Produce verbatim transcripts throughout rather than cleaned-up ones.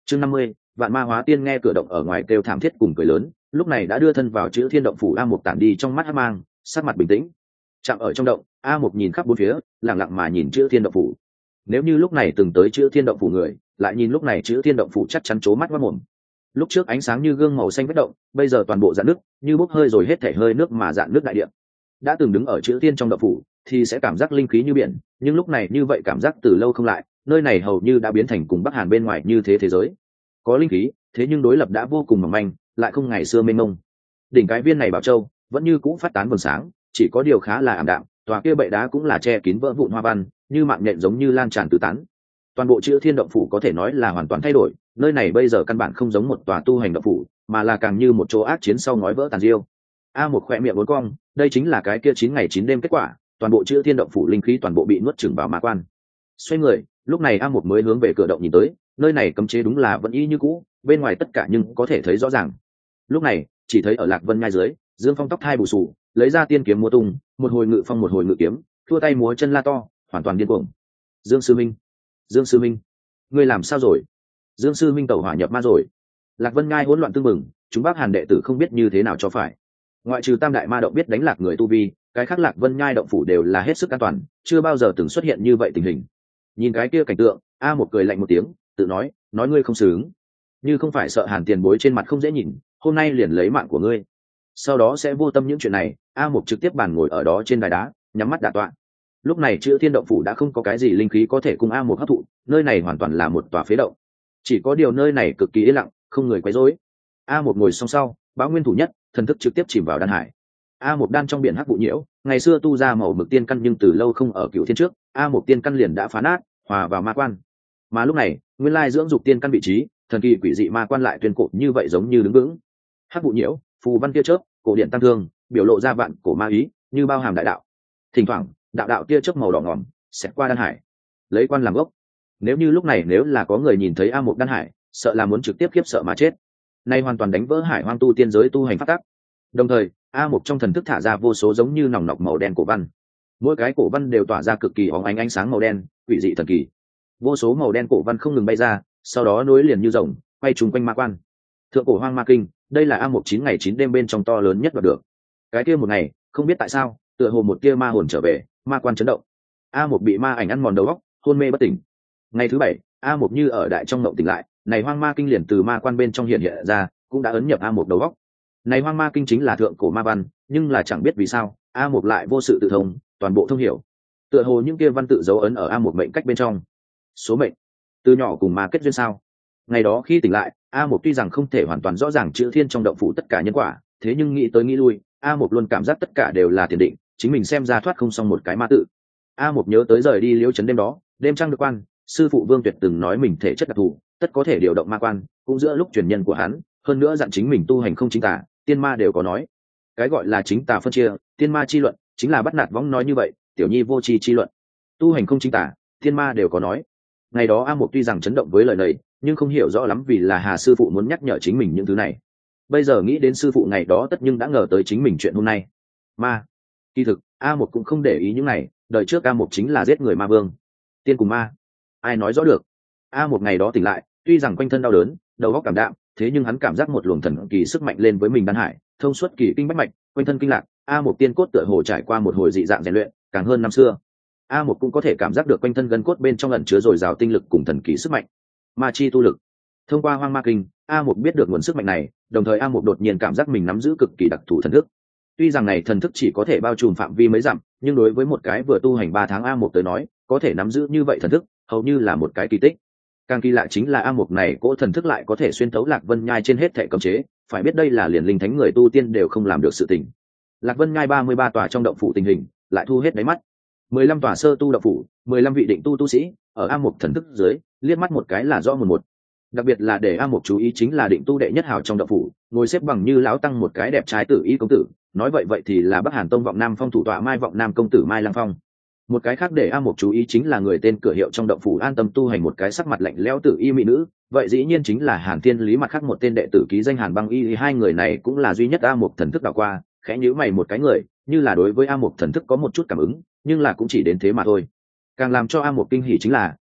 chương năm mươi, vạn ma hóa tiên nghe cửa động ở ngoài kêu thảm thiết cùng cười lớn, lúc này đã đưa thân vào chữ thiên động phủ. A Mục tản đi trong mắt hắc mang, sắc mặt bình tĩnh. Chạm ở trong động, A Mục nhìn khắp bốn phía, lặng lặng mà nhìn chữ thiên động phủ. Nếu như lúc này từng tới chữ thiên động phủ người, lại nhìn lúc này chữ thiên động phủ chắc chắn trố mắt mất mồm. Lúc trước ánh sáng như gương màu xanh vết động, bây giờ toàn bộ dạn nước, như bốc hơi rồi hết thể hơi nước mà dạn nước đại địa. Đã từng đứng ở chữ thiên trong động phủ, thì sẽ cảm giác linh khí như biển, nhưng lúc này như vậy cảm giác từ lâu không lại, nơi này hầu như đã biến thành cùng Bắc Hàn bên ngoài như thế thế giới. Có linh khí, thế nhưng đối lập đã vô cùng mỏng manh, lại không ngày xưa mênh mông. Đỉnh cái viên này bảo châu vẫn như cũ phát tán vầng sáng, chỉ có điều khá là ảm đạm, tòa kia bệ đá cũng là che kín vỡ vụn hoa văn, như mạng nhện giống như lan tràn tứ tán. Toàn bộ chữ thiên động phủ có thể nói là hoàn toàn thay đổi, nơi này bây giờ căn bản không giống một tòa tu hành động phủ, mà là càng như một chỗ ác chiến sau ngói vỡ tàn diêu. A một khỏe miệng uốn cong, đây chính là cái kia chín ngày chín đêm kết quả, toàn bộ chữ thiên động phủ linh khí toàn bộ bị nuốt chửng vào ma quan. Xoay người, lúc này A một mới hướng về cửa động nhìn tới, nơi này cấm chế đúng là vẫn y như cũ, bên ngoài tất cả nhưng có thể thấy rõ ràng. Lúc này chỉ thấy ở Lạc Vân Nhai dưới, Dương Phong tóc thai bù sù, lấy ra tiên kiếm múa tung, một hồi ngự phong một hồi ngự kiếm, thua tay múa chân la to, hoàn toàn điên cuồng. Dương sư minh, Dương sư minh, ngươi làm sao rồi? Dương sư minh tẩu hỏa nhập ma rồi. Lạc Vân Nhai hỗn loạn tương mừng, chúng Bắc Hàn đệ tử không biết như thế nào cho phải. Ngoại trừ Tam đại ma động biết đánh lạc người tu vi, cái khác Lạc Vân Nhai động phủ đều là hết sức an toàn, chưa bao giờ từng xuất hiện như vậy tình hình. Nhìn cái kia cảnh tượng, A một cười lạnh một tiếng, tự nói, nói ngươi không xứng, như không phải sợ Hàn tiền bối trên mặt không dễ nhìn, hôm nay liền lấy mạng của ngươi. Sau đó sẽ vô tâm những chuyện này. A một trực tiếp bàn ngồi ở đó trên đài đá, nhắm mắt đả tọa. Lúc này chữ thiên động phủ đã không có cái gì linh khí có thể cùng A một hấp thụ, nơi này hoàn toàn là một tòa phế động, chỉ có điều nơi này cực kỳ yên lặng, không người quấy rối. A một ngồi song sau, báo nguyên thủ nhất, thần thức trực tiếp chìm vào đan hải. A một đan trong biển hắc vụ nhiễu, ngày xưa tu ra màu mực tiên căn nhưng từ lâu không ở cựu thiên trước, A một tiên căn liền đã phá nát, hòa vào ma quan. Mà lúc này, nguyên lai dưỡng dục tiên căn vị trí, thần kỳ quỷ dị ma quan lại tuyên cổ như vậy giống như đứng vững. Hắc vụ nhiễu, phù văn tia chớp, cổ điện tăng thương, biểu lộ ra vạn cổ ma ý, như bao hàm đại đạo. Thỉnh thoảng, đạo đạo tia chớp màu đỏ ngòm xẹt qua đan hải, lấy quan làm gốc. Nếu như lúc này nếu là có người nhìn thấy A một đan hải, sợ là muốn trực tiếp khiếp sợ mà chết. Nay hoàn toàn đánh vỡ hải hoang tu tiên giới tu hành pháp tắc. Đồng thời, A một trong thần thức thả ra vô số giống như nòng nọc màu đen cổ văn, mỗi cái cổ văn đều tỏa ra cực kỳ óng ánh ánh sáng màu đen, quỷ dị thần kỳ. Vô số màu đen cổ văn không ngừng bay ra, sau đó nối liền như rồng, quay trùng quanh ma quan. Thượng cổ hoang ma kinh, đây là A một chín ngày chín đêm bên trong to lớn nhất đoạt được. Cái kia một ngày, không biết tại sao, tựa hồ một kia ma hồn trở về, ma quan chấn động. A một bị ma ảnh ăn mòn đầu óc, hôn mê bất tỉnh. Ngày thứ bảy, A một như ở đại trong mộng tỉnh lại, này hoang ma kinh liền từ ma quan bên trong hiện hiện ra, cũng đã ấn nhập A một đầu óc. Này hoang ma kinh chính là thượng cổ ma văn, nhưng là chẳng biết vì sao, A một lại vô sự tự thông, toàn bộ thông hiểu. Tựa hồ những kia văn tự dấu ấn ở A một mệnh cách bên trong. Số mệnh, từ nhỏ cùng ma kết duyên sao? Ngày đó khi tỉnh lại, A một tuy rằng không thể hoàn toàn rõ ràng chữ thiên trong động phủ tất cả nhân quả, thế nhưng nghĩ tới nghĩ lui, A một luôn cảm giác tất cả đều là tiền định, chính mình xem ra thoát không xong một cái ma tự. A một nhớ tới rời đi Liễu trấn đêm đó, đêm trăng được quan, sư phụ Vương Tuyệt từng nói mình thể chất đặc thù, tất có thể điều động ma quan, cũng giữa lúc truyền nhân của hắn, hơn nữa dặn chính mình tu hành không chính tà, tiên ma đều có nói. Cái gọi là chính tà phân chia, tiên ma chi luận, chính là bắt nạt võng nói như vậy, tiểu nhi vô tri chi luận. Tu hành không chính tà, tiên ma đều có nói. Ngày đó A một tuy rằng chấn động với lời này, nhưng không hiểu rõ lắm vì là Hà sư phụ muốn nhắc nhở chính mình những thứ này. Bây giờ nghĩ đến sư phụ ngày đó tất nhưng đã ngờ tới chính mình chuyện hôm nay. Ma, kỳ thực A một cũng không để ý những này, đời trước A một chính là giết người ma vương. Tiên cùng ma, ai nói rõ được. A một ngày đó tỉnh lại, tuy rằng quanh thân đau đớn, đầu óc cảm đạm, thế nhưng hắn cảm giác một luồng thần kỳ sức mạnh lên với mình đan hải, thông suốt kỳ kinh bách mạch, quanh thân kinh lạc. A một tiên cốt tựa hồ trải qua một hồi dị dạng rèn luyện, càng hơn năm xưa. A một cũng có thể cảm giác được quanh thân gân cốt bên trong ẩn chứa dồi dào tinh lực cùng thần kỳ sức mạnh, ma chi tu lực. Thông qua hoang ma kinh, A một biết được nguồn sức mạnh này, đồng thời A một đột nhiên cảm giác mình nắm giữ cực kỳ đặc thù thần thức. Tuy rằng này thần thức chỉ có thể bao trùm phạm vi mấy dặm, nhưng đối với một cái vừa tu hành ba tháng A một tới nói, có thể nắm giữ như vậy thần thức, hầu như là một cái kỳ tích. Càng kỳ lạ chính là A một này cỗ thần thức lại có thể xuyên thấu Lạc Vân Nhai trên hết thảy cấm chế, phải biết đây là liền linh thánh người tu tiên đều không làm được sự tình. Lạc Vân Nhai ba mươi ba tòa trong động phủ tình hình, lại thu hết đáy mắt. mười lăm tòa sơ tu động phủ, mười lăm vị định tu tu sĩ, ở A một thần thức dưới, liếc mắt một cái là rõ một một. Đặc biệt là để A một chú ý chính là định tu đệ nhất hào trong động phủ, ngồi xếp bằng như lão tăng một cái đẹp trai tử y công tử, nói vậy vậy thì là Bắc Hàn Tông vọng Nam Phong thủ tọa Mai vọng Nam công tử Mai Lăng Phong. Một cái khác để A một chú ý chính là người tên cửa hiệu trong động phủ an tâm tu hành một cái sắc mặt lạnh lẽo tử y mỹ nữ, vậy dĩ nhiên chính là Hàn Thiên Lý, mặt khác một tên đệ tử ký danh Hàn Băng Y. Hai người này cũng là duy nhất A một thần thức đảo qua, khẽ nhíu mày một cái người, như là đối với A một thần thức có một chút cảm ứng, nhưng là cũng chỉ đến thế mà thôi. Càng làm cho A một kinh hỉ chính là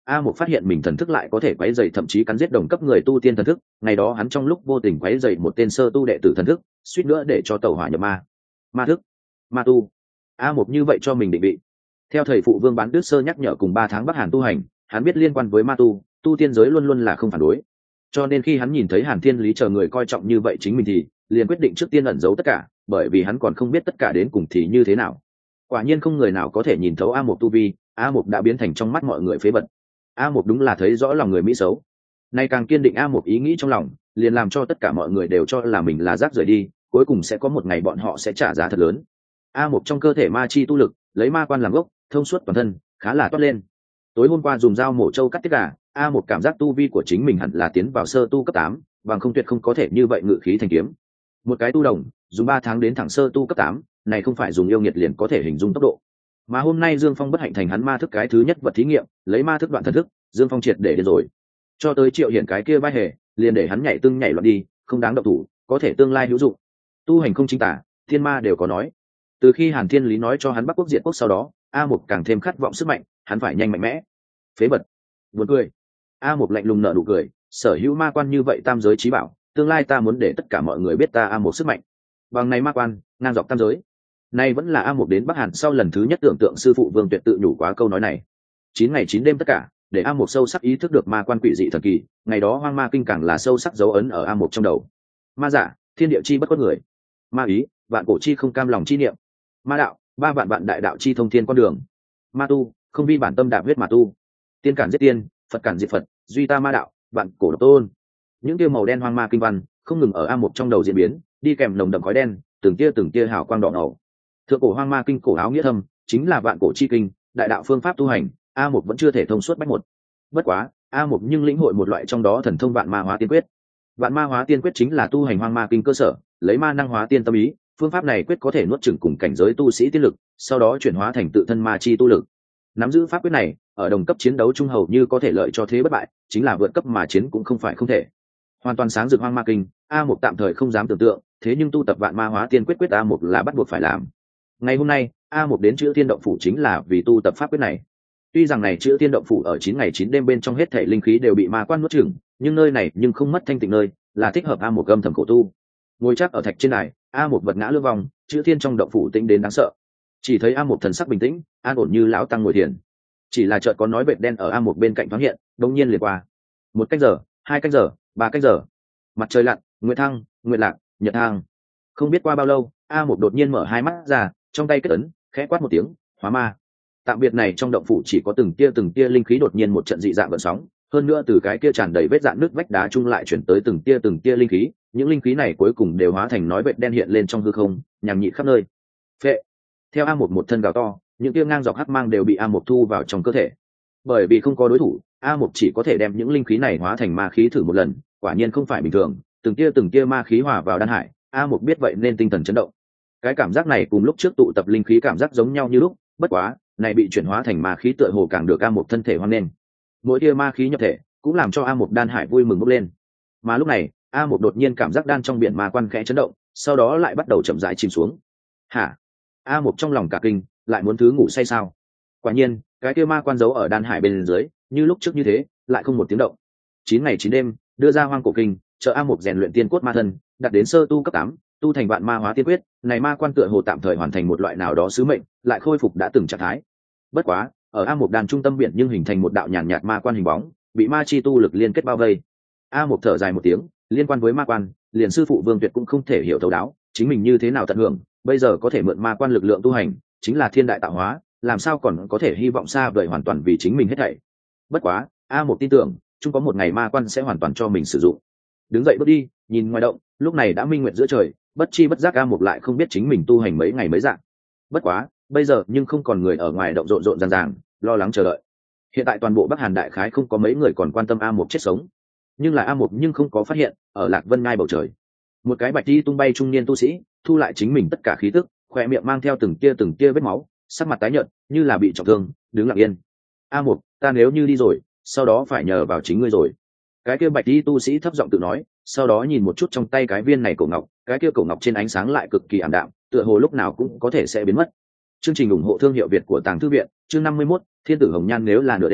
A Mục phát hiện mình thần thức lại có thể quấy dày thậm chí cắn giết đồng cấp người tu tiên thần thức, ngày đó hắn trong lúc vô tình quấy dày một tên sơ tu đệ tử thần thức, suýt nữa để cho tẩu hỏa nhập ma. Ma thức, ma tu. A Mục như vậy cho mình định vị. Theo thầy phụ Vương Bán Đức Sơ nhắc nhở cùng ba tháng Bắc Hàn tu hành, hắn biết liên quan với ma tu, tu tiên giới luôn luôn là không phản đối. Cho nên khi hắn nhìn thấy Hàn Thiên Lý chờ người coi trọng như vậy chính mình thì liền quyết định trước tiên ẩn giấu tất cả, bởi vì hắn còn không biết tất cả đến cùng thì như thế nào. Quả nhiên không người nào có thể nhìn thấu A Mục tu vi, A Mục đã biến thành trong mắt mọi người phế vật. A Mục đúng là thấy rõ lòng người Mỹ xấu. Nay càng kiên định A Mục ý nghĩ trong lòng, liền làm cho tất cả mọi người đều cho là mình là rác rưởi đi, cuối cùng sẽ có một ngày bọn họ sẽ trả giá thật lớn. A Mục trong cơ thể ma chi tu lực, lấy ma quan làm gốc, thông suốt toàn thân, khá là toát lên. Tối hôm qua dùng dao mổ trâu cắt tiết gà, A Mục cảm giác tu vi của chính mình hẳn là tiến vào sơ tu cấp tám, bằng không tuyệt không có thể như vậy ngự khí thành kiếm. Một cái tu đồng, dùng ba tháng đến thẳng sơ tu cấp tám, này không phải dùng yêu nghiệt liền có thể hình dung tốc độ. Mà hôm nay Dương Phong bất hạnh thành hắn ma thức cái thứ nhất vật thí nghiệm, lấy ma thức đoạn thần thức, Dương Phong triệt để đến rồi. Cho tới Triệu Hiển cái kia vai hề, liền để hắn nhảy tưng nhảy loạn đi, không đáng động thủ, có thể tương lai hữu dụng. Tu hành không chính tả, thiên ma đều có nói. Từ khi Hàn Thiên Lý nói cho hắn Bắc Quốc diệt quốc sau đó, A Mục càng thêm khát vọng sức mạnh, hắn phải nhanh mạnh mẽ. Phế vật. Buồn cười. A Mục lạnh lùng nở nụ cười, sở hữu ma quan như vậy tam giới chí bảo, tương lai ta muốn để tất cả mọi người biết ta A Mục sức mạnh. Bằng này ma quan, ngang dọc tam giới. Nay vẫn là A Mục đến Bắc Hàn sau lần thứ nhất tưởng tượng sư phụ Vương Tuyệt tự nhủ quá câu nói này. Chín ngày chín đêm tất cả, để A Mục sâu sắc ý thức được ma quan quỷ dị thần kỳ, ngày đó hoang ma kinh càng là sâu sắc dấu ấn ở A Mục trong đầu. Ma giả, thiên địa chi bất khuất người. Ma ý, vạn cổ chi không cam lòng chi niệm. Ma đạo, ba vạn vạn đại đạo chi thông thiên con đường. Ma tu, không vi bản tâm đạp huyết mà tu. Tiên cản giết tiên, Phật cản diệt Phật, duy ta ma đạo, vạn cổ độc tôn. Những tia màu đen hoang ma kinh văn không ngừng ở A Mục trong đầu diễn biến, đi kèm nồng đậm khói đen, từng tia từng tia hào quang đỏ ngầu. Thượng cổ hoang ma kinh cổ áo nghĩa thâm, chính là vạn cổ chi kinh, đại đạo phương pháp tu hành, A Mục vẫn chưa thể thông suốt bách một. Bất quá, A Mục nhưng lĩnh hội một loại trong đó thần thông vạn ma hóa tiên quyết. Vạn ma hóa tiên quyết chính là tu hành hoang ma kinh cơ sở, lấy ma năng hóa tiên tâm ý, phương pháp này quyết có thể nuốt chửng cùng cảnh giới tu sĩ tiên lực, sau đó chuyển hóa thành tự thân ma chi tu lực. Nắm giữ pháp quyết này, ở đồng cấp chiến đấu trung hầu như có thể lợi cho thế bất bại, chính là vượt cấp mà chiến cũng không phải không thể. Hoàn toàn sáng rực hoang ma kinh, A Mục tạm thời không dám tưởng tượng, thế nhưng tu tập vạn ma hóa tiên quyết quyết A Mục là bắt buộc phải làm. Ngày hôm nay, A Mục đến chữ Thiên động phủ chính là vì tu tập pháp quyết này. Tuy rằng này chữ Thiên động phủ ở chín ngày chín đêm bên trong hết thảy linh khí đều bị ma quan nuốt chửng, nhưng nơi này nhưng không mất thanh tịnh nơi, là thích hợp A Mục âm thầm khổ tu. Ngồi chắc ở thạch trên này, A Mục vật ngã lưng vòng, chữ Thiên trong động phủ tĩnh đến đáng sợ. Chỉ thấy A Mục thần sắc bình tĩnh, an ổn như lão tăng ngồi thiền. Chỉ là chợt có nói vệt đen ở A Mục bên cạnh thoáng hiện, đột nhiên liền qua. Một canh giờ, hai canh giờ, ba canh giờ. Mặt trời lặn, nguyệt thăng, nguyệt lạc, nhật thăng. Không biết qua bao lâu, A Mục đột nhiên mở hai mắt ra, trong tay kết ấn, khẽ quát một tiếng, hóa ma. Tạm biệt này trong động phủ chỉ có từng tia từng tia linh khí đột nhiên một trận dị dạng gợn sóng, hơn nữa từ cái kia tràn đầy vết dạn nước vách đá chung lại chuyển tới từng tia từng tia linh khí, những linh khí này cuối cùng đều hóa thành nói vệt đen hiện lên trong hư không, nhằng nhị khắp nơi. Phệ. Theo A Mục một thân gào to, những tia ngang dọc hắc mang đều bị A Mục thu vào trong cơ thể. Bởi vì không có đối thủ, A Mục chỉ có thể đem những linh khí này hóa thành ma khí thử một lần, quả nhiên không phải bình thường, từng tia từng tia ma khí hòa vào đan hải, A Mục biết vậy nên tinh thần chấn động. Cái cảm giác này cùng lúc trước tụ tập linh khí cảm giác giống nhau như lúc, bất quá, này bị chuyển hóa thành ma khí tựa hồ càng được A Mục thân thể hoan nên. Mỗi tia ma khí nhập thể, cũng làm cho A Mục đan hải vui mừng bốc lên. Mà lúc này, A Mục đột nhiên cảm giác đan trong biển ma quan khẽ chấn động, sau đó lại bắt đầu chậm rãi chìm xuống. Hả? A Mục trong lòng cả kinh, lại muốn thứ ngủ say sao? Quả nhiên, cái tia ma quan giấu ở đan hải bên dưới, như lúc trước như thế, lại không một tiếng động. Chín ngày chín đêm, đưa ra hoang cổ kinh, trợ A Mục rèn luyện tiên cốt ma thân, đạt đến sơ tu cấp tám, tu thành vạn ma hóa tiên quyết, này ma quan tựa hồ tạm thời hoàn thành một loại nào đó sứ mệnh, lại khôi phục đã từng trạng thái. Bất quá, ở A Mục đan trung tâm biển nhưng hình thành một đạo nhàn nhạt ma quan hình bóng, bị ma chi tu lực liên kết bao vây. A Mục thở dài một tiếng, liên quan với ma quan, liền sư phụ Vương Tuyệt cũng không thể hiểu thấu đáo, chính mình như thế nào tận hưởng, bây giờ có thể mượn ma quan lực lượng tu hành, chính là thiên đại tạo hóa, làm sao còn có thể hy vọng xa vời hoàn toàn vì chính mình hết thảy. Bất quá, A Mục tin tưởng, chung có một ngày ma quan sẽ hoàn toàn cho mình sử dụng. Đứng dậy bước đi, nhìn ngoài động, lúc này đã minh nguyệt giữa trời, bất chi bất giác A Mục lại không biết chính mình tu hành mấy ngày mấy dạng. Bất quá, bây giờ nhưng không còn người ở ngoài động rộn rộn ràng ràng, lo lắng chờ đợi. Hiện tại toàn bộ Bắc Hàn đại khái không có mấy người còn quan tâm A Mục chết sống. Nhưng là A Mục nhưng không có phát hiện, ở Lạc Vân Ngai bầu trời, một cái bạch đi tung bay trung niên tu sĩ, thu lại chính mình tất cả khí tức, khỏe miệng mang theo từng tia từng tia vết máu, sắc mặt tái nhợt, như là bị trọng thương, đứng lặng yên. A Mục, ta nếu như đi rồi, sau đó phải nhờ vào chính ngươi rồi. Cái kia bạch đi tu sĩ thấp giọng tự nói, sau đó nhìn một chút trong tay cái viên này cổ ngọc, cái kia cổ ngọc trên ánh sáng lại cực kỳ ảm đạm, tựa hồ lúc nào cũng có thể sẽ biến mất. Chương trình ủng hộ thương hiệu Việt của Tàng Thư viện, chương năm mươi mốt, Thiên tử hồng nhan nếu là nửa đêm,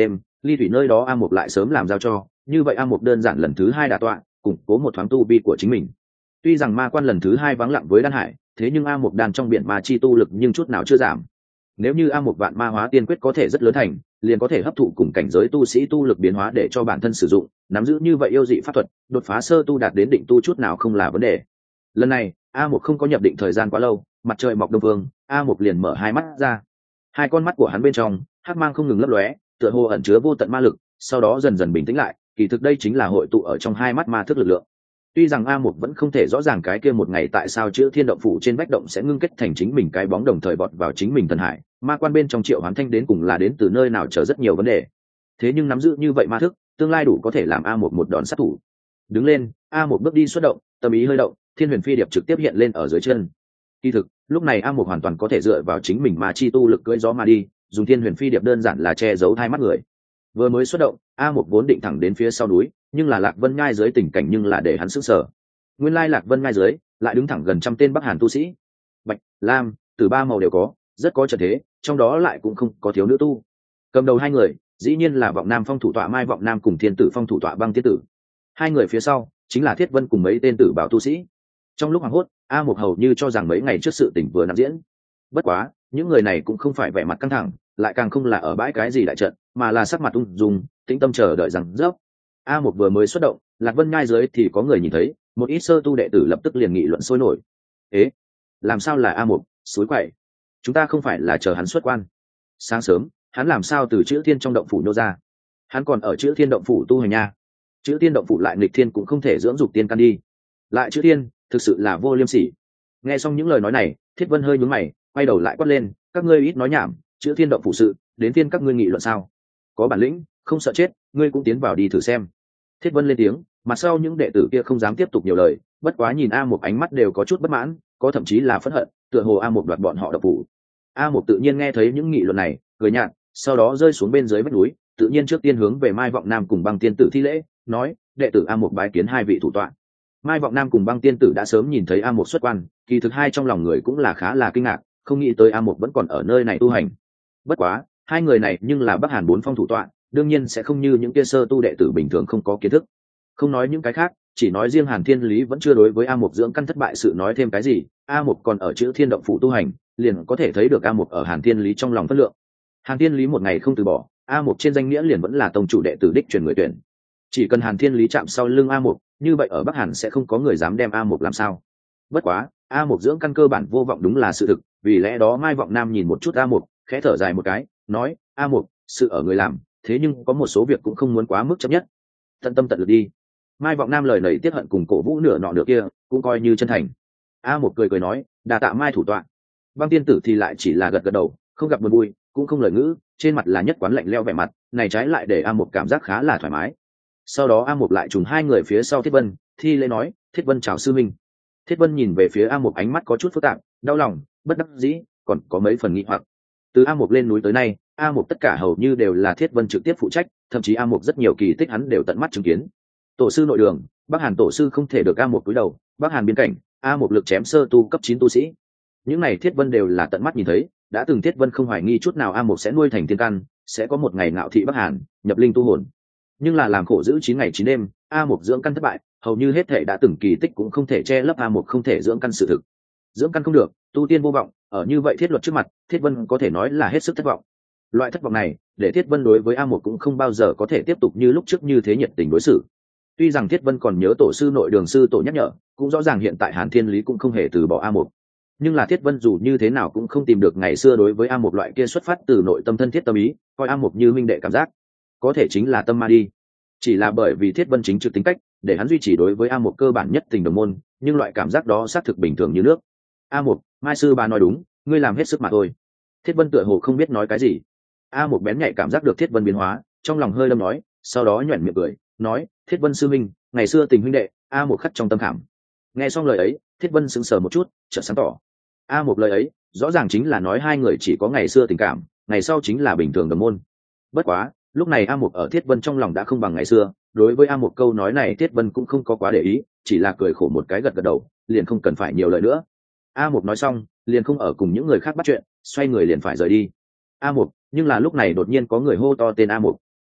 ly thủy nơi đó a mục lại sớm làm giao cho, như vậy a mục đơn giản lần thứ hai đả tọa, củng cố một thoáng tu vi của chính mình. Tuy rằng ma quan lần thứ hai vắng lặng với đan hải, thế nhưng a mục đan trong biển ma chi tu lực nhưng chút nào chưa giảm. Nếu như a mục vạn ma hóa tiên quyết có thể rất lớn thành, liền có thể hấp thụ cùng cảnh giới tu sĩ tu lực biến hóa để cho bản thân sử dụng, nắm giữ như vậy yêu dị pháp thuật, đột phá sơ tu đạt đến định tu chút nào không là vấn đề. Lần này a mục không có nhập định thời gian quá lâu, mặt trời mọc đông phương, a mục liền mở hai mắt ra. Hai con mắt của hắn bên trong hắc mang không ngừng lấp lóe, tựa hồ ẩn chứa vô tận ma lực, sau đó dần dần bình tĩnh lại, kỳ thực đây chính là hội tụ ở trong hai mắt ma thức lực lượng. Tuy rằng a mục vẫn không thể rõ ràng cái kia một ngày tại sao chữ thiên động phủ trên vách động sẽ ngưng kết thành chính mình cái bóng đồng thời bọt vào chính mình thần hải, ma quan bên trong triệu hoán thanh đến cùng là đến từ nơi nào chờ rất nhiều vấn đề. Thế nhưng nắm giữ như vậy ma thức, tương lai đủ có thể làm a mục một đòn sát thủ. Đứng lên, a mục bước đi xuất động, tâm ý hơi động, thiên huyền phi điệp trực tiếp hiện lên ở dưới chân. Kỳ thực lúc này a mục hoàn toàn có thể dựa vào chính mình mà chi tu lực cưỡi gió mà đi, dùng thiên huyền phi điệp đơn giản là che giấu hai mắt người. Vừa mới xuất động, a mục vốn định thẳng đến phía sau núi, nhưng là lạc vân ngai dưới tình cảnh nhưng là để hắn sững sờ. Nguyên lai lạc vân ngai dưới lại đứng thẳng gần trăm tên bắc hàn tu sĩ, bạch, lam, từ ba màu đều có, rất có trận thế, trong đó lại cũng không có thiếu nữ tu. Cầm đầu hai người dĩ nhiên là vọng nam phong thủ tọa mai vọng nam cùng thiên tử phong thủ tọa băng thiên tử. Hai người phía sau chính là thiết vân cùng mấy tên tử bảo tu sĩ. Trong lúc hoảng hốt, a mục hầu như cho rằng mấy ngày trước sự tình vừa nằm diễn. Bất quá những người này cũng không phải vẻ mặt căng thẳng, lại càng không là ở bãi cái gì đại trận, mà là sắc mặt ung dung tĩnh tâm chờ đợi rằng dốc. A một vừa mới xuất động, lạc vân ngai dưới thì có người nhìn thấy, một ít sơ tu đệ tử lập tức liền nghị luận sôi nổi. Ế, làm sao là a một suối quậy? Chúng ta không phải là chờ hắn xuất quan? Sáng sớm hắn làm sao từ chữ thiên trong động phủ nô ra? Hắn còn ở chữ thiên động phủ tu hành nha. Chữ thiên động phủ lại nghịch thiên cũng không thể dưỡng dục tiên căn đi. Lại chữ thiên thực sự là vô liêm sỉ. Nghe xong những lời nói này, thiết vân hơi nhướng mày, quay đầu lại quát lên, các ngươi ít nói nhảm, chữ thiên động phủ sự đến thiên các ngươi nghị luận sao? Có bản lĩnh không sợ chết, ngươi cũng tiến vào đi thử xem. Thiết vân lên tiếng, mặt sau những đệ tử kia không dám tiếp tục nhiều lời, bất quá nhìn a một ánh mắt đều có chút bất mãn, có thậm chí là phẫn hận, tựa hồ a một đoạt bọn họ động phủ. A một tự nhiên nghe thấy những nghị luận này, cười nhạt, sau đó rơi xuống bên dưới vách núi, tự nhiên trước tiên hướng về mai vọng nam cùng băng tiên tử thi lễ, nói, đệ tử a một bái kiến hai vị thủ tọa. Mai vọng nam cùng băng tiên tử đã sớm nhìn thấy a một xuất quan, kỳ thực hai trong lòng người cũng là khá là kinh ngạc, không nghĩ tới a một vẫn còn ở nơi này tu hành. Bất quá hai người này nhưng là bắc hàn bốn phong thủ tọa, đương nhiên sẽ không như những kia sơ tu đệ tử bình thường không có kiến thức. Không nói những cái khác, chỉ nói riêng hàn thiên lý vẫn chưa đối với a một dưỡng căn thất bại sự nói thêm cái gì, a một còn ở chữ thiên động phủ tu hành, liền có thể thấy được a một ở hàn thiên lý trong lòng phân lượng. Hàn thiên lý một ngày không từ bỏ, a một trên danh nghĩa liền vẫn là tông chủ đệ tử đích truyền người tuyển. Chỉ cần hàn thiên lý chạm sau lưng a một, như vậy ở bắc hàn sẽ không có người dám đem a một làm sao. Bất quá a một dưỡng căn cơ bản vô vọng đúng là sự thực, vì lẽ đó mai vọng nam nhìn một chút a một, khẽ thở dài một cái, nói, a một, sự ở người làm, thế nhưng có một số việc cũng không muốn quá mức chấp nhất, tận tâm tận lực đi. Mai vọng nam lời nầy tiết hận cùng cổ vũ nửa nọ nửa kia, cũng coi như chân thành. A một cười cười nói, đà tạ mai thủ tọa. Băng tiên tử thì lại chỉ là gật gật đầu, không gặp buồn vui, cũng không lời ngữ, trên mặt là nhất quán lạnh leo vẻ mặt, này trái lại để a một cảm giác khá là thoải mái. Sau đó a một lại trùng hai người phía sau thiết vân, thi lễ nói, thiết vân chào sư minh. Thiết vân nhìn về phía a một ánh mắt có chút phức tạp, đau lòng, bất đắc dĩ, còn có mấy phần nghi hoặc. Từ a một lên núi tới nay, a một tất cả hầu như đều là thiết vân trực tiếp phụ trách, thậm chí a một rất nhiều kỳ tích hắn đều tận mắt chứng kiến. Tổ sư nội đường, bắc hàn tổ sư không thể được a một cúi đầu, bắc hàn biên cảnh, a một lực chém sơ tu cấp chín tu sĩ. Những này thiết vân đều là tận mắt nhìn thấy, đã từng thiết vân không hoài nghi chút nào a một sẽ nuôi thành thiên căn, sẽ có một ngày ngạo thị bắc hàn, nhập linh tu hồn. Nhưng là làm khổ giữ chín ngày chín đêm, a một dưỡng căn thất bại, hầu như hết thể đã từng kỳ tích cũng không thể che lấp a một không thể dưỡng căn sự thực. Dưỡng căn không được, tu tiên vô vọng, ở như vậy thiết luật trước mặt, thiết vân có thể nói là hết sức thất vọng. Loại thất vọng này để thiết vân đối với a một cũng không bao giờ có thể tiếp tục như lúc trước như thế nhiệt tình đối xử. Tuy rằng thiết vân còn nhớ tổ sư nội đường sư tổ nhắc nhở, cũng rõ ràng hiện tại hàn thiên lý cũng không hề từ bỏ a một, nhưng là thiết vân dù như thế nào cũng không tìm được ngày xưa đối với a một loại kia xuất phát từ nội tâm thân thiết tâm ý, coi a một như huynh đệ cảm giác, có thể chính là tâm ma đi. Chỉ là bởi vì thiết vân chính trực tính cách, để hắn duy trì đối với a một cơ bản nhất tình đồng môn, nhưng loại cảm giác đó xác thực bình thường như nước. A một, mai sư bà nói đúng, ngươi làm hết sức mà thôi. Thiết vân tựa hồ không biết nói cái gì. A một bén nhạy cảm giác được thiết vân biến hóa, trong lòng hơi lâm nói, sau đó nhoẻn miệng cười, nói, thiết vân sư minh, ngày xưa tình huynh đệ, a một khắc trong tâm khảm. Nghe xong lời ấy, thiết vân sững sờ một chút, chợt sáng tỏ. A một lời ấy rõ ràng chính là nói hai người chỉ có ngày xưa tình cảm, ngày sau chính là bình thường đồng môn. Bất quá lúc này a một ở thiết vân trong lòng đã không bằng ngày xưa, đối với a một câu nói này thiết vân cũng không có quá để ý, chỉ là cười khổ một cái gật gật đầu, liền không cần phải nhiều lời nữa. A một nói xong liền không ở cùng những người khác bắt chuyện, xoay người liền phải rời đi. A một, nhưng là lúc này đột nhiên có người hô to tên A một.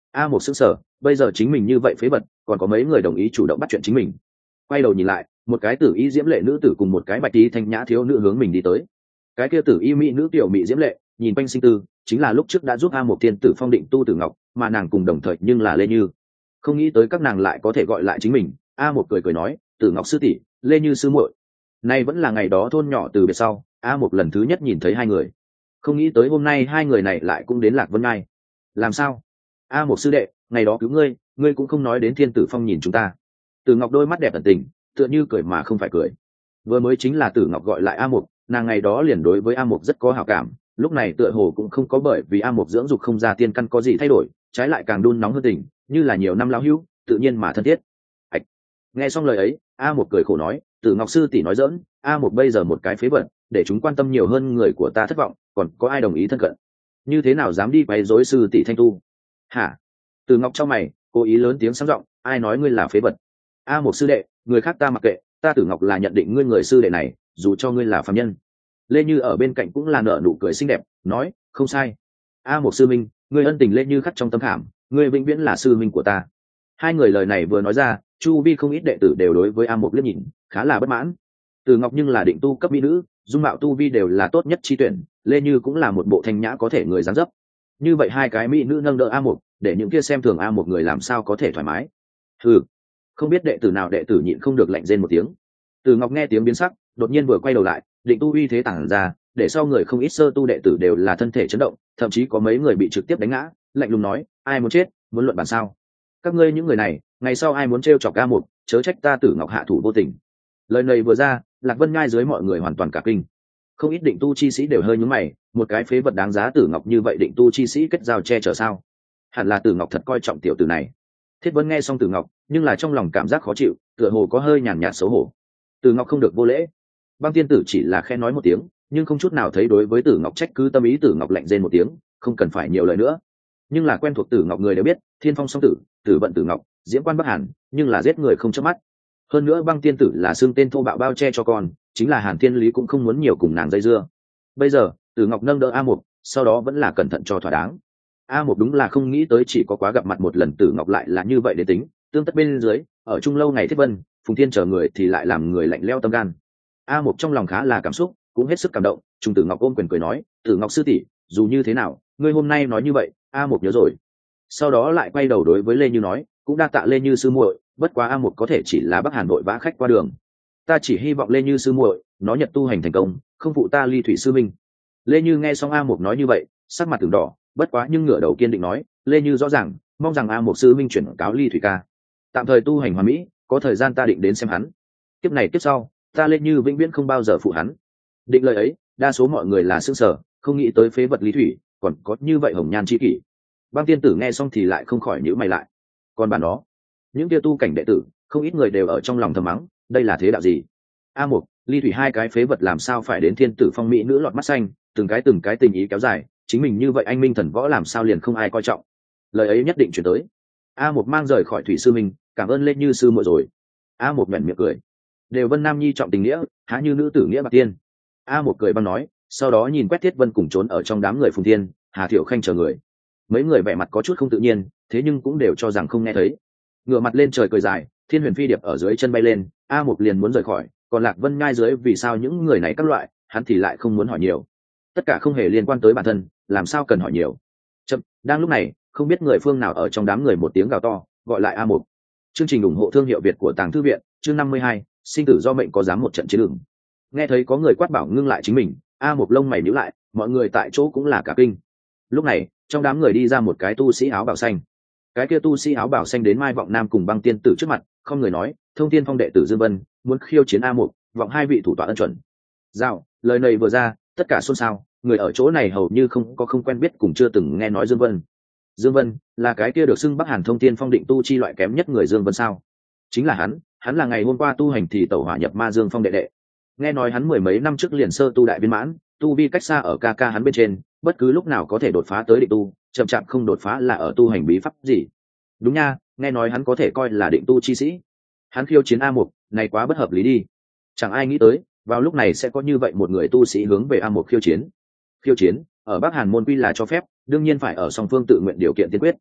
A một xứng sở, bây giờ chính mình như vậy phế vật, còn có mấy người đồng ý chủ động bắt chuyện chính mình. Quay đầu nhìn lại, một cái tử y diễm lệ nữ tử cùng một cái bạch tí thanh nhã thiếu nữ hướng mình đi tới. Cái kia tử y mỹ nữ tiểu mỹ diễm lệ, nhìn quanh sinh tư, chính là lúc trước đã giúp A một tiên tử phong định tu tử ngọc, mà nàng cùng đồng thời nhưng là Lê Như. Không nghĩ tới các nàng lại có thể gọi lại chính mình. A một cười cười nói, tử ngọc sư tỷ, Lê Như sư muội. Nay vẫn là ngày đó thôn nhỏ từ biệt sau, A một lần thứ nhất nhìn thấy hai người. Không nghĩ tới hôm nay hai người này lại cũng đến Lạc Vân Ngai. Làm sao? A một sư đệ, ngày đó cứu ngươi, ngươi cũng không nói đến thiên tử phong nhìn chúng ta. Tử ngọc đôi mắt đẹp tận tình, tựa như cười mà không phải cười. Vừa mới chính là tử ngọc gọi lại A một, nàng ngày đó liền đối với A một rất có hảo cảm, lúc này tựa hồ cũng không có bởi vì A một dưỡng dục không ra tiên căn có gì thay đổi, trái lại càng đun nóng hơn tình, như là nhiều năm lão hữu, tự nhiên mà thân thiết. Ảch. Nghe xong lời ấy, A một cười khổ nói, tử ngọc sư tỷ nói giỡn, A một bây giờ một cái phế vật, để chúng quan tâm nhiều hơn người của ta thất vọng, còn có ai đồng ý thân cận? Như thế nào dám đi quấy rối sư tỷ thanh tu? Hả? Tử ngọc trong mày, cố ý lớn tiếng sáng giọng, ai nói ngươi là phế vật? A một sư đệ, người khác ta mặc kệ, ta tử ngọc là nhận định ngươi người sư đệ này, dù cho ngươi là phàm nhân. Lê Như ở bên cạnh cũng là nở nụ cười xinh đẹp, nói, không sai. A một sư minh, ngươi ân tình Lê Như khắc trong tâm khảm, ngươi vĩnh viễn là sư minh của ta. Hai người lời này vừa nói ra, chu vi không ít đệ tử đều đối với A một liếc nhìn, khá là bất mãn. Tử ngọc nhưng là định tu cấp mỹ nữ, dung mạo tu vi đều là tốt nhất chi tuyển, Lê Như cũng là một bộ thanh nhã có thể người dáng dấp. Như vậy hai cái mỹ nữ nâng đỡ A một, để những kia xem thường A một người làm sao có thể thoải mái. Hừ, không biết đệ tử nào đệ tử nhịn không được lạnh rên một tiếng. Tử ngọc nghe tiếng biến sắc, đột nhiên vừa quay đầu lại, định tu uy thế tản ra, để sau người không ít sơ tu đệ tử đều là thân thể chấn động, thậm chí có mấy người bị trực tiếp đánh ngã, lạnh lùng nói, ai muốn chết, muốn luận bàn sao? Các ngươi những người này, ngày sau ai muốn trêu chọc A một, chớ trách ta Tử Ngọc hạ thủ vô tình. Lời này vừa ra, Lạc Vân Ngai dưới mọi người hoàn toàn cả kinh. Không ít định tu chi sĩ đều hơi nhướng mày, một cái phế vật đáng giá Tử Ngọc như vậy định tu chi sĩ kết giao che chở sao? Hẳn là Tử Ngọc thật coi trọng tiểu tử này. Thiết Vân nghe xong Tử Ngọc, nhưng là trong lòng cảm giác khó chịu, tựa hồ có hơi nhàn nhạt xấu hổ. Tử Ngọc không được vô lễ. Băng tiên tử chỉ là khe nói một tiếng, nhưng không chút nào thấy đối với Tử Ngọc trách cứ tâm ý. Tử Ngọc lạnh rên một tiếng, không cần phải nhiều lời nữa. Nhưng là quen thuộc Tử Ngọc người đều biết, Thiên Phong song tử, Tử vận Tử Ngọc, Diễm Quan Bắc Hàn, nhưng là giết người không chớp mắt. Hơn nữa băng tiên tử là xương tên thô bạo bao che cho con, chính là Hàn Thiên Lý cũng không muốn nhiều cùng nàng dây dưa. Bây giờ, Tử Ngọc nâng đỡ A Mục, sau đó vẫn là cẩn thận cho thỏa đáng. A Mục đúng là không nghĩ tới chỉ có quá gặp mặt một lần Tử Ngọc lại là như vậy để tính, tương tất bên dưới, ở chung lâu ngày Thiết Vân, Phùng Thiên chờ người thì lại làm người lạnh lẽo tâm gan. A Mục trong lòng khá là cảm xúc, cũng hết sức cảm động, Trung Tử Ngọc ôm quyền cười nói, Tử Ngọc sư tỷ, dù như thế nào, ngươi hôm nay nói như vậy, A Mục nhớ rồi. Sau đó lại quay đầu đối với Lê Như nói, cũng đa tạ Lê Như sư muội, bất quá A Mục có thể chỉ là Bắc Hàn đội vã khách qua đường. Ta chỉ hy vọng Lê Như sư muội, nó nhật tu hành thành công, không phụ ta Ly Thủy sư minh. Lê Như nghe xong A Mục nói như vậy, sắc mặt từng đỏ, bất quá nhưng ngửa đầu kiên định nói, Lê Như rõ ràng, mong rằng A Mục sư minh chuyển cáo Ly Thủy ca. Tạm thời tu hành hoàn mỹ, có thời gian ta định đến xem hắn. Kiếp này tiếp sau, ta Lê Như vĩnh viễn không bao giờ phụ hắn. Định lời ấy, đa số mọi người là sững sờ, không nghĩ tới phế vật Ly Thủy, còn có như vậy hồng nhan chi kỷ. Băng tiên tử nghe xong thì lại không khỏi nhíu mày lại. Còn bản đó, những kia tu cảnh đệ tử, không ít người đều ở trong lòng thầm mắng, đây là thế đạo gì? A Mục, Ly Thủy hai cái phế vật làm sao phải đến thiên tử phong mỹ nữ lọt mắt xanh, từng cái từng cái tình ý kéo dài, chính mình như vậy anh minh thần võ làm sao liền không ai coi trọng. Lời ấy nhất định chuyển tới. A Mục mang rời khỏi Thủy sư minh, cảm ơn lên Như sư muội rồi. A Mục nhếch miệng cười. Đều Vân Nam Nhi trọng tình nghĩa, há như nữ tử nghĩa bạc tiên. A Mục cười băng nói, sau đó nhìn quét Thiết Vân cùng trốn ở trong đám người Phùng Thiên, Hà Thiệu Khanh chờ người. Mấy người vẻ mặt có chút không tự nhiên, thế nhưng cũng đều cho rằng không nghe thấy. Ngửa mặt lên trời cười dài, Thiên Huyền Phi điệp ở dưới chân bay lên, A Mục liền muốn rời khỏi, còn Lạc Vân Ngai dưới vì sao những người này các loại, hắn thì lại không muốn hỏi nhiều. Tất cả không hề liên quan tới bản thân, làm sao cần hỏi nhiều. Chậm, đang lúc này, không biết người phương nào ở trong đám người một tiếng gào to, gọi lại A Mục. Chương trình ủng hộ thương hiệu Việt của Tàng Thư viện, chương năm mươi hai, sinh tử do mệnh có dám một trận chiến đường. Nghe thấy có người quát bảo ngưng lại chính mình, A Mục lông mày nhíu lại, mọi người tại chỗ cũng là cả kinh. Lúc này, trong đám người đi ra một cái tu sĩ áo bào xanh. Cái kia tu sĩ áo bào xanh đến Mai Vọng Nam cùng Băng Tiên tử trước mặt, không người nói, Thông Thiên Phong đệ tử Dương Vân muốn khiêu chiến A Mục, vọng hai vị thủ tọa ân chuẩn. Dạo, lời này vừa ra, tất cả xôn xao, người ở chỗ này hầu như không có không quen biết cùng chưa từng nghe nói Dương Vân. Dương Vân là cái kia được xưng Bắc Hàn Thông Thiên Phong định tu chi loại kém nhất người Dương Vân sao? Chính là hắn, hắn là ngày hôm qua tu hành thì tẩu hỏa nhập Ma Dương Phong đệ đệ. Nghe nói hắn mười mấy năm trước liền sơ tu đại viên mãn, tu vi cách xa ở ca ca hắn bên trên, bất cứ lúc nào có thể đột phá tới định tu, chậm chạp không đột phá là ở tu hành bí pháp gì. Đúng nha, nghe nói hắn có thể coi là định tu chi sĩ. Hắn khiêu chiến A Mục, này quá bất hợp lý đi. Chẳng ai nghĩ tới, vào lúc này sẽ có như vậy một người tu sĩ hướng về A Mục khiêu chiến. Khiêu chiến, ở Bắc Hàn môn quy là cho phép, đương nhiên phải ở song phương tự nguyện điều kiện tiên quyết.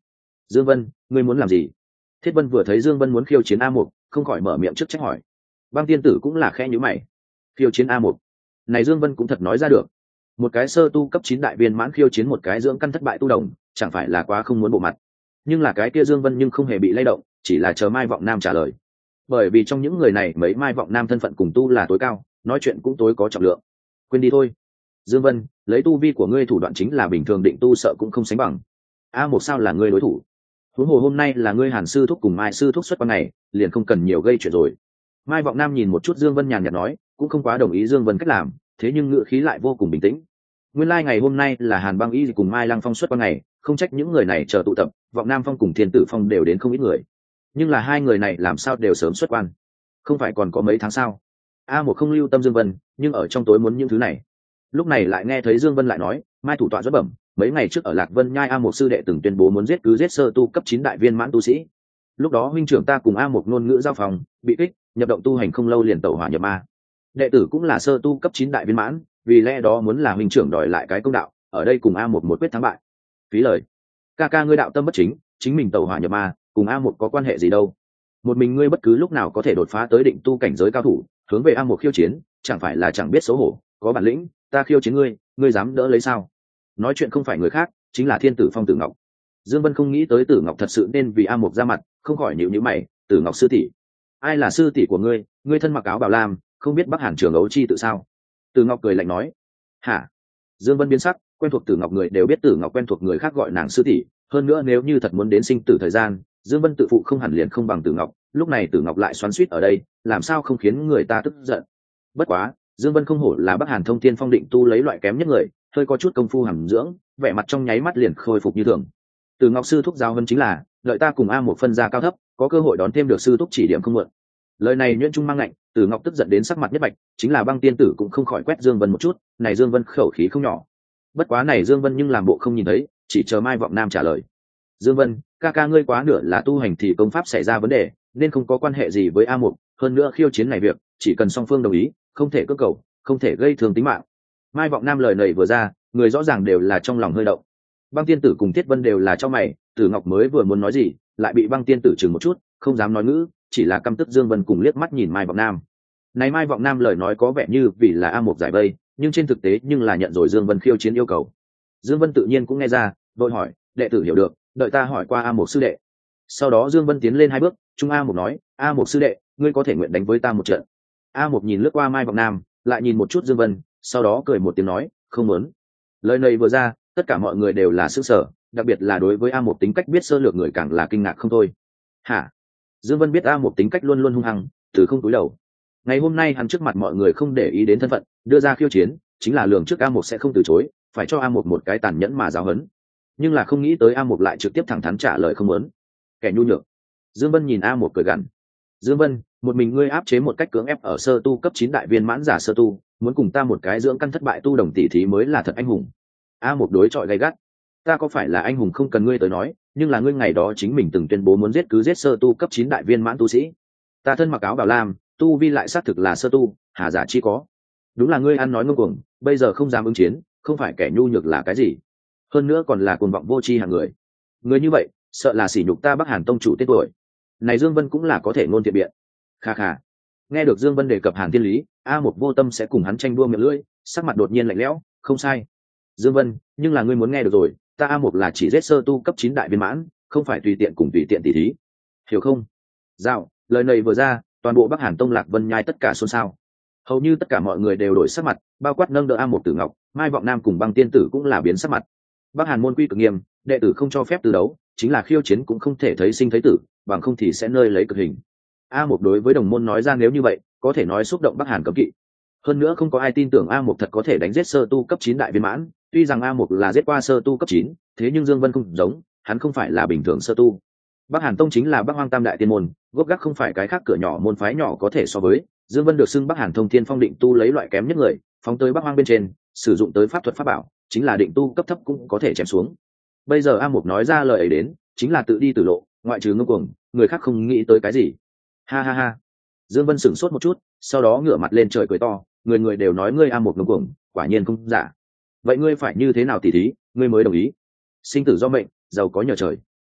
Dương Vân, ngươi muốn làm gì? Thiết Vân vừa thấy Dương Vân muốn khiêu chiến A Mục, không khỏi mở miệng trước trách hỏi. Băng tiên tử cũng là khẽ nhíu mày. Khiêu chiến A Mục, này Dương Vân cũng thật nói ra được. Một cái sơ tu cấp chín đại viên mãn khiêu chiến một cái dưỡng căn thất bại tu đồng, chẳng phải là quá không muốn bộ mặt. Nhưng là cái kia Dương Vân nhưng không hề bị lay động, chỉ là chờ Mai Vọng Nam trả lời. Bởi vì trong những người này mấy Mai Vọng Nam thân phận cùng tu là tối cao, nói chuyện cũng tối có trọng lượng. Quên đi thôi. Dương Vân, lấy tu vi của ngươi thủ đoạn chính là bình thường định tu sợ cũng không sánh bằng. A Mục sao là ngươi đối thủ? Huống hồ hôm nay là ngươi Hàn sư thúc cùng Mai sư thúc xuất quan này, liền không cần nhiều gây chuyện rồi. Mai Vọng Nam nhìn một chút Dương Vân nhàn nhạt nói, cũng không quá đồng ý Dương Vân cách làm, thế nhưng ngữ khí lại vô cùng bình tĩnh. Nguyên lai like ngày hôm nay là Hàn Băng Y cùng Mai Lăng Phong xuất quan ngày, không trách những người này chờ tụ tập, Vọng Nam Phong cùng Thiên Tử Phong đều đến không ít người. Nhưng là hai người này làm sao đều sớm xuất quan? Không phải còn có mấy tháng sao? A Một không lưu tâm Dương Vân, nhưng ở trong tối muốn những thứ này. Lúc này lại nghe thấy Dương Vân lại nói, Mai thủ tọa rất bẩm, mấy ngày trước ở Lạc Vân Nhai A Một sư đệ từng tuyên bố muốn giết cứ giết sơ tu cấp chín đại viên mãn tu sĩ. Lúc đó huynh trưởng ta cùng A Một ngôn ngữ giao phòng, bị kích, nhập động tu hành không lâu liền tẩu hỏa nhập ma. Đệ tử cũng là sơ tu cấp chín đại viên mãn, vì lẽ đó muốn là huynh trưởng đòi lại cái công đạo, ở đây cùng A Một một quyết thắng bại. Phí lời. Ca ca ngươi đạo tâm bất chính, chính mình tẩu hỏa nhập ma, cùng A Một có quan hệ gì đâu? Một mình ngươi bất cứ lúc nào có thể đột phá tới định tu cảnh giới cao thủ, hướng về A Một khiêu chiến, chẳng phải là chẳng biết xấu hổ, có bản lĩnh, ta khiêu chiến ngươi, ngươi dám đỡ lấy sao? Nói chuyện không phải người khác, chính là Thiên Tử Phong Tử Ngọc. Dương Vân không nghĩ tới Tử Ngọc thật sự nên vì A Một ra mặt, không khỏi nhíu nhíu mày, Tử Ngọc sư tỷ, ai là sư tỷ của ngươi? Ngươi thân mặc áo bào lam, không biết Bắc Hàn Trường Ấu Chi tự sao? Tử Ngọc cười lạnh nói. Hả? Dương Vân biến sắc, quen thuộc Tử Ngọc người đều biết Tử Ngọc quen thuộc người khác gọi nàng sư tỷ, hơn nữa nếu như thật muốn đến sinh tử thời gian, Dương Vân tự phụ không hẳn liền không bằng Tử Ngọc, lúc này Tử Ngọc lại xoắn xuýt ở đây, làm sao không khiến người ta tức giận? Bất quá, Dương Vân không hổ là Bắc Hàn Thông Thiên Phong định tu lấy loại kém nhất người, hơi có chút công phu hàm dưỡng, vẻ mặt trong nháy mắt liền khôi phục như thường. Tử Ngọc sư thúc giao hơn chính là, đợi ta cùng A Một phân ra cao thấp, có cơ hội đón thêm được sư thúc chỉ điểm không muộn. Lời này nhuyễn trung mang lạnh, Tử Ngọc tức giận đến sắc mặt nhất bạch, chính là Băng tiên tử cũng không khỏi quét Dương Vân một chút, này Dương Vân khẩu khí không nhỏ. Bất quá này Dương Vân nhưng làm bộ không nhìn thấy, chỉ chờ Mai Vọng Nam trả lời. Dương Vân, ca ca ngươi quá nửa là tu hành thì công pháp xảy ra vấn đề, nên không có quan hệ gì với A Một, hơn nữa khiêu chiến này việc, chỉ cần song phương đồng ý, không thể cưỡng cầu, không thể gây thương tính mạng. Mai Vọng Nam lời này vừa ra, người rõ ràng đều là trong lòng hơi động. Băng tiên tử cùng Thiết Vân đều là cho mày, Tử Ngọc mới vừa muốn nói gì, lại bị Băng tiên tử chừng một chút, không dám nói ngữ, chỉ là căm tức Dương Vân cùng liếc mắt nhìn Mai Vọng Nam. Này Mai Vọng Nam lời nói có vẻ như vì là A Một giải vây, nhưng trên thực tế nhưng là nhận rồi Dương Vân khiêu chiến yêu cầu. Dương Vân tự nhiên cũng nghe ra, vội hỏi, đệ tử hiểu được, đợi ta hỏi qua A Một sư đệ. Sau đó Dương Vân tiến lên hai bước, Trung A Một nói, A Một sư đệ, ngươi có thể nguyện đánh với ta một trận. A Một nhìn lướt qua Mai Vọng Nam, lại nhìn một chút Dương Vân, sau đó cười một tiếng nói, không muốn. Lời này vừa ra, tất cả mọi người đều là sửng sở, đặc biệt là đối với A Một tính cách biết sơ lược người càng là kinh ngạc không thôi. Hả? Dương Vân biết A Một tính cách luôn luôn hung hăng, từ không cúi đầu. Ngày hôm nay hắn trước mặt mọi người không để ý đến thân phận, đưa ra khiêu chiến, chính là lường trước A Một sẽ không từ chối, phải cho A Một một cái tàn nhẫn mà giáo huấn. Nhưng là không nghĩ tới A Một lại trực tiếp thẳng thắn trả lời không muốn. Kẻ nhu nhược. Dương Vân nhìn A Một cười gằn. Dương Vân, một mình ngươi áp chế một cách cưỡng ép ở sơ tu cấp chín đại viên mãn giả sơ tu, muốn cùng ta một cái dưỡng căn thất bại tu đồng tỷ thí mới là thật anh hùng. A Một đối chọi gay gắt. Ta có phải là anh hùng không cần ngươi tới nói, nhưng là ngươi ngày đó chính mình từng tuyên bố muốn giết cứ giết sơ tu cấp chín đại viên mãn tu sĩ. Ta thân mặc áo bào lam, tu vi lại xác thực là sơ tu, hà giả chi có. Đúng là ngươi ăn nói ngông cuồng, bây giờ không dám ứng chiến, không phải kẻ nhu nhược là cái gì? Hơn nữa còn là cuồng vọng vô tri hạng người. Người như vậy, sợ là sỉ nhục ta Bắc Hàn tông chủ tên tuổi. Này Dương Vân cũng là có thể ngôn thiện biện. Kha kha. Nghe được Dương Vân đề cập Hàn Thiên Lý, A Một vô tâm sẽ cùng hắn tranh đua miệng lưỡi, sắc mặt đột nhiên lạnh lẽo, không sai. Dương Vân, nhưng là ngươi muốn nghe được rồi, ta A Một là chỉ giết sơ tu cấp chín đại viên mãn, không phải tùy tiện cùng tùy tiện tỉ thí. Hiểu không? Dạo, lời này vừa ra, toàn bộ Bắc Hàn tông Lạc Vân Nhai tất cả xôn xao. Hầu như tất cả mọi người đều đổi sắc mặt, bao quát nâng đỡ A Một Tử Ngọc, Mai Vọng Nam cùng Băng tiên tử cũng là biến sắc mặt. Bắc Hàn môn quy cực nghiêm, đệ tử không cho phép từ đấu, chính là khiêu chiến cũng không thể thấy sinh thấy tử, bằng không thì sẽ nơi lấy cực hình. A Một đối với đồng môn nói ra nếu như vậy, có thể nói xúc động Bắc Hàn cấm kỵ. Hơn nữa không có ai tin tưởng A Một thật có thể đánh giết sơ tu cấp chín đại viên mãn, tuy rằng A Một là giết qua sơ tu cấp chín, thế nhưng Dương Vân không giống, hắn không phải là bình thường sơ tu. Bắc Hàn tông chính là Bắc Hoang Tam đại tiên môn, gốc gác không phải cái khác cửa nhỏ môn phái nhỏ có thể so với. Dương Vân được xưng Bắc Hàn Thông Thiên Phong định tu lấy loại kém nhất người, phóng tới Bắc Hoang bên trên, sử dụng tới pháp thuật pháp bảo, chính là định tu cấp thấp cũng có thể chém xuống. Bây giờ A Một nói ra lời ấy đến, chính là tự đi tử lộ, ngoại trừ ngông cuồng, người khác không nghĩ tới cái gì. Ha ha ha. Dương Vân sửng sốt một chút, sau đó ngửa mặt lên trời cười to, người người đều nói ngươi A Một ngông cuồng, quả nhiên không giả. Vậy ngươi phải như thế nào tỉ thí, ngươi mới đồng ý? Sinh tử do mệnh, giàu có nhờ trời.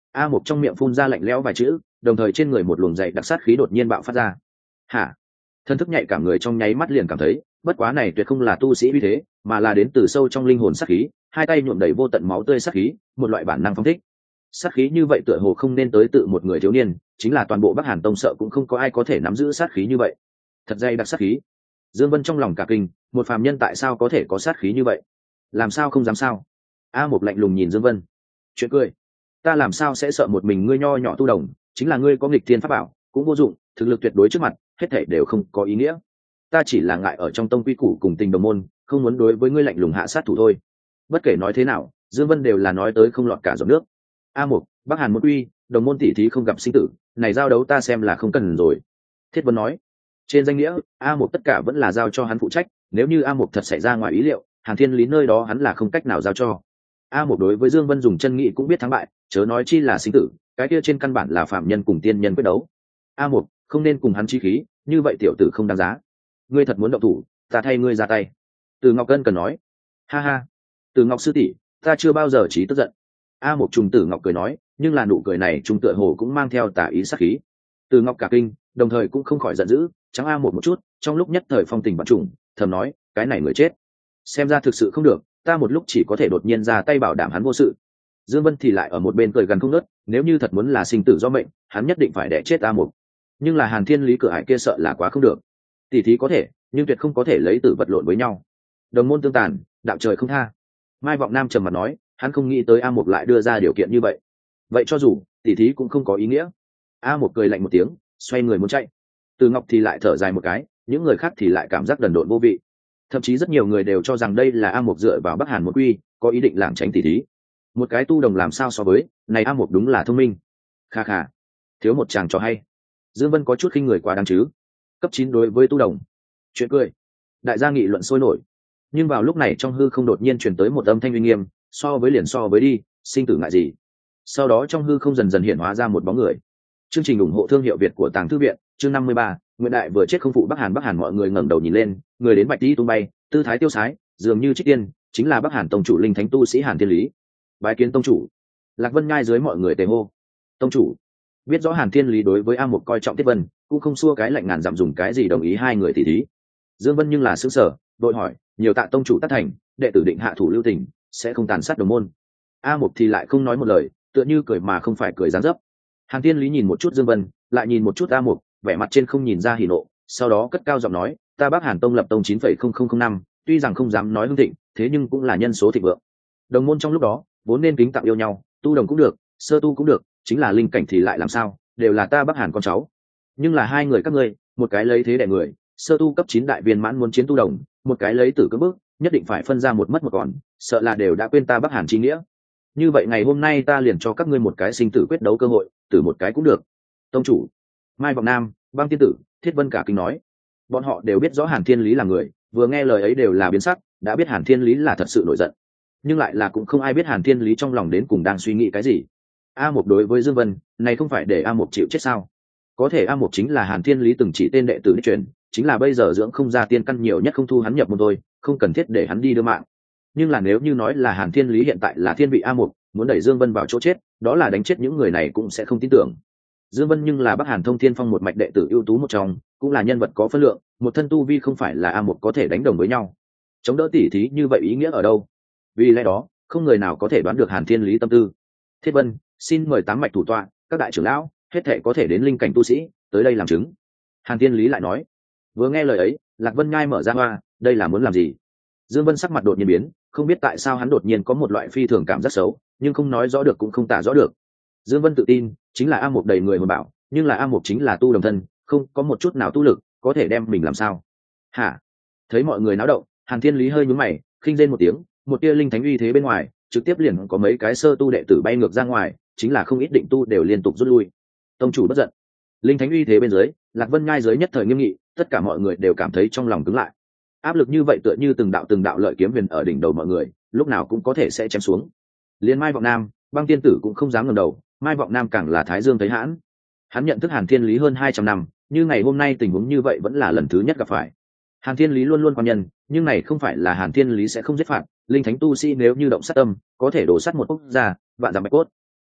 A Mộc trong miệng phun ra lạnh lẽo vài chữ, đồng thời trên người một luồng dày đặc sát khí đột nhiên bạo phát ra. Hả? Thân thức nhạy cảm người trong nháy mắt liền cảm thấy, bất quá này tuyệt không là tu sĩ uy thế, mà là đến từ sâu trong linh hồn sát khí, hai tay nhuộm đầy vô tận máu tươi sát khí, một loại bản năng phóng thích. Sát khí như vậy tựa hồ không nên tới tự một người thiếu niên, chính là toàn bộ Bắc Hàn Tông sợ cũng không có ai có thể nắm giữ sát khí như vậy. Thật dày đặc sát khí. Dương Vân trong lòng cả kinh, một phàm nhân tại sao có thể có sát khí như vậy? Làm sao không dám sao? A Mộc lạnh lùng nhìn Dương Vân. Chuyện cười. Ta làm sao sẽ sợ một mình ngươi nho nhỏ tu đồng, chính là ngươi có nghịch thiên pháp bảo, cũng vô dụng, thực lực tuyệt đối trước mặt, hết thảy đều không có ý nghĩa. Ta chỉ là ngại ở trong tông quy củ cùng tình đồng môn, không muốn đối với ngươi lạnh lùng hạ sát thủ thôi. Bất kể nói thế nào, Dương Vân đều là nói tới không lọt cả giọt nước. A Mộc, Bắc Hàn một uy, đồng môn tỷ thí không gặp sinh tử, này giao đấu ta xem là không cần rồi. Thiết Vân nói. Trên danh nghĩa, A Mộc tất cả vẫn là giao cho hắn phụ trách, nếu như A Mộc thật xảy ra ngoài ý liệu, Hàn Thiên Lý nơi đó hắn là không cách nào giao cho. A Mộc đối với Dương Vân dùng chân nghị cũng biết thắng bại, chớ nói chi là sinh tử, cái kia trên căn bản là phạm nhân cùng tiên nhân quyết đấu. A Mộc, không nên cùng hắn chi khí, như vậy tiểu tử không đáng giá. Ngươi thật muốn động thủ, ta thay ngươi ra tay. Từ Ngọc Cân cần nói. Ha ha, Từ Ngọc sư tỷ, ta chưa bao giờ trí tức giận. A Mộc trùng Tử Ngọc cười nói, nhưng là nụ cười này trung tựa hồ cũng mang theo tà ý sát khí. Từ Ngọc cả kinh, đồng thời cũng không khỏi giận dữ, trắng A Mộc một chút, trong lúc nhất thời phong tình vạn trùng, thầm nói, cái này người chết. Xem ra thực sự không được, ta một lúc chỉ có thể đột nhiên ra tay bảo đảm hắn vô sự. Dương Vân thì lại ở một bên cười gần không nớt, nếu như thật muốn là sinh tử do mệnh, hắn nhất định phải đẻ chết A Mộc. Nhưng là Hàn Thiên Lý cửa ải kia sợ là quá không được. Tỷ thí có thể, nhưng tuyệt không có thể lấy tử vật lộn với nhau. Đồng môn tương tàn, đạo trời không tha. Mai Vọng Nam trầm mặt nói, hắn không nghĩ tới A Mộc lại đưa ra điều kiện như vậy. Vậy cho dù tỷ thí cũng không có ý nghĩa. A Mộc cười lạnh một tiếng, xoay người muốn chạy. Từ Ngọc thì lại thở dài một cái, những người khác thì lại cảm giác đần độn vô vị. Thậm chí rất nhiều người đều cho rằng đây là A Mộc dựa vào Bắc Hàn một uy, có ý định lảng tránh tỷ thí. Một cái tu đồng làm sao so với, này A Mộc đúng là thông minh. Kha kha, thiếu một chàng trò hay. Dương Vân có chút khinh người quá đáng chứ. Cấp chín đối với tu đồng. Chuyện cười. Đại gia nghị luận sôi nổi. Nhưng vào lúc này trong hư không đột nhiên truyền tới một âm thanh uy nghiêm, so với liền so với đi, sinh tử ngại gì. Sau đó trong hư không dần dần hiện hóa ra một bóng người. Chương trình ủng hộ thương hiệu Việt của Tàng Thư viện, chương năm mươi ba, Nguyện Đại vừa chết không phụ Bắc Hàn. Bắc Hàn mọi người ngẩng đầu nhìn lên, người đến bạch tí tung bay, tư thái tiêu sái, dường như trích tiên, chính là Bắc Hàn tông chủ linh thánh tu sĩ Hàn Thiên Lý. Bái kiến tông chủ. Lạc Vân ngay dưới mọi người tề hô. Tông chủ. Biết rõ Hàn Thiên Lý đối với A Mộc coi trọng Tiết Vân, cũng không xua cái lạnh ngàn dặm dùng cái gì đồng ý hai người tỷ thí. Dương Vân nhưng là sững sờ, đội hỏi, nhiều tạ tông chủ tác thành, đệ tử định hạ thủ lưu tình, sẽ không tàn sát đồng môn. A Mộc thì lại không nói một lời, tựa như cười mà không phải cười giáng dấp. Hàn Thiên Lý nhìn một chút Dương Vân, lại nhìn một chút A Mộc, vẻ mặt trên không nhìn ra hỉ nộ, sau đó cất cao giọng nói, ta Bắc Hàn tông lập tông chín phẩy không không không năm, tuy rằng không dám nói hưng thịnh, thế nhưng cũng là nhân số thịnh vượng. Đồng môn trong lúc đó, vốn nên kính tặng yêu nhau, tu đồng cũng được, sơ tu cũng được, chính là linh cảnh thì lại làm sao, đều là ta Bắc Hàn con cháu. Nhưng là hai người các ngươi, một cái lấy thế đẻ người, sơ tu cấp chín đại viên mãn muốn chiến tu đồng, một cái lấy tử cưỡng bức, nhất định phải phân ra một mất một còn, sợ là đều đã quên ta Bắc Hàn chi nghĩa. Như vậy ngày hôm nay ta liền cho các ngươi một cái sinh tử quyết đấu cơ hội, tử một cái cũng được. Tông chủ. Mai Vọng Nam, Băng Tiên Tử, Thiết Vân cả kinh nói. Bọn họ đều biết rõ Hàn Thiên Lý là người, vừa nghe lời ấy đều là biến sắc, đã biết Hàn Thiên Lý là thật sự nổi giận. Nhưng lại là cũng không ai biết Hàn Thiên Lý trong lòng đến cùng đang suy nghĩ cái gì. A Mộc đối với Dương Vân, này không phải để A Mộc chịu chết sao? Có thể A Mộc chính là Hàn Thiên Lý từng chỉ tên đệ tử đích truyền, chính là bây giờ dưỡng không ra tiên căn nhiều nhất không thu hắn nhập môn thôi, không cần thiết để hắn đi đưa mạng. Nhưng là nếu như nói là Hàn Thiên Lý hiện tại là thiên vị A Mộc, muốn đẩy Dương Vân vào chỗ chết, đó là đánh chết những người này cũng sẽ không tin tưởng. Dương Vân nhưng là Bắc Hàn Thông Thiên Phong một mạch đệ tử ưu tú một trong, cũng là nhân vật có phân lượng, một thân tu vi không phải là A Mộc có thể đánh đồng với nhau. Chống đỡ tỉ thí như vậy ý nghĩa ở đâu? Vì lẽ đó, không người nào có thể đoán được Hàn Thiên Lý tâm tư. Thiết Vân, xin mời tám mạch thủ tọa, các đại trưởng lão, hết thảy có thể đến linh cảnh tu sĩ, tới đây làm chứng. Hàn Thiên Lý lại nói. Vừa nghe lời ấy, Lạc Vân Nhai mở ra hoa, đây là muốn làm gì? Dương Vân sắc mặt đột nhiên biến, không biết tại sao hắn đột nhiên có một loại phi thường cảm giác xấu, nhưng không nói rõ được cũng không tả rõ được. Dương Vân tự tin, chính là A Mộc đầy người hồn bảo, nhưng là A Mộc chính là tu đồng thân, không có một chút nào tu lực, có thể đem mình làm sao? Hả? Thấy mọi người náo động, Hàn Thiên Lý hơi nhướng mày, khinh rên một tiếng, một tia linh thánh uy thế bên ngoài, trực tiếp liền có mấy cái sơ tu đệ tử bay ngược ra ngoài, chính là không ít định tu đều liên tục rút lui. Tông chủ bất giận. Linh thánh uy thế bên dưới, Lạc Vân Nhai dưới nhất thời nghiêm nghị, tất cả mọi người đều cảm thấy trong lòng cứng lại. Áp lực như vậy tựa như từng đạo từng đạo lợi kiếm huyền ở đỉnh đầu mọi người, lúc nào cũng có thể sẽ chém xuống. Liên Mai Vọng Nam, Băng Tiên Tử cũng không dám ngẩng đầu, Mai Vọng Nam càng là Thái Dương thấy hãn. Hắn nhận thức Hàn Thiên Lý hơn hai trăm năm, như ngày hôm nay tình huống như vậy vẫn là lần thứ nhất gặp phải. Hàn Thiên Lý luôn luôn quan nhân, nhưng này không phải là Hàn Thiên Lý sẽ không giết phạt, linh thánh tu sĩ nếu như động sát tâm, có thể đổ sát một quốc gia, vạn dặm bạch cốt.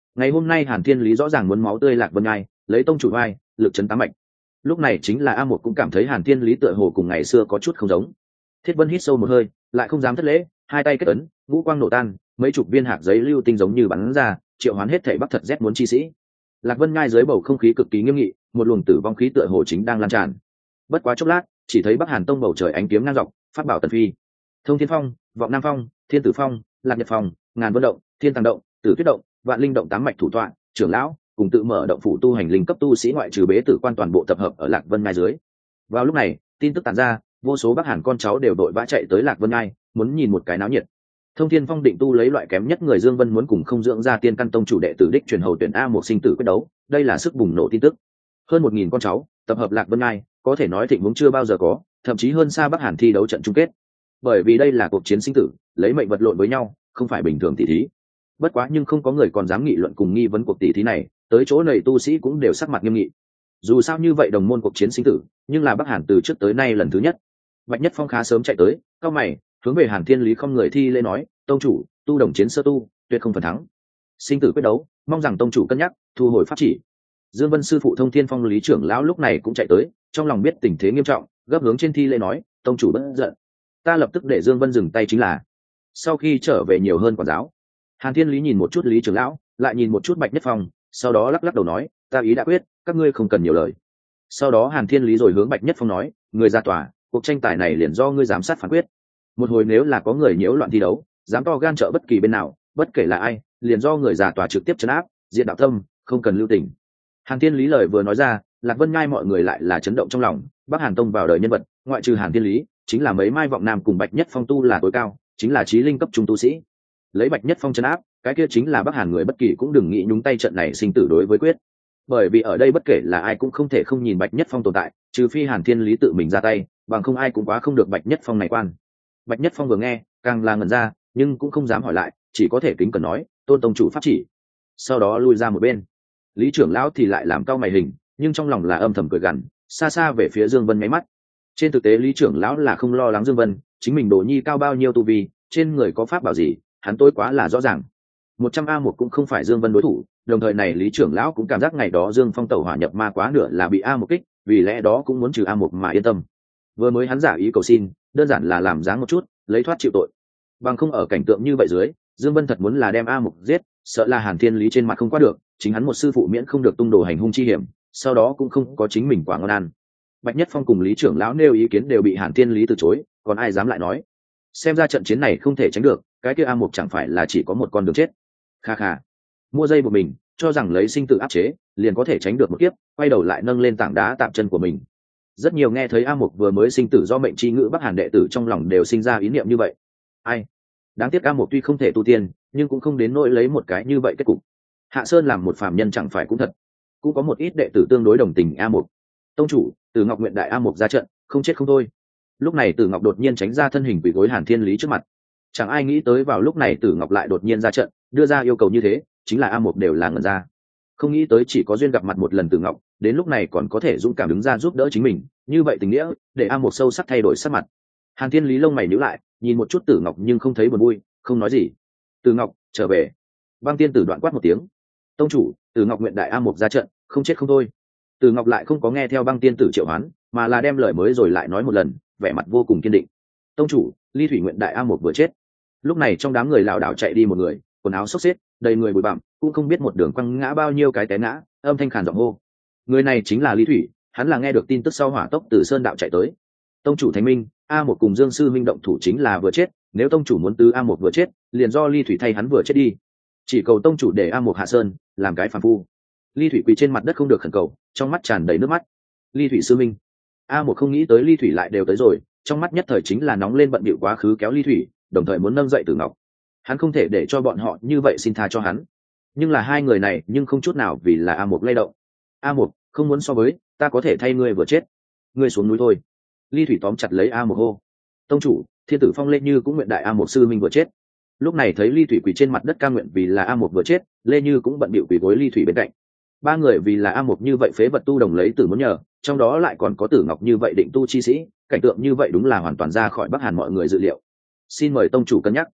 Ngày hôm nay Hàn Thiên Lý rõ ràng muốn máu tươi Lạc Vân Ngai, lấy tông chủ vai lực chấn tám mạch. Lúc này chính là A một cũng cảm thấy Hàn Thiên Lý tựa hồ cùng ngày xưa có chút không giống. Thiết Vân hít sâu một hơi, lại không dám thất lễ, hai tay kết ấn, ngũ quang nổ tan, mấy chục viên hạt giấy lưu tinh giống như bắn ra, triệu hoán hết thảy Bắc Thật rét muốn chi sĩ. Lạc Vân Ngai dưới bầu không khí cực kỳ nghiêm nghị, một luồng tử vong khí tựa hồ chính đang lan tràn. Bất quá chốc lát, chỉ thấy Bắc Hàn Tông bầu trời ánh kiếm ngang dọc, phát bảo tần phi. Thông Thiên Phong, Vọng Nam Phong, Thiên Tử Phong, Lạc Nhật Phong, Ngàn Vân Động, Thiên Tàng Động, Tử Tuyết Động, Vạn Linh Động tám mạch thủ tọa, trưởng lão cùng tự mở động phủ tu hành linh cấp tu sĩ ngoại trừ bế tử quan toàn bộ tập hợp ở Lạc Vân Ngai dưới. Vào lúc này, tin tức tản ra, vô số Bắc Hàn con cháu đều đội vã chạy tới Lạc Vân Ngai, muốn nhìn một cái náo nhiệt. Thông Thiên Phong định tu lấy loại kém nhất người Dương Vân muốn cùng không dưỡng ra tiên căn tông chủ đệ tử đích truyền hầu tuyển a một sinh tử quyết đấu, đây là sức bùng nổ tin tức. Hơn một nghìn con cháu tập hợp Lạc Vân Ngai, có thể nói thịnh vượng chưa bao giờ có, thậm chí hơn xa Bắc Hàn thi đấu trận chung kết. Bởi vì đây là cuộc chiến sinh tử, lấy mệnh vật lộn với nhau, không phải bình thường tỷ thí. Bất quá nhưng không có người còn dám nghị luận cùng nghi vấn cuộc tỷ thí này, tới chỗ này tu sĩ cũng đều sắc mặt nghiêm nghị. Dù sao như vậy đồng môn cuộc chiến sinh tử, nhưng là Bắc Hàn từ trước tới nay lần thứ nhất. Bạch Nhất Phong khá sớm chạy tới, cao mày, hướng về Hàn Thiên Lý không người thi lễ nói, tông chủ, tu đồng chiến sơ tu, tuyệt không phần thắng. Sinh tử quyết đấu, mong rằng tông chủ cân nhắc, thu hồi pháp chỉ. Dương Vân sư phụ Thông Thiên Phong lý trưởng lão lúc này cũng chạy tới, trong lòng biết tình thế nghiêm trọng, gấp hướng trên thi lễ nói, tông chủ bất giận, ta lập tức để Dương Vân dừng tay chính là. Sau khi trở về nhiều hơn quản giáo, Hàn Thiên Lý nhìn một chút lý trưởng lão, lại nhìn một chút Bạch Nhất Phong, sau đó lắc lắc đầu nói, ta ý đã quyết, các ngươi không cần nhiều lời. Sau đó Hàn Thiên Lý rồi hướng Bạch Nhất Phong nói, người ra tòa, cuộc tranh tài này liền do ngươi giám sát phán quyết. Một hồi nếu là có người nhiễu loạn thi đấu, dám to gan trợ bất kỳ bên nào, bất kể là ai, liền do người ra tòa trực tiếp trấn áp, diện đạo tâm, không cần lưu tình. Hàn Thiên Lý lời vừa nói ra, Lạc Vân Ngai mọi người lại là chấn động trong lòng, Bắc Hàn Tông vào đời nhân vật, ngoại trừ Hàn Thiên Lý, chính là mấy mai Vọng Nam cùng Bạch Nhất Phong tu là tối cao, chính là chí linh cấp trung tu sĩ. Lấy Bạch Nhất Phong trấn áp, cái kia chính là Bắc Hàn người bất kỳ cũng đừng nghĩ nhúng tay trận này sinh tử đối với quyết. Bởi vì ở đây bất kể là ai cũng không thể không nhìn Bạch Nhất Phong tồn tại, trừ phi Hàn Thiên Lý tự mình ra tay, bằng không ai cũng quá không được Bạch Nhất Phong này quan. Bạch Nhất Phong vừa nghe, càng là ngẩn ra, nhưng cũng không dám hỏi lại, chỉ có thể kính cẩn nói, tôn tông chủ pháp chỉ. Sau đó lui ra một bên. Lý trưởng lão thì lại làm cau mày hình, nhưng trong lòng là âm thầm cười gằn, xa xa về phía Dương Vân máy mắt. Trên thực tế Lý trưởng lão là không lo lắng Dương Vân, chính mình đồ nhi cao bao nhiêu tu vi, trên người có pháp bảo gì, hắn tối quá là rõ ràng. một trăm a một cũng không phải Dương Vân đối thủ, đồng thời này Lý trưởng lão cũng cảm giác ngày đó Dương Phong tẩu hỏa nhập ma quá nửa là bị a một kích, vì lẽ đó cũng muốn trừ a một mà yên tâm. Vừa mới hắn giả ý cầu xin, đơn giản là làm dáng một chút, lấy thoát chịu tội. Bằng không ở cảnh tượng như vậy dưới, Dương Vân thật muốn là đem a một giết, sợ là Hàn Thiên Lý trên mặt không qua được, chính hắn một sư phụ miễn không được tung đồ hành hung chi hiểm, sau đó cũng không có chính mình quả ngon ăn. Bạch Nhất Phong cùng Lý trưởng lão nêu ý kiến đều bị Hàn Thiên Lý từ chối, còn ai dám lại nói. Xem ra trận chiến này không thể tránh được, cái kia a một chẳng phải là chỉ có một con đường chết. Kha kha. Mua dây của mình, cho rằng lấy sinh tử áp chế, liền có thể tránh được một kiếp, quay đầu lại nâng lên tảng đá tạm chân của mình. Rất nhiều nghe thấy a một vừa mới sinh tử do mệnh chi ngữ Bắc Hàn đệ tử trong lòng đều sinh ra ý niệm như vậy. Ai? Đáng tiếc a một tuy không thể tu tiên, nhưng cũng không đến nỗi lấy một cái như vậy kết cục. Hạ Sơn làm một phàm nhân chẳng phải cũng thật. Cũng có một ít đệ tử tương đối đồng tình a một. Tông chủ, Từ Ngọc nguyện đại a một ra trận, không chết không thôi. Lúc này Từ Ngọc đột nhiên tránh ra thân hình quỳ gối Hàn Thiên Lý trước mặt. Chẳng ai nghĩ tới vào lúc này Từ Ngọc lại đột nhiên ra trận, đưa ra yêu cầu như thế, chính là a một đều là ngẩn ra. Không nghĩ tới chỉ có duyên gặp mặt một lần Từ Ngọc, đến lúc này còn có thể dũng cảm đứng ra giúp đỡ chính mình, như vậy tình nghĩa, để a một sâu sắc thay đổi sắc mặt. Hàn Thiên Lý lông mày nhíu lại, nhìn một chút Từ Ngọc nhưng không thấy buồn vui, không nói gì. Từ Ngọc, trở về. Băng Tiên Tử đoạn quát một tiếng. Tông chủ, Từ Ngọc nguyện đại a một ra trận, không chết không thôi. Từ Ngọc lại không có nghe theo Băng Tiên Tử triệu hoán, mà là đem lời mới rồi lại nói một lần, vẻ mặt vô cùng kiên định. Tông chủ, Ly Thủy nguyện đại a một vừa chết. Lúc này trong đám người lảo đảo chạy đi một người, quần áo xốc xếch, đầy người bụi bặm, cũng không biết một đường quăng ngã bao nhiêu cái té ngã, âm thanh khàn giọng hô. Người này chính là Lý Thủy, hắn là nghe được tin tức sau hỏa tốc từ sơn đạo chạy tới. Tông chủ Thánh Minh, a một cùng Dương sư minh động thủ chính là vừa chết, nếu tông chủ muốn tứ a một vừa chết, liền do Ly Thủy thay hắn vừa chết đi. Chỉ cầu tông chủ để a một hạ sơn, làm cái phàm phu. Ly Thủy quỳ trên mặt đất không được khẩn cầu, trong mắt tràn đầy nước mắt. Ly Thủy sư minh. a một không nghĩ tới Ly Thủy lại đều tới rồi, trong mắt nhất thời chính là nóng lên bận bịu quá khứ kéo Ly Thủy, đồng thời muốn nâng dậy Từ Ngọc. Hắn không thể để cho bọn họ như vậy xin tha cho hắn. Nhưng là hai người này nhưng không chút nào vì là a một lay động. a một, không muốn so với, ta có thể thay ngươi vừa chết. Ngươi xuống núi thôi. Ly Thủy tóm chặt lấy a một hô. Tông chủ, Thiên Tử Phong Lê Như cũng nguyện đại a một sư minh vừa chết. Lúc này thấy Ly Thủy quỳ trên mặt đất ca nguyện vì là a một vừa chết, Lê Như cũng bận bịu quỳ gối Ly Thủy bên cạnh. Ba người vì là a một như vậy phế vật tu đồng lấy tử muốn nhờ, trong đó lại còn có Tử Ngọc như vậy định tu chi sĩ, cảnh tượng như vậy đúng là hoàn toàn ra khỏi Bắc Hàn mọi người dự liệu. Xin mời tông chủ cân nhắc.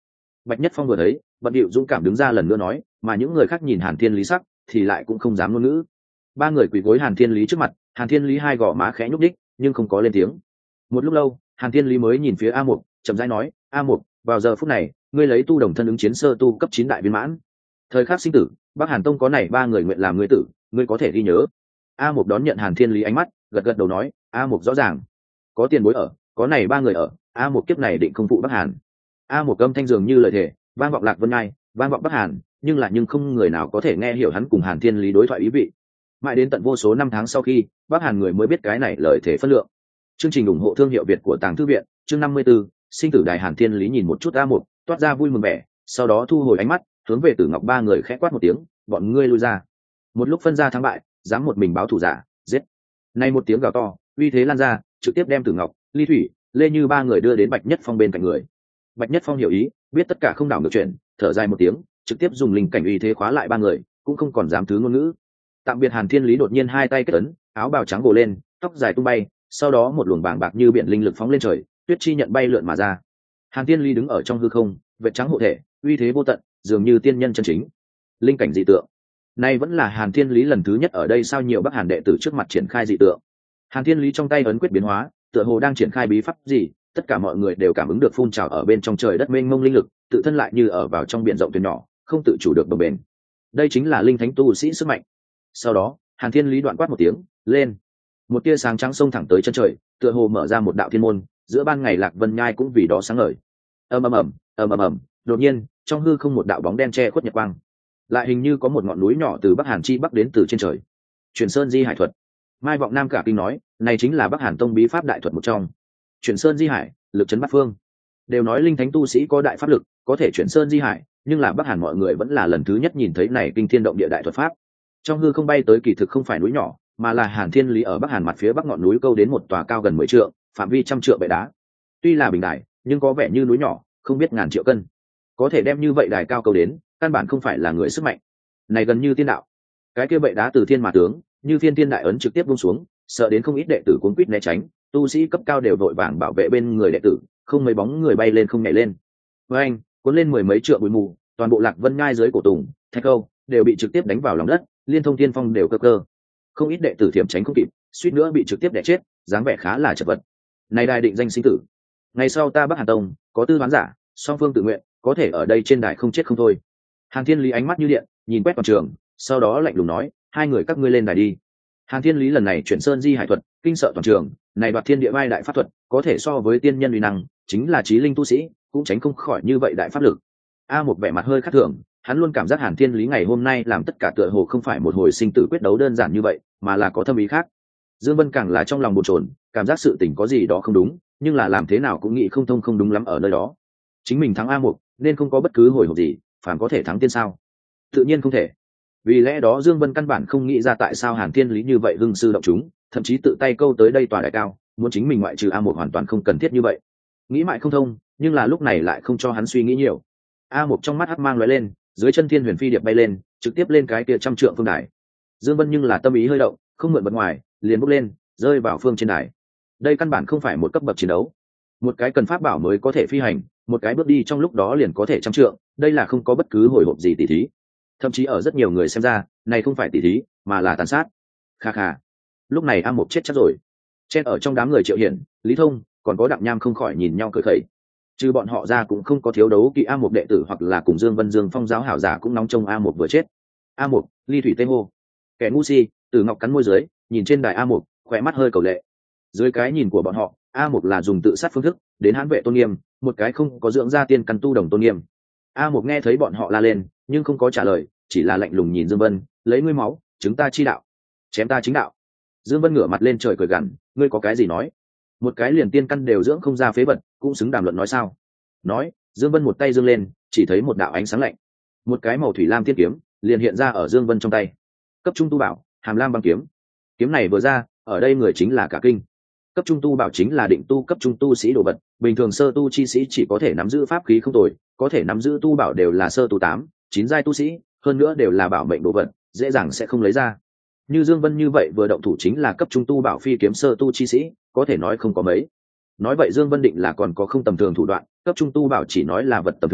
Bạch Nhất Phong vừa thấy bận điệu dũng cảm đứng ra lần nữa nói, mà những người khác nhìn Hàn Thiên Lý sắc thì lại cũng không dám ngôn ngữ. Ba người quỳ gối Hàn Thiên Lý trước mặt, Hàn Thiên Lý hai gò má khẽ nhúc đích nhưng không có lên tiếng. Một lúc lâu Hàn Thiên Lý mới nhìn phía A Mục, chậm rãi nói, A Mục, vào giờ phút này ngươi lấy tu đồng thân ứng chiến sơ tu cấp chín đại viên mãn, thời khắc sinh tử Bắc Hàn Tông có này ba người nguyện làm ngươi tử, ngươi có thể ghi nhớ. A Mục đón nhận Hàn Thiên Lý ánh mắt, gật gật đầu nói, A Mục rõ ràng, có tiền bối ở, có này ba người ở, A Mục kiếp này định không phụ Bắc Hàn. A Mục âm thanh dường như lời thề, vang vọng Lạc Vân Ngai, vang vọng Bắc Hàn, nhưng là nhưng không người nào có thể nghe hiểu hắn cùng Hàn Thiên Lý đối thoại ý vị. Mãi đến tận vô số năm tháng sau khi Bắc Hàn người mới biết cái này lời thể phân lượng. Chương trình ủng hộ thương hiệu Việt của Tàng Thư viện, chương năm mươi 54, sinh tử đài. Hàn Thiên Lý nhìn một chút A Mục, toát ra vui mừng vẻ, sau đó thu hồi ánh mắt, hướng về Tử Ngọc ba người khẽ quát một tiếng, bọn ngươi lui ra. Một lúc phân ra thắng bại, dám một mình báo thù giả, giết. Nay một tiếng gào to, uy thế lan ra, trực tiếp đem Tử Ngọc, Ly Thủy, Lê Như ba người đưa đến Bạch Nhất Phong bên cạnh người. Bạch Nhất Phong hiểu ý, biết tất cả không đảo ngược chuyện, thở dài một tiếng, trực tiếp dùng linh cảnh uy thế khóa lại ba người, cũng không còn dám thứ ngôn ngữ. Tạm biệt. Hàn Thiên Lý đột nhiên hai tay kết ấn, áo bào trắng gồ lên, tóc dài tung bay, sau đó một luồng bàng bạc như biển linh lực phóng lên trời, tuyết chi nhận bay lượn mà ra. Hàn Thiên Lý đứng ở trong hư không, vệt trắng hộ thể, uy thế vô tận, dường như tiên nhân chân chính. Linh cảnh dị tượng. Nay vẫn là Hàn Thiên Lý lần thứ nhất ở đây sao nhiều Bắc Hàn đệ tử trước mặt triển khai dị tượng. Hàn Thiên Lý trong tay ấn quyết biến hóa, tựa hồ đang triển khai bí pháp gì, tất cả mọi người đều cảm ứng được phun trào ở bên trong trời đất mênh mông linh lực, tự thân lại như ở vào trong biển rộng thuyền nhỏ, không tự chủ được bồng bềnh. Đây chính là linh thánh tu sĩ sức mạnh. Sau đó Hàn Thiên Lý đoạn quát một tiếng, lên. Một tia sáng trắng xông thẳng tới chân trời, tựa hồ mở ra một đạo thiên môn, giữa ban ngày Lạc Vân Nhai cũng vì đó sáng ngời. Ầm ầm ầm, ầm ầm ầm, đột nhiên trong hư không một đạo bóng đen che khuất nhật quang, lại hình như có một ngọn núi nhỏ từ Bắc Hàn chi bắc đến từ trên trời. Chuyển Sơn Di Hải thuật. Mai Vọng Nam cả kinh nói, này chính là Bắc Hàn Tông bí pháp đại thuật một trong. Chuyển Sơn Di Hải, lực chấn bát phương. Đều nói linh thánh tu sĩ có đại pháp lực, có thể chuyển Sơn Di Hải, nhưng là Bắc Hàn mọi người vẫn là lần thứ nhất nhìn thấy này kinh thiên động địa đại thuật pháp. Trong hư không bay tới kỳ thực không phải núi nhỏ, mà là Hàn Thiên Lý ở Bắc Hàn mặt phía bắc ngọn núi câu đến một tòa cao gần mười trượng, phạm vi trăm trượng bệ đá. Tuy là bình đài, nhưng có vẻ như núi nhỏ, không biết ngàn triệu cân. Có thể đem như vậy đài cao câu đến, căn bản không phải là người sức mạnh. Này gần như tiên đạo. Cái kia bệ đá từ thiên mà tướng, như phiên tiên đại ấn trực tiếp buông xuống, sợ đến không ít đệ tử cuống quýt né tránh, tu sĩ cấp cao đều vội vàng bảo vệ bên người đệ tử, không mấy bóng người bay lên không nhảy lên. Với anh, cuốn lên mười mấy trượng bụi mù, toàn bộ Lạc Vân Ngai dưới cổ tùng, thạch câu đều bị trực tiếp đánh vào lòng đất, liên thông tiên phong đều cơ cơ. Không ít đệ tử thiểm tránh không kịp, suýt nữa bị trực tiếp đè chết, dáng vẻ khá là chật vật. Này đài định danh sinh tử. Ngày sau ta Bắc Hàn Tông có tư toán giả, song phương tự nguyện, có thể ở đây trên đài không chết không thôi. Hàn Thiên Lý ánh mắt như điện, nhìn quét toàn trường, sau đó lạnh lùng nói, hai người các ngươi lên đài đi. Hàn Thiên Lý lần này chuyển Sơn Di Hải thuật, kinh sợ toàn trường, này đoạt thiên địa vai đại pháp thuật, có thể so với tiên nhân uy năng, chính là chí linh tu sĩ, cũng tránh không khỏi như vậy đại pháp lực. A một vẻ mặt hơi khác thường, hắn luôn cảm giác Hàn Thiên Lý ngày hôm nay làm tất cả tựa hồ không phải một hồi sinh tử quyết đấu đơn giản như vậy, mà là có thâm ý khác. Dương Vân càng là trong lòng bồn chồn, cảm giác sự tình có gì đó không đúng, nhưng là làm thế nào cũng nghĩ không thông không đúng lắm ở nơi đó. Chính mình thắng A một, nên không có bất cứ hồi hộp gì, phản có thể thắng tiên sao? Tự nhiên không thể. Vì lẽ đó Dương Vân căn bản không nghĩ ra tại sao Hàn Thiên Lý như vậy hưng sư động chúng, thậm chí tự tay câu tới đây tòa đại cao, muốn chính mình ngoại trừ A một hoàn toàn không cần thiết như vậy. Nghĩ mãi không thông, nhưng là lúc này lại không cho hắn suy nghĩ nhiều. A một trong mắt hắc mang lóe lên, dưới chân Thiên Huyền Phi điệp bay lên, trực tiếp lên cái kia trăm trượng phương đài. Dương Vân nhưng là tâm ý hơi động, không mượn bật ngoài, liền bốc lên, rơi vào phương trên đài. Đây căn bản không phải một cấp bậc chiến đấu, một cái cần pháp bảo mới có thể phi hành, một cái bước đi trong lúc đó liền có thể trăm trượng, đây là không có bất cứ hồi hộp gì tỉ thí. Thậm chí ở rất nhiều người xem ra, này không phải tỉ thí, mà là tàn sát. Kha kha. Lúc này A Mộc chết chắc rồi. Chen ở trong đám người Triệu Hiển, Lý Thông, còn có Đặng Nham không khỏi nhìn nhau cười khẩy. Trừ bọn họ ra cũng không có thiếu đấu kỵ A Mộc đệ tử hoặc là cùng Dương Vân Dương Phong giáo hảo giả cũng nóng trông A Mộc vừa chết. A Mộc, Ly Thủy Tê hô. Kẻ ngu si, Từ Ngọc cắn môi dưới, nhìn trên đài A Mộc, khỏe mắt hơi cầu lệ. Dưới cái nhìn của bọn họ, A Mộc là dùng tự sát phương thức đến hãn vệ tôn nghiêm, một cái không có dưỡng ra tiên căn tu đồng tôn nghiêm. A Mộc nghe thấy bọn họ la lên, nhưng không có trả lời, chỉ là lạnh lùng nhìn Dương Vân, lấy ngươi máu, chúng ta chi đạo, chém ta chính đạo. Dương Vân ngửa mặt lên trời cười gằn, ngươi có cái gì nói? Một cái liền tiên căn đều dưỡng không ra phế vật, cũng xứng đàm luận nói sao? Nói, Dương Vân một tay giương lên, chỉ thấy một đạo ánh sáng lạnh, một cái màu thủy lam tiên kiếm liền hiện ra ở Dương Vân trong tay. Cấp trung tu bảo, Hàm Lam băng kiếm. Kiếm này vừa ra, ở đây người chính là cả kinh. Cấp trung tu bảo chính là định tu cấp trung tu sĩ đồ vật, bình thường sơ tu chi sĩ chỉ có thể nắm giữ pháp khí không tồi, có thể nắm giữ tu bảo đều là sơ tu tám, chín giai tu sĩ, hơn nữa đều là bảo mệnh đồ vật, dễ dàng sẽ không lấy ra. Như Dương Vân như vậy vừa động thủ chính là cấp trung tu bảo phi kiếm sơ tu chi sĩ, có thể nói không có mấy. Nói vậy Dương Vân định là còn có không tầm thường thủ đoạn, cấp trung tu bảo chỉ nói là vật tầm thường,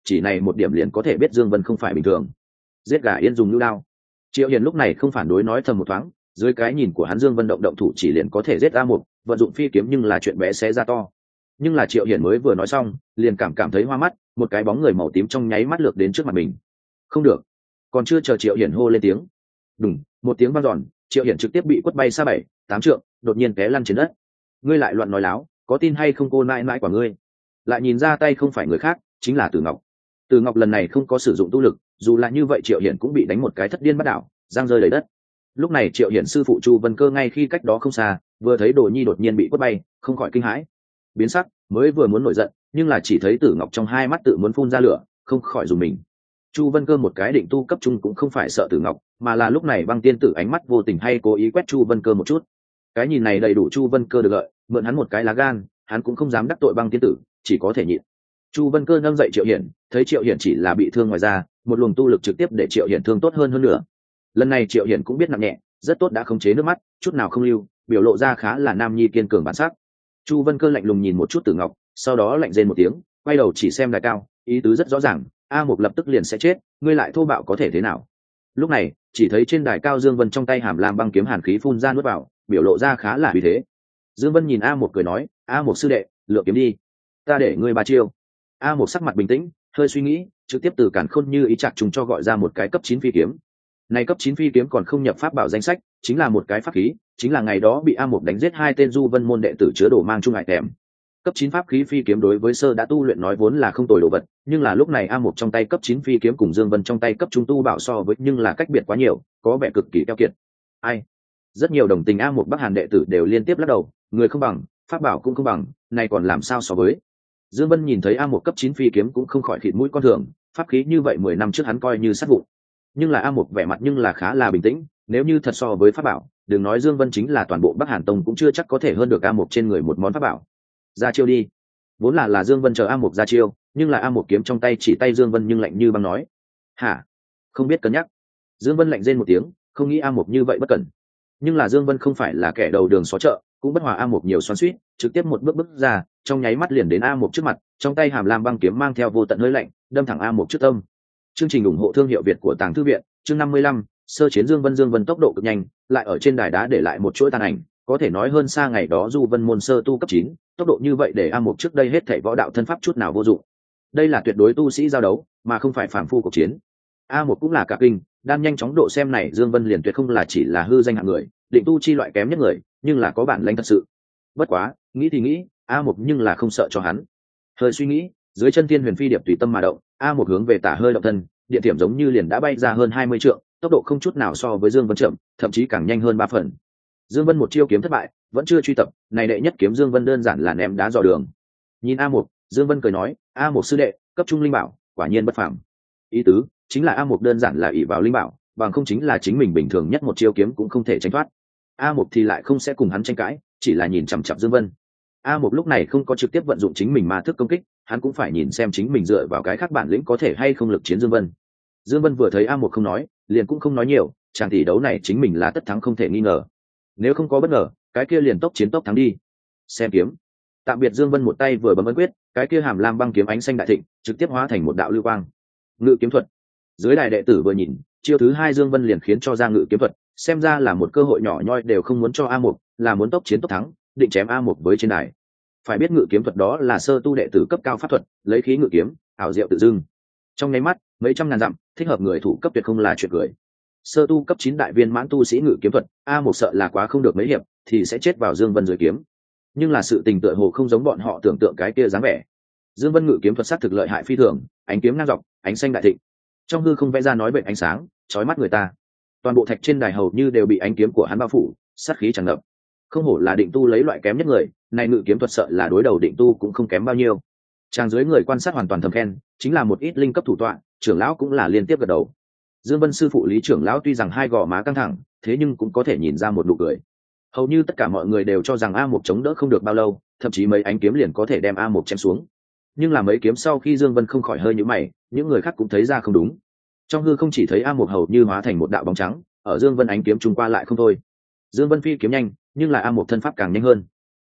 chỉ này một điểm liền có thể biết Dương Vân không phải bình thường. Giết gà yên dùng lưu đao. Triệu Hiền lúc này không phản đối, nói thầm một thoáng, dưới cái nhìn của hắn Dương Vân động động thủ chỉ liền có thể giết A Mục, vận dụng phi kiếm nhưng là chuyện bé xé ra to. Nhưng là Triệu Hiền mới vừa nói xong, liền cảm cảm thấy hoa mắt, một cái bóng người màu tím trong nháy mắt lược đến trước mặt mình. Không được. Còn chưa chờ Triệu Hiền hô lên tiếng, đùng, một tiếng vang dọn, Triệu Hiền trực tiếp bị quất bay xa bảy, tám trượng, đột nhiên té lăn trên đất. Ngươi lại loạn nói láo, có tin hay không cô nãi nãi quả ngươi. Lại nhìn ra tay không phải người khác, chính là Từ Ngọc. Từ Ngọc lần này không có sử dụng tu lực, dù là như vậy Triệu Hiển cũng bị đánh một cái thất điên bắt đảo, giang rơi đầy đất. Lúc này Triệu Hiển sư phụ Chu Vân Cơ ngay khi cách đó không xa, vừa thấy Đồ Nhi đột nhiên bị quất bay, không khỏi kinh hãi, biến sắc, mới vừa muốn nổi giận, nhưng là chỉ thấy Tử Ngọc trong hai mắt tự muốn phun ra lửa, không khỏi dùng mình. Chu Vân Cơ một cái định tu cấp trung cũng không phải sợ Tử Ngọc, mà là lúc này Băng Tiên Tử ánh mắt vô tình hay cố ý quét Chu Vân Cơ một chút. Cái nhìn này đầy đủ Chu Vân Cơ được lợi, mượn hắn một cái lá gan, hắn cũng không dám đắc tội Băng Tiên Tử, chỉ có thể nhịn. Chu Vân Cơ nâng dậy Triệu Hiển, thấy Triệu Hiển chỉ là bị thương ngoài ra, một luồng tu lực trực tiếp để Triệu Hiển thương tốt hơn hơn nữa. Lần này Triệu Hiển cũng biết nặng nhẹ, rất tốt đã khống chế nước mắt, chút nào không lưu, biểu lộ ra khá là nam nhi kiên cường bản sắc. Chu Vân Cơ lạnh lùng nhìn một chút Tử Ngọc, sau đó lạnh rên một tiếng, quay đầu chỉ xem đài cao, ý tứ rất rõ ràng, A Mục lập tức liền sẽ chết, ngươi lại thô bạo có thể thế nào? Lúc này, chỉ thấy trên đài cao Dương Vân trong tay hàm lam băng kiếm hàn khí phun ra nuốt vào, biểu lộ ra khá là uy thế. Dương Vân nhìn A Mục cười nói, A Mục sư đệ, lựa kiếm đi, ta để ngươi ba chiêu. A Mục sắc mặt bình tĩnh, hơi suy nghĩ, trực tiếp từ càn khôn như ý chặt trùng cho gọi ra một cái cấp chín phi kiếm. Này cấp chín phi kiếm còn không nhập pháp bảo danh sách, chính là một cái pháp khí, chính là ngày đó bị A Mục đánh giết hai tên Du Vân môn đệ tử chứa đồ mang chung ngại kèm. Cấp chín pháp khí phi kiếm đối với sơ đã tu luyện nói vốn là không tồi đồ vật, nhưng là lúc này A Mục trong tay cấp chín phi kiếm cùng Dương Vân trong tay cấp trung tu bảo so với nhưng là cách biệt quá nhiều, có vẻ cực kỳ keo kiệt. Ai? Rất nhiều đồng tình A Mục Bắc Hàn đệ tử đều liên tiếp lắc đầu, người không bằng, pháp bảo cũng không bằng, này còn làm sao so với. Dương Vân nhìn thấy A Mục cấp chín phi kiếm cũng không khỏi khịt mũi con thường, pháp khí như vậy mười năm trước hắn coi như sát vụn. Nhưng là A Mục vẻ mặt nhưng là khá là bình tĩnh, nếu như thật so với pháp bảo, đừng nói Dương Vân chính là toàn bộ Bắc Hàn Tông cũng chưa chắc có thể hơn được A Mục trên người một món pháp bảo. Ra chiêu đi. Vốn là là Dương Vân chờ A Mục ra chiêu, nhưng là A Mục kiếm trong tay chỉ tay Dương Vân nhưng lạnh như băng nói: "Hả? Không biết cân nhắc." Dương Vân lạnh rên một tiếng, không nghĩ A Mục như vậy bất cẩn. Nhưng là Dương Vân không phải là kẻ đầu đường xó chợ, cũng bất hòa A Mục nhiều xoắn xuýt, trực tiếp một bước bước ra, trong nháy mắt liền đến A Mục trước mặt, trong tay hàm lam băng kiếm mang theo vô tận hơi lạnh, đâm thẳng A Mục trước tâm. Chương trình ủng hộ thương hiệu Việt của Tàng Thư viện, chương năm mươi lăm, sơ chiến Dương Vân. Dương Vân tốc độ cực nhanh, lại ở trên đài đá để lại một chuỗi tàn ảnh, có thể nói hơn xa ngày đó Du Vân môn sơ tu cấp chín, tốc độ như vậy để A Mục trước đây hết thảy võ đạo thân pháp chút nào vô dụng. Đây là tuyệt đối tu sĩ giao đấu, mà không phải phàm phu cuộc chiến. A Mục cũng là cả kinh, đan nhanh chóng độ xem này Dương Vân liền tuyệt không là chỉ là hư danh hạng người, định tu chi loại kém nhất người, nhưng là có bản lĩnh thật sự. Bất quá, nghĩ thì nghĩ, A Mục nhưng là không sợ cho hắn. Hơi suy nghĩ, dưới chân Thiên Huyền Phi Điệp tùy tâm mà động, A Mục hướng về tả hơi động thân, địa điểm giống như liền đã bay ra hơn hai mươi trượng, tốc độ không chút nào so với Dương Vân chậm, thậm chí càng nhanh hơn ba phần. Dương Vân một chiêu kiếm thất bại, vẫn chưa truy tập, này đệ nhất kiếm Dương Vân đơn giản là ném đá dò đường. Nhìn A Mục, Dương Vân cười nói, A Mục sư đệ, cấp trung linh bảo, quả nhiên bất phàm. Ý tứ chính là A Mục đơn giản là ỷ vào linh bảo, bằng không chính là chính mình bình thường nhất một chiêu kiếm cũng không thể tránh thoát. A Mục thì lại không sẽ cùng hắn tranh cãi, chỉ là nhìn chằm chằm Dương Vân. A Mục lúc này không có trực tiếp vận dụng chính mình ma thức công kích, hắn cũng phải nhìn xem chính mình dựa vào cái khác bản lĩnh có thể hay không lực chiến Dương Vân. Dương Vân vừa thấy A Mục không nói, liền cũng không nói nhiều, chàng tỷ đấu này chính mình là tất thắng không thể nghi ngờ. Nếu không có bất ngờ, cái kia liền tốc chiến tốc thắng đi. Xem kiếm. Tạm biệt. Dương Vân một tay vừa bấm ấn quyết, cái kia hàm lam băng kiếm ánh xanh đại thịnh, trực tiếp hóa thành một đạo lưu quang. Ngự kiếm thuật. Dưới đài đệ tử vừa nhìn, chiêu thứ hai Dương Vân liền khiến cho ra ngự kiếm thuật, xem ra là một cơ hội nhỏ nhoi đều không muốn cho A Mục, là muốn tốc chiến tốc thắng, định chém A Mục với trên đài. Phải biết ngự kiếm thuật đó là sơ tu đệ tử cấp cao pháp thuật, lấy khí ngự kiếm, ảo diệu tự dưng. Trong nháy mắt, mấy trăm ngàn dặm, thích hợp người thủ cấp tuyệt không là chuyện cười. Sơ tu cấp chín đại viên mãn tu sĩ ngự kiếm thuật, A Mục sợ là quá không được mấy hiệp thì sẽ chết vào Dương Vân dưới kiếm. Nhưng là sự tình tựa hồ không giống bọn họ tưởng tượng cái kia dáng vẻ. Dương Vân ngự kiếm thuật sát thực lợi hại phi thường, ánh kiếm ngang dọc, ánh xanh đại thịnh. Trong hư không vẽ ra nói bệnh ánh sáng, chói mắt người ta. Toàn bộ thạch trên đài hầu như đều bị ánh kiếm của hắn bao phủ, sát khí tràn ngập. Không hổ là định tu lấy loại kém nhất người, này ngự kiếm thuật sợ là đối đầu định tu cũng không kém bao nhiêu. Trang dưới người quan sát hoàn toàn thầm khen, chính là một ít linh cấp thủ tọa, trưởng lão cũng là liên tiếp gật đầu. Dương Vân sư phụ Lý trưởng lão tuy rằng hai gò má căng thẳng, thế nhưng cũng có thể nhìn ra một nụ cười. Hầu như tất cả mọi người đều cho rằng A Mục chống đỡ không được bao lâu, thậm chí mấy ánh kiếm liền có thể đem A Mục chém xuống. Nhưng là mấy kiếm sau khi Dương Vân không khỏi hơi nhíu mày, những người khác cũng thấy ra không đúng. Trong hư không chỉ thấy A Mục hầu như hóa thành một đạo bóng trắng, ở Dương Vân ánh kiếm trùng qua lại không thôi. Dương Vân phi kiếm nhanh, nhưng là A Mục thân pháp càng nhanh hơn.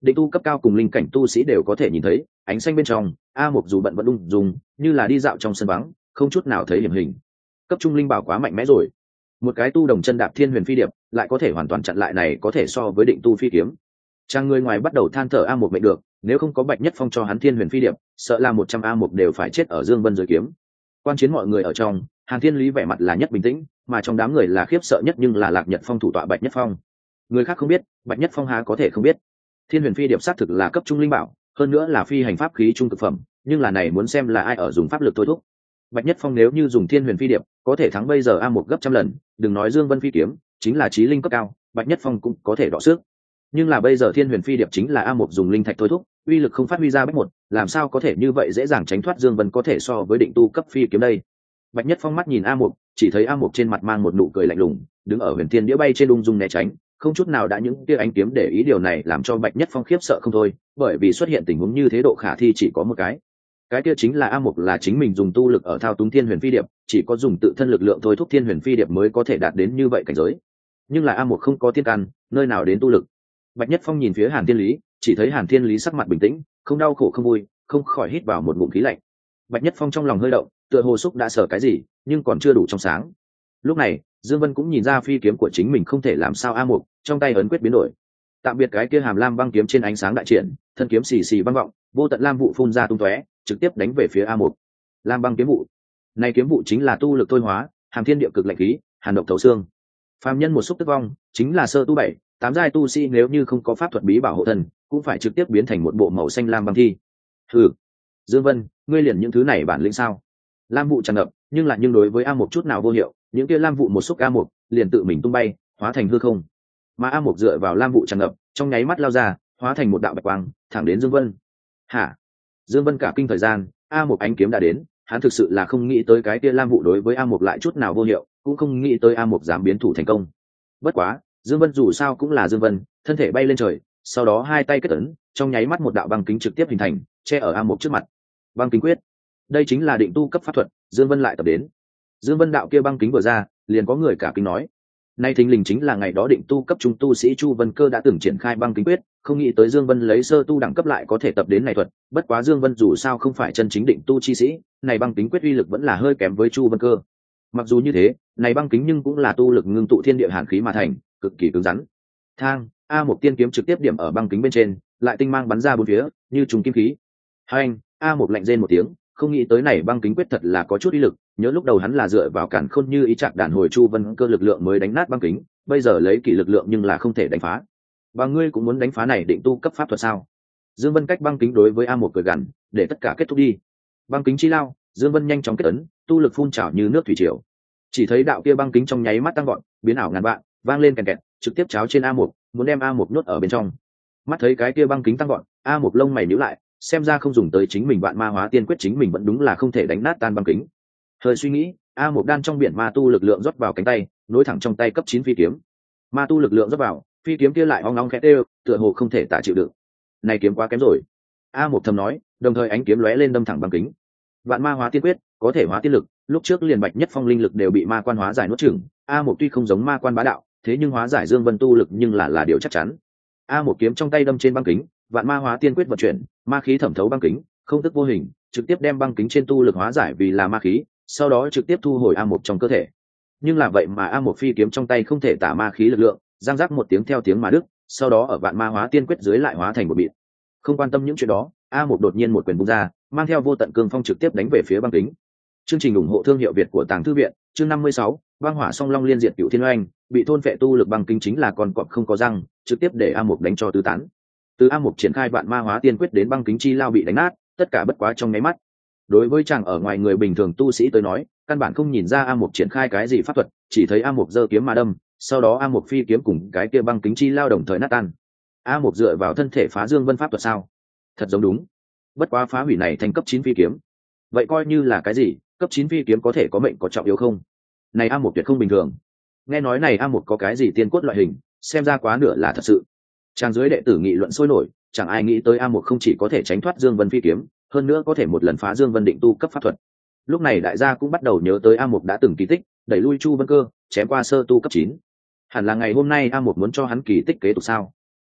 định tu cấp cao cùng linh cảnh tu sĩ đều có thể nhìn thấy ánh xanh bên trong. A Mục dù bận vẫn ung dung như là đi dạo trong sân vắng, không chút nào thấy hiểm hình. Cấp trung linh bảo quá mạnh mẽ rồi, một cái tu đồng chân đạp thiên huyền phi điệp lại có thể hoàn toàn chặn lại, này có thể so với định tu phi kiếm. Trang người ngoài bắt đầu than thở A Mục mệnh được, nếu không có Bạch Nhất Phong cho hắn thiên huyền phi điệp, sợ là một trăm A Mục đều phải chết ở Dương Vân dưới kiếm. Quan chiến mọi người ở trong, Hàn Thiên Lý vẻ mặt là nhất bình tĩnh, mà trong đám người là khiếp sợ nhất nhưng là Lạc Nhật Phong thủ tọa Bạch Nhất Phong. Người khác không biết, Bạch Nhất Phong há có thể không biết. Thiên huyền phi điệp xác thực là cấp trung linh bảo, hơn nữa là phi hành pháp khí trung cực phẩm, nhưng là này muốn xem là ai ở dùng pháp lực thôi thúc. Bạch Nhất Phong nếu như dùng thiên huyền phi điệp, có thể thắng bây giờ A Mục gấp trăm lần, đừng nói Dương Vân phi kiếm, chính là chí linh cấp cao, Bạch Nhất Phong cũng có thể đọ sức. Nhưng là bây giờ thiên huyền phi điệp chính là A Mục dùng linh thạch thôi thúc, uy lực không phát huy ra bách một, làm sao có thể như vậy dễ dàng tránh thoát Dương Vân có thể so với định tu cấp phi kiếm đây. Bạch Nhất Phong mắt nhìn A Mục, chỉ thấy A Mục trên mặt mang một nụ cười lạnh lùng, đứng ở huyền thiên đĩa bay trên ung dung né tránh, không chút nào đã những tia ánh kiếm để ý. Điều này làm cho Bạch Nhất Phong khiếp sợ không thôi, bởi vì xuất hiện tình huống như thế độ khả thi chỉ có một cái, cái kia chính là A Mục là chính mình dùng tu lực ở thao túng thiên huyền phi điệp, chỉ có dùng tự thân lực lượng thôi thúc thiên huyền phi điệp mới có thể đạt đến như vậy cảnh giới. Nhưng là A Mục không có tiên căn, nơi nào đến tu lực. Bạch Nhất Phong nhìn phía Hàn Thiên Lý, chỉ thấy Hàn Thiên Lý sắc mặt bình tĩnh, không đau khổ không vui, không khỏi hít vào một ngụm khí lạnh. Bạch Nhất Phong trong lòng hơi động, tựa hồ xúc đã sở cái gì, nhưng còn chưa đủ trong sáng. Lúc này, Dương Vân cũng nhìn ra phi kiếm của chính mình không thể làm sao A Mục, trong tay ấn quyết biến đổi. Tạm biệt cái kia hàm lam băng kiếm trên ánh sáng đại triển, thân kiếm xì xì vang vọng, vô tận lam vụ phun ra tung tóe, trực tiếp đánh về phía A Mục. Lam băng kiếm vụ, này kiếm vụ chính là tu lực thôi hóa, hàm thiên địa cực lạnh khí, hàn độc thấu xương. Phàm nhân một xúc tức vong, chính là sơ tu bảy, tám giai tu sĩ nếu như không có pháp thuật bí bảo hộ thân, cũng phải trực tiếp biến thành một bộ màu xanh lam băng thi. Hừ, Dương Vân, ngươi liền những thứ này bản lĩnh sao? Lam vụ tràn ngập, nhưng lại nhưng đối với A Mục chút nào vô hiệu, những kia lam vụ một xúc A Mục, liền tự mình tung bay, hóa thành hư không. Mà A Mục dựa vào lam vụ tràn ngập, trong nháy mắt lao ra, hóa thành một đạo bạch quang, thẳng đến Dương Vân. Hả? Dương Vân cả kinh thời gian, A Mục ánh kiếm đã đến, hắn thực sự là không nghĩ tới cái kia lam vụ đối với A Mục lại chút nào vô hiệu, cũng không nghĩ tới A Mục dám biến thủ thành công. Bất quá, Dương Vân dù sao cũng là Dương Vân, thân thể bay lên trời, sau đó hai tay kết ấn, trong nháy mắt một đạo băng kính trực tiếp hình thành, che ở A Mục trước mặt. Băng kính quyết, đây chính là định tu cấp pháp thuật, Dương Vân lại tập đến. Dương Vân đạo kia băng kính vừa ra, liền có người cả kinh nói, nay thình lình chính là ngày đó định tu cấp trung tu sĩ Chu Vân Cơ đã từng triển khai băng kính quyết, không nghĩ tới Dương Vân lấy sơ tu đẳng cấp lại có thể tập đến này thuật, bất quá Dương Vân dù sao không phải chân chính định tu chi sĩ, này băng kính quyết uy lực vẫn là hơi kém với Chu Vân Cơ. Mặc dù như thế, này băng kính nhưng cũng là tu lực ngưng tụ thiên địa hàn khí mà thành, cực kỳ cứng rắn. Thang, A Mục tiên kiếm trực tiếp điểm ở băng kính bên trên, lại tinh mang bắn ra bốn phía, như trùng kim khí. Hành, A Mục lạnh rên một tiếng, không nghĩ tới này băng kính quyết thật là có chút uy lực, nhớ lúc đầu hắn là dựa vào cản khôn như ý trạng đàn hồi Chu Vân Cơ lực lượng mới đánh nát băng kính, bây giờ lấy kỷ lực lượng nhưng là không thể đánh phá. Và ngươi cũng muốn đánh phá này định tu cấp pháp thuật sao? Dương Vân cách băng kính đối với A Mục cười gằn, để tất cả kết thúc đi. Băng kính chi lao, Dương Vân nhanh chóng kết ấn, tu lực phun trào như nước thủy triều. Chỉ thấy đạo kia băng kính trong nháy mắt tăng vọt, biến ảo ngàn vạn, vang lên kèn kẹt, trực tiếp cháo trên A Mục, muốn đem A Mục nuốt ở bên trong. Mắt thấy cái kia băng kính tăng vọt, A Mục lông mày nhíu lại, xem ra không dùng tới chính mình vạn ma hóa tiên quyết chính mình vẫn đúng là không thể đánh nát tan băng kính. Hơi suy nghĩ, A Mục đan trong biển ma tu lực lượng rót vào cánh tay, nối thẳng trong tay cấp chín phi kiếm. Ma tu lực lượng rót vào, phi kiếm kia lại ong ong khẽ đều, tựa hồ không thể tả chịu được. Này kiếm quá kém rồi. A Mục thầm nói, đồng thời ánh kiếm lóe lên đâm thẳng băng kính. Vạn ma hóa tiên quyết, có thể hóa tiên lực, lúc trước liền Bạch Nhất Phong linh lực đều bị ma quan hóa giải nuốt chửng. A Mục tuy không giống ma quan bá đạo, thế nhưng hóa giải Dương Vân tu lực nhưng là là điều chắc chắn. A Mục kiếm trong tay đâm trên băng kính, vạn ma hóa tiên quyết vận chuyển, ma khí thẩm thấu băng kính, không tức vô hình, trực tiếp đem băng kính trên tu lực hóa giải vì là ma khí, sau đó trực tiếp thu hồi A Mục trong cơ thể. Nhưng là vậy mà A Mục phi kiếm trong tay không thể tả ma khí lực lượng, giang giác một tiếng theo tiếng mà đứt, sau đó ở vạn ma hóa tiên quyết dưới lại hóa thành một bịt. Không quan tâm những chuyện đó, A Mục đột nhiên một quyền vung ra, mang theo vô tận cương phong trực tiếp đánh về phía băng kính. Chương trình ủng hộ thương hiệu Việt của Tàng Thư viện, chương năm mươi sáu, băng hỏa song long liên diệt cửu thiên oanh, bị thôn phệ tu lực băng kính chính là con cọp không có răng, trực tiếp để A Mục đánh cho tứ tán. Từ A Mục triển khai vạn ma hóa tiên quyết đến băng kính chi lao bị đánh nát, tất cả bất quá trong nháy mắt. Đối với chàng ở ngoài người bình thường tu sĩ tới nói, căn bản không nhìn ra A Mục triển khai cái gì pháp thuật, chỉ thấy A Mục giơ kiếm mà đâm, sau đó A Mục phi kiếm cùng cái kia băng kính chi lao đồng thời nát tan. A Mục dựa vào thân thể phá Dương Vân pháp thuật sao? Thật giống đúng. Bất quá phá hủy này thành cấp chín phi kiếm. Vậy coi như là cái gì? Cấp chín phi kiếm có thể có mệnh có trọng yếu không? Này A Mục tuyệt không bình thường. Nghe nói này A Mục có cái gì tiên cốt loại hình, xem ra quá nửa là thật sự. Trang dưới đệ tử nghị luận sôi nổi, chẳng ai nghĩ tới A Mục không chỉ có thể tránh thoát Dương Vân phi kiếm, hơn nữa có thể một lần phá Dương Vân định tu cấp pháp thuật. Lúc này đại gia cũng bắt đầu nhớ tới A Mục đã từng kỳ tích, đẩy lui Chu Vân Cơ, chém qua sơ tu cấp chín. Hẳn là ngày hôm nay A Mục muốn cho hắn kỳ tích kế tục sao?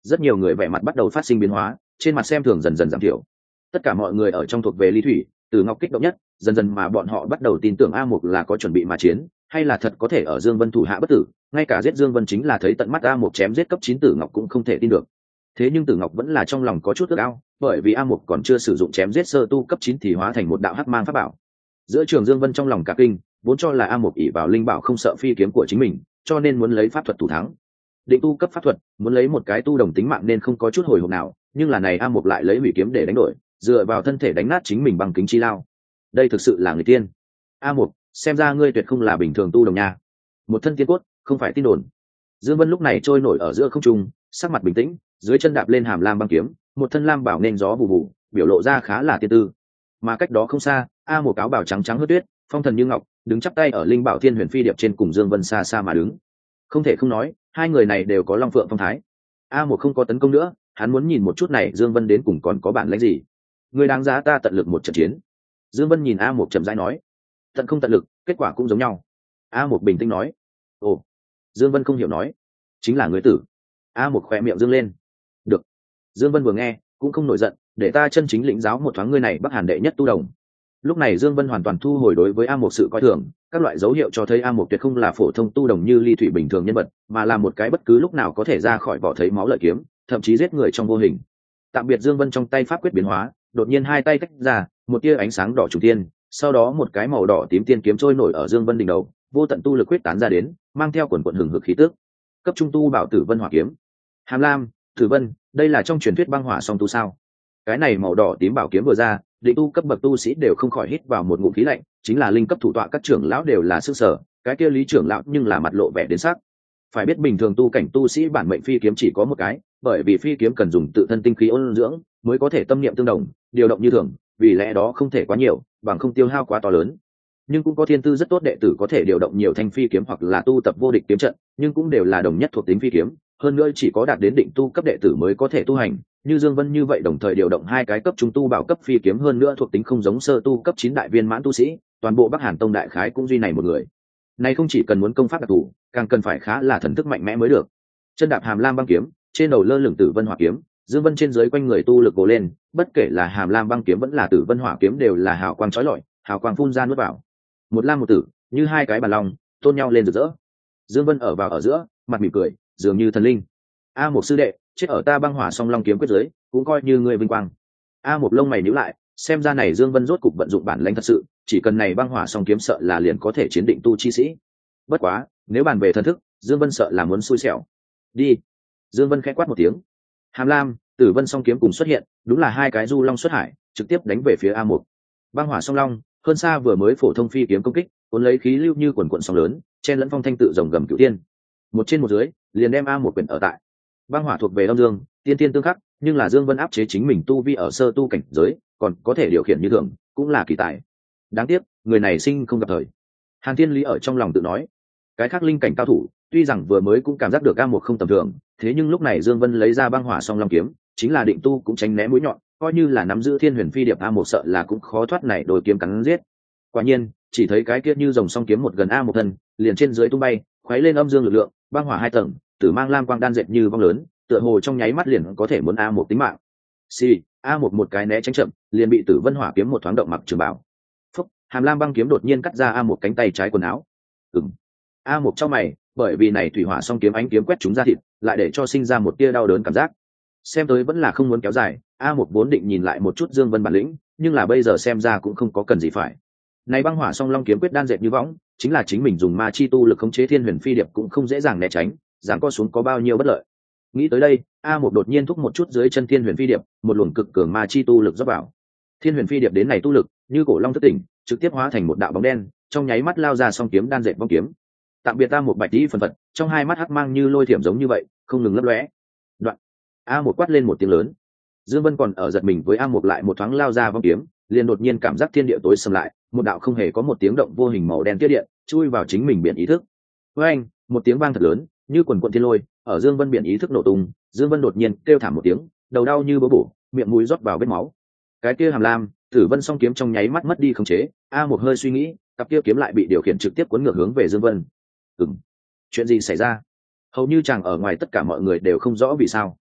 rất nhiều người vẻ mặt bắt đầu phát sinh biến hóa, trên mặt xem thường dần dần giảm thiểu. Tất cả mọi người ở trong thuộc về Ly Thủy, Từ Ngọc kích động nhất, dần dần mà bọn họ bắt đầu tin tưởng A Mục là có chuẩn bị mà chiến, hay là thật có thể ở Dương Vân thủ hạ bất tử, ngay cả giết Dương Vân chính là thấy tận mắt A Mục chém giết cấp chín Tử Ngọc cũng không thể tin được. Thế nhưng Tử Ngọc vẫn là trong lòng có chút ước ao, bởi vì A Mục còn chưa sử dụng chém giết sơ tu cấp chín thì hóa thành một đạo hắc mang pháp bảo. Giữa trường Dương Vân trong lòng cả kinh, vốn cho là A Mục ỷ vào linh bảo không sợ phi kiếm của chính mình, cho nên muốn lấy pháp thuật thủ thắng. Định tu cấp pháp thuật, muốn lấy một cái tu đồng tính mạng nên không có chút hồi hộp nào, nhưng là này A Mục lại lấy hủy kiếm để đánh đổi, dựa vào thân thể đánh nát chính mình bằng kính chi lao. Đây thực sự là người tiên. A Mục, xem ra ngươi tuyệt không là bình thường tu đồng nha. Một thân tiên cốt, không phải tin đồn. Dương Vân lúc này trôi nổi ở giữa không trung, sắc mặt bình tĩnh, dưới chân đạp lên hàm lam băng kiếm, một thân lam bảo nên gió vụ vụ, biểu lộ ra khá là tiên tư. Mà cách đó không xa, A Mục áo bào trắng trắng hớt tuyết, phong thần như ngọc, đứng chắp tay ở linh bảo thiên huyền phi điệp trên cùng Dương Vân xa xa mà đứng. Không thể không nói, hai người này đều có long phượng phong thái. A Mục không có tấn công nữa, hắn muốn nhìn một chút này Dương Vân đến cùng còn có bản lĩnh gì. Người đáng giá ta tận lực một trận chiến. Dương Vân nhìn A Mục chậm rãi nói, tận không tận lực, kết quả cũng giống nhau. A Mục bình tĩnh nói. Ồ. Dương Vân không hiểu nói, chính là người tử. A Mục khỏe miệng dương lên. Được. Dương Vân vừa nghe, cũng không nổi giận, để ta chân chính lĩnh giáo một thoáng ngươi này Bắc Hàn đệ nhất tu đồng. Lúc này Dương Vân hoàn toàn thu hồi đối với A Mục sự coi thường, các loại dấu hiệu cho thấy A Mục tuyệt không là phổ thông tu đồng như Ly Thủy bình thường nhân vật, mà là một cái bất cứ lúc nào có thể ra khỏi vỏ thấy máu lợi kiếm, thậm chí giết người trong vô hình. Tạm biệt Dương Vân trong tay pháp quyết biến hóa, đột nhiên hai tay tách ra, một tia ánh sáng đỏ chủ tiên, sau đó một cái màu đỏ tím tiên kiếm trôi nổi ở Dương Vân đỉnh đầu, vô tận tu lực quyết tán ra đến, mang theo quần quần hừng hực khí tức. Cấp trung tu bảo tử vân hỏa kiếm. Hàm Lam, Tử Vân, đây là trong truyền thuyết băng hỏa song tu sao? Cái này màu đỏ tím bảo kiếm vừa ra, định tu cấp bậc tu sĩ đều không khỏi hít vào một ngụm khí lạnh, chính là linh cấp thủ tọa các trưởng lão đều là sức sở, cái kia Lý trưởng lão nhưng là mặt lộ vẻ đến sắc. Phải biết bình thường tu cảnh tu sĩ bản mệnh phi kiếm chỉ có một cái, bởi vì phi kiếm cần dùng tự thân tinh khí ôn dưỡng mới có thể tâm niệm tương đồng, điều động như thường, vì lẽ đó không thể quá nhiều, bằng không tiêu hao quá to lớn. Nhưng cũng có thiên tư rất tốt đệ tử có thể điều động nhiều thanh phi kiếm hoặc là tu tập vô địch kiếm trận, nhưng cũng đều là đồng nhất thuộc tính phi kiếm, hơn nữa chỉ có đạt đến định tu cấp đệ tử mới có thể tu hành, như Dương Vân như vậy đồng thời điều động hai cái cấp trung tu bảo cấp phi kiếm hơn nữa thuộc tính không giống sơ tu cấp chín đại viên mãn tu sĩ, toàn bộ Bắc Hàn Tông đại khái cũng duy này một người. Này không chỉ cần muốn công pháp đặc thù, càng cần phải khá là thần thức mạnh mẽ mới được. Chân đạp hàm lam băng kiếm, trên đầu lơ lửng tử vân hỏa kiếm, Dương Vân trên dưới quanh người tu lực gồ lên, bất kể là hàm lam băng kiếm vẫn là tử vân hỏa kiếm đều là hào quang chói lọi, hào quang phun ra nuốt vào. Một lam một tử, như hai cái bàn long, tôn nhau lên rực rỡ. Dương Vân ở vào ở giữa, mặt mỉm cười, dường như thần linh. A Một sư đệ, chết ở ta băng hỏa song long kiếm quyết dưới, cũng coi như người vinh quang. A Một lông mày nhíu lại, xem ra này Dương Vân rốt cục vận dụng bản lĩnh thật sự, chỉ cần này băng hỏa song kiếm sợ là liền có thể chiến định tu chi sĩ. Bất quá, nếu bàn về thần thức, Dương Vân sợ là muốn xui xẻo. Đi. Dương Vân khẽ quát một tiếng. Hàm Lam, Tử Vân song kiếm cùng xuất hiện, đúng là hai cái du long xuất hải, trực tiếp đánh về phía A Một. Băng hỏa song long, hơn xa vừa mới phổ thông phi kiếm công kích, cuốn lấy khí lưu như quần quần sóng lớn, chen lẫn phong thanh tự rồng gầm cửu tiên. Một trên một dưới, liền đem A Một quyền ở tại. Băng hỏa thuộc về âm dương, tiên tiên tương khắc, nhưng là Dương Vân áp chế chính mình tu vi ở sơ tu cảnh giới, còn có thể điều khiển như thường, cũng là kỳ tài. Đáng tiếc, người này sinh không gặp thời. Hàn Thiên Lý ở trong lòng tự nói, cái khác linh cảnh cao thủ, tuy rằng vừa mới cũng cảm giác được A Một không tầm thường, thế nhưng lúc này Dương Vân lấy ra băng hỏa song long kiếm, chính là định tu cũng tránh né mũi nhọn, coi như là nắm giữ thiên huyền phi điệp A Một sợ là cũng khó thoát này đôi kiếm cắn giết. Quả nhiên, chỉ thấy cái kia như rồng song kiếm một gần A Một thân, liền trên dưới tung bay, khuấy lên âm dương lực lượng, băng hỏa hai tầng, tử mang lam quang đan dệt như vong lớn, tựa hồ trong nháy mắt liền có thể muốn A Một tính mạng. Xì, A Một một cái né tránh chậm, liền bị Tử Vân hỏa kiếm một thoáng động mặc trường bảo. Phúc, hàm lam băng kiếm đột nhiên cắt ra A Một cánh tay trái quần áo. Ừm. A Một trong mày, bởi vì này thủy hỏa song kiếm ánh kiếm quét trúng ra thịt, lại để cho sinh ra một tia đau đớn cảm giác. Xem tới vẫn là không muốn kéo dài, A Một vốn định nhìn lại một chút Dương Vân bản lĩnh, nhưng là bây giờ xem ra cũng không có cần gì phải. Này băng hỏa song long kiếm quyết đan dệt như võng, chính là chính mình dùng ma chi tu lực khống chế thiên huyền phi điệp cũng không dễ dàng né tránh, giáng co xuống có bao nhiêu bất lợi. Nghĩ tới đây, A Một đột nhiên thúc một chút dưới chân thiên huyền phi điệp, một luồng cực cường ma chi tu lực rót vào. Thiên huyền phi điệp đến này tu lực, như cổ long thất tỉnh, trực tiếp hóa thành một đạo bóng đen, trong nháy mắt lao ra song kiếm đan dệt vong kiếm. Tạm biệt A Một bạch tí phần phật, trong hai mắt hắc mang như lôi thiểm giống như vậy, không ngừng lấp lóe. Đoạn. A Một quát lên một tiếng lớn. Dương Vân còn ở giật mình với A Một lại một thoáng lao ra vong kiếm, liền đột nhiên cảm giác thiên địa tối sầm lại, một đạo không hề có một tiếng động vô hình màu đen tiết điện, chui vào chính mình biển ý thức. Với anh, một tiếng vang thật lớn, như quần quần thiên lôi, ở Dương Vân biển ý thức nổ tung, Dương Vân đột nhiên kêu thảm một tiếng, đầu đau như bớ bổ, miệng mũi rót vào vết máu. Cái kia hàm lam, Tử Vân song kiếm trong nháy mắt mất đi khống chế, A Một hơi suy nghĩ, cặp kia kiếm lại bị điều khiển trực tiếp cuốn ngược hướng về Dương Vân. Ừm, chuyện gì xảy ra? Hầu như chàng ở ngoài tất cả mọi người đều không rõ vì sao.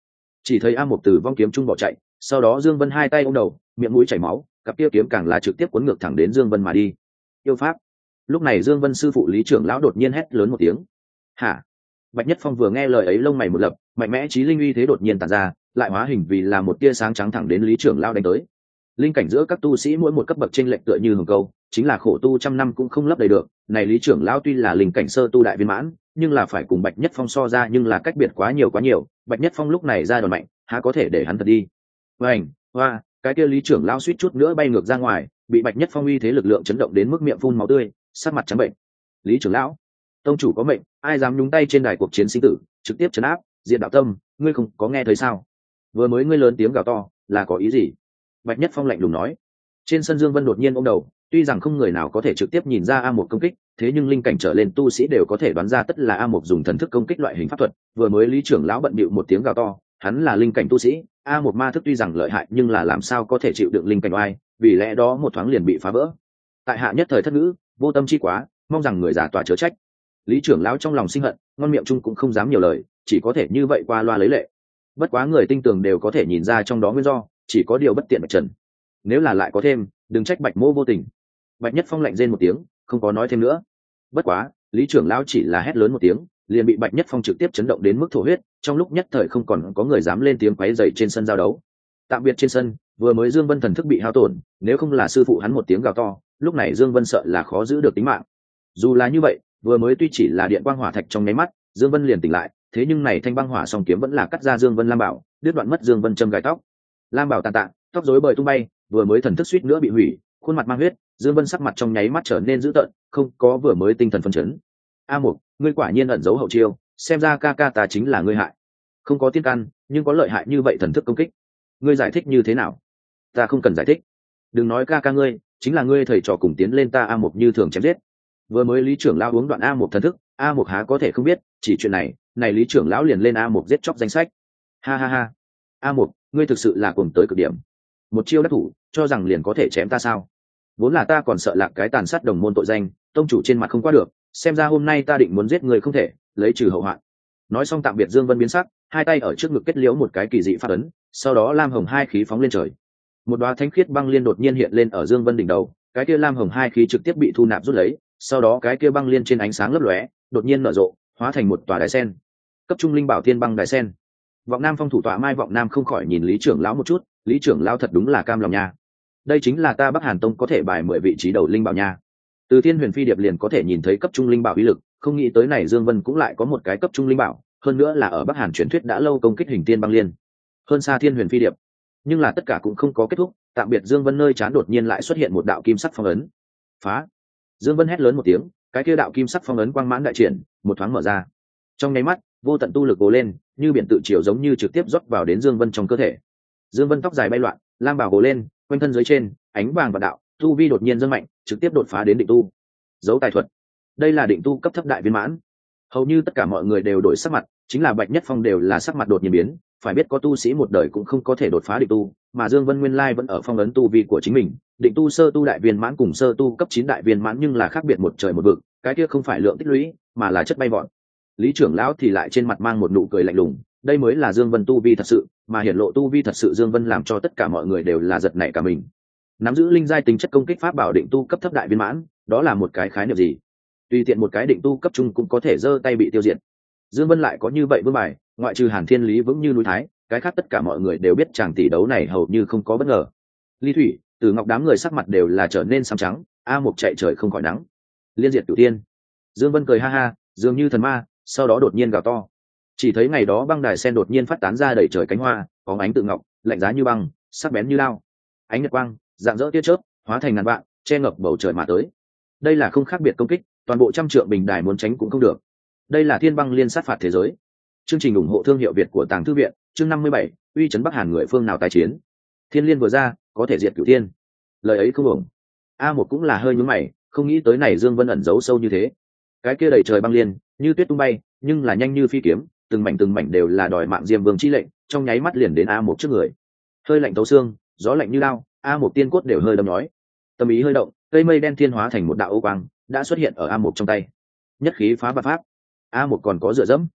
Chỉ thấy a một từ vong kiếm trung bỏ chạy, sau đó Dương Vân hai tay ôm đầu, miệng mũi chảy máu, cặp kia kiếm càng là trực tiếp cuốn ngược thẳng đến Dương Vân mà đi. Yêu pháp. Lúc này Dương Vân sư phụ Lý trưởng lão đột nhiên hét lớn một tiếng. Hả? Bạch Nhất Phong vừa nghe lời ấy lông mày một lập, mạnh mẽ chí linh uy thế đột nhiên tản ra, lại hóa hình vì là một tia sáng trắng thẳng đến Lý trưởng lão đánh tới. Linh cảnh giữa các tu sĩ mỗi một cấp bậc chênh lệch tựa như hồng câu, chính là khổ tu trăm năm cũng không lấp đầy được. Này Lý trưởng lão tuy là linh cảnh sơ tu đại viên mãn, nhưng là phải cùng Bạch Nhất Phong so ra nhưng là cách biệt quá nhiều quá nhiều. Bạch Nhất Phong lúc này ra đòn mạnh, há có thể để hắn thật đi. Vành, hoa, cái kia Lý trưởng lão suýt chút nữa bay ngược ra ngoài, bị Bạch Nhất Phong uy thế lực lượng chấn động đến mức miệng phun máu tươi, sắc mặt trắng bệnh. Lý trưởng lão, tông chủ có mệnh, ai dám nhúng tay trên đài cuộc chiến sinh tử, trực tiếp trấn áp, diệt đạo tâm, ngươi không có nghe thấy sao? Vừa mới ngươi lớn tiếng gào to, là có ý gì? Bạch Nhất Phong lạnh lùng nói. Trên sân Dương Vân đột nhiên ôm đầu, tuy rằng không người nào có thể trực tiếp nhìn ra A một công kích, thế nhưng linh cảnh trở lên tu sĩ đều có thể đoán ra tất là A một dùng thần thức công kích loại hình pháp thuật. Vừa mới Lý trưởng lão bận bịu một tiếng gào to, hắn là linh cảnh tu sĩ, A một ma thức tuy rằng lợi hại nhưng là làm sao có thể chịu đựng linh cảnh oai, vì lẽ đó một thoáng liền bị phá vỡ. Tại hạ nhất thời thất ngữ, vô tâm chi quá, mong rằng người già tòa chớ trách. Lý trưởng lão trong lòng sinh hận, ngon miệng chung cũng không dám nhiều lời, chỉ có thể như vậy qua loa lấy lệ. Bất quá người tinh tường đều có thể nhìn ra trong đó nguyên do, chỉ có điều bất tiện Bạch Trần. Nếu là lại có thêm, đừng trách Bạch Mô vô tình. Bạch Nhất Phong lạnh rên một tiếng, không có nói thêm nữa. Bất quá, Lý trưởng lão chỉ là hét lớn một tiếng, liền bị Bạch Nhất Phong trực tiếp chấn động đến mức thổ huyết, trong lúc nhất thời không còn có người dám lên tiếng quấy rầy trên sân giao đấu. Tạm biệt trên sân, vừa mới Dương Vân thần thức bị hao tổn, nếu không là sư phụ hắn một tiếng gào to, lúc này Dương Vân sợ là khó giữ được tính mạng. Dù là như vậy, vừa mới tuy chỉ là điện quang hỏa thạch trong nháy mắt, Dương Vân liền tỉnh lại, thế nhưng này thanh băng hỏa song kiếm vẫn là cắt ra Dương Vân lam bảo, đứt đoạn mất Dương Vân châm gai tóc. Lam bảo tàn tạ, tóc rối bời tung bay, vừa mới thần thức suýt nữa bị hủy, khuôn mặt mang huyết, Dương Vân sắc mặt trong nháy mắt trở nên dữ tợn, không có vừa mới tinh thần phấn chấn. A Mục, ngươi quả nhiên ẩn giấu hậu chiêu, xem ra ca ca ta chính là ngươi hại. Không có tiên căn, nhưng có lợi hại như vậy thần thức công kích. Ngươi giải thích như thế nào? Ta không cần giải thích. Đừng nói ca ca ngươi, chính là ngươi thầy trò cùng tiến lên ta A Mục như thường chém giết. Vừa mới Lý trưởng lão uống đoạn A Mục thần thức, A Mục há có thể không biết, chỉ chuyện này, này Lý trưởng lão liền lên A Mục giết chóc danh sách. Ha ha ha. A Mục, ngươi thực sự là cuồng tới cực điểm. Một chiêu đắc thủ, cho rằng liền có thể chém ta sao? Vốn là ta còn sợ lạc cái tàn sát đồng môn tội danh, tông chủ trên mặt không qua được, xem ra hôm nay ta định muốn giết người không thể, lấy trừ hậu hoạn. Nói xong tạm biệt Dương Vân biến sắc, hai tay ở trước ngực kết liễu một cái kỳ dị pháp ấn, sau đó lam hồng hai khí phóng lên trời. Một đóa thánh khiết băng liên đột nhiên hiện lên ở Dương Vân đỉnh đầu, cái kia lam hồng hai khí trực tiếp bị thu nạp rút lấy, sau đó cái kia băng liên trên ánh sáng lấp lóe, đột nhiên nở rộ, hóa thành một tòa đài sen. Cấp trung linh bảo thiên băng đài sen. Vọng Nam phong thủ tọa Mai Vọng Nam không khỏi nhìn Lý trưởng lão một chút, Lý trưởng lão thật đúng là cam lòng nha. Đây chính là ta Bắc Hàn Tông có thể bài mười vị trí đầu linh bảo nha. Từ Thiên Huyền Phi Điệp liền có thể nhìn thấy cấp trung linh bảo uy lực, không nghĩ tới này Dương Vân cũng lại có một cái cấp trung linh bảo, hơn nữa là ở Bắc Hàn truyền thuyết đã lâu công kích hình tiên băng liên. Hơn xa Thiên Huyền Phi Điệp. Nhưng là tất cả cũng không có kết thúc, tạm biệt Dương Vân nơi chán đột nhiên lại xuất hiện một đạo kim sắc phong ấn. Phá! Dương Vân hét lớn một tiếng, cái kia đạo kim sắc phong ấn quang mãn đại triển, một thoáng mở ra. Trong nháy mắt, vô tận tu lực bổ lên, như biển tự chiều giống như trực tiếp rót vào đến Dương Vân trong cơ thể. Dương Vân tóc dài bay loạn, lam bảo bổ lên, quanh thân dưới trên, ánh vàng và đạo, tu vi đột nhiên dâng mạnh, trực tiếp đột phá đến định tu. Dấu tài thuật. Đây là định tu cấp thấp đại viên mãn. Hầu như tất cả mọi người đều đổi sắc mặt, chính là Bạch Nhất Phong đều là sắc mặt đột nhiên biến, phải biết có tu sĩ một đời cũng không có thể đột phá định tu, mà Dương Vân nguyên lai vẫn ở phong ấn tu vi của chính mình, định tu sơ tu đại viên mãn cùng sơ tu cấp chín đại viên mãn nhưng là khác biệt một trời một vực, cái kia không phải lượng tích lũy, mà là chất bay vọt. Lý trưởng lão thì lại trên mặt mang một nụ cười lạnh lùng, đây mới là Dương Vân tu vi thật sự, mà hiển lộ tu vi thật sự Dương Vân làm cho tất cả mọi người đều là giật nảy cả mình. Nắm giữ linh giai tính chất công kích pháp bảo định tu cấp thấp đại viên mãn, đó là một cái khái niệm gì? Tùy tiện một cái định tu cấp trung cũng có thể giơ tay bị tiêu diệt. Dương Vân lại có như vậy vương bài, ngoại trừ Hàn Thiên Lý vững như núi thái, cái khác tất cả mọi người đều biết chàng tỷ đấu này hầu như không có bất ngờ. Ly Thủy, Từ Ngọc đám người sắc mặt đều là trở nên xám trắng, a Mục chạy trời không khỏi nắng. Liên diệt Cửu Tiên. Dương Vân cười ha ha, dường như thần ma, sau đó đột nhiên gào to. Chỉ thấy ngày đó băng đài sen đột nhiên phát tán ra đầy trời cánh hoa, có ánh tự ngọc, lạnh giá như băng, sắc bén như lao. Ánh nhật quang, dạng dỡ tia chớp, hóa thành ngàn vạn, che ngập bầu trời mà tới. Đây là không khác biệt công kích, toàn bộ trăm trượng bình đài muốn tránh cũng không được. Đây là Thiên Băng Liên sát phạt thế giới. Chương trình ủng hộ thương hiệu Việt của Tàng Thư viện, chương năm mươi bảy, uy trấn Bắc Hàn người phương nào tái chiến. Thiên Liên vừa ra, có thể diệt Cửu Thiên. Lời ấy không ổng. A một cũng là hơi nhướng mày, không nghĩ tới này Dương Vân ẩn giấu sâu như thế. Cái kia đầy trời băng liên, như tuyết tung bay, nhưng là nhanh như phi kiếm, từng mảnh từng mảnh đều là đòi mạng Diêm Vương chi lệnh, trong nháy mắt liền đến A một trước người. Hơi lạnh tấu xương, gió lạnh như lao, A một tiên cốt đều hơi đâm nhói. Tâm ý hơi động, cây mây đen thiên hóa thành một đạo ô quang, đã xuất hiện ở A một trong tay. Nhất khí phá bát pháp. A một còn có dựa dẫm.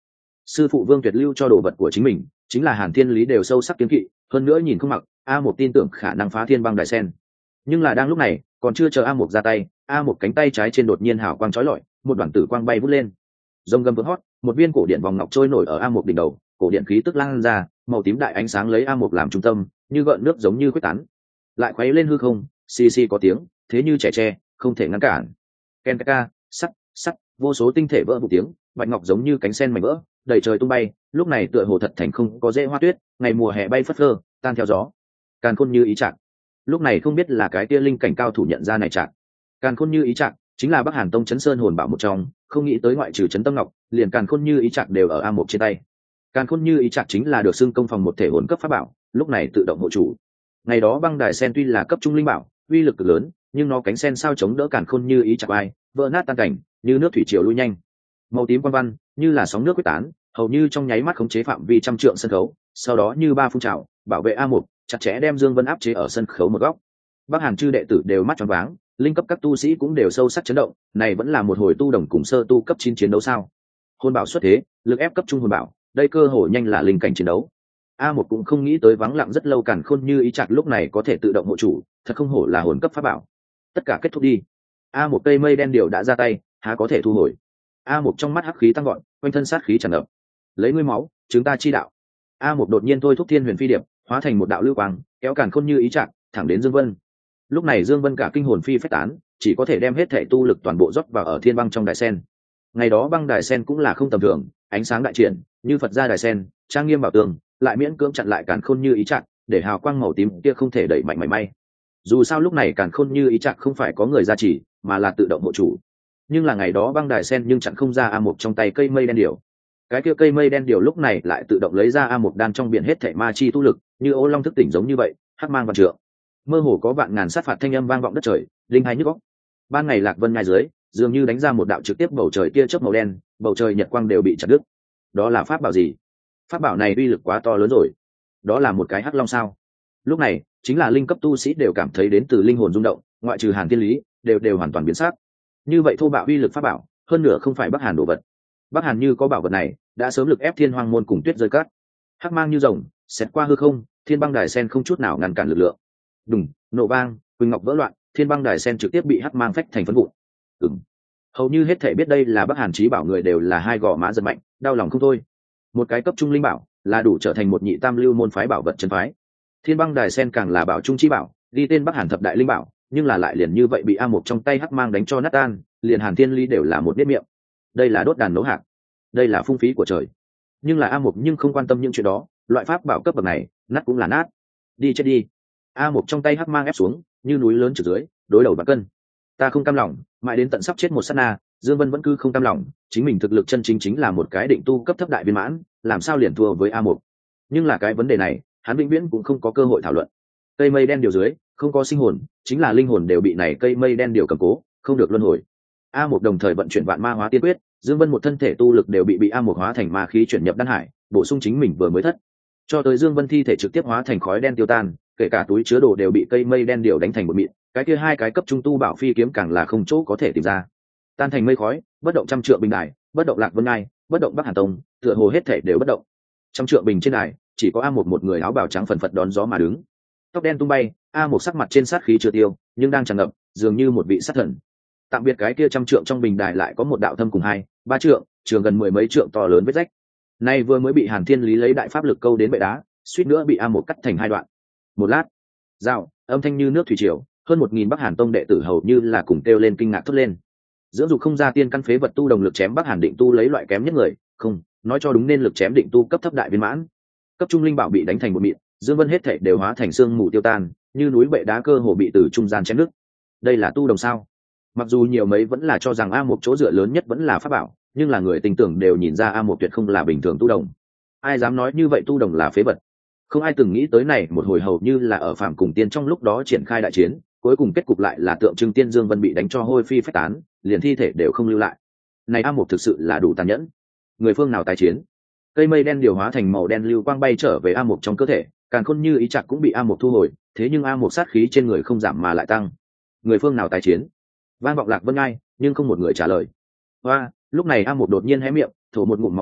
sư phụ Vương Tuyệt lưu cho đồ vật của chính mình chính là Hàn Thiên Lý đều sâu sắc kiếm kỵ, hơn nữa nhìn không mặc, a một tin tưởng khả năng phá thiên băng đài sen. Nhưng là đang lúc này, còn chưa chờ a một ra tay, a một cánh tay trái trên đột nhiên hào quang chói lọi, một đoàn tử quang bay vút lên, rồng gầm vỡ hót, một viên cổ điện vòng ngọc trôi nổi ở a một đỉnh đầu, cổ điện khí tức lan ra, màu tím đại ánh sáng lấy a một làm trung tâm, như gợn nước giống như quyết tán, lại khuấy lên hư không, xì xì có tiếng, thế như trẻ tre, không thể ngăn cản. Ken ka, sắt sắt, vô số tinh thể vỡ vụ tiếng, bạch ngọc giống như cánh sen mảnh vỡ, đầy trời tung bay, lúc này tựa hồ thật thành không có rễ hoa tuyết, ngày mùa hè bay phất phơ, tan theo gió. Càn khôn như ý trạng, lúc này không biết là cái tia linh cảnh cao thủ nhận ra này trạng. Càn khôn như ý trạng chính là Bắc Hàn Tông chấn sơn hồn bảo một trong, không nghĩ tới ngoại trừ chấn tâm ngọc, liền càn khôn như ý trạng đều ở a một trên tay. Càn khôn như ý trạng chính là được xưng công phòng một thể hồn cấp pháp bảo, lúc này tự động hộ chủ. Ngày đó băng đài sen tuy là cấp trung linh bảo, uy lực cực lớn, nhưng nó cánh sen sao chống đỡ càn khôn như ý trạng ai, vỡ nát tan cảnh, như nước thủy triều lui nhanh. Màu tím quan văn như là sóng nước quyết tán, hầu như trong nháy mắt khống chế phạm vi trăm trượng sân khấu, sau đó như ba phun trào, bảo vệ a một chặt chẽ đem Dương Vân áp chế ở sân khấu một góc. Bắc Hàn chư đệ tử đều mắt tròn váng, linh cấp các tu sĩ cũng đều sâu sắc chấn động, này vẫn là một hồi tu đồng cùng sơ tu cấp chín chiến đấu sao? Hồn bảo xuất thế, lực ép cấp trung hồn bảo, đây cơ hội nhanh là linh cảnh chiến đấu. a một cũng không nghĩ tới vắng lặng rất lâu càn khôn như ý chặt lúc này có thể tự động hộ chủ, thật không hổ là hồn cấp pháp bảo. Tất cả kết thúc đi. A một cây mây đen điều đã ra tay, há có thể thu hồi. A một trong mắt hắc khí tăng gọn, quanh thân sát khí tràn ngập. Lấy ngươi máu, chúng ta chi đạo. A một đột nhiên thôi thúc thiên huyền phi điệp, hóa thành một đạo lưu quang, kéo càn khôn như ý chặt, thẳng đến Dương Vân. Lúc này Dương Vân cả kinh hồn phi phách tán, chỉ có thể đem hết thể tu lực toàn bộ rót vào ở thiên băng trong đài sen. Ngày đó băng đài sen cũng là không tầm thường, ánh sáng đại triển, như Phật gia đài sen, trang nghiêm bảo tường, lại miễn cưỡng chặn lại càn khôn như ý chặt, để hào quang màu tím kia không thể đẩy mạnh mảy may. Dù sao lúc này càn khôn như ý chặt không phải có người gia trì, mà là tự động hộ chủ. Nhưng là ngày đó băng đài sen nhưng chặn không ra a một trong tay cây mây đen điều. Cái kia cây mây đen điều lúc này lại tự động lấy ra a một đan trong biển hết thể ma chi tu lực, như ô long thức tỉnh giống như vậy, hắc mang vạn trượng. Mơ hồ có vạn ngàn sát phạt thanh âm vang vọng đất trời, linh hai nhức óc. Ban ngày lạc vân ngay dưới, dường như đánh ra một đạo trực tiếp bầu trời kia chớp màu đen, bầu trời nhật quang đều bị chặt đứt. Đó là pháp bảo gì? Pháp bảo này uy lực quá to lớn rồi. Đó là một cái hắc long sao? Lúc này, chính là linh cấp tu sĩ đều cảm thấy đến từ linh hồn rung động, ngoại trừ Hàn Thiên Lý, đều đều hoàn toàn biến sắc. Như vậy thô bạo uy lực pháp bảo, hơn nữa không phải Bắc Hàn đồ vật. Bắc Hàn như có bảo vật này, đã sớm lực ép Thiên Hoang môn cùng Tuyết rơi cát. Hắc mang như rồng, xẹt qua hư không, thiên băng đài sen không chút nào ngăn cản lực lượng. Đùng, nổ vang, quỳnh ngọc vỡ loạn, thiên băng đài sen trực tiếp bị hắc mang phách thành phấn vụn. Ừm. Hầu như hết thảy biết đây là Bắc Hàn chí bảo người đều là hai gò má giật mạnh, đau lòng không thôi. Một cái cấp trung linh bảo, là đủ trở thành một nhị tam lưu môn phái bảo vật chân phái. Thiên băng đài sen càng là bảo trung chí bảo, đi tên Bắc Hàn thập đại linh bảo, nhưng là lại liền như vậy bị a một trong tay hắc mang đánh cho nát tan, liền Hàn Thiên Ly đều là một biết miệng. Đây là đốt đàn nấu hạt, đây là phung phí của trời. Nhưng là a một nhưng không quan tâm những chuyện đó, loại pháp bảo cấp bậc này, nát cũng là nát. Đi chết đi. A một trong tay hắc mang ép xuống, như núi lớn trực dưới, đối đầu bạc cân. Ta không cam lòng, mãi đến tận sắp chết một sát na, Dương Vân vẫn cứ không cam lòng, chính mình thực lực chân chính chính là một cái định tu cấp thấp đại viên mãn, làm sao liền thua với a một. Nhưng là cái vấn đề này, hắn vĩnh viễn cũng không có cơ hội thảo luận. Cây mây đen điều dưới, không có sinh hồn, chính là linh hồn đều bị này cây mây đen điều cầm cố, không được luân hồi. A một đồng thời vận chuyển vạn ma hóa tiên quyết, Dương Vân một thân thể tu lực đều bị bị A một hóa thành ma khí chuyển nhập đan hải, bổ sung chính mình vừa mới thất. Cho tới Dương Vân thi thể trực tiếp hóa thành khói đen tiêu tan, kể cả túi chứa đồ đều bị cây mây đen điều đánh thành một mịn, cái kia hai cái cấp trung tu bảo phi kiếm càng là không chỗ có thể tìm ra. Tan thành mây khói, bất động trăm trượng bình đài, bất động Lạc Vân Ngai, bất động Bắc Hàn Tông, tựa hồ hết thể đều bất động. Trăm trượng bình trên đài, chỉ có A một một người áo bào trắng phần phật đón gió mà đứng. Tóc đen tung bay, A một sắc mặt trên sát khí chưa tiêu, nhưng đang tràn ngập, dường như một vị sát thần. Tạm biệt cái kia trăm trượng trong bình đài lại có một đạo thâm cùng hai, ba trượng, trường gần mười mấy trượng to lớn vết rách. Nay vừa mới bị Hàn Thiên Lý lấy đại pháp lực câu đến bệ đá, suýt nữa bị A một cắt thành hai đoạn. Một lát, rào, âm thanh như nước thủy triều, hơn một nghìn Bắc Hàn Tông đệ tử hầu như là cùng kêu lên kinh ngạc thốt lên. Dưỡng dục không ra tiên căn phế vật tu đồng lực chém Bắc Hàn định tu lấy loại kém nhất người, không, nói cho đúng nên lực chém định tu cấp thấp đại viên mãn. Cấp trung linh bảo bị đánh thành một mịn, Dương Vân hết thảy đều hóa thành xương mù tiêu tan, như núi bệ đá cơ hồ bị từ trung gian chém nứt. Đây là tu đồng sao? Mặc dù nhiều mấy vẫn là cho rằng A một chỗ dựa lớn nhất vẫn là pháp bảo, nhưng là người tình tưởng đều nhìn ra A một tuyệt không là bình thường tu đồng. Ai dám nói như vậy tu đồng là phế vật? Không ai từng nghĩ tới này một hồi hầu như là ở phạm cùng tiên trong lúc đó triển khai đại chiến, cuối cùng kết cục lại là tượng trưng tiên Dương Vân bị đánh cho hôi phi phách tán, liền thi thể đều không lưu lại. Này A một thực sự là đủ tàn nhẫn. Người phương nào tái chiến? Cây mây đen điều hóa thành màu đen lưu quang bay trở về A một trong cơ thể, càng khôn như ý chặt cũng bị A một thu hồi, thế nhưng A một sát khí trên người không giảm mà lại tăng. Người phương nào tái chiến? Vang vọng Lạc Vân Ngai, nhưng không một người trả lời. Hoa, lúc này A một đột nhiên hé miệng, thổ một ngụm máu tươi,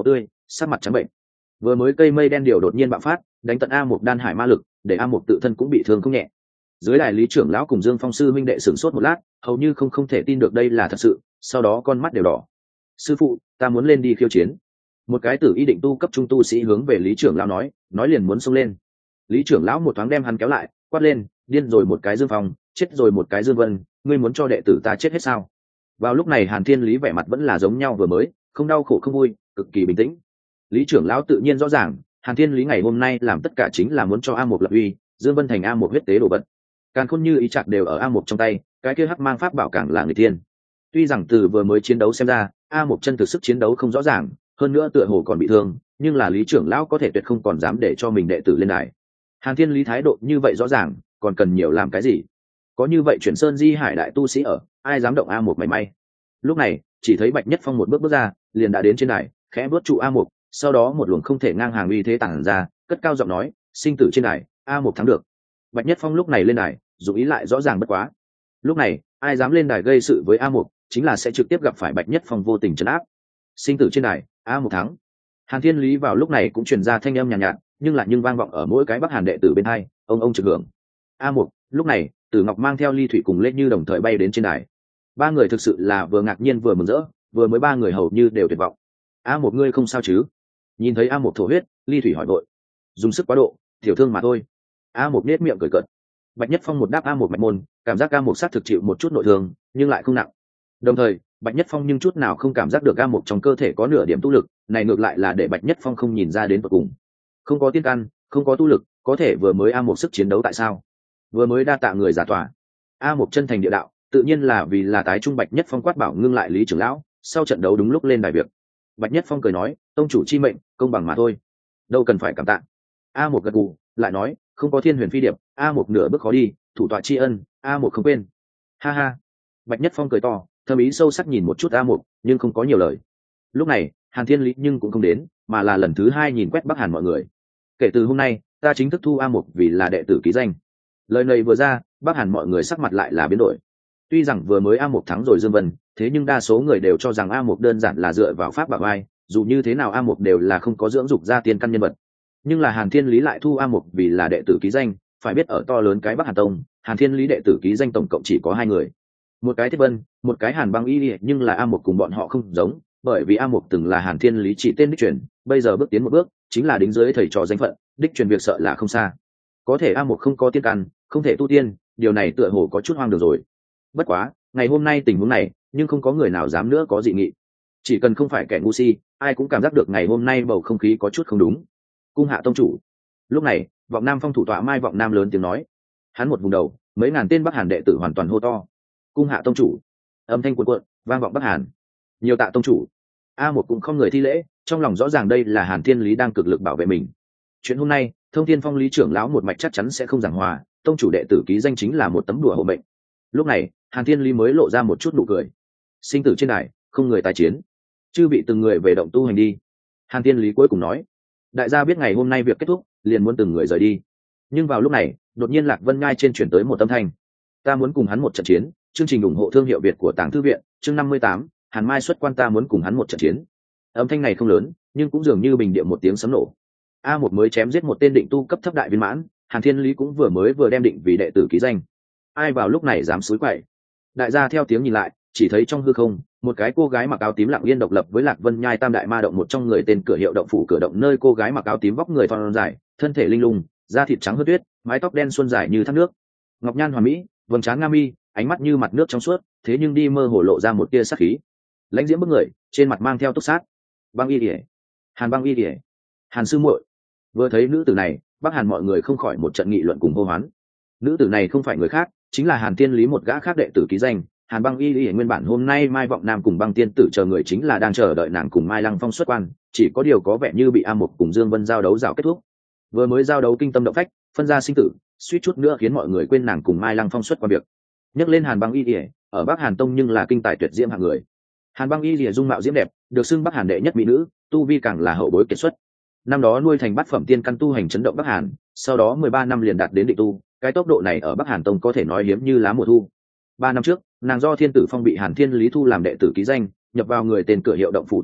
sắc mặt trắng bệnh. Vừa mới cây mây đen điều đột nhiên bạo phát, đánh tận a một đan hải ma lực, để a một tự thân cũng bị thương không nhẹ. Dưới đài lý trưởng lão cùng Dương Phong sư minh đệ sửng sốt một lát, hầu như không không thể tin được đây là thật sự, sau đó con mắt đều đỏ. Sư phụ, ta muốn lên đi khiêu chiến. Một cái tử ý định tu cấp trung tu sĩ hướng về lý trưởng lão nói, nói liền muốn xông lên. Lý trưởng lão một thoáng đem hắn kéo lại, quát lên, điên rồi một cái Dương Phong, chết rồi một cái Dương Vân, ngươi muốn cho đệ tử ta chết hết sao? Vào lúc này Hàn Thiên Lý vẻ mặt vẫn là giống nhau vừa mới, không đau khổ không vui, cực kỳ bình tĩnh. Lý trưởng lão tự nhiên rõ ràng, Hàn Thiên Lý ngày hôm nay làm tất cả chính là muốn cho A Một lập uy, Dương Vân thành A Một huyết tế đồ vật. Càn Khôn Như ý chặt đều ở A Một trong tay, cái kia hắc mang pháp bảo càng là người tiên. Tuy rằng từ vừa mới chiến đấu xem ra, A Một chân thực sức chiến đấu không rõ ràng, hơn nữa tựa hồ còn bị thương, nhưng là Lý trưởng lão có thể tuyệt không còn dám để cho mình đệ tử lên đài. Hàn Thiên Lý thái độ như vậy rõ ràng, còn cần nhiều làm cái gì? Có như vậy chuyển sơn di hải đại tu sĩ ở, ai dám động A Một mảy may? Lúc này, chỉ thấy Bạch Nhất Phong một bước bước ra, liền đã đến trên đài, khẽ bước trụ A Một, sau đó một luồng không thể ngang hàng uy thế tàng ra, cất cao giọng nói, sinh tử trên đài, A Một thắng được. Bạch Nhất Phong lúc này lên đài, dù ý lại rõ ràng bất quá. Lúc này, ai dám lên đài gây sự với A Một, chính là sẽ trực tiếp gặp phải Bạch Nhất Phong vô tình trấn áp. Sinh tử trên đài, A Một thắng. Hàn Thiên Lý vào lúc này cũng truyền ra thanh âm nhàn nhạt, nhạt, nhưng lại nhưng vang vọng ở mỗi cái Bắc Hàn đệ tử bên hai, ông ông trực hưởng. A Một, lúc này, Tử Ngọc mang theo Ly Thủy cùng Lê Như đồng thời bay đến trên đài. Ba người thực sự là vừa ngạc nhiên vừa mừng rỡ, vừa mới ba người hầu như đều tuyệt vọng. A Một ngươi không sao chứ? Nhìn thấy A Một thổ huyết, Ly Thủy hỏi vội. Dùng sức quá độ, tiểu thương mà thôi. A Một nết miệng cười cợt. Bạch Nhất Phong một đáp A Một mạch môn, cảm giác A Một sát thực chịu một chút nội thương, nhưng lại không nặng. Đồng thời, Bạch Nhất Phong nhưng chút nào không cảm giác được A Một trong cơ thể có nửa điểm tu lực, này ngược lại là để Bạch Nhất Phong không nhìn ra đến tận cùng. Không có tiên căn, không có tu lực, có thể vừa mới A Một sức chiến đấu tại sao? Vừa mới đa tạ người giả tỏa. A Một chân thành địa đạo, tự nhiên là vì là tái trung Bạch Nhất Phong quát bảo ngưng lại Lý trưởng lão, sau trận đấu đúng lúc lên đài việc. Bạch Nhất Phong cười nói, tông chủ chi mệnh, công bằng mà thôi, đâu cần phải cảm tạ. A Một gật gù, lại nói, không có thiên huyền phi điệp, A Một nửa bước khó đi, thủ tọa tri ân, A Một không quên. Ha ha. Bạch Nhất Phong cười to, thâm ý sâu sắc nhìn một chút A Một, nhưng không có nhiều lời. Lúc này, Hàn Thiên Lý nhưng cũng không đến, mà là lần thứ hai nhìn quét Bắc Hàn mọi người. Kể từ hôm nay, ta chính thức thu A Một vì là đệ tử ký danh. Lời này vừa ra, Bắc Hàn mọi người sắc mặt lại là biến đổi. Tuy rằng vừa mới A Một thắng rồi Dương Vân, thế nhưng đa số người đều cho rằng A Một đơn giản là dựa vào pháp bảo vai, dù như thế nào A Một đều là không có dưỡng dục ra tiên căn nhân vật. Nhưng là Hàn Thiên Lý lại thu A Một vì là đệ tử ký danh, phải biết ở to lớn cái Bắc Hàn Tông, Hàn Thiên Lý đệ tử ký danh tổng cộng chỉ có hai người. Một cái Thiết Vân, một cái Hàn Băng Y, nhưng là A Một cùng bọn họ không giống, bởi vì A Một từng là Hàn Thiên Lý chỉ tên đích truyền, bây giờ bước tiến một bước, chính là đính dưới thầy trò danh phận, đích truyền việc sợ là không xa. Có thể A Một không có tiên căn, không thể tu tiên, điều này tựa hồ có chút hoang đường rồi. Bất quá, ngày hôm nay tình huống này, nhưng không có người nào dám nữa có dị nghị. Chỉ cần không phải kẻ ngu si, ai cũng cảm giác được ngày hôm nay bầu không khí có chút không đúng. Cung hạ tông chủ. Lúc này, Vọng Nam Phong thủ tọa Mai Vọng Nam lớn tiếng nói. Hắn một vùng đầu, mấy ngàn tên Bắc Hàn đệ tử hoàn toàn hô to. Cung hạ tông chủ. Âm thanh cuộn cuộn, vang vọng Bắc Hàn. Nhiều tạ tông chủ. A Một cũng không người thi lễ, trong lòng rõ ràng đây là Hàn Thiên Lý đang cực lực bảo vệ mình. Chuyện hôm nay, Thông Thiên Phong Lý trưởng lão một mạch chắc chắn sẽ không giảng hòa, tông chủ đệ tử ký danh chính là một tấm đùa hộ mệnh. Lúc này, Hàn Thiên Lý mới lộ ra một chút nụ cười. Sinh tử trên đài, không người tài chiến, chư vị từng người về động tu hành đi. Hàn Thiên Lý cuối cùng nói. Đại gia biết ngày hôm nay việc kết thúc, liền muốn từng người rời đi. Nhưng vào lúc này, đột nhiên Lạc Vân Ngai trên chuyển tới một âm thanh. Ta muốn cùng hắn một trận chiến, chương trình ủng hộ thương hiệu Việt của Tàng Thư viện, chương năm mươi tám, Hàn Mai xuất quan ta muốn cùng hắn một trận chiến. Âm thanh này không lớn, nhưng cũng dường như bình địa một tiếng sấm nổ. A Một mới chém giết một tên định tu cấp thấp đại viên mãn, Hàn Thiên Lý cũng vừa mới vừa đem định vì đệ tử ký danh. Ai vào lúc này dám xúi quậy? Đại gia theo tiếng nhìn lại, chỉ thấy trong hư không, một cái cô gái mặc áo tím lặng yên độc lập với Lạc Vân Nhai Tam Đại Ma Động một trong người tên cửa hiệu động phủ cửa động, nơi cô gái mặc áo tím vóc người thon dài, thân thể linh lung, da thịt trắng hơn tuyết, mái tóc đen xuân dài như thác nước, ngọc nhan hoàn mỹ, vầng trán nga mi, ánh mắt như mặt nước trong suốt, thế nhưng đi mơ hồ lộ ra một tia sát khí. Lãnh diễm bức người, trên mặt mang theo túc sát. Băng Y Điệp, Hàn Băng Y Điệp, Hàn sư muội. Vừa thấy nữ tử này, Bắc Hàn mọi người không khỏi một trận nghị luận cùng hô hoán. Nữ tử này không phải người khác, chính là Hàn Thiên Lý một gã khác đệ tử ký danh. Hàn Băng Y Y nguyên bản hôm nay Mai Vọng Nam cùng Băng Tiên Tử chờ người chính là đang chờ đợi nàng cùng Mai Lăng Phong xuất quan, chỉ có điều có vẻ như bị A Một cùng Dương Vân giao đấu rào kết thúc. Vừa mới giao đấu kinh tâm động phách, phân ra sinh tử, suýt chút nữa khiến mọi người quên nàng cùng Mai Lăng Phong xuất quan việc. Nhắc lên Hàn Băng Y Y, ở Bắc Hàn Tông nhưng là kinh tài tuyệt diễm hạng người. Hàn Băng Y Y dung mạo diễm đẹp, được xưng Bắc Hàn đệ nhất mỹ nữ, tu vi càng là hậu bối kiệt xuất. Năm đó nuôi thành bát phẩm tiên căn tu hành chấn động Bắc Hàn, sau đó mười ba năm liền đạt đến định tu, cái tốc độ này ở Bắc Hàn Tông có thể nói hiếm như lá mùa thu. Ba năm trước, nàng do Thiên Tử Phong bị Hàn Thiên Lý thu làm đệ tử ký danh, nhập vào người tên cửa hiệu động phủ tu hành,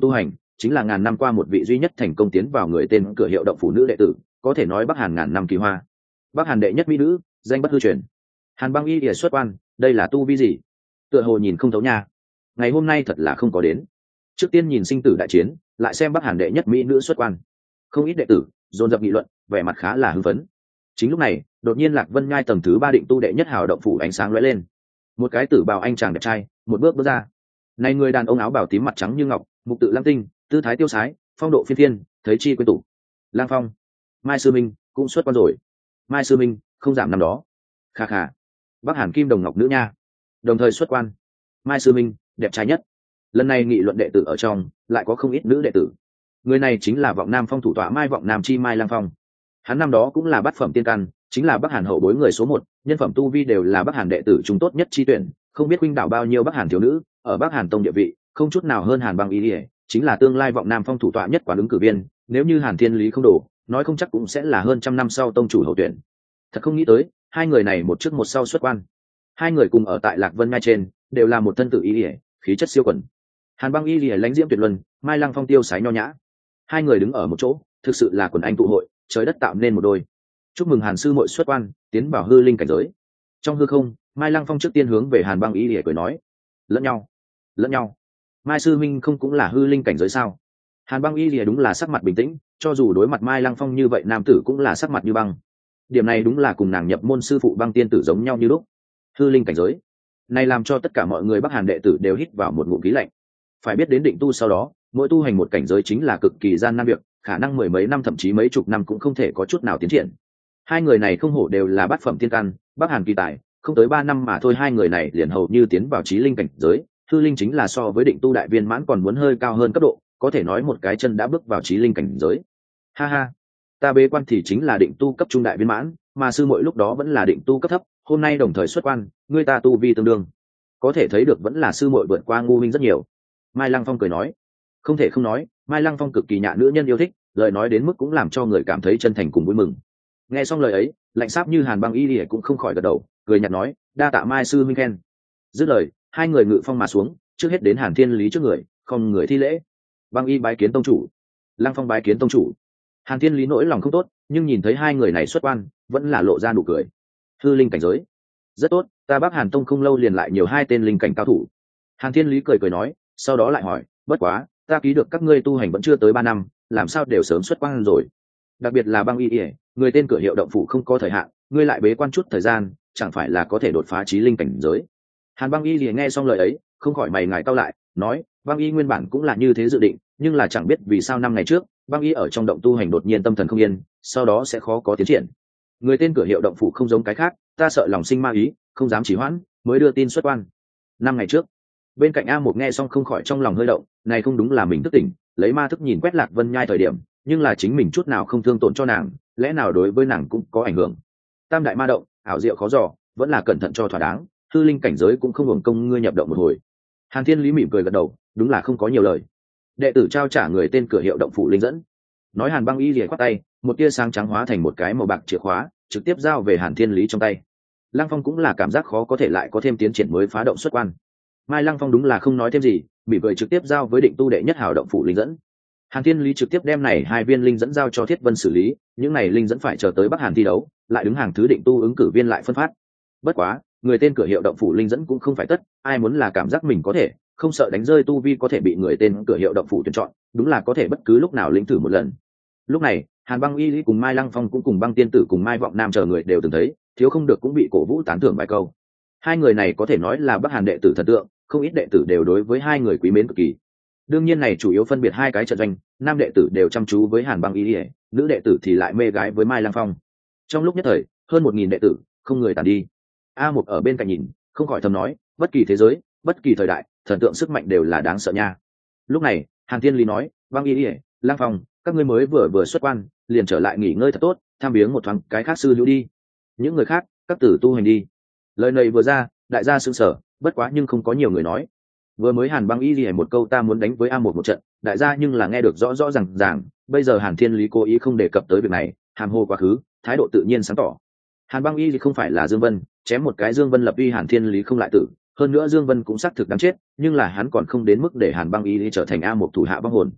chính là ngàn năm qua một vị duy nhất thành công tiến vào người tên cửa hiệu động phủ nữ đệ tử, có thể nói Bắc Hàn ngàn năm kỳ hoa. Bắc Hàn đệ nhất mỹ nữ, danh bất hư truyền. Hàn Băng Y ỉa xuất quan, đây là tu vi gì? Tựa hồ nhìn không thấu nha. Ngày hôm nay thật là không có đến. Trước tiên nhìn sinh tử đại chiến, lại xem Bắc Hàn đệ nhất mỹ nữ xuất quan. Không ít đệ tử dồn dập nghị luận, vẻ mặt khá là hưng phấn. Chính lúc này, đột nhiên Lạc Vân Nhai tầng thứ ba định tu đệ nhất hào động phủ ánh sáng lóe lên. Một cái tử bào anh chàng đẹp trai, một bước bước ra. Này người đàn ông áo bào tím mặt trắng như ngọc, mục tự lam tinh, tư thái tiêu sái, phong độ phiên phiên, thấy chi quyến tủ. Lang Phong, Mai Sư Minh cũng xuất quan rồi. Mai Sư Minh không giảm năm đó. Kha kha. Bắc Hàn kim đồng ngọc nữ nha, đồng thời xuất quan. Mai Sư Minh đẹp trai nhất. Lần này nghị luận đệ tử ở trong lại có không ít nữ đệ tử. Người này chính là Vọng Nam Phong thủ tọa Mai Vọng Nam chi Mai Lang Phong. Hắn năm đó cũng là bát phẩm tiên căn, chính là Bắc Hàn hậu bối người số một, nhân phẩm tu vi đều là Bắc Hàn đệ tử chúng tốt nhất chi tuyển, không biết huynh đảo bao nhiêu Bắc Hàn thiếu nữ, ở Bắc Hàn tông địa vị không chút nào hơn Hàn Băng Y Lìa, chính là tương lai Vọng Nam Phong thủ tọa nhất quán ứng cử viên, nếu như Hàn Thiên Lý không đủ, nói không chắc cũng sẽ là hơn trăm năm sau tông chủ hậu tuyển. Thật không nghĩ tới, hai người này một trước một sau xuất quan. Hai người cùng ở tại Lạc Vân Nhai trên, đều là một thân tử y lìa, khí chất siêu quần. Hàn Băng Y lìa lãnh diễm tuyệt luân, Mai Lăng Phong tiêu sái nho nhã. Hai người đứng ở một chỗ, thực sự là quần anh tụ hội, trời đất tạo nên một đôi. Chúc mừng Hàn sư muội xuất quan, tiến vào hư linh cảnh giới. Trong hư không, Mai Lăng Phong trước tiên hướng về Hàn Băng Y lìa cười nói, lẫn nhau, lẫn nhau. Mai sư minh không cũng là hư linh cảnh giới sao? Hàn Băng Y lìa đúng là sắc mặt bình tĩnh, cho dù đối mặt Mai Lăng Phong như vậy nam tử cũng là sắc mặt như băng. Điểm này đúng là cùng nàng nhập môn sư phụ Băng tiên tử giống nhau như lúc. Hư linh cảnh giới này làm cho tất cả mọi người Bắc Hàn đệ tử đều hít vào một ngụm khí lạnh. Phải biết đến định tu sau đó, mỗi tu hành một cảnh giới chính là cực kỳ gian nan việc, khả năng mười mấy năm thậm chí mấy chục năm cũng không thể có chút nào tiến triển. Hai người này không hổ đều là bát phẩm tiên căn, Bắc Hàn kỳ tài, không tới ba năm mà thôi hai người này liền hầu như tiến vào chí linh cảnh giới. Hư linh chính là so với định tu đại viên mãn còn muốn hơi cao hơn cấp độ, có thể nói một cái chân đã bước vào chí linh cảnh giới. Ha ha, ta bế quan thì chính là định tu cấp trung đại viên mãn, mà sư muội lúc đó vẫn là định tu cấp thấp, hôm nay đồng thời xuất quan, người ta tu vi tương đương, có thể thấy được vẫn là sư muội vượt qua ngu minh rất nhiều. Mai Lăng Phong cười nói, không thể không nói, Mai Lăng Phong cực kỳ nhạ nữ nhân yêu thích, lời nói đến mức cũng làm cho người cảm thấy chân thành cùng vui mừng. Nghe xong lời ấy, lạnh sáp như Hàn Băng Y lìa cũng không khỏi gật đầu, cười nhạt nói, đa tạ Mai sư minh khen. Dứt lời, hai người ngự phong mà xuống, trước hết đến Hàn Thiên Lý trước người, không người thi lễ. Băng Y bái kiến tông chủ. Lăng Phong bái kiến tông chủ. Hàn Thiên Lý nỗi lòng không tốt, nhưng nhìn thấy hai người này xuất quan, vẫn là lộ ra nụ cười. Hư linh cảnh giới, rất tốt, ta Bắc Hàn tông không lâu liền lại nhiều hai tên linh cảnh cao thủ. Hàn Thiên Lý cười cười nói, sau đó lại hỏi, bất quá, ta ký được các ngươi tu hành vẫn chưa tới ba năm, làm sao đều sớm xuất quan rồi? Đặc biệt là Băng Y ỉa, người tên cửa hiệu động phủ không có thời hạn, ngươi lại bế quan chút thời gian, chẳng phải là có thể đột phá chí linh cảnh giới? Hàn Băng Y ỉa nghe xong lời ấy, không khỏi mày ngài cau lại, nói, Băng Y nguyên bản cũng là như thế dự định, nhưng là chẳng biết vì sao năm ngày trước, Băng Y ở trong động tu hành đột nhiên tâm thần không yên, sau đó sẽ khó có tiến triển. Người tên cửa hiệu động phủ không giống cái khác, ta sợ lòng sinh ma ý, không dám trì hoãn, mới đưa tin xuất quan. Năm ngày trước, bên cạnh A Một nghe xong không khỏi trong lòng hơi động, này không đúng là mình thức tỉnh, lấy ma thức nhìn quét Lạc Vân Nhai thời điểm, nhưng là chính mình chút nào không thương tổn cho nàng, lẽ nào đối với nàng cũng có ảnh hưởng? Tam đại ma động, ảo diệu khó dò, vẫn là cẩn thận cho thỏa đáng, hư linh cảnh giới cũng không hưởng công ngươi nhập động một hồi. Hàn Thiên Lý mỉm cười gật đầu, đúng là không có nhiều lời. Đệ tử trao trả người tên cửa hiệu động phủ linh dẫn. Nói Hàn Băng Y lìa quát tay, một tia sáng trắng hóa thành một cái màu bạc chìa khóa, trực tiếp giao về Hàn Thiên Lý trong tay. Lăng Phong cũng là cảm giác khó có thể lại có thêm tiến triển mới phá động xuất quan. Mai Lăng Phong đúng là không nói thêm gì, mỉm cười trực tiếp giao với định tu đệ nhất hào động phủ linh dẫn. Hàn Thiên Lý trực tiếp đem này hai viên linh dẫn giao cho Thiết Vân xử lý, những này linh dẫn phải chờ tới Bắc Hàn thi đấu, lại đứng hàng thứ định tu ứng cử viên lại phân phát. Bất quá, người tên cửa hiệu động phủ linh dẫn cũng không phải tất, ai muốn là cảm giác mình có thể, không sợ đánh rơi tu vi có thể bị người tên cửa hiệu động phủ tuyển chọn, đúng là có thể bất cứ lúc nào lĩnh thử một lần. Lúc này, Hàn Băng Y Lý cùng Mai Lăng Phong cũng cùng Băng tiên tử cùng Mai Vọng Nam chờ người đều từng thấy, thiếu không được cũng bị cổ vũ tán thưởng vài câu. Hai người này có thể nói là Bắc Hàn đệ tử thần tượng, không ít đệ tử đều đối với hai người quý mến cực kỳ. Đương nhiên này chủ yếu phân biệt hai cái trận doanh, nam đệ tử đều chăm chú với Hàn Băng Y Lý, nữ đệ tử thì lại mê gái với Mai Lăng Phong. Trong lúc nhất thời, hơn một nghìn đệ tử, không người tản đi. A Một ở bên cạnh nhìn, không khỏi thầm nói, bất kỳ thế giới, bất kỳ thời đại, thần tượng sức mạnh đều là đáng sợ nha. Lúc này, Hàn Thiên Lý nói, Băng Y Lý, Lăng Phong, các ngươi mới vừa vừa xuất quan, liền trở lại nghỉ ngơi thật tốt, tham viếng một thoáng cái khác sư hữu đi. Những người khác, các tử tu hành đi. Lời này vừa ra, đại gia sững sờ, bất quá nhưng không có nhiều người nói. Vừa mới Hàn Băng Y Lìa một câu ta muốn đánh với A một một trận, đại gia nhưng là nghe được rõ rõ ràng ràng, bây giờ Hàn Thiên Lý cố ý không đề cập tới việc này, hàm hồ quá khứ, thái độ tự nhiên sáng tỏ. Hàn Băng Y thì không phải là Dương Vân, chém một cái Dương Vân lập uy Hàn Thiên Lý không lại tử, hơn nữa Dương Vân cũng xác thực đáng chết, nhưng là hắn còn không đến mức để Hàn Băng Y trở thành A một thủ hạ vong hồn.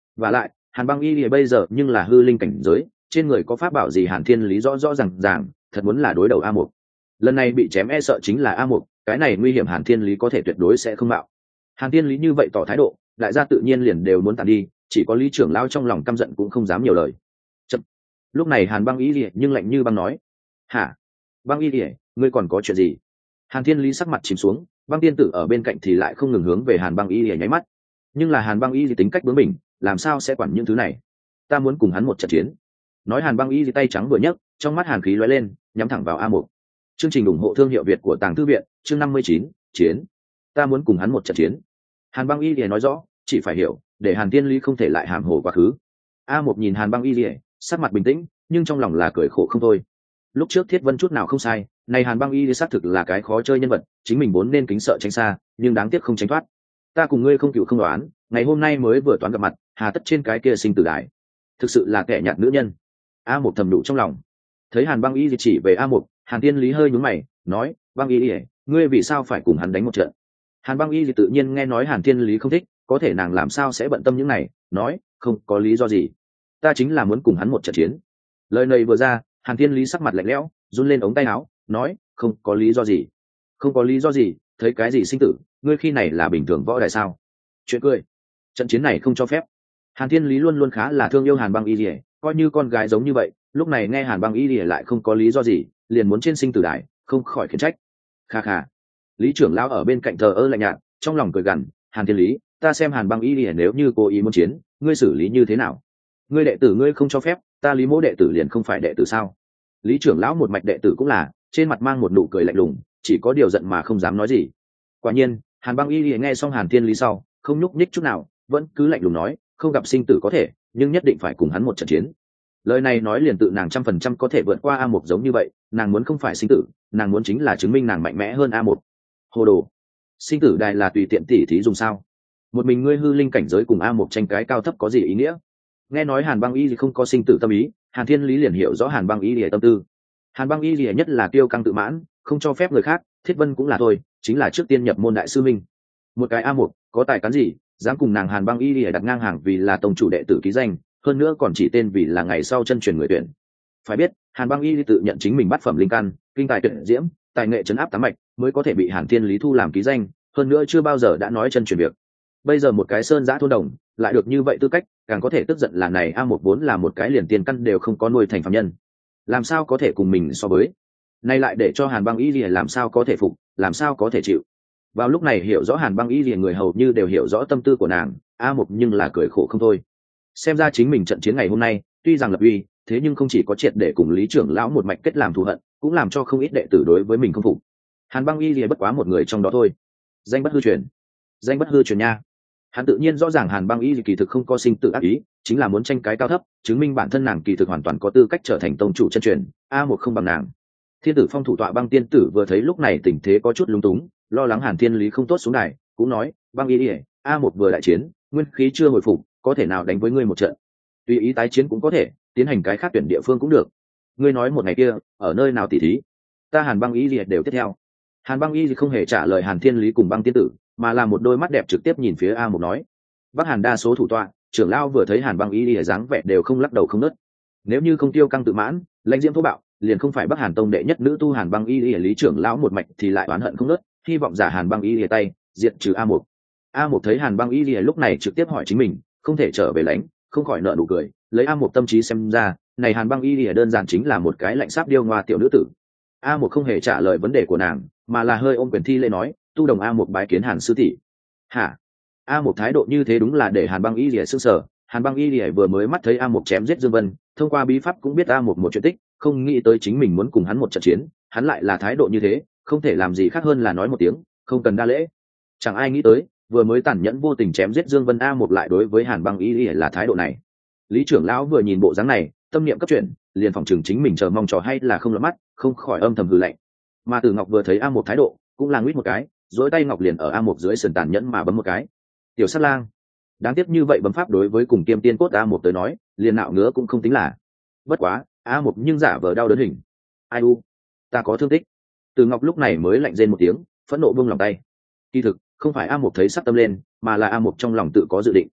Và lại hàn băng y thì bây giờ nhưng là hư linh cảnh giới, trên người có pháp bảo gì hàn thiên lý rõ rõ ràng ràng, thật muốn là đối đầu a một. Lần này bị chém e sợ chính là a một, cái này nguy hiểm hàn thiên lý có thể tuyệt đối sẽ không mạo. Hàn thiên lý như vậy tỏ thái độ, đại gia tự nhiên liền đều muốn tàn đi, chỉ có lý trưởng lao trong lòng căm giận cũng không dám nhiều lời. Chậm. Lúc này hàn băng y lìa nhưng lạnh như băng nói: hả? Băng y lìa, ngươi còn có chuyện gì? Hàn thiên lý sắc mặt chìm xuống, băng tiên tử ở bên cạnh thì lại không ngừng hướng về hàn băng y lìa nháy mắt. Nhưng là hàn băng y thì tính cách bướng bỉnh, làm sao sẽ quản những thứ này? Ta muốn cùng hắn một trận chiến. Nói hàn băng y thì tay trắng vừa nhấc, trong mắt hàn khí lóe lên, nhắm thẳng vào a một. Chương trình ủng hộ thương hiệu Việt của Tàng Thư viện, chương năm mươi chín, chiến. Ta muốn cùng hắn một trận chiến. Hàn băng y thì nói rõ, chỉ phải hiểu, để hàn thiên lý không thể lại hàm hồ quá khứ. A một nhìn hàn băng y lìa, sắc mặt bình tĩnh, nhưng trong lòng là cười khổ không thôi. Lúc trước thiết vân chút nào không sai, này hàn băng y thì xác thực là cái khó chơi nhân vật, chính mình vốn nên kính sợ tránh xa, nhưng đáng tiếc không tránh thoát. Ta cùng ngươi không cựu không đoán, ngày hôm nay mới vừa toán gặp mặt, hà tất trên cái kia sinh tử đại, thực sự là kẻ nhạt nữ nhân. A một thầm đủ trong lòng. Thấy hàn băng y thì chỉ về a một, hàn thiên lý hơi nhướng mày, nói: băng y ỉa, ngươi vì sao phải cùng hắn đánh một trận? Hàn băng y thì tự nhiên nghe nói hàn thiên lý không thích, có thể nàng làm sao sẽ bận tâm những này, nói: không có lý do gì, ta chính là muốn cùng hắn một trận chiến. Lời này vừa ra, hàn thiên lý sắc mặt lạnh lẽo, run lên ống tay áo, nói: không có lý do gì? Không có lý do gì? Thấy cái gì sinh tử? Ngươi khi này là bình thường võ đại sao? Chuyện cười. Trận chiến này không cho phép. Hàn thiên lý luôn luôn khá là thương yêu hàn băng y lìa, coi như con gái giống như vậy, lúc này nghe hàn băng y lìa lại không có lý do gì, liền muốn trên sinh tử đài, không khỏi khiển trách. Kha kha. Lý trưởng lão ở bên cạnh thờ ơ lạnh nhạt, trong lòng cười gằn: hàn thiên lý, ta xem hàn băng y lìa nếu như cố ý muốn chiến, ngươi xử lý như thế nào? Ngươi đệ tử ngươi không cho phép, ta lý mỗ đệ tử liền không phải đệ tử sao? Lý trưởng lão một mạch đệ tử cũng là, trên mặt mang một nụ cười lạnh lùng, chỉ có điều giận mà không dám nói gì. Quả nhiên hàn băng y lìa nghe xong hàn thiên lý sau, không nhúc nhích chút nào, vẫn cứ lạnh lùng nói: không gặp sinh tử có thể, nhưng nhất định phải cùng hắn một trận chiến. Lời này nói liền tự nàng trăm phần trăm có thể vượt qua a một giống như vậy, nàng muốn không phải sinh tử, nàng muốn chính là chứng minh nàng mạnh mẽ hơn a một. Hồ đồ. Sinh tử đài là tùy tiện tỉ thí dùng sao? Một mình ngươi hư linh cảnh giới cùng a một tranh cái cao thấp có gì ý nghĩa? Nghe nói hàn băng y thì không có sinh tử tâm ý, hàn thiên lý liền hiểu rõ hàn băng y lìa tâm tư. Hàn băng y lìa nhất là kiêu căng tự mãn, không cho phép người khác, thiết vân cũng là thôi, chính là trước tiên nhập môn đại sư minh. Một cái a một có tài cán gì, dám cùng nàng hàn băng y lìa đặt ngang hàng vì là tông chủ đệ tử ký danh, hơn nữa còn chỉ tên vì là ngày sau chân truyền người tuyển. Phải biết hàn băng y tự nhận chính mình bát phẩm linh căn, kinh tài tuyệt diễm, tài nghệ trấn áp tám mạch, mới có thể bị hàn thiên lý thu làm ký danh, hơn nữa chưa bao giờ đã nói chân truyền việc. Bây giờ một cái sơn giã thôn đồng lại được như vậy tư cách, càng có thể tức giận là này a một vốn là một cái liền tiền căn đều không có nuôi thành phàm nhân, làm sao có thể cùng mình so với. Nay lại để cho hàn băng y lìa làm sao có thể phục, làm sao có thể chịu. Vào lúc này hiểu rõ hàn băng y lìa người hầu như đều hiểu rõ tâm tư của nàng, a một nhưng là cười khổ không thôi. Xem ra chính mình trận chiến ngày hôm nay tuy rằng lập uy, thế nhưng không chỉ có triệt để cùng lý trưởng lão một mạch kết làm thù hận, cũng làm cho không ít đệ tử đối với mình không phục. Hàn băng y lìa bất quá một người trong đó thôi, danh bất hư truyền, danh bất hư truyền nha. Hắn tự nhiên rõ ràng hàn băng y kỳ thực không có sinh tự ác ý, chính là muốn tranh cái cao thấp, chứng minh bản thân nàng kỳ thực hoàn toàn có tư cách trở thành tông chủ chân truyền, a một không bằng nàng. Thiên tử phong thủ tọa băng tiên tử vừa thấy lúc này tình thế có chút lung túng, lo lắng hàn thiên lý không tốt xuống đài, cũng nói: băng y ỉa, a một vừa đại chiến, nguyên khí chưa hồi phục, có thể nào đánh với ngươi một trận? Tùy ý tái chiến cũng có thể, tiến hành cái khác tuyển địa phương cũng được. Ngươi nói một ngày kia ở nơi nào tỉ thí, ta hàn băng y liệt đều tiếp theo. Hàn băng y không hề trả lời hàn thiên lý cùng băng tiên tử, mà là một đôi mắt đẹp trực tiếp nhìn phía a một nói: bắc hàn đa số thủ tọa trưởng lao vừa thấy hàn băng y liệt dáng vẻ đều không lắc đầu không nớt. Nếu như không tiêu căng tự mãn, lãnh diễm thô bạo, liền không phải bắc hàn tông đệ nhất nữ tu hàn băng y liệt lý trưởng lão một mạch thì lại oán hận không nớt, hy vọng giả hàn băng y liệt tay diệt trừ a một. A một thấy hàn băng y liệt lúc này trực tiếp hỏi chính mình, không thể trở về lãnh, không khỏi nợ nụ cười, lấy a một tâm trí xem ra, này hàn băng y liệt đơn giản chính là một cái lạnh sáp điêu ngoa tiểu nữ tử. A một không hề trả lời vấn đề của nàng, mà là hơi ôm quyền thi lễ nói: tu đồng a một bái kiến hàn sư tỷ. Hả? A một thái độ như thế đúng là để hàn băng y liệt sững sờ. Hàn băng y liệt vừa mới mắt thấy a một chém giết Dương Vân, thông qua bí pháp cũng biết a một một chuyện tích, không nghĩ tới chính mình muốn cùng hắn một trận chiến, hắn lại là thái độ như thế, không thể làm gì khác hơn là nói một tiếng, không cần đa lễ. Chẳng ai nghĩ tới, vừa mới tàn nhẫn vô tình chém giết Dương Vân a một lại đối với hàn băng y liệt là thái độ này. Lý trưởng lão vừa nhìn bộ dáng này, tâm niệm cấp chuyển, liền phòng trường chính mình chờ mong trò hay là không lọt mắt, không khỏi âm thầm hừ lạnh. Mà Từ Ngọc vừa thấy a một thái độ, cũng là nguyết một cái, dối tay ngọc liền ở a một dưới sườn tàn nhẫn mà bấm một cái. Tiểu sát lang, đáng tiếc như vậy bấm pháp đối với cùng kiêm tiên cốt a một tới nói, liền nạo ngứa cũng không tính là. Bất quá, a một nhưng giả vờ đau đớn hình. Ai u, ta có thương tích. Từ Ngọc lúc này mới lạnh rên một tiếng, phẫn nộ buông lòng tay. Kỳ thực, không phải a một thấy sắc tâm lên, mà là a một trong lòng tự có dự định.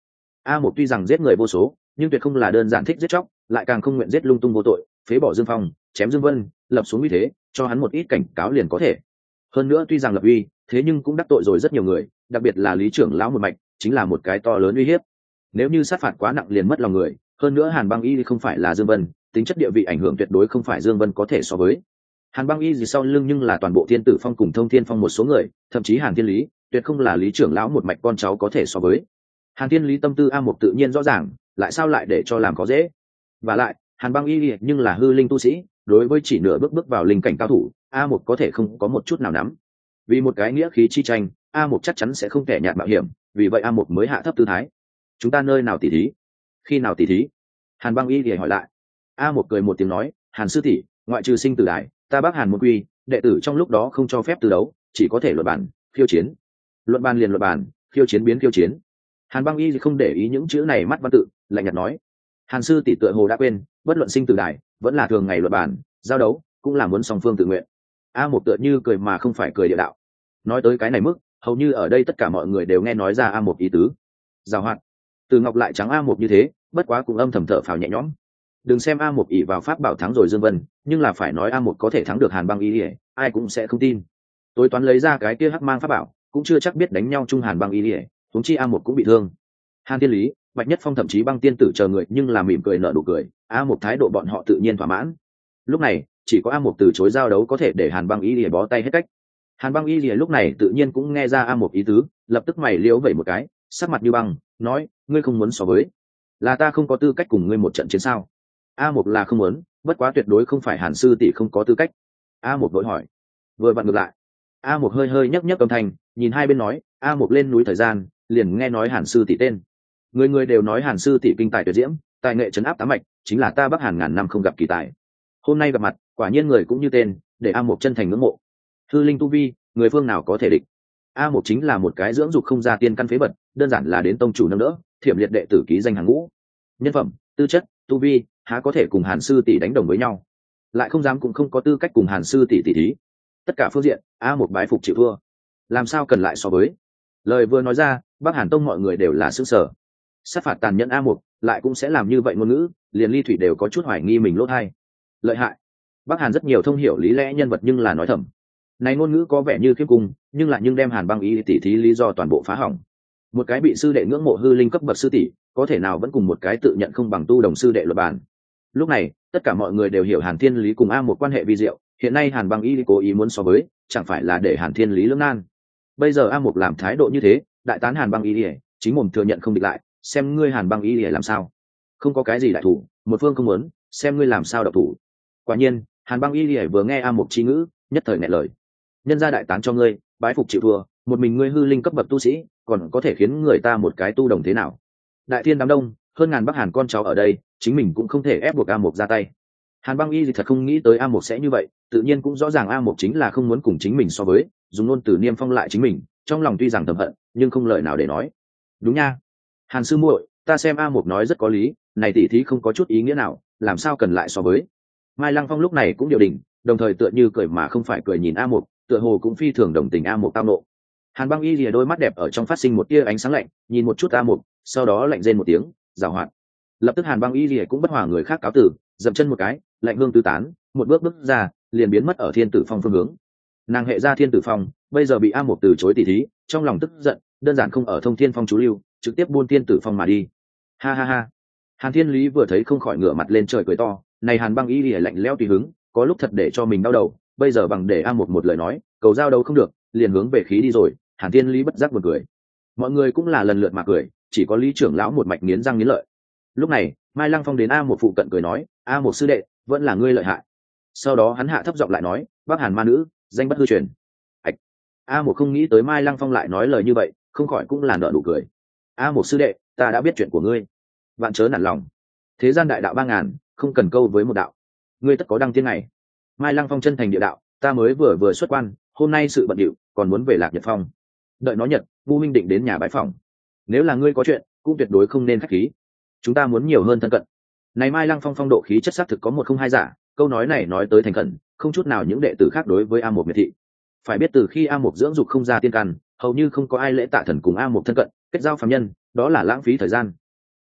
A Mộc tuy rằng giết người vô số, nhưng tuyệt không là đơn giản thích giết chóc, lại càng không nguyện giết lung tung vô tội, phế bỏ Dương Phong, chém Dương Vân, lập xuống uy thế, cho hắn một ít cảnh cáo liền có thể. Hơn nữa tuy rằng lập uy, thế nhưng cũng đắc tội rồi rất nhiều người, đặc biệt là Lý trưởng lão một mạch, chính là một cái to lớn uy hiếp. Nếu như sát phạt quá nặng liền mất lòng người, hơn nữa Hàn Băng Y không phải là Dương Vân, tính chất địa vị ảnh hưởng tuyệt đối không phải Dương Vân có thể so với. Hàn Băng Y gì sau lưng nhưng là toàn bộ Thiên Tử Phong cùng Thông Thiên Phong một số người, thậm chí Hàn Thiên Lý, tuyệt không là Lý trưởng lão một mạch con cháu có thể so với. Hàn Thiên Lý tâm tư A Mộc tự nhiên rõ ràng, lại sao lại để cho làm khó dễ. Và lại, Hàn Băng Y nhưng là hư linh tu sĩ, đối với chỉ nửa bước bước vào linh cảnh cao thủ, A Mộc có thể không có một chút nào nắm. Vì một cái nghĩa khí chi tranh, A Mộc chắc chắn sẽ không kẻ nhạt mạo hiểm, vì vậy A Mộc mới hạ thấp tư thái. Chúng ta nơi nào tỉ thí? Khi nào tỉ thí? Hàn Băng Y thì hỏi lại. A Mộc cười một tiếng nói, Hàn sư tỷ, ngoại trừ sinh tử đài, ta Bắc Hàn một quy, đệ tử trong lúc đó không cho phép từ đấu, chỉ có thể luận bàn, khiêu chiến. Luận bàn liền luận bàn, khiêu chiến biến khiêu chiến. Hàn Băng Y thì không để ý những chữ này mắt văn tự, lạnh nhạt nói, Hàn sư tỷ tựa hồ đã quên, bất luận sinh tử đài, vẫn là thường ngày luận bàn, giao đấu, cũng là muốn song phương tự nguyện. A Mộc tựa như cười mà không phải cười địa đạo. Nói tới cái này mức, hầu như ở đây tất cả mọi người đều nghe nói ra A Mộc ý tứ. Giàu hoạt. Từ Ngọc lại trắng A Mộc như thế, bất quá cũng âm thầm thở phào nhẹ nhõm. Đừng xem A Mộc ỷ vào pháp bảo thắng rồi Dương Vân, nhưng là phải nói A Mộc có thể thắng được Hàn Băng Y, ai cũng sẽ không tin. Tối toán lấy ra cái kia hắc mang pháp bảo, cũng chưa chắc biết đánh nhau chung Hàn Băng Y, huống chi A Mộc cũng bị thương. Hàn Thiên Lý, Bạch Nhất Phong thậm chí Băng Tiên Tử chờ người nhưng là mỉm cười nở nụ cười, A Mộc thái độ bọn họ tự nhiên thỏa mãn. Lúc này, chỉ có A Mộc từ chối giao đấu có thể để Hàn Băng Y lìa bó tay hết cách. Hàn Băng Y lìa lúc này tự nhiên cũng nghe ra A Mộc ý tứ, lập tức mày liễu vẩy một cái, sắc mặt như băng, nói, ngươi không muốn so với, là ta không có tư cách cùng ngươi một trận chiến sao? A Mộc là không muốn, bất quá tuyệt đối không phải Hàn sư tỷ không có tư cách. A Mộc vội hỏi, vừa vặn ngược lại. A Mộc hơi hơi nhấc nhấc âm thanh, nhìn hai bên nói, A Mộc lên núi thời gian, liền nghe nói Hàn sư tỷ tên. Người người đều nói Hàn sư tỷ kinh tài tuyệt diễm, tài nghệ trấn áp tám mạch, chính là ta Bắc Hàn ngàn năm không gặp kỳ tài. Hôm nay gặp mặt, quả nhiên người cũng như tên, để A Mộc chân thành ngưỡng mộ. Hư linh tu vi, người phương nào có thể địch? A Mộc chính là một cái dưỡng dục không ra tiên căn phế bật, đơn giản là đến tông chủ nâng đỡ, thiểm liệt đệ tử ký danh hàng ngũ. Nhân phẩm, tư chất, tu vi, há có thể cùng Hàn sư tỷ đánh đồng với nhau? Lại không dám cũng không có tư cách cùng Hàn sư tỷ tỷ thí. Tất cả phương diện, A Mộc bái phục chịu thua. Làm sao cần lại so với? Lời vừa nói ra, Bắc Hàn tông mọi người đều là sững sờ. Sát phạt tàn nhẫn A Mộc, lại cũng sẽ làm như vậy ngôn ngữ, liền Ly Thủy đều có chút hoài nghi mình lỗ hay. Lợi hại. Bắc Hàn rất nhiều thông hiểu lý lẽ nhân vật nhưng là nói thầm. Này ngôn ngữ có vẻ như khiêm cung, nhưng lại nhưng đem Hàn Băng Y tỷ thí lý do toàn bộ phá hỏng. Một cái bị sư đệ ngưỡng mộ hư linh cấp bậc sư tỷ, có thể nào vẫn cùng một cái tự nhận không bằng tu đồng sư đệ luật bàn. Lúc này, tất cả mọi người đều hiểu Hàn Thiên Lý cùng A một quan hệ vi diệu, hiện nay Hàn Băng Y cố ý muốn so với, chẳng phải là để Hàn Thiên Lý lưỡng nan. Bây giờ A một làm thái độ như thế, đại tán Hàn Băng Y, chính mồm thừa nhận không địch lại, xem ngươi Hàn Băng Y làm sao. Không có cái gì đại thủ, một phương không muốn, xem ngươi làm sao độc thủ. Quả nhiên, Hàn Băng Y vừa nghe A một chi ngữ, nhất thời nghẹn lời. Nhân gia đại tán cho ngươi, bái phục chịu thua, một mình ngươi hư linh cấp bậc tu sĩ, còn có thể khiến người ta một cái tu đồng thế nào? Đại thiên đám đông, hơn ngàn Bắc Hàn con cháu ở đây, chính mình cũng không thể ép buộc A một ra tay. Hàn Băng Y thì thật không nghĩ tới A một sẽ như vậy, tự nhiên cũng rõ ràng A một chính là không muốn cùng chính mình so với, dùng ngôn từ niêm phong lại chính mình, trong lòng tuy rằng thầm hận, nhưng không lời nào để nói. Đúng nha, Hàn sư muội, ta xem A một nói rất có lý, này tỷ thí không có chút ý nghĩa nào, làm sao cần lại so với? Mai Lăng Phong lúc này cũng điều đình, đồng thời tựa như cười mà không phải cười nhìn A một, tựa hồ cũng phi thường đồng tình A một tao nộ. Hàn Băng Y lìa đôi mắt đẹp ở trong phát sinh một tia ánh sáng lạnh, nhìn một chút A một, sau đó lạnh rên một tiếng, giảo hoạt. Lập tức Hàn Băng Y lìa cũng bất hòa người khác cáo tử, dậm chân một cái, lạnh hương tứ tán, một bước bước ra, liền biến mất ở Thiên Tử Phong phương hướng. Nàng hệ ra Thiên Tử Phong, bây giờ bị A một từ chối tỷ thí, trong lòng tức giận, đơn giản không ở Thông Thiên Phong chú lưu, trực tiếp buôn Thiên Tử Phong mà đi. Ha ha ha. Hàn Thiên Lý vừa thấy không khỏi ngửa mặt lên trời cười to, này Hàn Băng Y lìa lạnh lẽo tùy hứng, có lúc thật để cho mình đau đầu, bây giờ bằng để A một một lời nói, cầu giao đâu không được, liền hướng về khí đi rồi. Hàn Thiên Lý bất giác buồn cười. Mọi người cũng là lần lượt mà cười, chỉ có Lý trưởng lão một mạch nghiến răng nghiến lợi. Lúc này, Mai Lăng Phong đến A một phụ cận cười nói, A một sư đệ, vẫn là ngươi lợi hại. Sau đó hắn hạ thấp giọng lại nói, Bắc Hàn ma nữ, danh bất hư truyền. Ảch. A một không nghĩ tới Mai Lăng Phong lại nói lời như vậy, không khỏi cũng là nở nụ cười. A một sư đệ, ta đã biết chuyện của ngươi, vạn chớ nản lòng. Thế gian đại đạo ba ngàn, không cần câu với một đạo. Ngươi tất có đăng tiên ngày. Mai Lăng Phong chân thành địa đạo, ta mới vừa vừa xuất quan, hôm nay sự bận điệu, còn muốn về Lạc Nhật Phong. Đợi nó nhật, Vu Minh định đến nhà bái phòng. Nếu là ngươi có chuyện, cũng tuyệt đối không nên khách khí. Chúng ta muốn nhiều hơn thân cận. Này Mai Lăng Phong phong độ khí chất xác thực có một không hai giả, câu nói này nói tới thành khẩn, không chút nào những đệ tử khác đối với A một miệt thị. Phải biết từ khi A một dưỡng dục không ra tiên căn, hầu như không có ai lễ tạ thần cùng A một thân cận, kết giao phàm nhân, đó là lãng phí thời gian.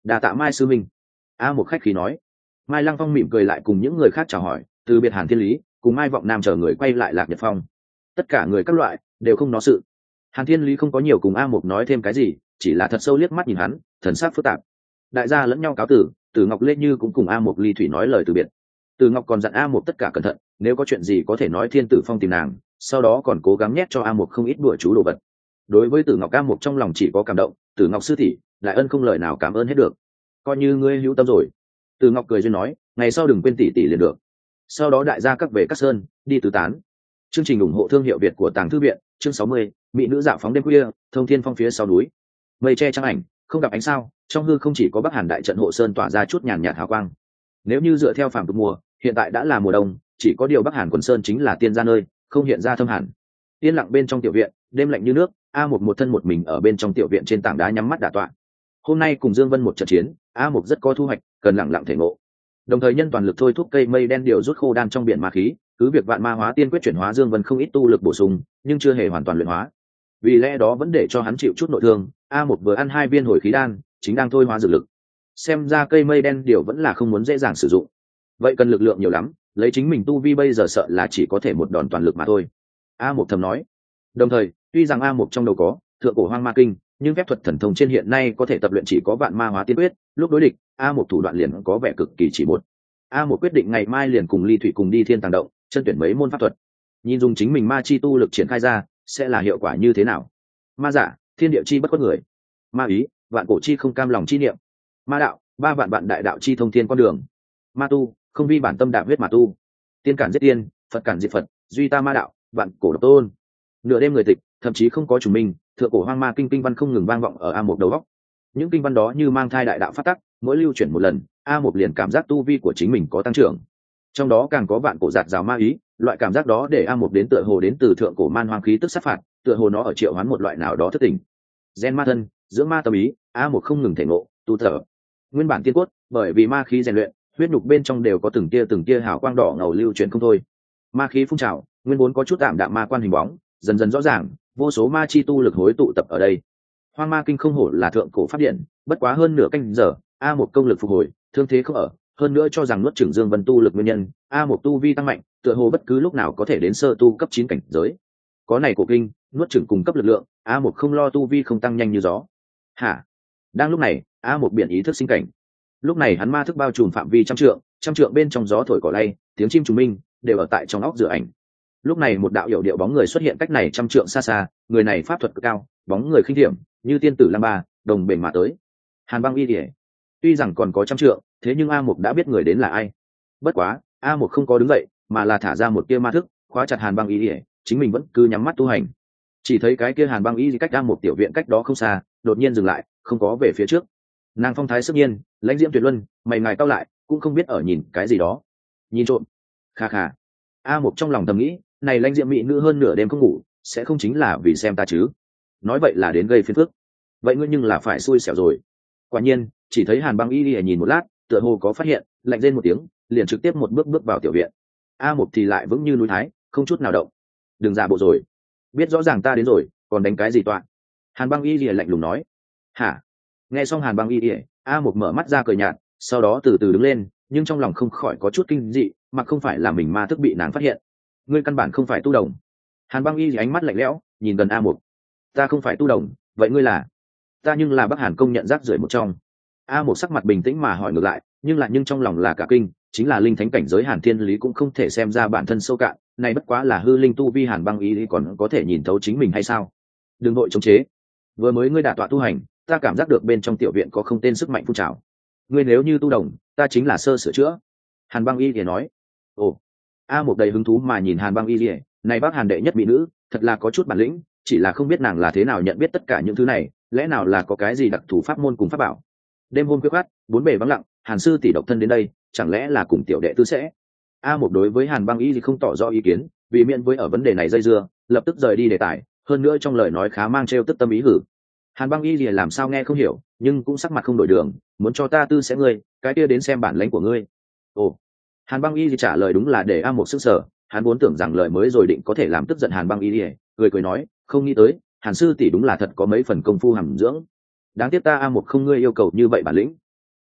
đà tạ Mai sư minh. A một khách khí nói. Mai Lăng Phong mỉm cười lại cùng những người khác chào hỏi, từ biệt Hàn Thiên Lý cùng Mai Vọng Nam chờ người quay lại Lạc Nhật Phong. Tất cả người các loại đều không nói sự. Hàn Thiên Lý không có nhiều cùng A một nói thêm cái gì, chỉ là thật sâu liếc mắt nhìn hắn, thần sắc phức tạp. Đại gia lẫn nhau cáo tử, Tử Ngọc Lê Như cũng cùng A một ly thủy nói lời từ biệt. Tử Ngọc còn dặn A một tất cả cẩn thận, nếu có chuyện gì có thể nói Thiên Tử Phong tìm nàng, sau đó còn cố gắng nhét cho A một không ít đùa chú đồ vật. Đối với Tử Ngọc, A một trong lòng chỉ có cảm động, Tử Ngọc sư tỷ, lại ân không lời nào cảm ơn hết được. Coi như ngươi hữu tâm rồi. Tử Ngọc cười duyên nói, ngày sau đừng quên tỷ tỷ liền được. Sau đó đại gia các về các sơn, đi tứ tán. Chương trình ủng hộ thương hiệu Việt của Tàng Thư Viện, chương sáu mươi, mỹ nữ dạo phóng đêm khuya, thông thiên phong phía sau núi. Mây che trăng ảnh, không gặp ánh sao, trong hư không chỉ có Bắc Hàn đại trận hộ sơn tỏa ra chút nhàn nhạt hào quang. Nếu như dựa theo phàm tục mùa, hiện tại đã là mùa đông, chỉ có điều Bắc Hàn quần sơn chính là tiên gia nơi, không hiện ra thâm hàn. Yên lặng bên trong tiểu viện, đêm lạnh như nước, A một một thân một mình ở bên trong tiểu viện trên tảng đá nhắm mắt đả tọa. Hôm nay cùng Dương Vân một trận chiến, A một rất có thu hoạch, cần lặng lặng thể ngộ. Đồng thời nhân toàn lực thôi thúc cây mây đen điều rút khô đan trong biển ma khí, cứ việc vạn ma hóa tiên quyết chuyển hóa Dương Vân không ít tu lực bổ sung, nhưng chưa hề hoàn toàn luyện hóa. Vì lẽ đó vẫn để cho hắn chịu chút nội thương. A một vừa ăn hai viên hồi khí đan, chính đang thôi hóa dược lực. Xem ra cây mây đen điều vẫn là không muốn dễ dàng sử dụng. Vậy cần lực lượng nhiều lắm, lấy chính mình tu vi bây giờ sợ là chỉ có thể một đòn toàn lực mà thôi. A một thầm nói. Đồng thời, tuy rằng A một trong đầu có thượng cổ hoang ma kinh, nhưng phép thuật thần thông trên hiện nay có thể tập luyện chỉ có vạn ma hóa tiên quyết, lúc đối địch, A một thủ đoạn liền có vẻ cực kỳ chỉ một. A một quyết định ngày mai liền cùng Ly Thủy cùng đi Thiên Tàng động, chân tuyển mấy môn pháp thuật. Nhìn dùng chính mình ma chi tu lực triển khai ra, sẽ là hiệu quả như thế nào? Ma giả, thiên địa chi bất khuất người. Ma ý, vạn cổ chi không cam lòng chi niệm. Ma đạo, ba vạn vạn đại đạo chi thông thiên con đường. Ma tu, không vi bản tâm đạo huyết mà tu. Tiên cản giết tiên, Phật cản diệt Phật, duy ta ma đạo, vạn cổ độc tôn. Nửa đêm người tịch, thậm chí không có chủ minh, thượng cổ hoang ma kinh kinh văn không ngừng vang vọng ở A một đầu góc. Những kinh văn đó như mang thai đại đạo phát tắc, mỗi lưu chuyển một lần, A một liền cảm giác tu vi của chính mình có tăng trưởng. Trong đó càng có vạn cổ giạt rào ma ý, loại cảm giác đó để A một đến tựa hồ đến từ thượng cổ man hoang khí tức sát phạt, tựa hồ nó ở triệu hoán một loại nào đó thất tình. Gen ma thân, dưỡng ma tâm ý, A một không ngừng thể ngộ, tu thở. Nguyên bản tiên cốt, bởi vì ma khí rèn luyện, huyết nhục bên trong đều có từng tia từng tia hào quang đỏ ngầu lưu chuyển không thôi. Ma khí phun trào, nguyên vốn có chút tạm đạm ma quan hình bóng, dần dần rõ ràng, vô số ma chi tu lực hối tụ tập ở đây. Hoang ma kinh không hổ là thượng cổ pháp điện, bất quá hơn nửa canh giờ, A một công lực phục hồi, thương thế không ở, hơn nữa cho rằng nuốt chửng Dương Vân tu lực nguyên nhân, A một tu vi tăng mạnh, tựa hồ bất cứ lúc nào có thể đến sơ tu cấp chín cảnh giới. Có này cổ kinh, nuốt chửng cung cấp lực lượng, A một không lo tu vi không tăng nhanh như gió. Hả? Đang lúc này, A một biển ý thức sinh cảnh. Lúc này hắn ma thức bao trùm phạm vi trăm trượng, trăm trượng bên trong gió thổi cỏ lay, tiếng chim trùng minh đều ở tại trong óc dự ảnh. Lúc này một đạo hiệu điệu bóng người xuất hiện cách này trăm trượng xa xa, người này pháp thuật cực cao, bóng người khinh thiểm, như tiên tử Lam Ba, đồng bền mà tới. Hàn Băng Y Điệp. Tuy rằng còn có trăm trượng, thế nhưng A một đã biết người đến là ai. Bất quá, A một không có đứng dậy, mà là thả ra một tia ma thức, khóa chặt Hàn Băng Y Điệp, chính mình vẫn cứ nhắm mắt tu hành. Chỉ thấy cái kia Hàn Băng Y cách A một tiểu viện cách đó không xa, đột nhiên dừng lại, không có về phía trước. Nàng phong thái sức nhiên, lãnh diễm tuyệt luân, mày ngài cau lại, cũng không biết ở nhìn cái gì đó. Nhìn trộm. Kha kha. A một trong lòng thầm nghĩ, này lãnh diễm mỹ nữ hơn nửa đêm không ngủ, sẽ không chính là vì xem ta chứ? Nói vậy là đến gây phiền phức. Vậy ngươi nhưng là phải xui xẻo rồi. Quả nhiên, chỉ thấy Hàn Băng Y Y nhìn một lát, tựa hồ có phát hiện, lạnh rên một tiếng, liền trực tiếp một bước bước vào tiểu viện. A một thì lại vững như núi thái, không chút nào động. Đừng giả bộ rồi, biết rõ ràng ta đến rồi, còn đánh cái gì tọa? Hàn Băng Y Y lạnh lùng nói. Hả? Nghe xong Hàn Băng Y Y, A một mở mắt ra cười nhạt, sau đó từ từ đứng lên, nhưng trong lòng không khỏi có chút kinh dị, mà không phải là mình ma thức bị nàng phát hiện. Ngươi căn bản không phải tu đồng. Hàn Băng Y ánh mắt lạnh lẽo, nhìn gần A một. Ta không phải tu đồng, vậy ngươi là? Ta nhưng là Bắc Hàn công nhận rác rưởi một trong. A một sắc mặt bình tĩnh mà hỏi ngược lại, nhưng lại nhưng trong lòng là cả kinh, chính là linh thánh cảnh giới Hàn Thiên Lý cũng không thể xem ra bản thân sâu cạn, này bất quá là hư linh tu vi Hàn Băng Y còn có thể nhìn thấu chính mình hay sao? Đừng vội chống chế. Vừa mới ngươi đả tọa tu hành, ta cảm giác được bên trong tiểu viện có không tên sức mạnh phun trào. Ngươi nếu như tu đồng, ta chính là sơ sửa chữa. Hàn Băng Y thì nói. Ồ. A một đầy hứng thú mà nhìn Hàn Băng Y thì, này bác Hàn đệ nhất mỹ nữ, thật là có chút bản lĩnh, chỉ là không biết nàng là thế nào nhận biết tất cả những thứ này, lẽ nào là có cái gì đặc thù pháp môn cùng pháp bảo. Đêm hôm khuya khoắt, bốn bề vắng lặng, Hàn sư tỷ độc thân đến đây, chẳng lẽ là cùng tiểu đệ tư sẽ? A một đối với Hàn Băng Y thì không tỏ rõ ý kiến, vì miễn với ở vấn đề này dây dưa, lập tức rời đi đề tài, hơn nữa trong lời nói khá mang trêu tức tâm ý hử. Hàn Băng Y thì làm sao nghe không hiểu, nhưng cũng sắc mặt không đổi đường, muốn cho ta tư sẽ ngươi, cái kia đến xem bản lãnh của ngươi. Ồ. Hàn Băng Y thì trả lời đúng là để A một sức sở, hắn vốn tưởng rằng lời mới rồi định có thể làm tức giận Hàn Băng Y thì cười cười nói, không nghĩ tới, Hàn sư tỷ đúng là thật có mấy phần công phu hàm dưỡng. Đáng tiếc ta A một không ngươi yêu cầu như vậy bản lĩnh.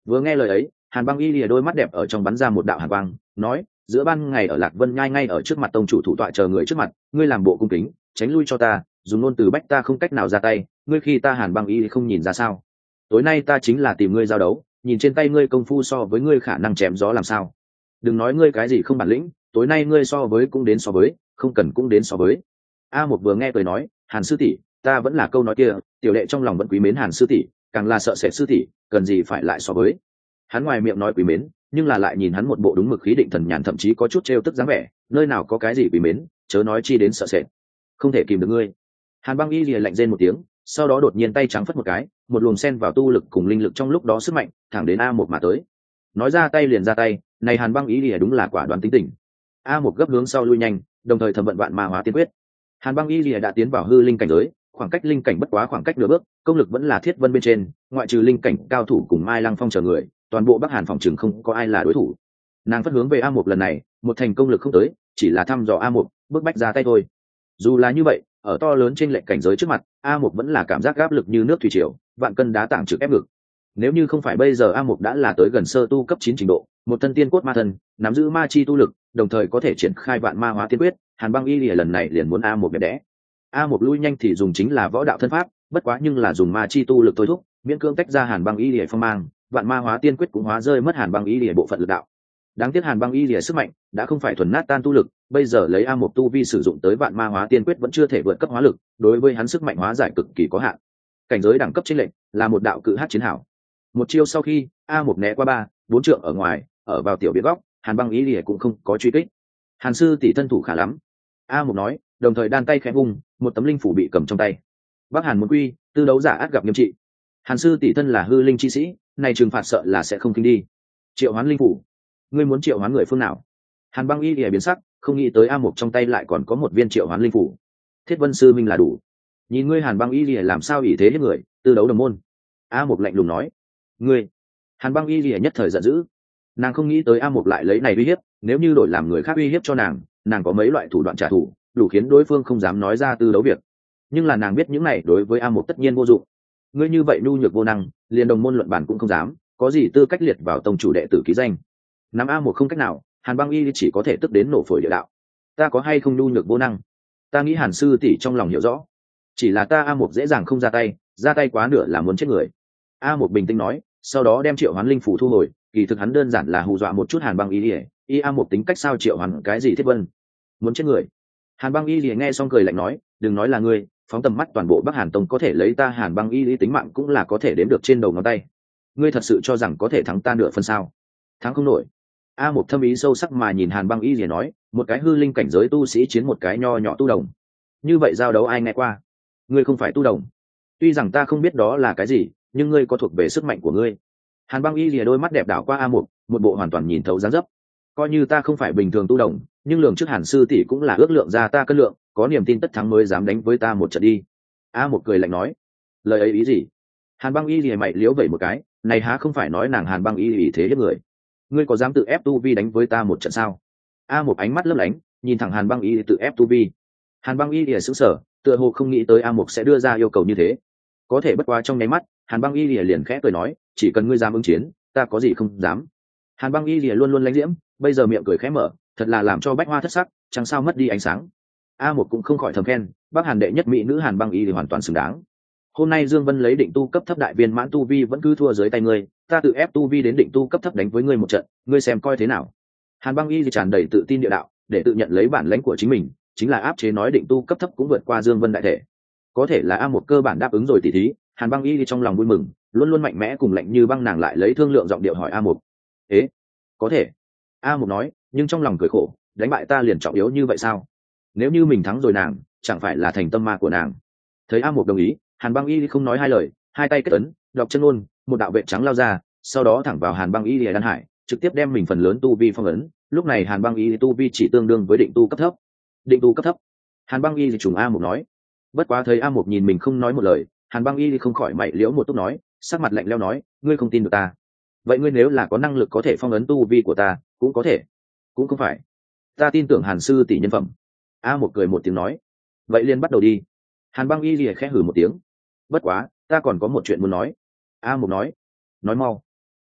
Vừa nghe lời ấy, hàn băng y lìa đôi mắt đẹp ở trong bắn ra một đạo hàn quang, nói: giữa ban ngày ở lạc vân nhai ngay ở trước mặt tông chủ thủ tọa chờ người trước mặt, ngươi làm bộ cung kính tránh lui cho ta, dùng ngôn từ bách ta không cách nào ra tay, ngươi khi ta hàn băng y không nhìn ra sao? Tối nay ta chính là tìm ngươi giao đấu, nhìn trên tay ngươi công phu so với ngươi khả năng chém gió làm sao. Đừng nói ngươi cái gì không bản lĩnh, tối nay ngươi so với cũng đến so với, không cần cũng đến so với. A một vừa nghe cười nói: hàn sư tỷ, ta vẫn là câu nói kia, tiểu đệ trong lòng vẫn quý mến hàn sư tỷ, càng là sợ sệt sư tỷ, cần gì phải lại so với. Hắn ngoài miệng nói quý mến, nhưng là lại nhìn hắn một bộ đúng mực khí định thần nhàn, thậm chí có chút trêu tức dáng vẻ, nơi nào có cái gì quý mến, chớ nói chi đến sợ sệt. Không thể kìm được ngươi. Hàn băng y lìa lạnh rên một tiếng, sau đó đột nhiên tay trắng phất một cái, một luồng sen vào tu lực cùng linh lực trong lúc đó sức mạnh thẳng đến a một mà tới. Nói ra tay liền ra tay, này hàn băng y lìa đúng là quả đoán tính tình. A một gấp hướng sau lui nhanh, đồng thời thẩm vận vạn ma hóa tiên quyết. Hàn băng y lìa đã tiến vào hư linh cảnh giới, khoảng cách linh cảnh bất quá khoảng cách nửa bước, công lực vẫn là thiết vân bên trên, ngoại trừ linh cảnh cao thủ cùng mai lăng phong chờ người, toàn bộ bắc hàn phòng trường không có ai là đối thủ. Nàng phất hướng về a một lần này, một thành công lực không tới, chỉ là thăm dò a một, bước bách ra tay thôi. Dù là như vậy, ở to lớn trên lệnh cảnh giới trước mặt, a một vẫn là cảm giác áp lực như nước thủy triều, vạn cân đá tảng trực ép ngực. Nếu như không phải bây giờ a một đã là tới gần sơ tu cấp chín trình độ, một thân tiên cốt ma thân, nắm giữ ma chi tu lực, đồng thời có thể triển khai vạn ma hóa tiên quyết, hàn băng y lìa lần này liền muốn a một đẹp đẽ. A một lui nhanh thì dùng chính là võ đạo thân pháp, bất quá nhưng là dùng ma chi tu lực thôi thúc, miễn cưỡng tách ra hàn băng y lìa phong mang, vạn ma hóa tiên quyết cũng hóa rơi mất hàn băng y lìa bộ phận lực đạo. Đáng tiếc hàn băng y lìa sức mạnh đã không phải thuần nát tan tu lực, bây giờ lấy a một tu vi sử dụng tới vạn ma hóa tiên quyết vẫn chưa thể vượt cấp hóa lực, đối với hắn sức mạnh hóa giải cực kỳ có hạn. Cảnh giới đẳng cấp trên lệnh là một đạo cự hát chiến hảo. Một chiêu sau khi a một né qua ba bốn trượng ở ngoài, ở vào tiểu biệt góc, hàn băng y lìa cũng không có truy kích. Hàn sư tỷ thân thủ khá lắm, a một nói, đồng thời đan tay khẽ vung, một tấm linh phủ bị cầm trong tay. Bắc hàn muốn quy, tư đấu giả át gặp nghiêm trị. Hàn sư tỷ thân là hư linh chi sĩ, này trừng phạt sợ là sẽ không kinh đi. Triệu hoán linh phủ, ngươi muốn triệu hoán người phương nào? Hàn băng y lìa biến sắc, không nghĩ tới a một trong tay lại còn có một viên triệu hoán linh phủ. Thiết vân sư minh là đủ. Nhìn ngươi hàn băng y lìa làm sao ủy thế hết người, tư đấu đồng môn. A một lạnh lùng nói, ngươi. Hàn băng y lìa nhất thời giận dữ, nàng không nghĩ tới a một lại lấy này uy hiếp, nếu như đổi làm người khác uy hiếp cho nàng, nàng có mấy loại thủ đoạn trả thù, đủ khiến đối phương không dám nói ra tư đấu việc. Nhưng là nàng biết những này đối với a một tất nhiên vô dụng. Ngươi như vậy nhu nhược vô năng, liền đồng môn luận bản cũng không dám, có gì tư cách liệt vào tông chủ đệ tử ký danh. Nắm a một không cách nào, hàn băng y chỉ có thể tức đến nổ phổi địa đạo. Ta có hay không nhu nhược vô năng? Ta nghĩ hàn sư tỷ trong lòng hiểu rõ, chỉ là ta a một dễ dàng không ra tay, ra tay quá nửa là muốn chết người. A một bình tĩnh nói, sau đó đem triệu hoán linh phủ thu hồi, kỳ thực hắn đơn giản là hù dọa một chút hàn băng y lìa. Y a một tính cách sao triệu hoán cái gì thiết vân, muốn chết người. Hàn băng y lìa nghe xong cười lạnh nói, đừng nói là ngươi, phóng tầm mắt toàn bộ bắc hàn tông có thể lấy ta hàn băng y lý tính mạng cũng là có thể đếm được trên đầu ngón tay. Ngươi thật sự cho rằng có thể thắng ta nửa phân sao? Thắng không nổi. A một thâm ý sâu sắc mà nhìn hàn băng y lìa nói, một cái hư linh cảnh giới tu sĩ chiến một cái nho nhỏ tu đồng, như vậy giao đấu ai nghe qua? Ngươi không phải tu đồng, tuy rằng ta không biết đó là cái gì, nhưng ngươi có thuộc về sức mạnh của ngươi. Hàn băng y lìa đôi mắt đẹp đảo qua a một, một bộ hoàn toàn nhìn thấu dáng dấp. Coi như ta không phải bình thường tu đồng, nhưng lường trước hàn sư tỷ cũng là ước lượng ra ta cân lượng, có niềm tin tất thắng mới dám đánh với ta một trận đi. A một cười lạnh nói, lời ấy ý gì? Hàn băng y lìa mày liếu vẩy một cái, này há không phải nói nàng hàn băng y ý thế hiếp người? Ngươi có dám tự ép tu vi đánh với ta một trận sao? A một ánh mắt lấp lánh, nhìn thẳng hàn băng y tự ép tu vi. Hàn băng y lìa sững sờ, tựa hồ không nghĩ tới a một sẽ đưa ra yêu cầu như thế. Có thể bất quá trong nháy mắt, hàn băng y lìa liền khẽ cười nói, chỉ cần ngươi dám ứng chiến, ta có gì không dám. Hàn băng y lìa luôn luôn lãnh diễm, bây giờ miệng cười khẽ mở, thật là làm cho bách hoa thất sắc, chẳng sao mất đi ánh sáng. A một cũng không khỏi thầm khen, bắc hàn đệ nhất mỹ nữ hàn băng y thì hoàn toàn xứng đáng. Hôm nay Dương Vân lấy định tu cấp thấp đại viên mãn tu vi vẫn cứ thua dưới tay ngươi, ta tự ép tu vi đến định tu cấp thấp đánh với ngươi một trận, ngươi xem coi thế nào. Hàn băng y thì tràn đầy tự tin địa đạo, để tự nhận lấy bản lãnh của chính mình, chính là áp chế nói định tu cấp thấp cũng vượt qua Dương Vân đại thể. Có thể là A một cơ bản đáp ứng rồi tỷ thí. Hàn băng y thì trong lòng vui mừng, luôn luôn mạnh mẽ cùng lạnh như băng nàng lại lấy thương lượng giọng điệu hỏi A một, ế, có thể. A một nói, nhưng trong lòng cười khổ, đánh bại ta liền trọng yếu như vậy sao? Nếu như mình thắng rồi nàng, chẳng phải là thành tâm ma của nàng? Thấy A một đồng ý, Hàn băng y không nói hai lời, hai tay kết ấn, đọc chân ngôn, một đạo vệ trắng lao ra, sau đó thẳng vào Hàn băng y lìa đan hải, trực tiếp đem mình phần lớn tu vi phong ấn. Lúc này Hàn băng y tu vi chỉ tương đương với định tu cấp thấp. Định tu cấp thấp. Hàn băng y trùng A một nói. Bất quá thấy A một nhìn mình không nói một lời, Hàn băng y không khỏi mày liễu một túc nói, sắc mặt lạnh lẽo nói, ngươi không tin được ta? Vậy ngươi nếu là có năng lực có thể phong ấn tu vi của ta, cũng có thể. Cũng không phải. Ta tin tưởng Hàn sư tỷ nhân phẩm. A một cười một tiếng nói, vậy liền bắt đầu đi. Hàn băng y lìa khẽ hử một tiếng. Bất quá, ta còn có một chuyện muốn nói. A một nói, nói mau.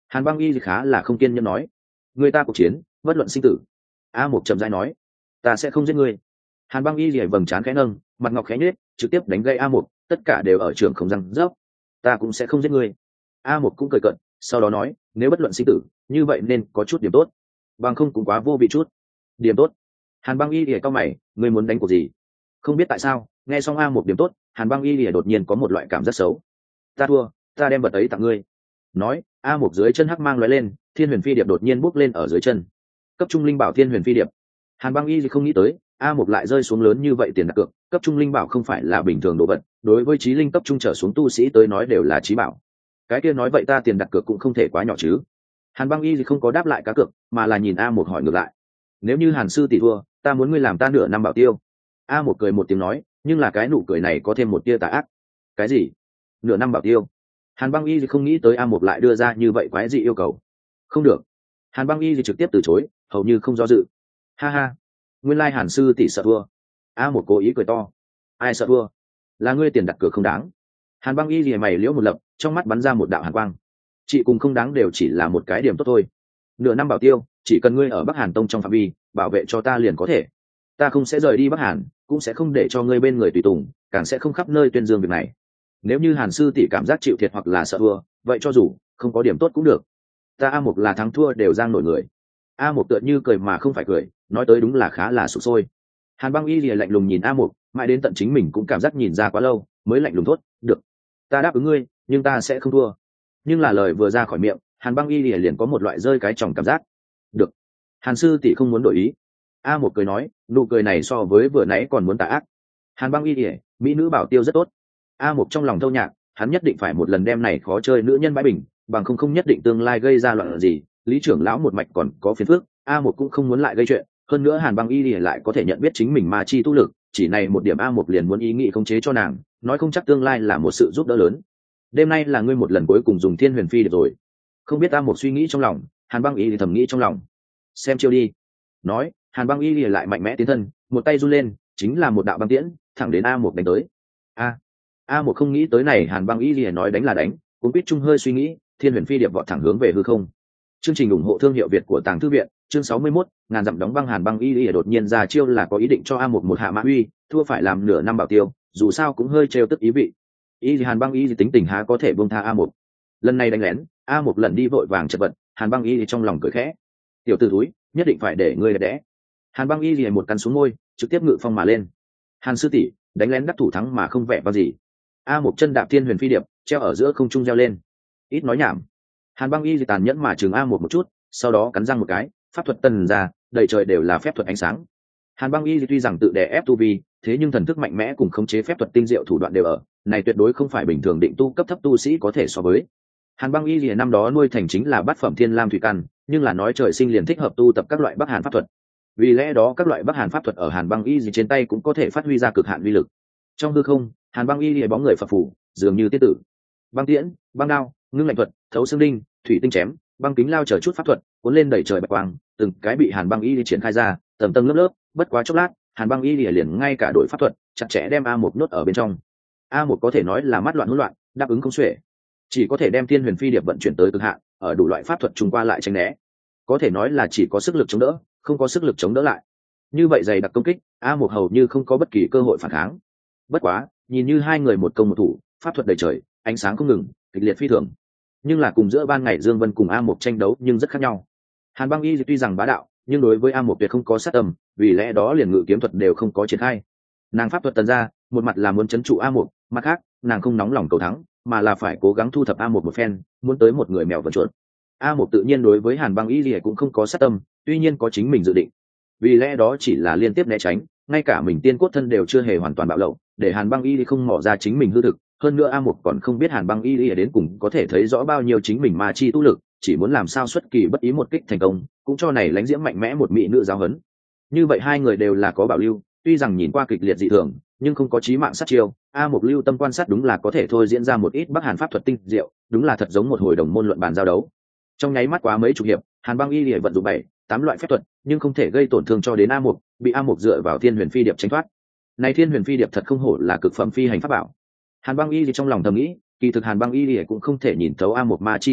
Hàn Băng Y khá là không kiên nhẫn nói, người ta cuộc chiến bất luận sinh tử. A Mục trầm rãi nói, ta sẽ không giết ngươi. Hàn Băng Y lìa vầng trán khẽ nâng, mặt ngọc khẽ nhếch, trực tiếp đánh gây A Mục, tất cả đều ở trường không răng rớp. Ta cũng sẽ không giết ngươi. A Mục cũng cười cợt, sau đó nói, nếu bất luận sinh tử, như vậy nên có chút điểm tốt, bằng không cũng quá vô vị chút. Điểm tốt? Hàn Băng Y lìa cau mày, ngươi muốn đánh cuộc gì? Không biết tại sao, nghe xong A Mục điểm tốt, Hàn Băng Y lìa đột nhiên có một loại cảm giác xấu. Ta thua, ta đem vật ấy tặng ngươi. Nói, A Mục dưới chân hắc mang lóe lên, Thiên Huyền Phi Điệp đột nhiên bốc lên ở dưới chân. Cấp trung linh bảo Thiên Huyền Phi Điệp. Hàn Băng Y không nghĩ tới, A Mục lại rơi xuống lớn như vậy tiền đặt cược, cấp trung linh bảo không phải là bình thường đồ vật, đối với chí linh cấp trung trở xuống tu sĩ tới nói đều là chí bảo. Cái kia nói vậy ta tiền đặt cược cũng không thể quá nhỏ chứ. Hàn Băng Y không có đáp lại cá cược, mà là nhìn A Mục hỏi ngược lại. Nếu như Hàn sư tỷ thua, ta muốn ngươi làm ta nửa năm bảo tiêu. A Mục cười một tiếng nói, nhưng là cái nụ cười này có thêm một tia tà ác. Cái gì? Nửa năm bảo tiêu? Hàn Băng Y không nghĩ tới A Mục lại đưa ra như vậy quái dị yêu cầu. Không được. Hàn Băng Y trực tiếp từ chối, hầu như không do dự. Ha ha, nguyên lai Hàn sư tỷ sợ thua. A Mục cố ý cười to. Ai sợ thua? Là ngươi tiền đặt cược không đáng. Hàn Băng Y lìa mày liễu một lập, trong mắt bắn ra một đạo hàn quang. Chị cùng không đáng đều chỉ là một cái điểm tốt thôi. Nửa năm bảo tiêu, chỉ cần ngươi ở Bắc Hàn Tông trong phạm vi, bảo vệ cho ta liền có thể. Ta không sẽ rời đi Bắc Hàn, cũng sẽ không để cho ngươi bên người tùy tùng, càng sẽ không khắp nơi tuyên dương việc này. Nếu như Hàn sư tỷ cảm giác chịu thiệt hoặc là sợ thua, vậy cho dù không có điểm tốt cũng được. Ta A Mục là thắng thua đều giang nổi người. A Mục tựa như cười mà không phải cười, nói tới đúng là khá là sụp sôi. Hàn Băng Y lìa lạnh lùng nhìn A Mục, mãi đến tận chính mình cũng cảm giác nhìn ra quá lâu, mới lạnh lùng thốt, được, ta đáp ứng ngươi, nhưng ta sẽ không thua. Nhưng là lời vừa ra khỏi miệng, Hàn Băng Y lìa liền có một loại rơi cái tròng cảm giác. Được, Hàn sư tỷ không muốn đổi ý. A Mục cười nói, nụ cười này so với vừa nãy còn muốn tà ác. Hàn Băng Y lìa, mỹ nữ bảo tiêu rất tốt. A Mục trong lòng thâu nhạc, hắn nhất định phải một lần đem này khó chơi nữ nhân bãi bình, bằng không không nhất định tương lai gây ra loạn gì. Lý trưởng lão một mạch còn có phiền phức, A Mục cũng không muốn lại gây chuyện. Hơn nữa Hàn Băng Y lìa lại có thể nhận biết chính mình ma chi tu lực, chỉ này một điểm A Mục liền muốn ý nghĩ khống chế cho nàng, nói không chắc tương lai là một sự giúp đỡ lớn. Đêm nay là ngươi một lần cuối cùng dùng Thiên Huyền Phi được rồi. Không biết A Mục suy nghĩ trong lòng, Hàn Băng Y thì thầm nghĩ trong lòng. Xem chiêu đi. Nói, Hàn Băng Y lìa lại mạnh mẽ tiến thân, một tay run lên, chính là một đạo băng tiễn, thẳng đến A Mục đánh tới. A, A Mục không nghĩ tới này Hàn Băng Y lìa nói đánh là đánh, cũng biết chung hơi suy nghĩ, Thiên Huyền Phi điệp vọt thẳng hướng về hư không. Chương trình ủng hộ thương hiệu Việt của Tàng Thư viện, chương sáu mươi mốt, ngàn dặm đóng băng. Hàn Băng Y lìa đột nhiên ra chiêu là có ý định cho A Mục một hạ mã uy, thua phải làm nửa năm bảo tiêu, dù sao cũng hơi trêu tức ý vị. Y Hàn Băng Y tính tình há có thể buông tha A Mục. Lần này đánh lén, A Mục lần đi vội vàng chật vật, Hàn Băng Y trong lòng cười khẽ. Tiểu tử thúi, nhất định phải để ngươi đẹp đẽ. Hàn Băng Y lìa một cắn xuống môi, trực tiếp ngự phong mà lên. Hàn sư tỷ, đánh lén đắc thủ thắng mà không vẻ vào gì. A Mục chân đạp Thiên Huyền Phi điệp, treo ở giữa không trung reo lên. Ít nói nhảm. Hàn Băng Y tàn nhẫn mà chừng A Mục một chút, sau đó cắn răng một cái, pháp thuật tần ra, đầy trời đều là phép thuật ánh sáng. Hàn Băng Y tuy rằng tự đè ép tu vi, thế nhưng thần thức mạnh mẽ cùng khống chế phép thuật tinh diệu thủ đoạn đều ở, này tuyệt đối không phải bình thường định tu cấp thấp tu sĩ có thể so với. Hàn Băng Y lìa năm đó nuôi thành chính là bát phẩm thiên lam thủy căn, nhưng là nói trời sinh liền thích hợp tu tập các loại Bắc Hàn pháp thuật. Vì lẽ đó các loại Bắc Hàn pháp thuật ở Hàn Băng Y trên tay cũng có thể phát huy ra cực hạn uy lực. Trong hư không, Hàn Băng Y lìa bóng người phập phù, dường như tiết tử. Băng tiễn, băng đao, ngưng lạnh thuật, thấu xương đinh, thủy tinh chém, băng kính lao chờ chút pháp thuật, cuốn lên đẩy trời bạch quang, từng cái bị Hàn Băng Y triển khai ra, tầng tầng lớp lớp, bất quá chốc lát, Hàn Băng Y lìa liền ngay cả đội pháp thuật, chặt chẽ đem A Mục nhốt ở bên trong. A Mục có thể nói là mắt loạn hỗn loạn, đáp ứng không xuể, chỉ có thể đem Thiên Huyền Phi điệp vận chuyển tới cực hạn, ở đủ loại pháp thuật trùng qua lại tránh né, có thể nói là chỉ có sức lực chống đỡ, không có sức lực chống đỡ lại. Như vậy dày đặc công kích, A Mục hầu như không có bất kỳ cơ hội phản kháng. Bất quá, nhìn như hai người một công một thủ, pháp thuật đầy trời, ánh sáng không ngừng, kịch liệt phi thường. Nhưng là cùng giữa ban ngày Dương Vân cùng A Mục tranh đấu nhưng rất khác nhau. Hàn Băng Y tuy rằng bá đạo, nhưng đối với A Mục tuyệt không có sát tâm, vì lẽ đó liền ngự kiếm thuật đều không có triển khai. Nàng pháp thuật tần ra, một mặt là muốn trấn trụ A Mục, mặt khác, nàng không nóng lòng cầu thắng, mà là phải cố gắng thu thập A Mục một phen, muốn tới một người mèo vần chuột. A Mục tự nhiên đối với Hàn Băng Y Lìa cũng không có sát tâm, tuy nhiên có chính mình dự định. Vì lẽ đó chỉ là liên tiếp né tránh, ngay cả mình tiên cốt thân đều chưa hề hoàn toàn bạo lộ, để Hàn Băng Y không mò ra chính mình hư thực. Hơn nữa A Mục còn không biết Hàn Băng Y Lìa đến cùng có thể thấy rõ bao nhiêu chính mình ma chi tu lực, chỉ muốn làm sao xuất kỳ bất ý một kích thành công, cũng cho này lãnh diễm mạnh mẽ một mỹ nữ giáo huấn. Như vậy hai người đều là có bảo lưu, tuy rằng nhìn qua kịch liệt dị thường, nhưng không có chí mạng sát chiêu. A Mục lưu tâm quan sát đúng là có thể thôi diễn ra một ít Bắc Hàn pháp thuật tinh diệu, đúng là thật giống một hồi đồng môn luận bàn giao đấu. Trong nháy mắt quá mấy chục hiệp, Hàn Băng Y Lìa vận dụng bảy, tám loại phép thuật, nhưng không thể gây tổn thương cho đến A Mục, bị A Mục dựa vào Thiên Huyền Phi điệp tránh thoát. Này Thiên Huyền Phi điệp thật không hổ là cực phẩm phi hành pháp bảo. Hàn Băng Y Lìa trong lòng thầm nghĩ, kỳ thực Hàn Băng Y Lìa cũng không thể nhìn thấu A Mục ma chi tu lực,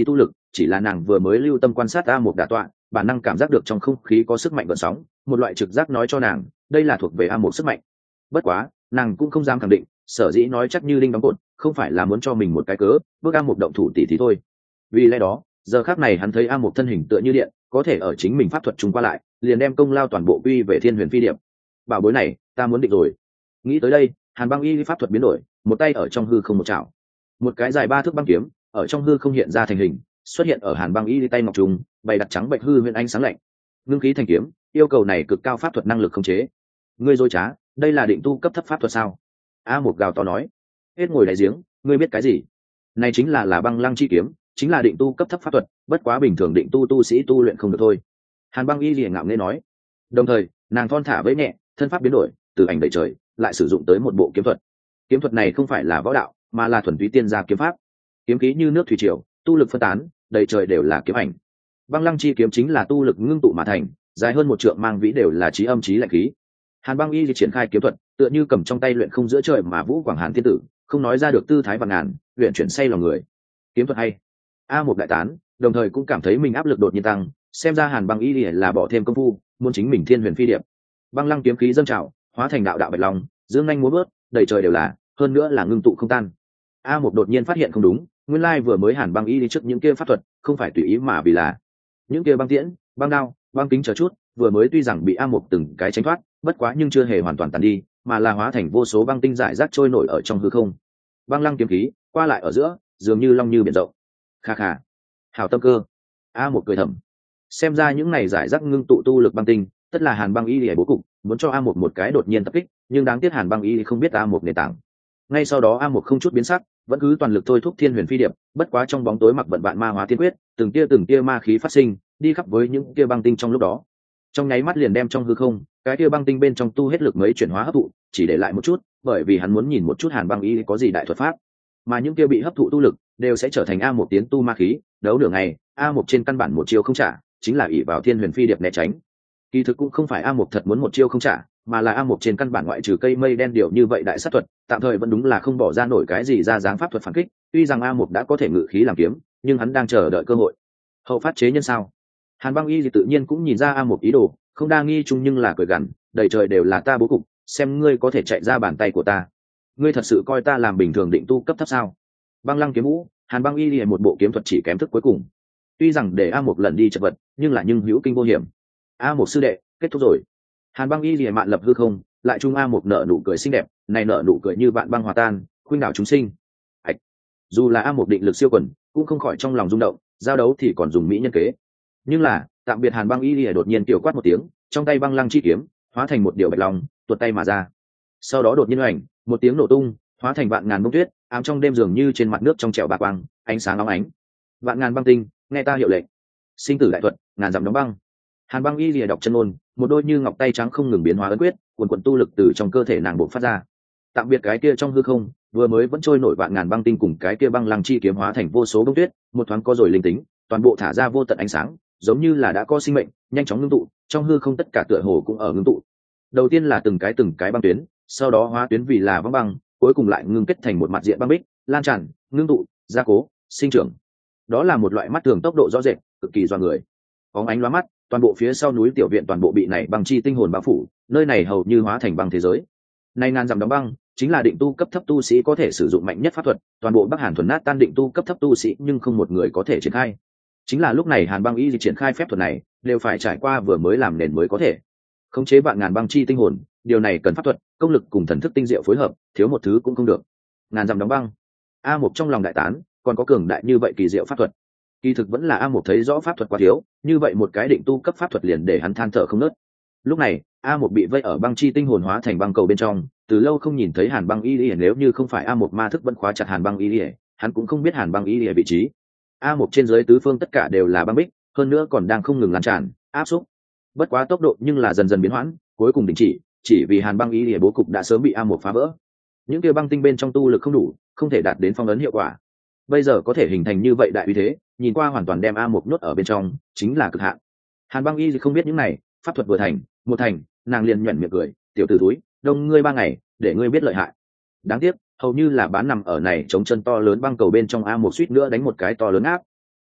chỉ là nàng vừa mới lưu tâm quan sát a một đả tọa, bản năng cảm giác được trong không khí có sức mạnh gợn sóng, một loại trực giác nói cho nàng đây là thuộc về a một sức mạnh. Bất quá nàng cũng không dám khẳng định, sở dĩ nói chắc như linh đóng cột không phải là muốn cho mình một cái cớ bước a một động thủ tỷ thì thôi. Vì lẽ đó giờ khác này hắn thấy a một thân hình tựa như điện, có thể ở chính mình pháp thuật chung qua lại, liền đem công lao toàn bộ quy về Thiên Huyền Phi Điệp. Bảo bối này ta muốn định rồi. Nghĩ tới đây, Hàn Băng Y pháp thuật biến đổi, một tay ở trong hư không một chảo, một cái dài ba thước băng kiếm ở trong hư không hiện ra thành hình, xuất hiện ở Hàn Băng Y tay ngọc trùng, bày đặt trắng bệnh hư huyền ánh sáng lạnh. Ngưng khí thành kiếm, yêu cầu này cực cao pháp thuật năng lực khống chế. Ngươi dối trá, đây là định tu cấp thấp pháp thuật sao? A một gào to nói. Hết ngồi đại giếng, ngươi biết cái gì? Này chính là là băng lăng chi kiếm, chính là định tu cấp thấp pháp thuật, bất quá bình thường định tu tu sĩ tu luyện không được thôi. Hàn Băng Y liền ngạo nghễ nói. Đồng thời nàng thon thả với nhẹ, thân pháp biến đổi, từ ảnh đẩy trời lại sử dụng tới một bộ kiếm thuật. Kiếm thuật này không phải là võ đạo, mà là thuần túy tiên gia kiếm pháp. Kiếm khí như nước thủy triều, tu lực phân tán, đầy trời đều là kiếm ảnh. Băng lăng chi kiếm chính là tu lực ngưng tụ mà thành, dài hơn một trượng, mang vĩ đều là chí âm chí lạnh khí. Hàn Băng Y triển khai kiếm thuật, tựa như cầm trong tay luyện không giữa trời mà vũ quảng hàn thiên tử, không nói ra được tư thái vạn ngàn, luyện chuyển say lòng người. Kiếm thuật hay. A một đại tán, đồng thời cũng cảm thấy mình áp lực đột nhiên tăng, xem ra Hàn Băng Y là bỏ thêm công phu, muốn chính mình Thiên Huyền Phi Điệp. Băng lăng kiếm khí dâng trào, hóa thành đạo đạo bạch long, dương nhanh múa vớt, đầy trời đều là, hơn nữa là ngưng tụ không tan. A một đột nhiên phát hiện không đúng, nguyên lai vừa mới Hàn Băng Y đi trước những kia pháp thuật, không phải tùy ý mà vì là những kia băng tiễn, băng đao, băng kính chờ chút, vừa mới tuy rằng bị A một từng cái tránh thoát, bất quá nhưng chưa hề hoàn toàn tàn đi, mà là hóa thành vô số băng tinh rải rác trôi nổi ở trong hư không. Băng lăng kiếm khí qua lại ở giữa, dường như long như biển rộng. Kha kha, hảo tâm cơ. A một cười thầm, xem ra những này giải rác ngưng tụ tu lực băng tinh, tất là Hàn Băng Y để bố cục, muốn cho A một một cái đột nhiên tập kích, nhưng đáng tiếc Hàn Băng Y không biết A một nền tảng. Ngay sau đó A một không chút biến sắc, vẫn cứ toàn lực thôi thúc Thiên Huyền Phi Điệp, bất quá trong bóng tối mặc vận vạn ma hóa tiên quyết, từng tia từng tia ma khí phát sinh, đi khắp với những tia băng tinh trong lúc đó. Trong nháy mắt liền đem trong hư không, cái tia băng tinh bên trong tu hết lực mấy chuyển hóa hấp thụ, chỉ để lại một chút, bởi vì hắn muốn nhìn một chút Hàn Băng Y có gì đại thuật pháp. Mà những tia bị hấp thụ tu lực, đều sẽ trở thành A một tiến tu ma khí, đấu nửa ngày, A một trên căn bản một chiêu không trả, chính là ỷ vào Thiên Huyền Phi Điệp né tránh. Kỳ thực cũng không phải A một thật muốn một chiêu không trả, mà là A một trên căn bản ngoại trừ cây mây đen điều như vậy đại sát thuật, tạm thời vẫn đúng là không bỏ ra nổi cái gì ra dáng pháp thuật phản kích. Tuy rằng A một đã có thể ngự khí làm kiếm, nhưng hắn đang chờ đợi cơ hội. Hậu phát chế nhân sao? Hàn Băng Y thì tự nhiên cũng nhìn ra A một ý đồ, không đa nghi chung nhưng là cười gằn, đầy trời đều là ta bố cục, xem ngươi có thể chạy ra bàn tay của ta. Ngươi thật sự coi ta làm bình thường định tu cấp thấp sao? Băng lăng kiếm vũ, Hàn Băng Y thì một bộ kiếm thuật chỉ kém thức cuối cùng. Tuy rằng để A một lần đi chật vật, nhưng là nhưng hữu kinh vô hiểm. A một sư đệ, kết thúc rồi. Hàn Băng Y lìa mạn lập hư không, lại trung A một nợ nụ cười xinh đẹp, này nợ nụ cười như vạn băng hòa tan, khuynh đảo chúng sinh. Ảch. Dù là A một định lực siêu quần, cũng không khỏi trong lòng rung động, giao đấu thì còn dùng mỹ nhân kế. Nhưng là, tạm biệt Hàn Băng Y lìa đột nhiên kiểu quát một tiếng, trong tay băng lăng chi kiếm, hóa thành một điều bạch long, tuột tay mà ra. Sau đó đột nhiên hoành, một tiếng nổ tung, hóa thành vạn ngàn bông tuyết, ám trong đêm dường như trên mặt nước trong trẻo bạc quang, ánh sáng óng ánh. Vạn ngàn băng tinh, nghe ta hiệu lệnh. Sinh tử đại thuật, ngàn dặm đóng băng. Hàn Băng Y lìa đọc chân ngôn, một đôi như ngọc tay trắng không ngừng biến hóa ấn quyết, cuồn cuộn tu lực từ trong cơ thể nàng bộc phát ra. Tạm biệt cái kia trong hư không, vừa mới vẫn trôi nổi vạn ngàn băng tinh cùng cái kia băng lăng chi kiếm hóa thành vô số bông tuyết, một thoáng có rồi linh tính, toàn bộ thả ra vô tận ánh sáng, giống như là đã có sinh mệnh, nhanh chóng ngưng tụ, trong hư không tất cả tựa hồ cũng ở ngưng tụ. Đầu tiên là từng cái từng cái băng tuyến, sau đó hóa tuyến vì là băng băng, cuối cùng lại ngưng kết thành một mặt diện băng bích, lan tràn, ngưng tụ, gia cố, sinh trưởng. Đó là một loại mắt thường tốc độ rõ rệt, cực kỳ doa người. Bóng ánh lóa mắt, toàn bộ phía sau núi tiểu viện toàn bộ bị này băng chi tinh hồn bao phủ, nơi này hầu như hóa thành băng thế giới. Nay ngàn dặm đóng băng, chính là định tu cấp thấp tu sĩ có thể sử dụng mạnh nhất pháp thuật, toàn bộ Bắc Hàn thuần nát tan định tu cấp thấp tu sĩ nhưng không một người có thể triển khai. Chính là lúc này Hàn Băng Y triển khai phép thuật này, đều phải trải qua vừa mới làm nền mới có thể. Khống chế vạn ngàn băng chi tinh hồn, điều này cần pháp thuật, công lực cùng thần thức tinh diệu phối hợp, thiếu một thứ cũng không được. Ngàn dặm đóng băng. A một trong lòng đại tán, còn có cường đại như vậy kỳ diệu pháp thuật. Kỳ thực vẫn là A một thấy rõ pháp thuật quá thiếu, như vậy một cái định tu cấp pháp thuật liền để hắn than thở không nớt. Lúc này, A một bị vây ở băng chi tinh hồn hóa thành băng cầu bên trong, từ lâu không nhìn thấy Hàn Băng Y Lìa, nếu như không phải A một ma thức vẫn khóa chặt Hàn Băng Y Lìa, hắn cũng không biết Hàn Băng Y Lìa vị trí. A một trên dưới tứ phương tất cả đều là băng bích, hơn nữa còn đang không ngừng lan tràn, áp xúc. Bất quá tốc độ nhưng là dần dần biến hoãn, cuối cùng đình chỉ, chỉ vì Hàn Băng Y Lìa bố cục đã sớm bị A một phá vỡ. Những kia băng tinh bên trong tu lực không đủ, không thể đạt đến phong ấn hiệu quả. Bây giờ có thể hình thành như vậy đại uy thế, nhìn qua hoàn toàn đem A một nhốt ở bên trong, chính là cực hạn. Hàn Băng Y thì không biết những này, pháp thuật vừa thành, một thành, nàng liền nhuyễn miệng cười, tiểu tử túi, đông ngươi ba ngày, để ngươi biết lợi hại. Đáng tiếc, hầu như là bán nằm ở này chống chân to lớn băng cầu bên trong A một suýt nữa đánh một cái to lớn áp.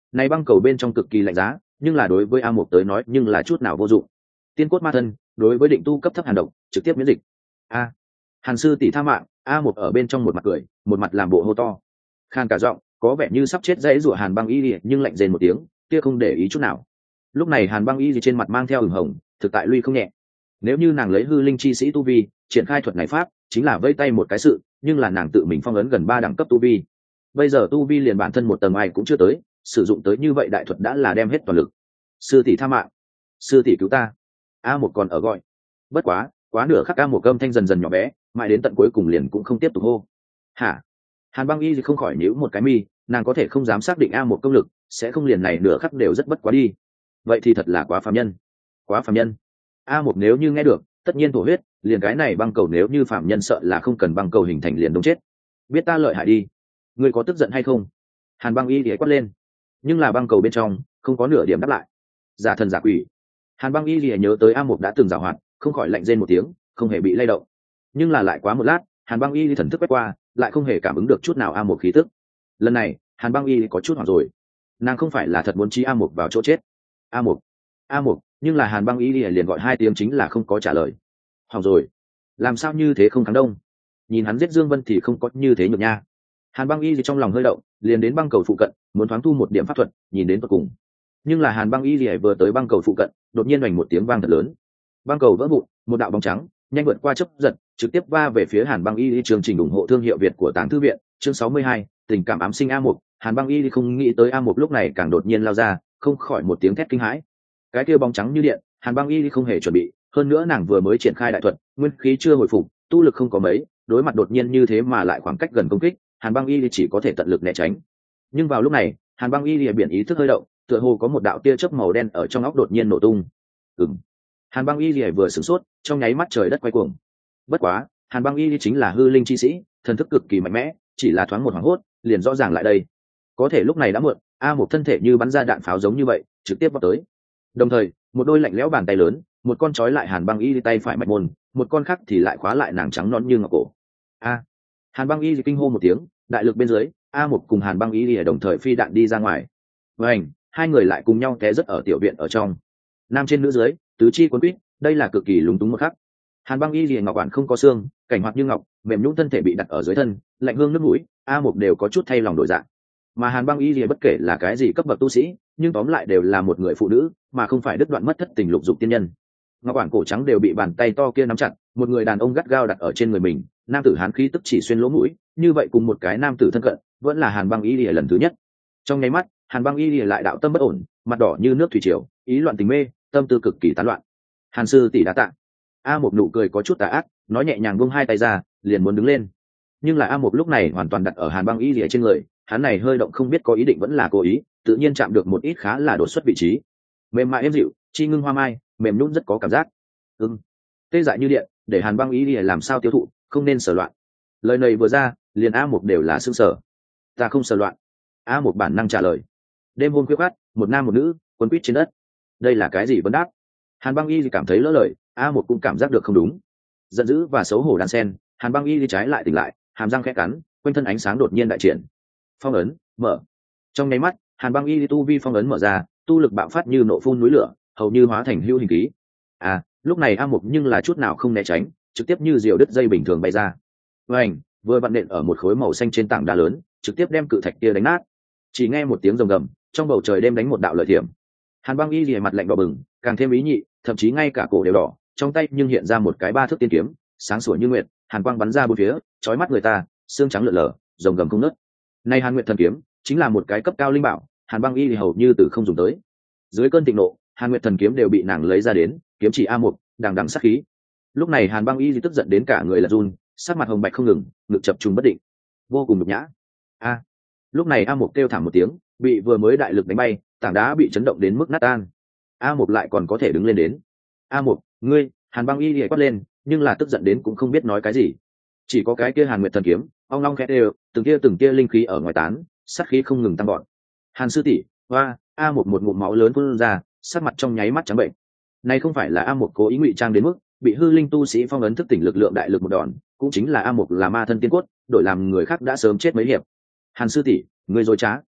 Này băng cầu bên trong cực kỳ lạnh giá, nhưng là đối với a một tới nói nhưng là chút nào vô dụng. Tiên cốt ma thân đối với định tu cấp thấp hàn độc trực tiếp miễn dịch. A, Hàn sư tỷ tha mạng. A một ở bên trong một mặt cười, một mặt làm bộ hô to, khan cả giọng, có vẻ như sắp chết dãy rủa Hàn Băng Y Lìa, nhưng lạnh rên một tiếng, kia không để ý chút nào. Lúc này Hàn Băng Y Lìa trên mặt mang theo ửng hồng, thực tại lui không nhẹ. Nếu như nàng lấy hư linh chi sĩ tu vi triển khai thuật này pháp, chính là vây tay một cái sự, nhưng là nàng tự mình phong ấn gần ba đẳng cấp tu vi. Bây giờ tu vi liền bản thân một tầng ai cũng chưa tới, sử dụng tới như vậy đại thuật đã là đem hết toàn lực. Sư tỷ tha mạng, sư tỷ cứu ta. A một còn ở gọi. Bất quá, quá nửa khắc A một âm thanh dần dần nhỏ bé, mãi đến tận cuối cùng liền cũng không tiếp tục hô. Hả? Hàn Băng Y thì không khỏi nhíu một cái mi, nàng có thể không dám xác định A một công lực sẽ không liền này nửa khắc đều rất bất quá đi. Vậy thì thật là quá phàm nhân, quá phàm nhân. A một nếu như nghe được, tất nhiên thổ huyết, liền cái này băng cầu nếu như phàm nhân sợ là không cần băng cầu hình thành liền đông chết. Biết ta lợi hại đi, ngươi có tức giận hay không? Hàn Băng Y thì quát lên, nhưng là băng cầu bên trong không có nửa điểm đáp lại. Giả thần giả quỷ. Hàn Băng Y thì nhớ tới A một đã từng giảo hoạt, không khỏi lạnh rên một tiếng, không hề bị lay động. Nhưng là lại quá một lát, Hàn Băng Y thần thức quét qua, lại không hề cảm ứng được chút nào A một khí tức. Lần này Hàn Băng Y có chút hoảng rồi, nàng không phải là thật muốn trí A một vào chỗ chết. A một, A một, nhưng là Hàn Băng Y liền gọi hai tiếng chính là không có trả lời. Hỏng rồi, làm sao như thế không thắng đông? Nhìn hắn giết Dương Vân thì không có như thế nhược nha. Hàn Băng Y trong lòng hơi động, liền đến băng cầu phụ cận, muốn thoáng thu một điểm pháp thuật, nhìn đến tận cùng. Nhưng là Hàn Băng Y vừa tới băng cầu phụ cận, đột nhiên hoành một tiếng vang thật lớn, băng cầu vỡ vụn, một đạo bóng trắng nhanh vượt qua chớp giật, trực tiếp va về phía Hàn Băng Y. Chương trình ủng hộ thương hiệu Việt của Táng Thư viện, chương sáu mươi hai, tình cảm ám sinh A một. Hàn Băng Y không nghĩ tới A một lúc này càng đột nhiên lao ra, không khỏi một tiếng thét kinh hãi. Cái kia bóng trắng như điện, Hàn Băng Y không hề chuẩn bị, hơn nữa nàng vừa mới triển khai đại thuật, nguyên khí chưa hồi phục, tu lực không có mấy, đối mặt đột nhiên như thế mà lại khoảng cách gần công kích, Hàn Băng Y chỉ có thể tận lực né tránh. Nhưng vào lúc này, Hàn Băng Y biển ý thức hơi động, tựa hồ có một đạo tia chớp màu đen ở trong óc đột nhiên nổ tung. Ừm. Hàn Băng Y Lìa vừa sửng sốt, trong nháy mắt trời đất quay cuồng. Bất quá, Hàn Băng Y chính là hư linh chi sĩ, thần thức cực kỳ mạnh mẽ, chỉ là thoáng một hoảng hốt, liền rõ ràng lại đây. Có thể lúc này đã muộn, A một thân thể như bắn ra đạn pháo giống như vậy, trực tiếp vào tới. Đồng thời, một đôi lạnh lẽo bàn tay lớn, một con trói lại Hàn Băng Y tay phải mạch môn, một con khác thì lại khóa lại nàng trắng nõn như ngọc cổ. A! Hàn Băng Y kinh hô một tiếng, đại lực bên dưới, A một cùng Hàn Băng Y Lìa đồng thời phi đạn đi ra ngoài. Vành, hai người lại cùng nhau té rất ở tiểu viện ở trong. Nam trên nữ dưới, tứ chi cuốn quýt, đây là cực kỳ lúng túng một khắc. Hàn Băng Y liền ngọc quản không có xương, cảnh hoạt như ngọc, mềm nhũn thân thể bị đặt ở dưới thân, lạnh hương nước mũi, A một đều có chút thay lòng đổi dạng. Mà Hàn Băng Y liền bất kể là cái gì cấp bậc tu sĩ, nhưng tóm lại đều là một người phụ nữ, mà không phải đứt đoạn mất thất tình lục dục tiên nhân. Ngọc quản cổ trắng đều bị bàn tay to kia nắm chặt, một người đàn ông gắt gao đặt ở trên người mình, nam tử hán khí tức chỉ xuyên lỗ mũi, như vậy cùng một cái nam tử thân cận, vẫn là Hàn Băng Y liền lần thứ nhất. Trong nháy mắt, Hàn Băng Y liền lại đạo tâm bất ổn, mặt đỏ như nước thủy triều, ý loạn tình mê, tâm tư cực kỳ tán loạn. Hàn sư tỷ đã tạ. A một nụ cười có chút tà ác, nói nhẹ nhàng buông hai tay ra, liền muốn đứng lên. Nhưng là A một lúc này hoàn toàn đặt ở Hàn Băng Y lìa trên người, hắn này hơi động không biết có ý định vẫn là cố ý, tự nhiên chạm được một ít khá là đột xuất vị trí. Mềm mại êm dịu, chi ngưng hoa mai, mềm nhũn rất có cảm giác. Ừm. Tê dại như điện, để Hàn Băng Y lìa làm sao tiêu thụ, không nên sở loạn. Lời này vừa ra, liền A một đều là sững sờ. Ta không sở loạn. A một bản năng trả lời. Đêm hôm khuya khoắt, một nam một nữ, quấn quýt trên đất. Đây là cái gì vấn đáp? Hàn Băng Y thì cảm thấy lỡ lời, A một cũng cảm giác được không đúng. Giận dữ và xấu hổ đan sen, Hàn Băng Y thì trái lại tỉnh lại, hàm răng khẽ cắn, quanh thân ánh sáng đột nhiên đại triển. Phong ấn mở. Trong nháy mắt, Hàn Băng Y tu vi phong ấn mở ra, tu lực bạo phát như nộ phun núi lửa, hầu như hóa thành hưu hình khí. À, lúc này A một nhưng là chút nào không né tránh, trực tiếp như diều đứt dây bình thường bay ra. Vành, vừa vặn nện ở một khối màu xanh trên tảng đá lớn, trực tiếp đem cự thạch kia đánh nát. Chỉ nghe một tiếng rồng gầm, trong bầu trời đêm đánh một đạo lợi thiểm. Hàn Băng Y lìa mặt lạnh đỏ bừng, càng thêm ý nhị, thậm chí ngay cả cổ đều đỏ, trong tay nhưng hiện ra một cái ba thước tiên kiếm, sáng sủa như nguyệt, hàn quang bắn ra bốn phía, chói mắt người ta, xương trắng lượn lờ, rồng gầm không nứt. Nay Hàn Nguyệt thần kiếm chính là một cái cấp cao linh bảo, Hàn Băng Y thì hầu như từ không dùng tới. Dưới cơn thịnh nộ, Hàn Nguyệt thần kiếm đều bị nàng lấy ra đến, kiếm chỉ A một, đằng đằng sát khí. Lúc này Hàn Băng Y thì tức giận đến cả người là run, sắc mặt hồng bạch không ngừng, ngực chập trùng bất định, vô cùng nhục nhã. A! Lúc này A một kêu thảm một tiếng, bị vừa mới đại lực đánh bay, tảng đá bị chấn động đến mức nát tan. A một lại còn có thể đứng lên đến. A một, ngươi! Hàn Băng Y lìa quát lên, nhưng là tức giận đến cũng không biết nói cái gì. Chỉ có cái kia Hàn Nguyệt thần kiếm, ong long khẽ đều, từng kia từng kia linh khí ở ngoài tán, sát khí không ngừng tăng gọn. Hàn sư tỷ, hoa! A một một ngụm máu lớn phun ra, sắc mặt trong nháy mắt trắng bệnh. Này không phải là A một cố ý ngụy trang đến mức bị hư linh tu sĩ phong ấn thức tỉnh lực lượng đại lực một đòn, cũng chính là A một là ma thân tiên cốt, đổi làm người khác đã sớm chết mấy hiệp. Hàn sư tỷ, ngươi dối trá.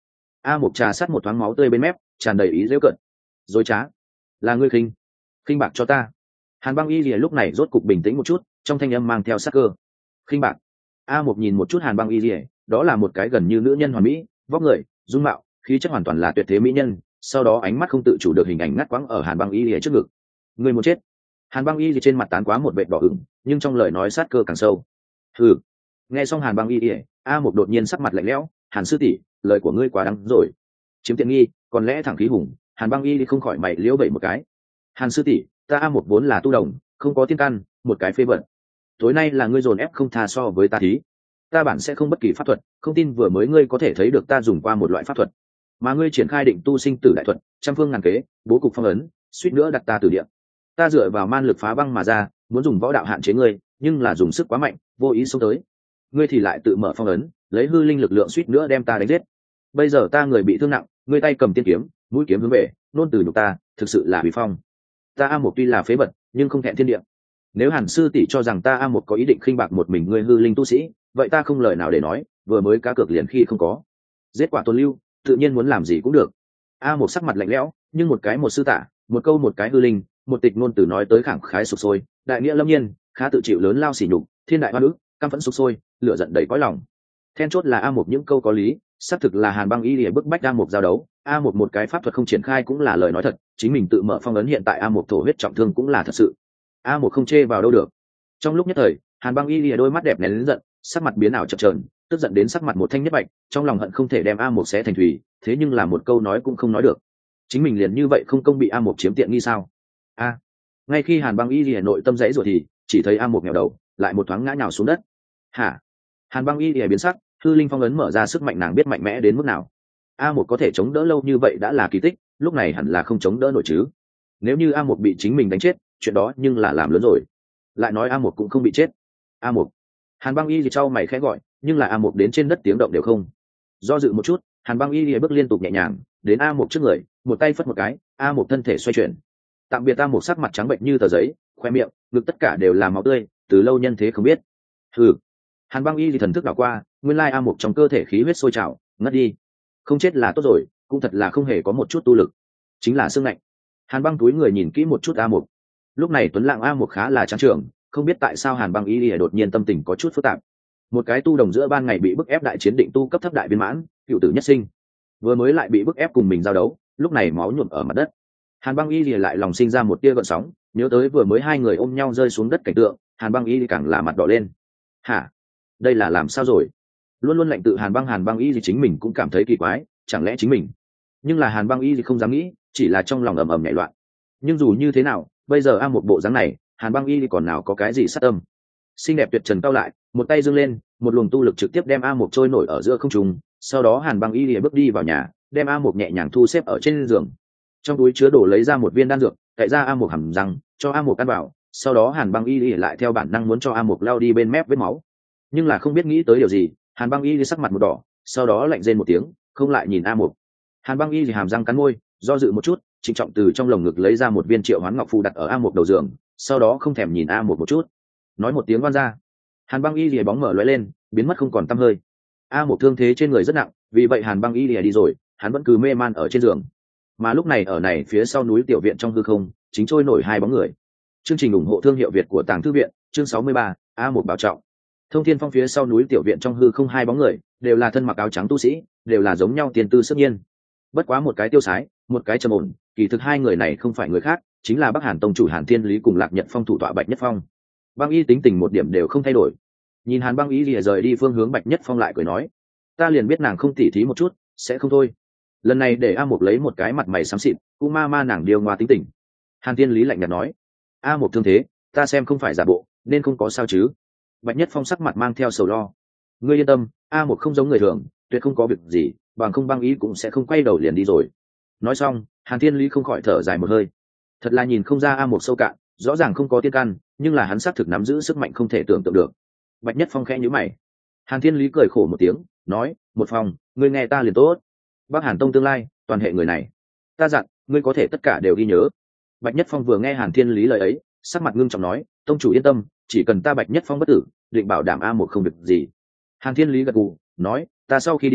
A Mộc trà sát một thoáng máu tươi bên mép, tràn đầy ý giễu cợt. Dối trá, là ngươi khinh, khinh bạc cho ta. Hàn Băng Y Lìa lúc này rốt cục bình tĩnh một chút, trong thanh âm mang theo sắc cơ. Khinh bạc. A Mộc nhìn một chút Hàn Băng Y Lìa, đó là một cái gần như nữ nhân hoàn mỹ, vóc người, dung mạo, khí chất hoàn toàn là tuyệt thế mỹ nhân. Sau đó ánh mắt không tự chủ được hình ảnh ngắt quãng ở Hàn Băng Y Lìa trước ngực. Người muốn chết. Hàn Băng Y Lìa trên mặt tán quá một vệt đỏ ửng, nhưng trong lời nói sát cơ càng sâu. Hừ. Nghe xong Hàn Băng Y Lìa, A Mộc đột nhiên sắc mặt lạnh lẽo. Hàn sư tỷ, lời của ngươi quá đáng rồi. Chiếm tiện nghi, còn lẽ thẳng khí hùng. Hàn Băng Y không khỏi mày liễu bậy một cái. Hàn sư tỷ, ta A Mộc vốn là tu đồng, không có tiên căn, một cái phế vật. Tối nay là ngươi dồn ép không tha so với ta thí. Ta bản sẽ không bất kỳ pháp thuật, không tin vừa mới ngươi có thể thấy được ta dùng qua một loại pháp thuật, mà ngươi triển khai định tu sinh tử đại thuật, trăm phương ngàn kế, bố cục phong ấn, suýt nữa đặt ta từ địa. Ta dựa vào man lực phá băng mà ra, muốn dùng võ đạo hạn chế ngươi, nhưng là dùng sức quá mạnh, vô ý xông tới. Ngươi thì lại tự mở phong ấn, lấy hư linh lực lượng suýt nữa đem ta đánh giết. Bây giờ ta người bị thương nặng, ngươi tay cầm tiên kiếm, mũi kiếm hướng về, nôn từ nhục ta, thực sự là hủy phong. Ta A Mộc tuy là phế vật, nhưng không thẹn thiên địa. Nếu Hàn sư tỷ cho rằng ta A Mộc có ý định khinh bạc một mình ngươi hư linh tu sĩ, vậy ta không lời nào để nói, vừa mới cá cược liền khi không có. Giết quả tôn lưu, tự nhiên muốn làm gì cũng được. A Mộc sắc mặt lạnh lẽo, nhưng một cái một sư tả, một câu một cái hư linh, một tịch ngôn từ nói tới khẳng khái sục sôi, đại nghĩa lâm nhiên, khá tự chịu lớn lao sỉ nhục, thiên đại hoa nữ, căm phẫn sục sôi, lửa giận đầy cõi lòng. Then chốt là A Mộc những câu có lý, xác thực là Hàn Băng Y Lìa bức bách A Mộc giao đấu. A Mộc một cái pháp thuật không triển khai cũng là lời nói thật, chính mình tự mở phong ấn hiện tại A Mộc thổ huyết trọng thương cũng là thật sự. A Mộc không chê vào đâu được. Trong lúc nhất thời, Hàn Băng Y Lìa đôi mắt đẹp nén lớn giận, sắc mặt biến ảo chập chờn, tức giận đến sắc mặt một thanh nhất bạch, trong lòng hận không thể đem A Mộc xé thành thủy, thế nhưng là một câu nói cũng không nói được. Chính mình liền như vậy không công bị A Mộc chiếm tiện nghi sao? A. Ngay khi Hàn Băng Y Lìa nội tâm dãy rồi thì chỉ thấy A Mộc nghèo đầu, lại một thoáng ngã nhào xuống đất. Hả? Hàn Băng Y Lìa biến sắc, hư linh phong ấn mở ra sức mạnh nàng biết mạnh mẽ đến mức nào. A Mộc có thể chống đỡ lâu như vậy đã là kỳ tích, lúc này hẳn là không chống đỡ nổi chứ. Nếu như A Mộc bị chính mình đánh chết, chuyện đó nhưng là làm lớn rồi. Lại nói A Mộc cũng không bị chết. A Mộc. Hàn Băng Y thì trao mày khẽ gọi, nhưng là A Mộc đến trên đất tiếng động đều không. Do dự một chút, Hàn Băng Y thì bước liên tục nhẹ nhàng, đến A Mộc trước người, một tay phất một cái, A Mộc thân thể xoay chuyển. Tạm biệt. A Mộc sắc mặt trắng bệnh như tờ giấy, khoe miệng, ngực tất cả đều là máu tươi, từ lâu nhân thế không biết. Hừ. Hàn Băng Y thì thần thức đảo qua, nguyên lai A Mộc trong cơ thể khí huyết sôi trào, ngất đi. Không chết là tốt rồi, cũng thật là không hề có một chút tu lực, chính là xương lạnh. Hàn Băng túi người nhìn kỹ một chút A Mộc. Lúc này tuấn lãng A Mộc khá là trắng trưởng, không biết tại sao Hàn Băng Y lìa đột nhiên tâm tình có chút phức tạp. Một cái tu đồng giữa ban ngày bị bức ép đại chiến định tu cấp thấp đại viên mãn, cựu tử nhất sinh, vừa mới lại bị bức ép cùng mình giao đấu, lúc này máu nhuộm ở mặt đất. Hàn Băng Y lìa lại lòng sinh ra một tia gợn sóng, nhớ tới vừa mới hai người ôm nhau rơi xuống đất cảnh tượng, Hàn Băng Y càng là mặt đỏ lên. Hả? Đây là làm sao rồi? Luôn luôn lạnh tự Hàn Băng Hàn Băng Y gì chính mình cũng cảm thấy kỳ quái, chẳng lẽ chính mình? Nhưng là Hàn Băng Y thì không dám nghĩ, chỉ là trong lòng ầm ầm nhảy loạn. Nhưng dù như thế nào, bây giờ A một bộ dáng này, Hàn Băng Y thì còn nào có cái gì sát tâm. Xinh đẹp tuyệt trần cao lại, một tay giương lên, một luồng tu lực trực tiếp đem A một trôi nổi ở giữa không trung. Sau đó Hàn Băng Y thì bước đi vào nhà, đem A một nhẹ nhàng thu xếp ở trên giường. Trong túi chứa đồ lấy ra một viên đan dược, cậy ra A một hầm răng, cho A một ăn vào. Sau đó Hàn Băng Y thì lại theo bản năng muốn cho A một lao đi bên mép vết máu, nhưng là không biết nghĩ tới điều gì, Hàn Băng Y thì sắc mặt một đỏ, sau đó lạnh rên một tiếng, không lại nhìn A một. Hàn Băng Y thì hàm răng cắn môi, do dự một chút, trịnh trọng từ trong lồng ngực lấy ra một viên triệu hoán ngọc phù đặt ở A một đầu giường, sau đó không thèm nhìn A một một chút, nói một tiếng oan ra. Hàn Băng Y thì bóng mở lóe lên, biến mất không còn tăm hơi. A một thương thế trên người rất nặng, vì vậy Hàn Băng Y thì đi rồi, hắn vẫn cứ mê man ở trên giường. Mà lúc này ở này phía sau núi tiểu viện trong hư không, chính trôi nổi hai bóng người. Chương trình ủng hộ thương hiệu Việt của Tàng Thư viện, chương sáu mươi ba, A một bảo trọng. Thông Thiên Phong phía sau núi tiểu viện trong hư không hai bóng người, đều là thân mặc áo trắng tu sĩ, đều là giống nhau tiền tư sức nhiên. Bất quá một cái tiêu sái, một cái trầm ổn, kỳ thực hai người này không phải người khác, chính là Bắc Hàn tông chủ Hàn Thiên Lý cùng Lạc Nhật Phong thủ tọa Bạch Nhất Phong. Băng Y tính tình một điểm đều không thay đổi. Nhìn Hàn Băng Y lìa rời đi phương hướng, Bạch Nhất Phong lại cười nói: "Ta liền biết nàng không tỉ thí một chút, sẽ không thôi. Lần này để A Mộc lấy một cái mặt mày xám xịt, cũng ma ma nàng điêu ngoa tính tình." Hàn Thiên Lý lạnh nhạt nói: "A Mộc thương thế, ta xem không phải giả bộ, nên không có sao chứ?" Bạch Nhất Phong sắc mặt mang theo sầu lo: "Ngươi yên tâm, A một không giống người thường, tuyệt không có việc gì, bằng không Băng Y cũng sẽ không quay đầu liền đi rồi." Nói xong, Hàn Thiên Lý không khỏi thở dài một hơi. Thật là nhìn không ra A một sâu cạn, rõ ràng không có tiên căn, nhưng là hắn xác thực nắm giữ sức mạnh không thể tưởng tượng được. Bạch Nhất Phong khẽ nhíu mày. Hàn Thiên Lý cười khổ một tiếng, nói: "Một Phong, ngươi nghe ta liền tốt. Bắc Hàn tông tương lai, toàn hệ người này, ta dặn, ngươi có thể tất cả đều ghi nhớ." Bạch Nhất Phong vừa nghe Hàn Thiên Lý lời ấy, sắc mặt ngưng trọng nói: "Tông chủ yên tâm, chỉ cần ta Bạch Nhất Phong bất tử, định bảo đảm A một không được gì." Hàn Thiên Lý gật gù, nói: "Ta sau khi đi,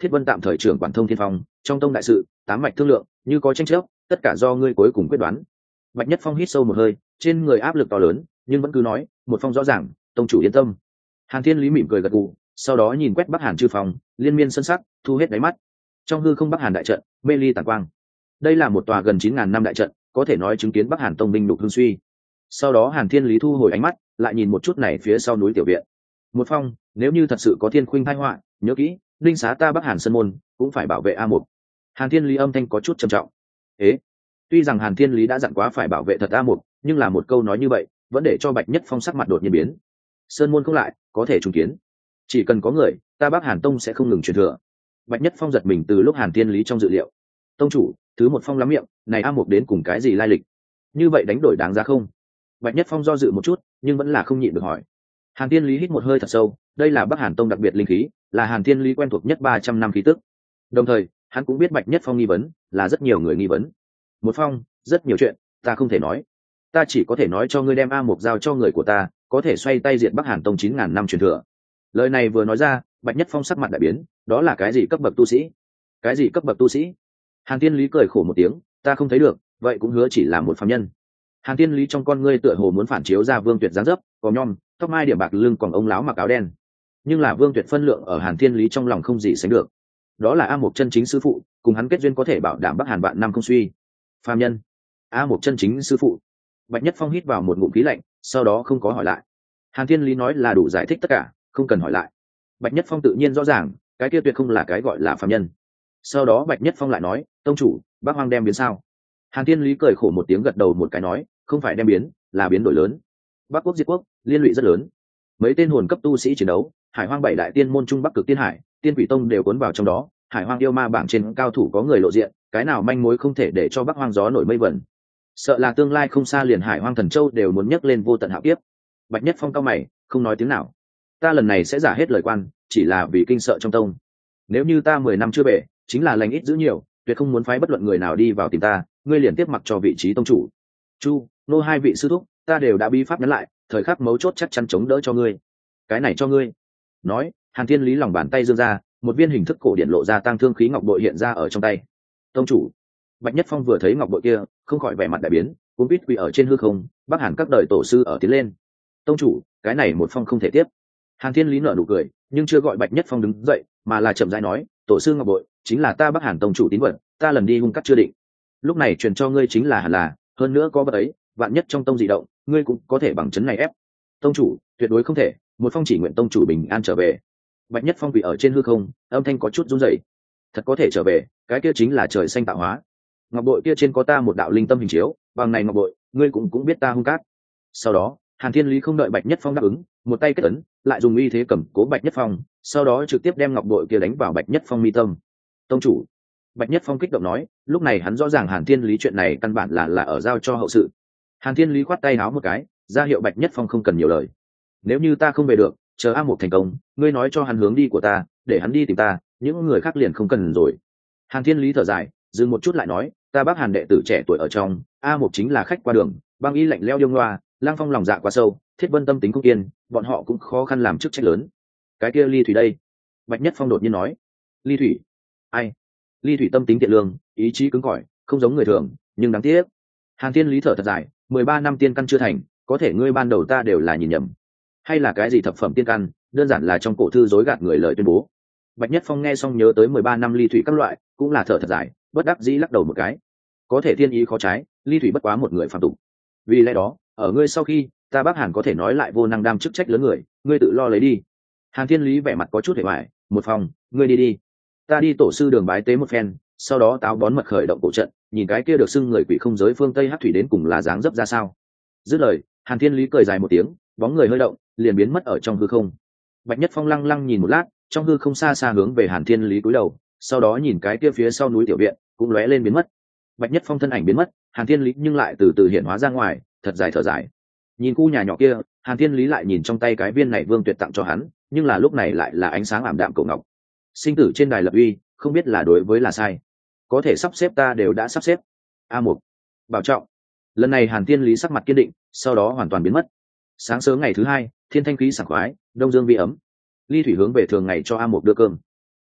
Thiết Vân tạm thời trưởng quản thông thiên phong, trong tông đại sự tám mạch thương lượng, như có tranh chấp tất cả do ngươi cuối cùng quyết đoán. Bạch Nhất Phong hít sâu một hơi, trên người áp lực to lớn nhưng vẫn cứ nói một phong rõ ràng, tông chủ yên tâm. Hàn Thiên Lý mỉm cười gật gù, sau đó nhìn quét Bắc Hàn chư phòng, liên miên sân sắc thu hết đáy mắt. Trong hư không Bắc Hàn đại trận mê ly tản quang, đây là một tòa gần chín ngàn năm đại trận, có thể nói chứng kiến Bắc Hàn tông binh đục hương suy. Sau đó Hàn Thiên Lý thu hồi ánh mắt, lại nhìn một chút này phía sau núi tiểu viện. Một phong, nếu như thật sự có thiên khuynh tai họa, nhớ kỹ, linh xá ta Bắc Hàn sơn môn cũng phải bảo vệ a một. Hàn Thiên Lý âm thanh có chút trầm trọng. Ế, tuy rằng Hàn Thiên Lý đã dặn quá phải bảo vệ thật a một, nhưng là một câu nói như vậy vẫn để cho Bạch Nhất Phong sắc mặt đột nhiên biến. Sơn môn không lại, có thể trùng kiến, chỉ cần có người, ta Bắc Hàn tông sẽ không ngừng truyền thừa. Bạch Nhất Phong giật mình từ lúc Hàn Thiên Lý trong dự liệu. Tông chủ, thứ một phong lắm miệng, này a một đến cùng cái gì lai lịch? Như vậy đánh đổi đáng giá không? Bạch Nhất Phong do dự một chút, nhưng vẫn là không nhịn được hỏi. Hàn Thiên Lý hít một hơi thật sâu, đây là Bắc Hàn tông đặc biệt linh khí, là Hàn Thiên Lý quen thuộc nhất ba trăm năm khí tức. Đồng thời, hắn cũng biết Bạch Nhất Phong nghi vấn, là rất nhiều người nghi vấn. Một phong, rất nhiều chuyện, ta không thể nói. Ta chỉ có thể nói cho ngươi đem A Mộc giao cho người của ta, có thể xoay tay diệt Bắc Hàn tông chín ngàn năm truyền thừa. Lời này vừa nói ra, Bạch Nhất Phong sắc mặt đại biến, đó là cái gì cấp bậc tu sĩ? Cái gì cấp bậc tu sĩ? Hàn Thiên Lý cười khổ một tiếng, ta không thấy được, vậy cũng hứa chỉ là một phàm nhân. Hàn Thiên Lý trong con ngươi tựa hồ muốn phản chiếu ra Vương Tuyệt dáng dấp, có nhom, tóc mai điểm bạc lưng còn ông láo mặc áo đen. Nhưng là Vương Tuyệt phân lượng ở Hàn Thiên Lý trong lòng không gì sánh được. Đó là A Mộc chân chính sư phụ, cùng hắn kết duyên có thể bảo đảm Bắc Hàn vạn năm không suy. Phàm nhân, A Mộc chân chính sư phụ. Bạch Nhất Phong hít vào một ngụm khí lạnh, sau đó không có hỏi lại. Hàn Thiên Lý nói là đủ giải thích tất cả, không cần hỏi lại. Bạch Nhất Phong tự nhiên rõ ràng, cái kia tuyệt không là cái gọi là phàm nhân. Sau đó Bạch Nhất Phong lại nói, tông chủ, Bắc Hoang đem biến sao? Hàn Thiên Lý cười khổ một tiếng gật đầu một cái nói, không phải đem biến, là biến đổi lớn. Bắc quốc diệt quốc, liên lụy rất lớn. Mấy tên hồn cấp tu sĩ chiến đấu, Hải Hoang bảy đại tiên môn trung Bắc cực tiên hải, tiên quỷ tông đều cuốn vào trong đó. Hải Hoang yêu ma bảng trên cao thủ có người lộ diện, cái nào manh mối không thể để cho Bắc Hoang gió nổi mây vẩn. Sợ là tương lai không xa liền Hải Hoang Thần Châu đều muốn nhấc lên vô tận hạo kiếp. Bạch Nhất Phong cao mày, không nói tiếng nào. Ta lần này sẽ giả hết lời quan, chỉ là vì kinh sợ trong tông. Nếu như ta mười năm chưa bể, chính là lành ít giữ nhiều, tuyệt không muốn phái bất luận người nào đi vào tìm ta, ngươi liền tiếp mặc cho vị trí tông chủ. Chu, nô hai vị sư thúc, ta đều đã bí pháp nhắn lại, thời khắc mấu chốt chắc chắn chống đỡ cho ngươi. Cái này cho ngươi. Nói, Hàn Thiên Lý lòng bàn tay giương ra, một viên hình thức cổ điển lộ ra tăng thương khí ngọc bội hiện ra ở trong tay. Tông chủ. Bạch Nhất Phong vừa thấy ngọc bội kia, không khỏi vẻ mặt đại biến, cuốn quýt quỳ ở trên hư không, Bắc Hàn các đời tổ sư ở tiến lên. Tông chủ, cái này một phong không thể tiếp. Hàn Thiên Lý nở nụ cười, nhưng chưa gọi Bạch Nhất Phong đứng dậy, mà là chậm rãi nói, tổ sư ngọc bội chính là ta Bắc Hàn tông chủ tín vật, ta lần đi hung cắt chưa định. Lúc này truyền cho ngươi chính là hẳn là, hơn nữa có vật ấy, vạn nhất trong tông dị động, ngươi cũng có thể bằng chấn này ép. Tông chủ, tuyệt đối không thể, một phong chỉ nguyện tông chủ bình an trở về. Bạch Nhất Phong quỳ ở trên hư không, âm thanh có chút run rẩy. Thật có thể trở về, cái kia chính là trời xanh tạo hóa. Ngọc bội kia trên có ta một đạo linh tâm hình chiếu, bằng này ngọc bội, ngươi cũng cũng biết ta hung cát. Sau đó, Hàn Thiên Lý không đợi Bạch Nhất Phong đáp ứng, một tay kết ấn, lại dùng uy thế cầm cố Bạch Nhất Phong, sau đó trực tiếp đem ngọc bội kia đánh vào Bạch Nhất Phong mi tâm. Tông chủ. Bạch Nhất Phong kích động nói, lúc này hắn rõ ràng Hàn Thiên Lý chuyện này căn bản là là ở giao cho hậu sự. Hàn Thiên Lý khoát tay áo một cái, ra hiệu Bạch Nhất Phong không cần nhiều lời. Nếu như ta không về được, chờ A Mộc thành công, ngươi nói cho hắn hướng đi của ta, để hắn đi tìm ta, những người khác liền không cần rồi. Hàn Thiên Lý thở dài, dừng một chút lại nói, ta Bắc Hàn đệ tử trẻ tuổi ở trong, A Mộc chính là khách qua đường, băng y lạnh leo điêu ngoa, Lang Phong lòng dạ quá sâu, Thiết Vân tâm tính không kiên, bọn họ cũng khó khăn làm chức trách lớn. Cái kia Ly Thủy đây? Bạch Nhất Phong đột nhiên nói. Ly Thủy? Ai? Ly Thủy tâm tính thiện lương, ý chí cứng cỏi, không giống người thường, nhưng đáng tiếc. Hàn Thiên Lý thở thật dài, mười ba năm tiên căn chưa thành, có thể ngươi ban đầu ta đều là nhìn nhầm. Hay là cái gì thập phẩm tiên căn, đơn giản là trong cổ thư dối gạt người lời tuyên bố. Bạch Nhất Phong nghe xong nhớ tới mười ba năm Ly Thủy các loại, cũng là thở thật dài, bất đắc dĩ lắc đầu một cái. Có thể thiên ý khó trái, Ly Thủy bất quá một người phàm tục. Vì lẽ đó, ở ngươi sau khi, ta Bắc Hàn có thể nói lại vô năng đam chức trách lớn người, ngươi tự lo lấy đi. Hàn Thiên Lý vẻ mặt có chút hề hoài, một phòng, ngươi đi đi. Ta đi tổ sư đường bái tế một phen, sau đó táo bón mật khởi động cổ trận, nhìn cái kia được xưng người quỷ không giới phương Tây Hắc Thủy đến cùng là dáng dấp ra sao. Dứt lời, Hàn Thiên Lý cười dài một tiếng, bóng người hơi động, liền biến mất ở trong hư không. Bạch Nhất Phong lăng lăng nhìn một lát, trong hư không xa xa hướng về Hàn Thiên Lý cúi đầu, sau đó nhìn cái kia phía sau núi tiểu viện, cũng lóe lên biến mất. Bạch Nhất Phong thân ảnh biến mất, Hàn Thiên Lý nhưng lại từ từ hiện hóa ra ngoài, thật dài thở dài. Nhìn khu nhà nhỏ kia, Hàn Thiên Lý lại nhìn trong tay cái viên này Vương Tuyệt tặng cho hắn, nhưng là lúc này lại là ánh sáng ảm đạm cổ ngọc. Sinh tử trên đài lập uy, không biết là đối với là sai. Có thể sắp xếp ta đều đã sắp xếp. A một, bảo trọng. Lần này Hàn Thiên Lý sắc mặt kiên định, sau đó hoàn toàn biến mất. Sáng sớm ngày thứ hai, thiên thanh khí sảng khoái, đông dương vi ấm. Ly Thủy hướng về thường ngày cho A một đưa cơm.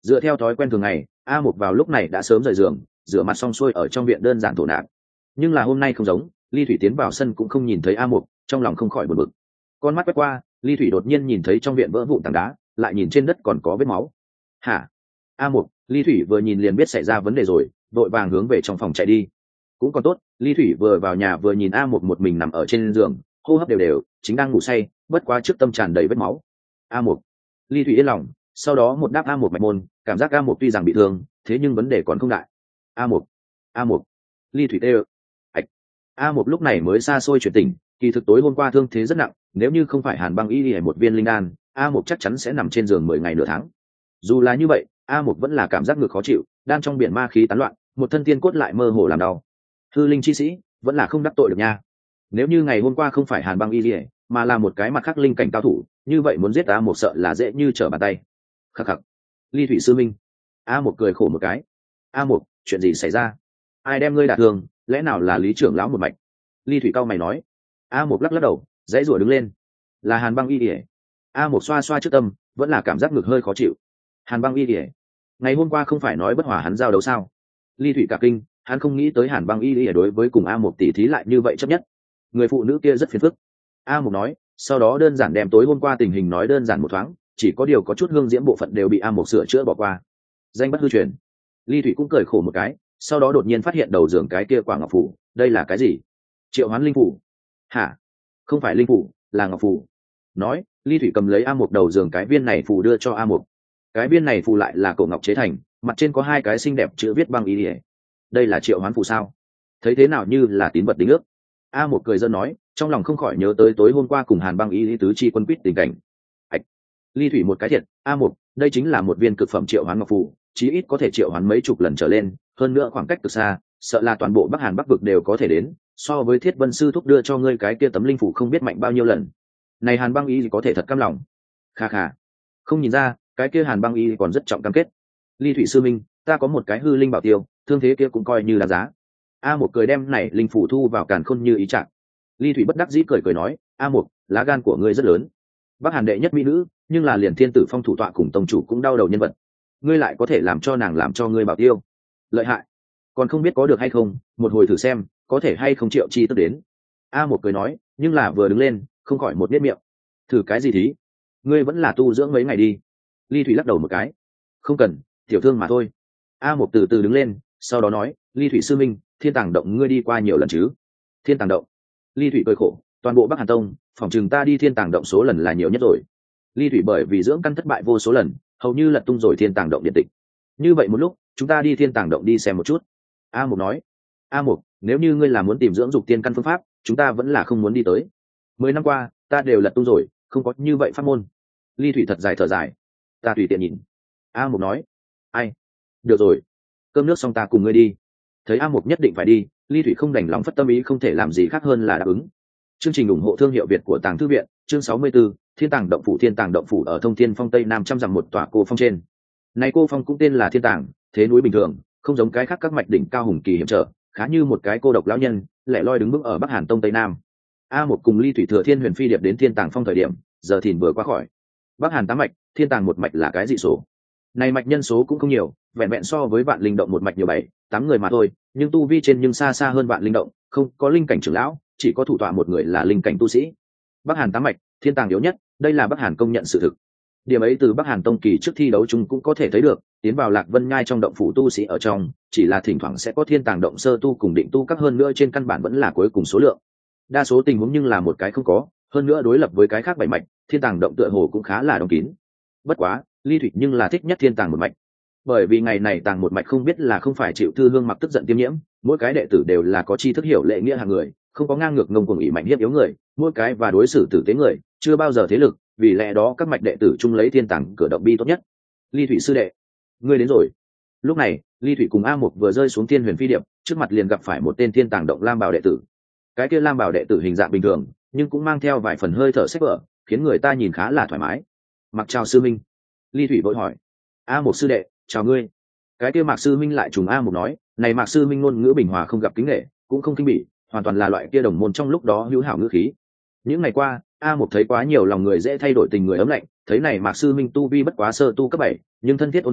Dựa theo thói quen thường ngày, a một vào lúc này đã sớm rời giường, rửa mặt xong xuôi ở trong viện đơn giản thổ nạp. Nhưng là hôm nay không giống, ly thủy tiến vào sân cũng không nhìn thấy a một, trong lòng không khỏi buồn bực. Con mắt quét qua, ly thủy đột nhiên nhìn thấy trong viện vỡ vụn tảng đá, lại nhìn trên đất còn có vết máu. Hả? A một, ly thủy vừa nhìn liền biết xảy ra vấn đề rồi, vội vàng hướng về trong phòng chạy đi. Cũng còn tốt, ly thủy vừa vào nhà vừa nhìn a một một mình nằm ở trên giường, hô hấp đều đều, chính đang ngủ say, bất quá trước tâm tràn đầy vết máu. A một, ly thủy yên lòng, sau đó một đáp a một mạch môn, cảm giác a một tuy rằng bị thương, thế nhưng vấn đề còn không đại. A một, a một, ly thủy tê ạch. A một lúc này mới xa xôi chuyển tỉnh, kỳ thực tối hôm qua thương thế rất nặng, nếu như không phải hàn băng y hay một viên linh đan, a một chắc chắn sẽ nằm trên giường mười ngày nửa tháng. Dù là như vậy, a một vẫn là cảm giác ngực khó chịu, đang trong biển ma khí tán loạn, một thân tiên cốt lại mơ hồ làm đau. Hư linh chi sĩ vẫn là không đắc tội được nha. Nếu như ngày hôm qua không phải hàn băng y lìa mà là một cái mặt khác linh cảnh cao thủ, như vậy muốn giết a một sợ là dễ như trở bàn tay. Khắc khắc. Ly thủy sư minh. A một cười khổ một cái. A một, chuyện gì xảy ra? Ai đem ngươi đả thương? Lẽ nào là lý trưởng lão một mạch? Ly thủy cao mày nói. A một lắc lắc đầu, dãy rủa đứng lên. Là hàn băng y lìa. A một xoa xoa trước tâm, vẫn là cảm giác ngực hơi khó chịu. Hàn băng y lìa. Ngày hôm qua không phải nói bất hòa hắn giao đấu sao? Ly thủy cả kinh, hắn không nghĩ tới hàn băng y lìa đối với cùng a một tỷ thí lại như vậy chấp nhất. Người phụ nữ kia rất phiền phức. A một nói, sau đó đơn giản đem tối hôm qua tình hình nói đơn giản một thoáng, chỉ có điều có chút hương diễm bộ phận đều bị a một sửa chữa bỏ qua. Danh bất hư truyền. Ly thủy cũng cười khổ một cái, sau đó đột nhiên phát hiện đầu giường cái kia quả ngọc phủ, đây là cái gì? Triệu hoán linh phủ. Hả? Không phải linh phủ, là ngọc phủ. Nói, Ly thủy cầm lấy a một đầu giường cái viên này phù đưa cho a một. Cái viên này phù lại là cổ ngọc chế thành, mặt trên có hai cái xinh đẹp chữ viết băng ý ỉa. Đây là triệu hoán phù sao? Thấy thế nào như là tín vật đính ước. A một cười dân nói, trong lòng không khỏi nhớ tới tối hôm qua cùng hàn băng ý lý tứ chi quân quýt tình cảnh. Ảch. Ly thủy một cái thiệt. A một, đây chính là một viên cực phẩm triệu hoán ngọc phù, chí ít có thể triệu hoán mấy chục lần trở lên, hơn nữa khoảng cách cực xa, sợ là toàn bộ bắc hàn bắc vực đều có thể đến, so với thiết vân sư thúc đưa cho ngươi cái kia tấm linh phủ không biết mạnh bao nhiêu lần. Này hàn băng ý gì có thể thật cam lòng. Kha kha. Không nhìn ra, cái kia hàn băng y còn rất trọng cam kết. Ly thủy sư minh, ta có một cái hư linh bảo tiêu, thương thế kia cũng coi như là giá. A một cười đem này linh phủ thu vào càn khôn như ý trạng. Ly thủy bất đắc dĩ cười cười nói, A một, lá gan của ngươi rất lớn. Bắc hàn đệ nhất mỹ nữ, nhưng là liền thiên tử phong thủ tọa cùng tông chủ cũng đau đầu nhân vật, ngươi lại có thể làm cho nàng làm cho ngươi bảo tiêu, lợi hại. Còn không biết có được hay không, một hồi thử xem, có thể hay không triệu chi tức đến. A một cười nói, nhưng là vừa đứng lên, không khỏi một nét miệng. Thử cái gì thí? Ngươi vẫn là tu dưỡng mấy ngày đi. Ly thủy lắc đầu một cái, không cần, tiểu thương mà thôi. A một từ từ đứng lên, sau đó nói, Ly thủy sư minh, thiên tàng động ngươi đi qua nhiều lần chứ? Thiên tàng động. Ly thủy cười khổ, toàn bộ bắc hàn tông phòng chừng ta đi thiên tàng động số lần là nhiều nhất rồi. Ly thủy bởi vì dưỡng căn thất bại vô số lần, hầu như lật tung rồi thiên tàng động điện tịch. Như vậy một lúc, chúng ta đi thiên tàng động đi xem một chút. A một nói. A một, nếu như ngươi là muốn tìm dưỡng dục tiên căn phương pháp, chúng ta vẫn là không muốn đi tới. Mười năm qua ta đều lật tung rồi, không có như vậy pháp môn. Ly thủy thật dài thở dài, ta tùy tiện nhìn. A một nói. Ai? Được rồi, cơm nước xong ta cùng ngươi đi. Thấy A một nhất định phải đi, Ly thủy không đành lòng phất tâm ý không thể làm gì khác hơn là đáp ứng. Chương trình ủng hộ thương hiệu Việt của Tàng Thư viện, chương sáu mươi 64, Thiên Tàng động phủ. Thiên Tàng động phủ ở Thông Thiên Phong Tây Nam trăm dặm một tòa cô phong trên. Này cô phong cũng tên là Thiên Tàng, thế núi bình thường, không giống cái khác các mạch đỉnh cao hùng kỳ hiểm trở, khá như một cái cô độc lão nhân, lẻ loi đứng bước ở Bắc Hàn Tông Tây Nam. A một cùng Ly thủy thừa Thiên Huyền Phi điệp đến Thiên Tàng Phong thời điểm, giờ thìn vừa qua khỏi. Bắc Hàn tám mạch, Thiên Tàng một mạch là cái dị số. Này mạch nhân số cũng không nhiều, vẹn vẹn so với Vạn Linh động một mạch nhiều bảy, tám người mà thôi, nhưng tu vi trên nhưng xa xa hơn Vạn Linh động, không có linh cảnh trưởng lão, chỉ có thủ tọa một người là linh cảnh tu sĩ. Bắc Hàn tám mạch, Thiên Tàng yếu nhất, đây là Bắc Hàn công nhận sự thực. Điểm ấy từ Bắc Hàn tông kỳ trước thi đấu chung cũng có thể thấy được, tiến vào Lạc Vân Nhai trong động phủ tu sĩ ở trong, chỉ là thỉnh thoảng sẽ có Thiên Tàng động sơ tu cùng định tu các hơn nữa trên căn bản vẫn là cuối cùng số lượng. Đa số tình huống nhưng là một cái không có, hơn nữa đối lập với cái khác bảy mạch, Thiên Tàng động tựa hồ cũng khá là đóng kín. Bất quá, Ly thủy nhưng là thích nhất Thiên Tàng một mạch. Bởi vì ngày này Tàng một mạch không biết là không phải chịu Thư Hương mặc tức giận tiêm nhiễm, mỗi cái đệ tử đều là có tri thức hiểu lệ nghĩa hàng người, không có ngang ngược ngông cuồng ỷ mạnh hiếp yếu người, mỗi cái và đối xử tử tế người, chưa bao giờ thế lực, vì lẽ đó các mạch đệ tử chung lấy Thiên Tàng cửa động bi tốt nhất. Ly thủy sư đệ, ngươi đến rồi. Lúc này, Ly thủy cùng A một vừa rơi xuống Thiên Huyền Phi điệp, trước mặt liền gặp phải một tên Thiên Tàng động lam bào đệ tử. Cái kia lam bào đệ tử hình dạng bình thường, nhưng cũng mang theo vài phần hơi thở sách vở, khiến người ta nhìn khá là thoải mái. Mặc chào sư minh. Ly thủy vội hỏi. A một sư đệ, chào ngươi. Cái kia Mạc sư minh lại trùng A một nói, này Mạc sư minh ngôn ngữ bình hòa không gặp kính nghệ, cũng không kinh bỉ, hoàn toàn là loại kia đồng môn trong lúc đó hữu hảo ngữ khí. Những ngày qua, A một thấy quá nhiều lòng người dễ thay đổi tình người ấm lạnh, thấy này Mạc sư minh tu vi bất quá sơ tu cấp bảy, nhưng thân thiết ôn hòa,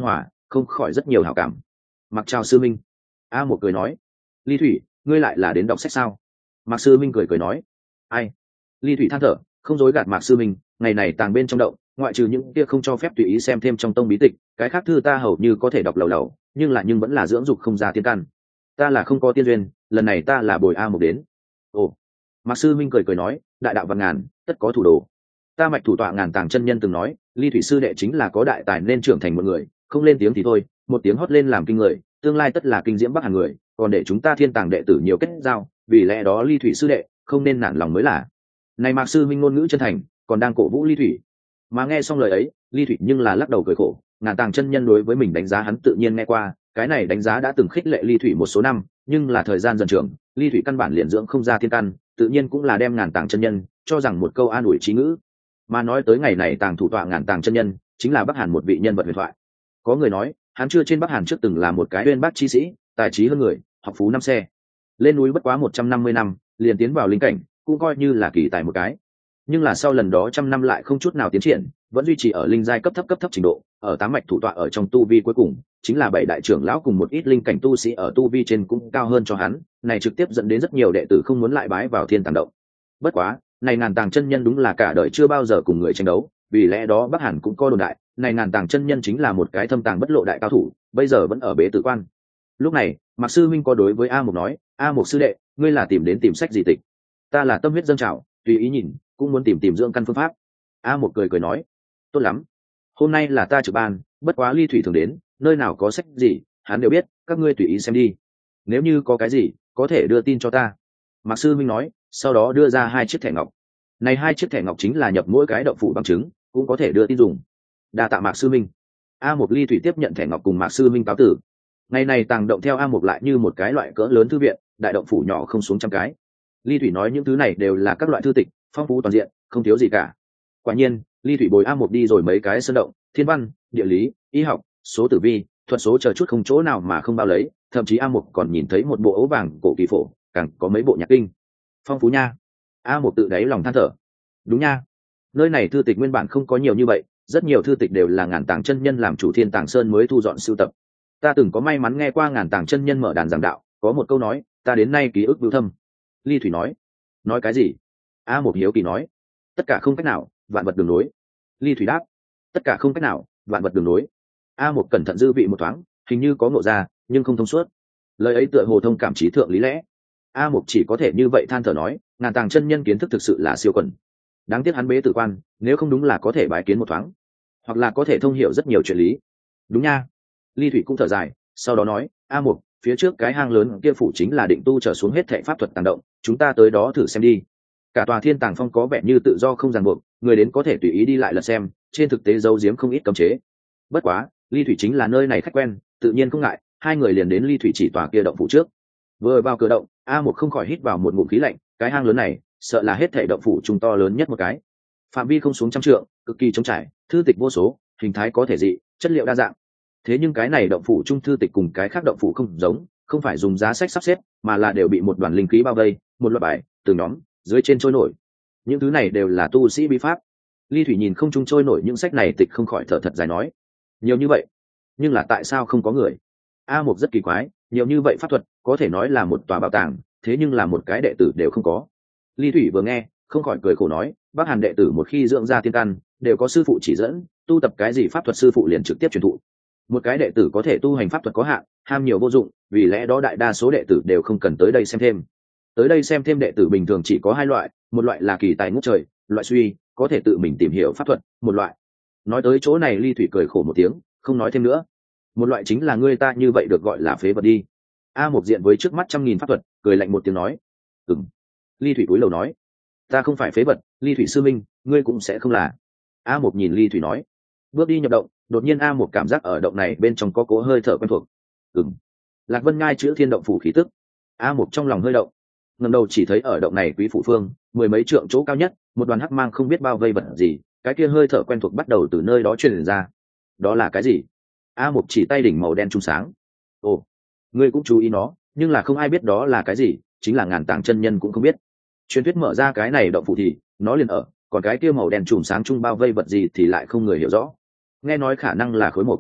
không khỏi rất nhiều hảo cảm. Mặc chào sư minh. A một cười nói. Ly Thủy, ngươi lại là đến đọc sách sao? Mạc sư minh cười cười nói. Ai? Ly Thủy than thở, không dối gạt Mạc sư minh, ngày này tàng bên trong động, ngoại trừ những kia không cho phép tùy ý xem thêm trong tông bí tịch, cái khác thư ta hầu như có thể đọc lầu lầu, nhưng là nhưng vẫn là dưỡng dục không ra tiên căn. Ta là không có tiên duyên, lần này ta là bồi A một đến. Ồ. Mạc sư minh cười cười nói, đại đạo văn ngàn, tất có thủ đồ. Ta mạch thủ tọa ngàn tàng chân nhân từng nói, Ly Thủy sư đệ chính là có đại tài nên trưởng thành một người, không lên tiếng thì thôi, một tiếng hót lên làm kinh người, tương lai tất là kinh diễm bắc hàng người, còn để chúng ta thiên tàng đệ tử nhiều kết giao, vì lẽ đó Ly Thủy sư đệ không nên nản lòng mới là. Này Mạc sư minh ngôn ngữ chân thành, còn đang cổ vũ Ly Thủy. Mà nghe xong lời ấy, Ly Thủy nhưng là lắc đầu cười khổ, ngàn tàng chân nhân đối với mình đánh giá hắn tự nhiên nghe qua, cái này đánh giá đã từng khích lệ Ly Thủy một số năm, nhưng là thời gian dần trường, Ly Thủy căn bản liền dưỡng không ra thiên căn, tự nhiên cũng là đem ngàn tàng chân nhân cho rằng một câu an ủi trí ngữ. Mà nói tới ngày này tàng thủ tọa ngàn tàng chân nhân chính là Bắc Hàn một vị nhân vật huyền thoại. Có người nói hắn chưa trên Bắc Hàn trước từng là một cái uyên bác chi sĩ, tài trí hơn người, học phú năm xe, lên núi bất quá một trăm năm mươi năm liền tiến vào linh cảnh, cũng coi như là kỳ tài một cái. Nhưng là sau lần đó trăm năm lại không chút nào tiến triển, vẫn duy trì ở linh giai cấp thấp cấp thấp trình độ, ở tám mạch thủ tọa ở trong tu vi cuối cùng chính là bảy đại trưởng lão cùng một ít linh cảnh tu sĩ ở tu vi trên cũng cao hơn cho hắn, này trực tiếp dẫn đến rất nhiều đệ tử không muốn lại bái vào thiên tàng động. Bất quá này ngàn tàng chân nhân đúng là cả đời chưa bao giờ cùng người tranh đấu, vì lẽ đó Bắc Hàn cũng có đồn đại này ngàn tàng chân nhân chính là một cái thâm tàng bất lộ đại cao thủ, bây giờ vẫn ở bế tử quan. Lúc này Mạc sư huynh có đối với A Mục nói, A Mục sư đệ, ngươi là tìm đến tìm sách gì tịch? Ta là tâm huyết dâng trào, tùy ý nhìn, cũng muốn tìm tìm dưỡng căn phương pháp. A Mục cười cười nói, tốt lắm, hôm nay là ta trực ban, bất quá Ly Thủy thường đến, nơi nào có sách gì hắn đều biết, các ngươi tùy ý xem đi, nếu như có cái gì có thể đưa tin cho ta. Mạc sư huynh nói, sau đó đưa ra hai chiếc thẻ ngọc. Này hai chiếc thẻ ngọc chính là nhập mỗi cái động phủ bằng chứng, cũng có thể đưa tin dùng. Đa tạ Mạc sư huynh. A Mục Ly Thủy tiếp nhận thẻ ngọc cùng Mạc sư huynh cáo tử. Ngày này tàng động theo A Mục lại như một cái loại cỡ lớn thư viện, đại động phủ nhỏ không xuống trăm cái. Ly Thủy nói những thứ này đều là các loại thư tịch, phong phú toàn diện, không thiếu gì cả. Quả nhiên, Ly Thủy bồi A Mục đi rồi mấy cái sơn động, thiên văn, địa lý, y học, số tử vi, thuật số chờ chút không chỗ nào mà không bao lấy, thậm chí A Mục còn nhìn thấy một bộ ấu vàng cổ kỳ phổ, càng có mấy bộ nhạc kinh. Phong phú nha. A Mục tự đáy lòng than thở. Đúng nha, nơi này thư tịch nguyên bản không có nhiều như vậy, rất nhiều thư tịch đều là ngàn tàng chân nhân làm chủ thiên tàng sơn mới thu dọn sưu tập. Ta từng có may mắn nghe qua ngàn tàng chân nhân mở đàn giảng đạo, có một câu nói ta đến nay ký ức vưu thâm. Ly Thủy nói. Nói cái gì? A Mục hiếu kỳ nói. Tất cả không cách nào, vạn vật đường nối. Ly Thủy đáp. Tất cả không cách nào, vạn vật đường nối. A Mục cẩn thận dư vị một thoáng, hình như có ngộ ra nhưng không thông suốt. Lời ấy tựa hồ thông cảm trí thượng lý lẽ. A Mục chỉ có thể như vậy than thở nói, ngàn tàng chân nhân kiến thức thực sự là siêu quần. Đáng tiếc hắn bế tử quan, nếu không đúng là có thể bái kiến một thoáng, hoặc là có thể thông hiểu rất nhiều chuyện lý. Đúng nha. Ly Thủy cũng thở dài, sau đó nói, A Mục, phía trước cái hang lớn kia phủ chính là định tu trở xuống hết thệ pháp thuật tàng động, chúng ta tới đó thử xem đi. Cả tòa thiên tàng phong có vẻ như tự do không ràng buộc, người đến có thể tùy ý đi lại lật xem, trên thực tế giấu giếm không ít cấm chế. Bất quá Ly Thủy chính là nơi này khách quen, tự nhiên không ngại, hai người liền đến Ly Thủy chỉ tòa kia động phủ trước. Vừa vào cửa động, A Mục không khỏi hít vào một ngụm khí lạnh, cái hang lớn này sợ là hết thảy động phủ trung to lớn nhất một cái, phạm vi không xuống trăm trượng, cực kỳ trống trải, thư tịch vô số, hình thái có thể dị, chất liệu đa dạng. Thế nhưng cái này động phủ trung thư tịch cùng cái khác động phủ không giống, không phải dùng giá sách sắp xếp, mà là đều bị một đoàn linh khí bao vây, một loạt bài, từng nhóm, dưới trên trôi nổi. Những thứ này đều là tu sĩ bí pháp. Ly Thủy nhìn không trung trôi nổi những sách này tịch không khỏi thở thật dài nói, nhiều như vậy, nhưng là tại sao không có người? A Mục rất kỳ quái, nhiều như vậy pháp thuật, có thể nói là một tòa bảo tàng, thế nhưng là một cái đệ tử đều không có. Ly Thủy vừa nghe, không khỏi cười khổ nói, Bắc Hàn đệ tử một khi dưỡng ra tiên căn, đều có sư phụ chỉ dẫn, tu tập cái gì pháp thuật sư phụ liền trực tiếp truyền thụ. Một cái đệ tử có thể tu hành pháp thuật có hạn, ham nhiều vô dụng, vì lẽ đó đại đa số đệ tử đều không cần tới đây xem thêm. Tới đây xem thêm đệ tử bình thường chỉ có hai loại, một loại là kỳ tài ngút trời, loại suy, có thể tự mình tìm hiểu pháp thuật, một loại. Nói tới chỗ này Ly Thủy cười khổ một tiếng, không nói thêm nữa. Một loại chính là ngươi ta như vậy được gọi là phế vật đi. A Mục diện với trước mắt trăm nghìn pháp thuật, cười lạnh một tiếng nói, ừm. Ly Thủy cúi đầu nói, ta không phải phế vật, Ly Thủy sư minh, ngươi cũng sẽ không là. A Mục nhìn Ly Thủy nói, bước đi nhập động, đột nhiên A Mục cảm giác ở động này bên trong có cố hơi thở quen thuộc. Ừm. Lạc Vân Ngai chữ thiên động phủ khí tức. A Mục trong lòng hơi động, ngẩng đầu chỉ thấy ở động này quý phủ phương, mười mấy trượng chỗ cao nhất, một đoàn hắc mang không biết bao vây vật gì, cái kia hơi thở quen thuộc bắt đầu từ nơi đó truyền ra. Đó là cái gì? A Mục chỉ tay đỉnh màu đen trung sáng. Ồ, ngươi cũng chú ý nó, nhưng là không ai biết đó là cái gì, chính là ngàn tàng chân nhân cũng không biết. Truyền thuyết mở ra cái này động phủ thì nó liền ở, còn cái kia màu đen trùm sáng trung bao vây vật gì thì lại không người hiểu rõ. Nghe nói khả năng là khối mục.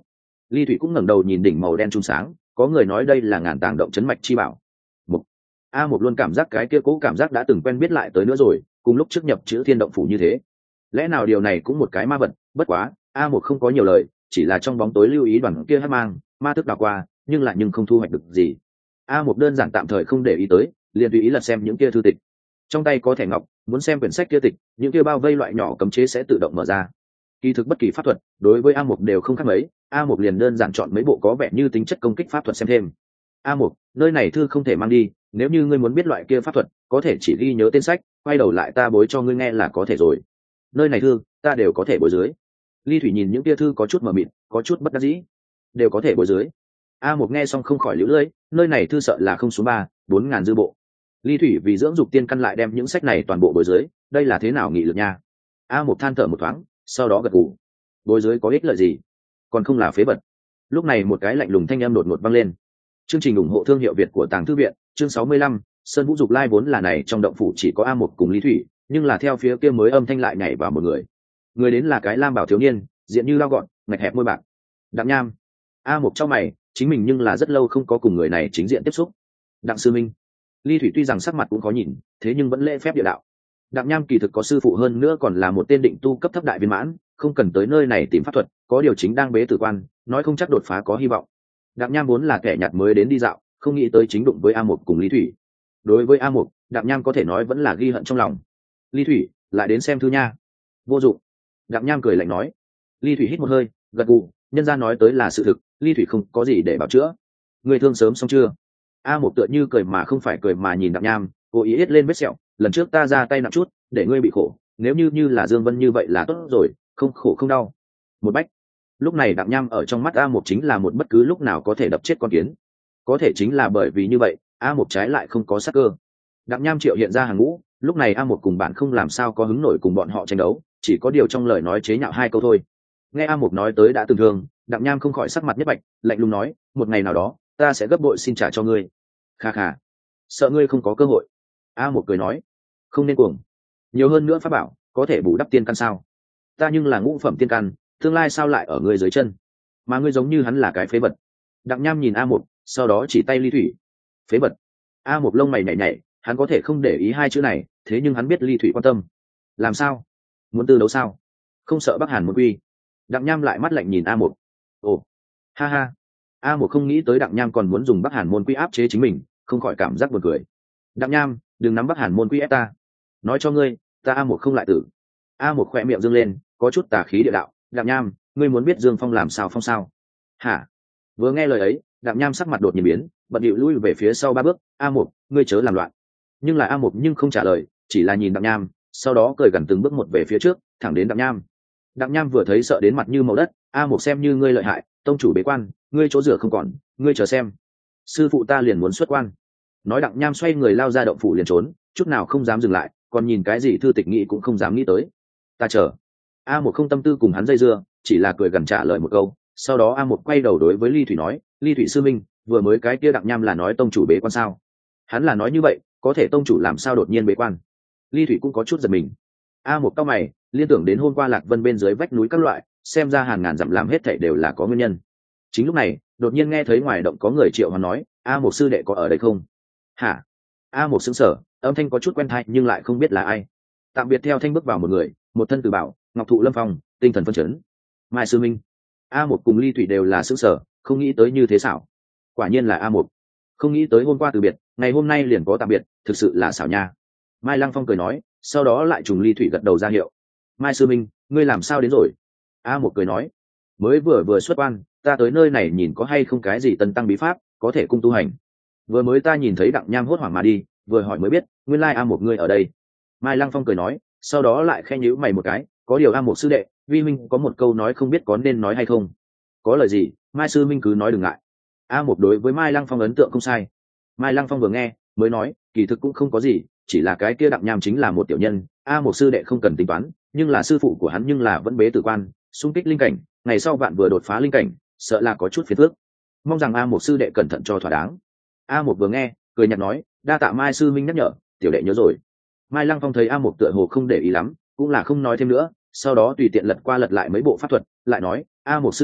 Ly Thủy cũng ngẩng đầu nhìn đỉnh màu đen trung sáng, có người nói đây là ngàn tàng động chấn mạch chi bảo. Mục. A Mục luôn cảm giác cái kia cố cảm giác đã từng quen biết lại tới nữa rồi, cùng lúc trước nhập chữ thiên động phủ như thế. Lẽ nào điều này cũng một cái ma vật? Bất quá, A Mục không có nhiều lời, chỉ là trong bóng tối lưu ý đoàn kia hắc mang, ma thức đảo qua, nhưng lại nhưng không thu hoạch được gì. A Mục đơn giản tạm thời không để ý tới, liền tùy ý lật xem những kia thư tịch. Trong tay có thẻ ngọc, muốn xem quyển sách kia tịch, những kia bao vây loại nhỏ cấm chế sẽ tự động mở ra. Kỳ thực bất kỳ pháp thuật, đối với A Mục đều không khác mấy, A Mục liền đơn giản chọn mấy bộ có vẻ như tính chất công kích pháp thuật xem thêm. A Mục, nơi này thư không thể mang đi, nếu như ngươi muốn biết loại kia pháp thuật, có thể chỉ ghi nhớ tên sách, quay đầu lại ta bối cho ngươi nghe là có thể rồi. Nơi này thư, ta đều có thể bối dưới. Ly Thủy nhìn những kia thư có chút mờ mịt, có chút bất đắc dĩ. Đều có thể bối dưới. A Mục nghe xong không khỏi liễu lưỡi, nơi này thư sợ là không số ba, bốn ngàn dư bộ. Ly Thủy vì dưỡng dục tiên căn lại đem những sách này toàn bộ bối dưới, đây là thế nào nghị lực nha. A Mục than thở một thoáng, sau đó gật gù. Bối dưới có ích lợi gì? Còn không là phế vật. Lúc này một cái lạnh lùng thanh âm đột ngột vang lên. Chương trình ủng hộ thương hiệu Việt của Tàng Thư viện, chương sáu mươi lăm, Sơn Vũ Dục Lai vốn là này trong động phủ chỉ có A Mục cùng Ly Thủy, nhưng là theo phía kia mới âm thanh lại nhảy vào một người. Người đến là cái lam bảo thiếu niên, diện như lao gọn, ngạch hẹp môi bạc. Đặng Nham. A Mục chau mày, chính mình nhưng là rất lâu không có cùng người này chính diện tiếp xúc. Đặng sư minh. Ly Thủy tuy rằng sắc mặt cũng khó nhìn, thế nhưng vẫn lễ phép địa đạo. Đặng Nham kỳ thực có sư phụ hơn nữa còn là một tên định tu cấp thấp đại viên mãn, không cần tới nơi này tìm pháp thuật, có điều chính đang bế tử quan, nói không chắc đột phá có hy vọng. Đặng Nham vốn là kẻ nhặt mới đến đi dạo, không nghĩ tới chính đụng với A Mục cùng Ly Thủy. Đối với A Mục, Đặng Nham có thể nói vẫn là ghi hận trong lòng. Ly Thủy, lại đến xem thư nha. Vô dụng. Đặng Nham cười lạnh nói. Ly Thủy hít một hơi, gật gù, nhân gia nói tới là sự thực, Ly Thủy không có gì để bảo chữa. Người thương sớm xong chưa? A Mục tựa như cười mà không phải cười mà nhìn Đặng Nham, cố ý ít lên vết sẹo, lần trước ta ra tay nặng chút, để ngươi bị khổ, nếu như như là Dương Vân như vậy là tốt rồi, không khổ không đau. Một bách. Lúc này Đặng Nham ở trong mắt A Mục chính là một bất cứ lúc nào có thể đập chết con kiến. Có thể chính là bởi vì như vậy, A Mục trái lại không có sắc cơ. Đặng Nham triệu hiện ra hàng ngũ, lúc này A Mục cùng bạn không làm sao có hứng nổi cùng bọn họ tranh đấu, chỉ có điều trong lời nói chế nhạo hai câu thôi. Nghe A Mục nói tới đã từng thương, Đặng Nham không khỏi sắc mặt nhất bạch, lạnh lùng nói, một ngày nào đó, ta sẽ gấp bội xin trả cho ngươi. Kha kha, sợ ngươi không có cơ hội. A Mục cười nói, không nên cuồng, nhiều hơn nữa pháp bảo có thể bù đắp tiên căn sao? Ta nhưng là ngũ phẩm tiên căn, tương lai sao lại ở ngươi dưới chân, mà ngươi giống như hắn là cái phế vật. Đặng Nham nhìn A Mục, sau đó chỉ tay Ly Thủy. Phế vật. A Mục lông mày nhảy nhảy, hắn có thể không để ý hai chữ này, thế nhưng hắn biết Ly Thủy quan tâm. Làm sao? Muốn tư đấu sao? Không sợ Bắc Hàn một quy? Đặng Nham lại mắt lạnh nhìn A Mục. Ồ, ha ha. A Mục không nghĩ tới Đặng Nham còn muốn dùng Bắc Hàn môn quy áp chế chính mình, không khỏi cảm giác buồn cười. Đặng Nham, đừng nắm Bắc Hàn môn quy ép ta. Nói cho ngươi, ta A Mục không lại tử. A Mục khỏe miệng dương lên, có chút tà khí địa đạo. Đặng Nham, ngươi muốn biết Dương Phong làm sao phong sao? Hả? Vừa nghe lời ấy, Đặng Nham sắc mặt đột nhiên biến, bận điệu lui về phía sau ba bước. A Mục, ngươi chớ làm loạn. Nhưng là A Mục nhưng không trả lời, chỉ là nhìn Đặng Nham, sau đó cười gần từng bước một về phía trước, thẳng đến Đặng Nham. Đặng Nham vừa thấy sợ đến mặt như màu đất. A Mục xem như ngươi lợi hại, tông chủ bế quan, ngươi chỗ rửa không còn, ngươi chờ xem, sư phụ ta liền muốn xuất quan. Nói Đặng Nham xoay người lao ra động phủ liền trốn, chút nào không dám dừng lại, còn nhìn cái gì thư tịch nghĩ cũng không dám nghĩ tới. Ta chờ. A Mục không tâm tư cùng hắn dây dưa, chỉ là cười gần trả lời một câu. Sau đó A Mục quay đầu đối với Ly Thủy nói, Ly Thủy sư minh, vừa mới cái kia Đặng Nham là nói tông chủ bế quan sao? Hắn là nói như vậy, có thể tông chủ làm sao đột nhiên bế quan? Ly Thủy cũng có chút giật mình. A Mục cau mày, liên tưởng đến hôm qua Lạc Vân bên dưới vách núi các loại, xem ra hàng ngàn dặm làm hết thảy đều là có nguyên nhân. Chính lúc này, đột nhiên nghe thấy ngoài động có người triệu hoán nói, A Mục sư đệ có ở đây không? Hả? A Mục sững sờ, âm thanh có chút quen tai nhưng lại không biết là ai. Tạm biệt theo thanh bước vào một người, một thân từ bảo, ngọc thụ lâm phong, tinh thần phân chấn. Mai sư minh. A Mục cùng Ly Thủy đều là sững sờ, không nghĩ tới như thế xảo. Quả nhiên là A Mục. Không nghĩ tới hôm qua từ biệt, ngày hôm nay liền có tạm biệt, thực sự là xảo nha. Mai Lăng Phong cười nói, sau đó lại trùng Ly Thủy gật đầu ra hiệu. Mai sư minh, ngươi làm sao đến rồi? A Mục cười nói, mới vừa vừa xuất quan, ta tới nơi này nhìn có hay không cái gì tân tăng bí pháp có thể cung tu hành. Vừa mới ta nhìn thấy Đặng Nham hốt hoảng mà đi, vừa hỏi mới biết nguyên lai A Mục ngươi ở đây. Mai Lăng Phong cười nói, sau đó lại khen nhíu mày một cái, có điều A Mục sư đệ, vi minh có một câu nói không biết có nên nói hay không. Có lời gì, Mai sư minh cứ nói đừng ngại. A Mục đối với Mai Lăng Phong ấn tượng không sai. Mai Lăng Phong vừa nghe mới nói, kỳ thực cũng không có gì, chỉ là cái kia Đặng Nham chính là một tiểu nhân, A Mục sư đệ không cần tính toán, nhưng là sư phụ của hắn nhưng là vẫn bế tử quan, xung kích linh cảnh, ngày sau bạn vừa đột phá linh cảnh, sợ là có chút phiền phức, mong rằng A Mục sư đệ cẩn thận cho thỏa đáng. A Mục vừa nghe cười nhạt nói, đa tạ Mai sư minh nhắc nhở, tiểu đệ nhớ rồi. Mai Lăng Phong thấy A Mục tựa hồ không để ý lắm, cũng là không nói thêm nữa, sau đó tùy tiện lật qua lật lại mấy bộ pháp thuật, lại nói, A Mục sư đệ,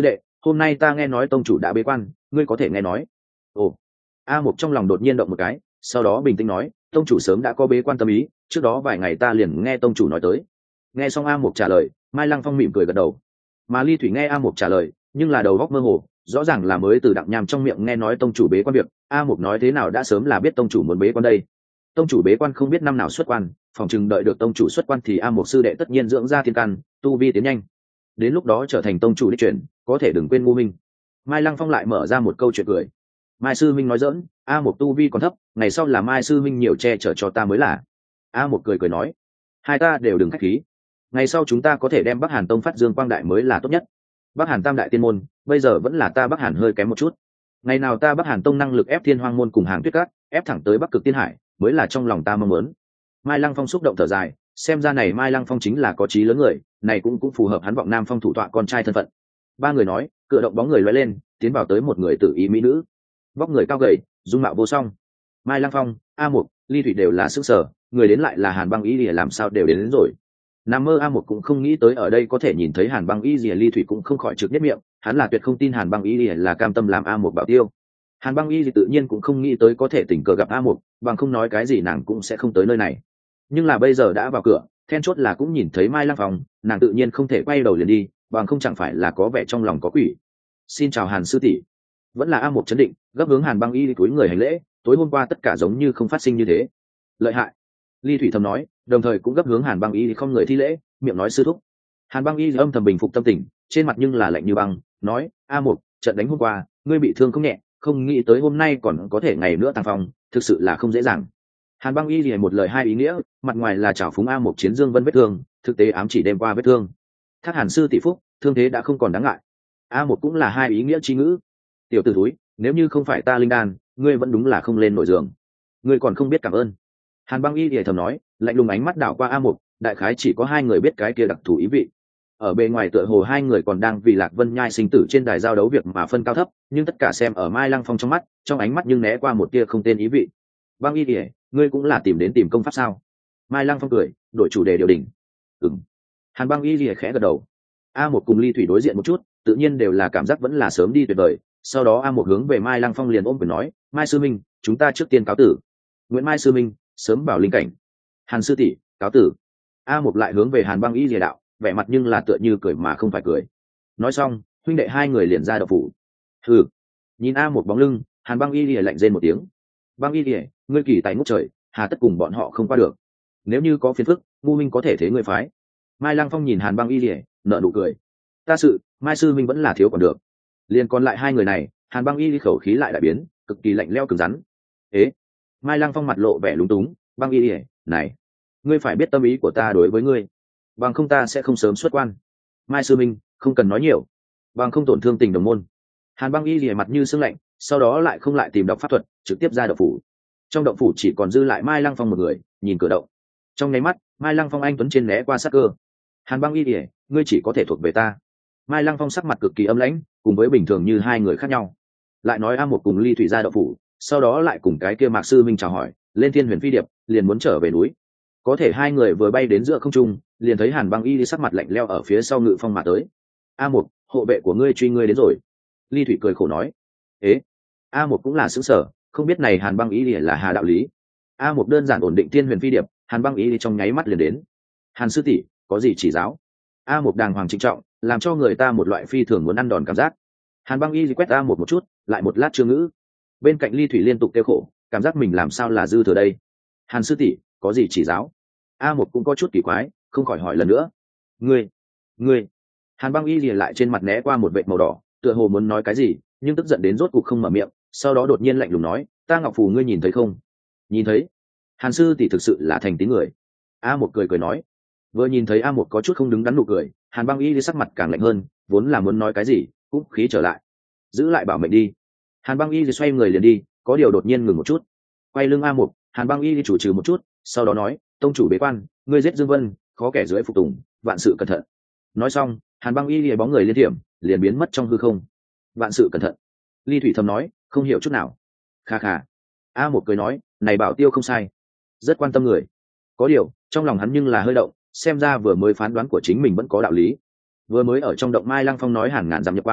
hôm nay ta nghe nói tông chủ đã bế quan, ngươi có thể nghe nói. Ồ. A Mục trong lòng đột nhiên động một cái, sau đó bình tĩnh nói, tông chủ sớm đã có bế quan tâm ý, trước đó vài ngày ta liền nghe tông chủ nói tới. Nghe xong A Mục trả lời, Mai Lăng Phong mỉm cười gật đầu. Mà Ly Thủy nghe A Mục trả lời, nhưng là đầu góc mơ hồ, rõ ràng là mới từ Đặng Nham trong miệng nghe nói tông chủ bế quan việc. A Mục nói thế nào đã sớm là biết tông chủ muốn bế quan đây. Tông chủ bế quan không biết năm nào xuất quan, phòng chừng đợi được tông chủ xuất quan thì A Mục sư đệ tất nhiên dưỡng ra thiên căn, tu vi tiến nhanh, đến lúc đó trở thành tông chủ đích truyền, có thể đừng quên Ngô Minh. Mai Lăng Phong lại mở ra một câu chuyện cười. Mai sư minh nói dỡn, A Mục tu vi còn thấp, ngày sau là Mai sư minh nhiều che chở cho ta mới là. A Mục cười cười nói, hai ta đều đừng khách khí, ngày sau chúng ta có thể đem Bắc Hàn tông phát dương quang đại mới là tốt nhất. Bắc Hàn tam đại tiên môn bây giờ vẫn là ta Bắc Hàn hơi kém một chút, ngày nào ta Bắc Hàn tông năng lực ép Thiên Hoang môn cùng Hàng Tuyết Các, ép thẳng tới Bắc Cực Tiên Hải, mới là trong lòng ta mong muốn. Mai Lăng Phong xúc động thở dài, xem ra này Mai Lăng Phong chính là có chí lớn người, này cũng cũng phù hợp hắn vọng Nam Phong thủ tọa con trai thân phận. Ba người nói, cựa động bóng người lóe lên, tiến vào tới một người tự ý mỹ nữ, vóc người cao gầy, dung mạo vô song. Mai Lăng Phong, A Mục, Ly Thủy đều là sức sở, người đến lại là Hàn Băng Y Lìa, làm sao đều đến, đến rồi. Nằm mơ A Mục cũng không nghĩ tới ở đây có thể nhìn thấy Hàn Băng Y Lìa, Ly Thủy cũng không khỏi trực nhất miệng, hắn là tuyệt không tin Hàn Băng Y Lìa là cam tâm làm A Mục bảo tiêu. Hàn Băng Y Lìa tự nhiên cũng không nghĩ tới có thể tình cờ gặp A Mục, bằng không nói cái gì nàng cũng sẽ không tới nơi này. Nhưng là bây giờ đã vào cửa, then chốt là cũng nhìn thấy Mai Lăng Phong, nàng tự nhiên không thể quay đầu liền đi, bằng không chẳng phải là có vẻ trong lòng có quỷ. Xin chào Hàn sư tỷ. Vẫn là A Mục chấn định, gấp hướng Hàn Băng Y túi người hành lễ, tối hôm qua tất cả giống như không phát sinh như thế. Lợi hại. Ly Thủy thầm nói, đồng thời cũng gấp hướng Hàn Băng Y không người thi lễ, miệng nói sư thúc. Hàn Băng Y âm thầm bình phục tâm tình, trên mặt nhưng là lạnh như băng, nói, A Mục, trận đánh hôm qua, ngươi bị thương không nhẹ, không nghĩ tới hôm nay còn có thể ngày nữa tăng phong, thực sự là không dễ dàng. Hàn Băng Y liền một lời hai ý nghĩa, mặt ngoài là chảo phúng A Mục chiến Dương Vân vết thương, thực tế ám chỉ đêm qua vết thương. Thác Hàn sư tỷ phúc, thương thế đã không còn đáng ngại. A Mục cũng là hai ý nghĩa chi ngữ. Tiểu tử thúi, nếu như không phải ta linh đan, ngươi vẫn đúng là không lên nổi giường. Ngươi còn không biết cảm ơn. Hàn Băng Y thì thầm nói, lạnh lùng ánh mắt đảo qua A Mục, đại khái chỉ có hai người biết cái kia đặc thù ý vị. Ở bề ngoài tựa hồ hai người còn đang vì Lạc Vân Nhai sinh tử trên đài giao đấu việc mà phân cao thấp, nhưng tất cả xem ở Mai Lăng Phong trong mắt, trong ánh mắt nhưng né qua một tia không tên ý vị. Băng Y thì, ngươi cũng là tìm đến tìm công pháp sao? Mai Lăng Phong cười, đổi chủ đề điều đỉnh. Ừm. Hàn Băng Y thì khẽ gật đầu. A Mục cùng Ly Thủy đối diện một chút, tự nhiên đều là cảm giác vẫn là sớm đi tuyệt vời. Sau đó A Mục hướng về Mai Lăng Phong liền ôm quyền nói, Mai sư minh, chúng ta trước tiên cáo tử. Nguyễn Mai sư minh, sớm bảo linh cảnh. Hàn sư tỷ, cáo tử. A Mục lại hướng về Hàn Băng Y lìa đạo, vẻ mặt nhưng là tựa như cười mà không phải cười. Nói xong, huynh đệ hai người liền ra đậu phủ. Hừ. Nhìn A Mục bóng lưng, Hàn Băng Y lìa lạnh rên một tiếng. Băng Y lìa, ngươi kỳ tài ngút trời, hà tất cùng bọn họ không qua được. Nếu như có phiền phức, ngu minh có thể thế ngươi phái. Mai Lăng Phong nhìn Hàn Băng Y lìa, nở nụ cười. Ta sự, Mai sư minh vẫn là thiếu còn được. Liền còn lại hai người này, Hàn Băng Y khẩu khí lại đại biến, cực kỳ lạnh lẽo cứng rắn. Ế. Mai Lăng Phong mặt lộ vẻ lúng túng, Băng Y lìa, này, ngươi phải biết tâm ý của ta đối với ngươi, bằng không ta sẽ không sớm xuất quan. Mai sư minh, không cần nói nhiều, bằng không tổn thương tình đồng môn. Hàn Băng Y lìa mặt như sương lạnh, sau đó lại không lại tìm đọc pháp thuật, trực tiếp ra động phủ. Trong động phủ chỉ còn dư lại Mai Lăng Phong một người, nhìn cửa động. Trong nháy mắt, Mai Lăng Phong anh tuấn trên né qua sát cơ. Hàn Băng Y lìa, ngươi chỉ có thể thuộc về ta. Mai Lăng Phong sắc mặt cực kỳ âm lãnh, cùng với bình thường như hai người khác nhau. Lại nói A Mục cùng Ly Thủy ra động phủ, sau đó lại cùng cái kia Mạc sư minh chào hỏi, lên Thiên Huyền Phi Điệp, liền muốn trở về núi. Có thể hai người vừa bay đến giữa không trung, liền thấy Hàn Băng Y đi sắc mặt lạnh lẽo ở phía sau ngự phong mà tới. A Mục, hộ vệ của ngươi truy ngươi đến rồi. Ly Thủy cười khổ nói. Ế. A Mục cũng là sững sờ, không biết này Hàn Băng Y là hà đạo lý. A Mục đơn giản ổn định Thiên Huyền Phi Điệp, Hàn Băng Y trong nháy mắt liền đến. Hàn sư tỷ, có gì chỉ giáo? A Mục đàng hoàng trịnh trọng, làm cho người ta một loại phi thường muốn ăn đòn cảm giác. Hàn Băng Y quét A Mục một chút, lại một lát chưa ngữ. Bên cạnh Ly Thủy liên tục kêu khổ, cảm giác mình làm sao là dư thừa đây. Hàn sư tỷ, có gì chỉ giáo? A Mục cũng có chút kỳ quái, không khỏi hỏi lần nữa. Ngươi, ngươi. Hàn Băng Y lìa lại trên mặt né qua một vệt màu đỏ, tựa hồ muốn nói cái gì, nhưng tức giận đến rốt cục không mở miệng, sau đó đột nhiên lạnh lùng nói, ta ngọc phù ngươi nhìn thấy không? Nhìn thấy. Hàn sư tỷ thực sự là thành tín người. A Mục cười cười nói. Vừa nhìn thấy A Mục có chút không đứng đắn nụ cười, Hàn Băng Y đi sắc mặt càng lạnh hơn, vốn là muốn nói cái gì, cũng khí trở lại. Giữ lại bảo mệnh đi. Hàn Băng Y xoay người liền đi, có điều đột nhiên ngừng một chút. Quay lưng A Mục, Hàn Băng Y chủ trừ một chút, sau đó nói, tông chủ bế quan, ngươi giết Dương Vân, khó kẻ dưới phục tùng, vạn sự cẩn thận. Nói xong, Hàn Băng Y lìa bóng người liên điểm, liền biến mất trong hư không. Vạn sự cẩn thận. Ly Thủy thầm nói, không hiểu chút nào. Kha kha. A Mục cười nói, này bảo tiêu không sai, rất quan tâm người. Có điều, trong lòng hắn nhưng là hơi động, xem ra vừa mới phán đoán của chính mình vẫn có đạo lý. Vừa mới ở trong động Mai Lăng Phong nói Hàn Ngạn dặm nhập quan,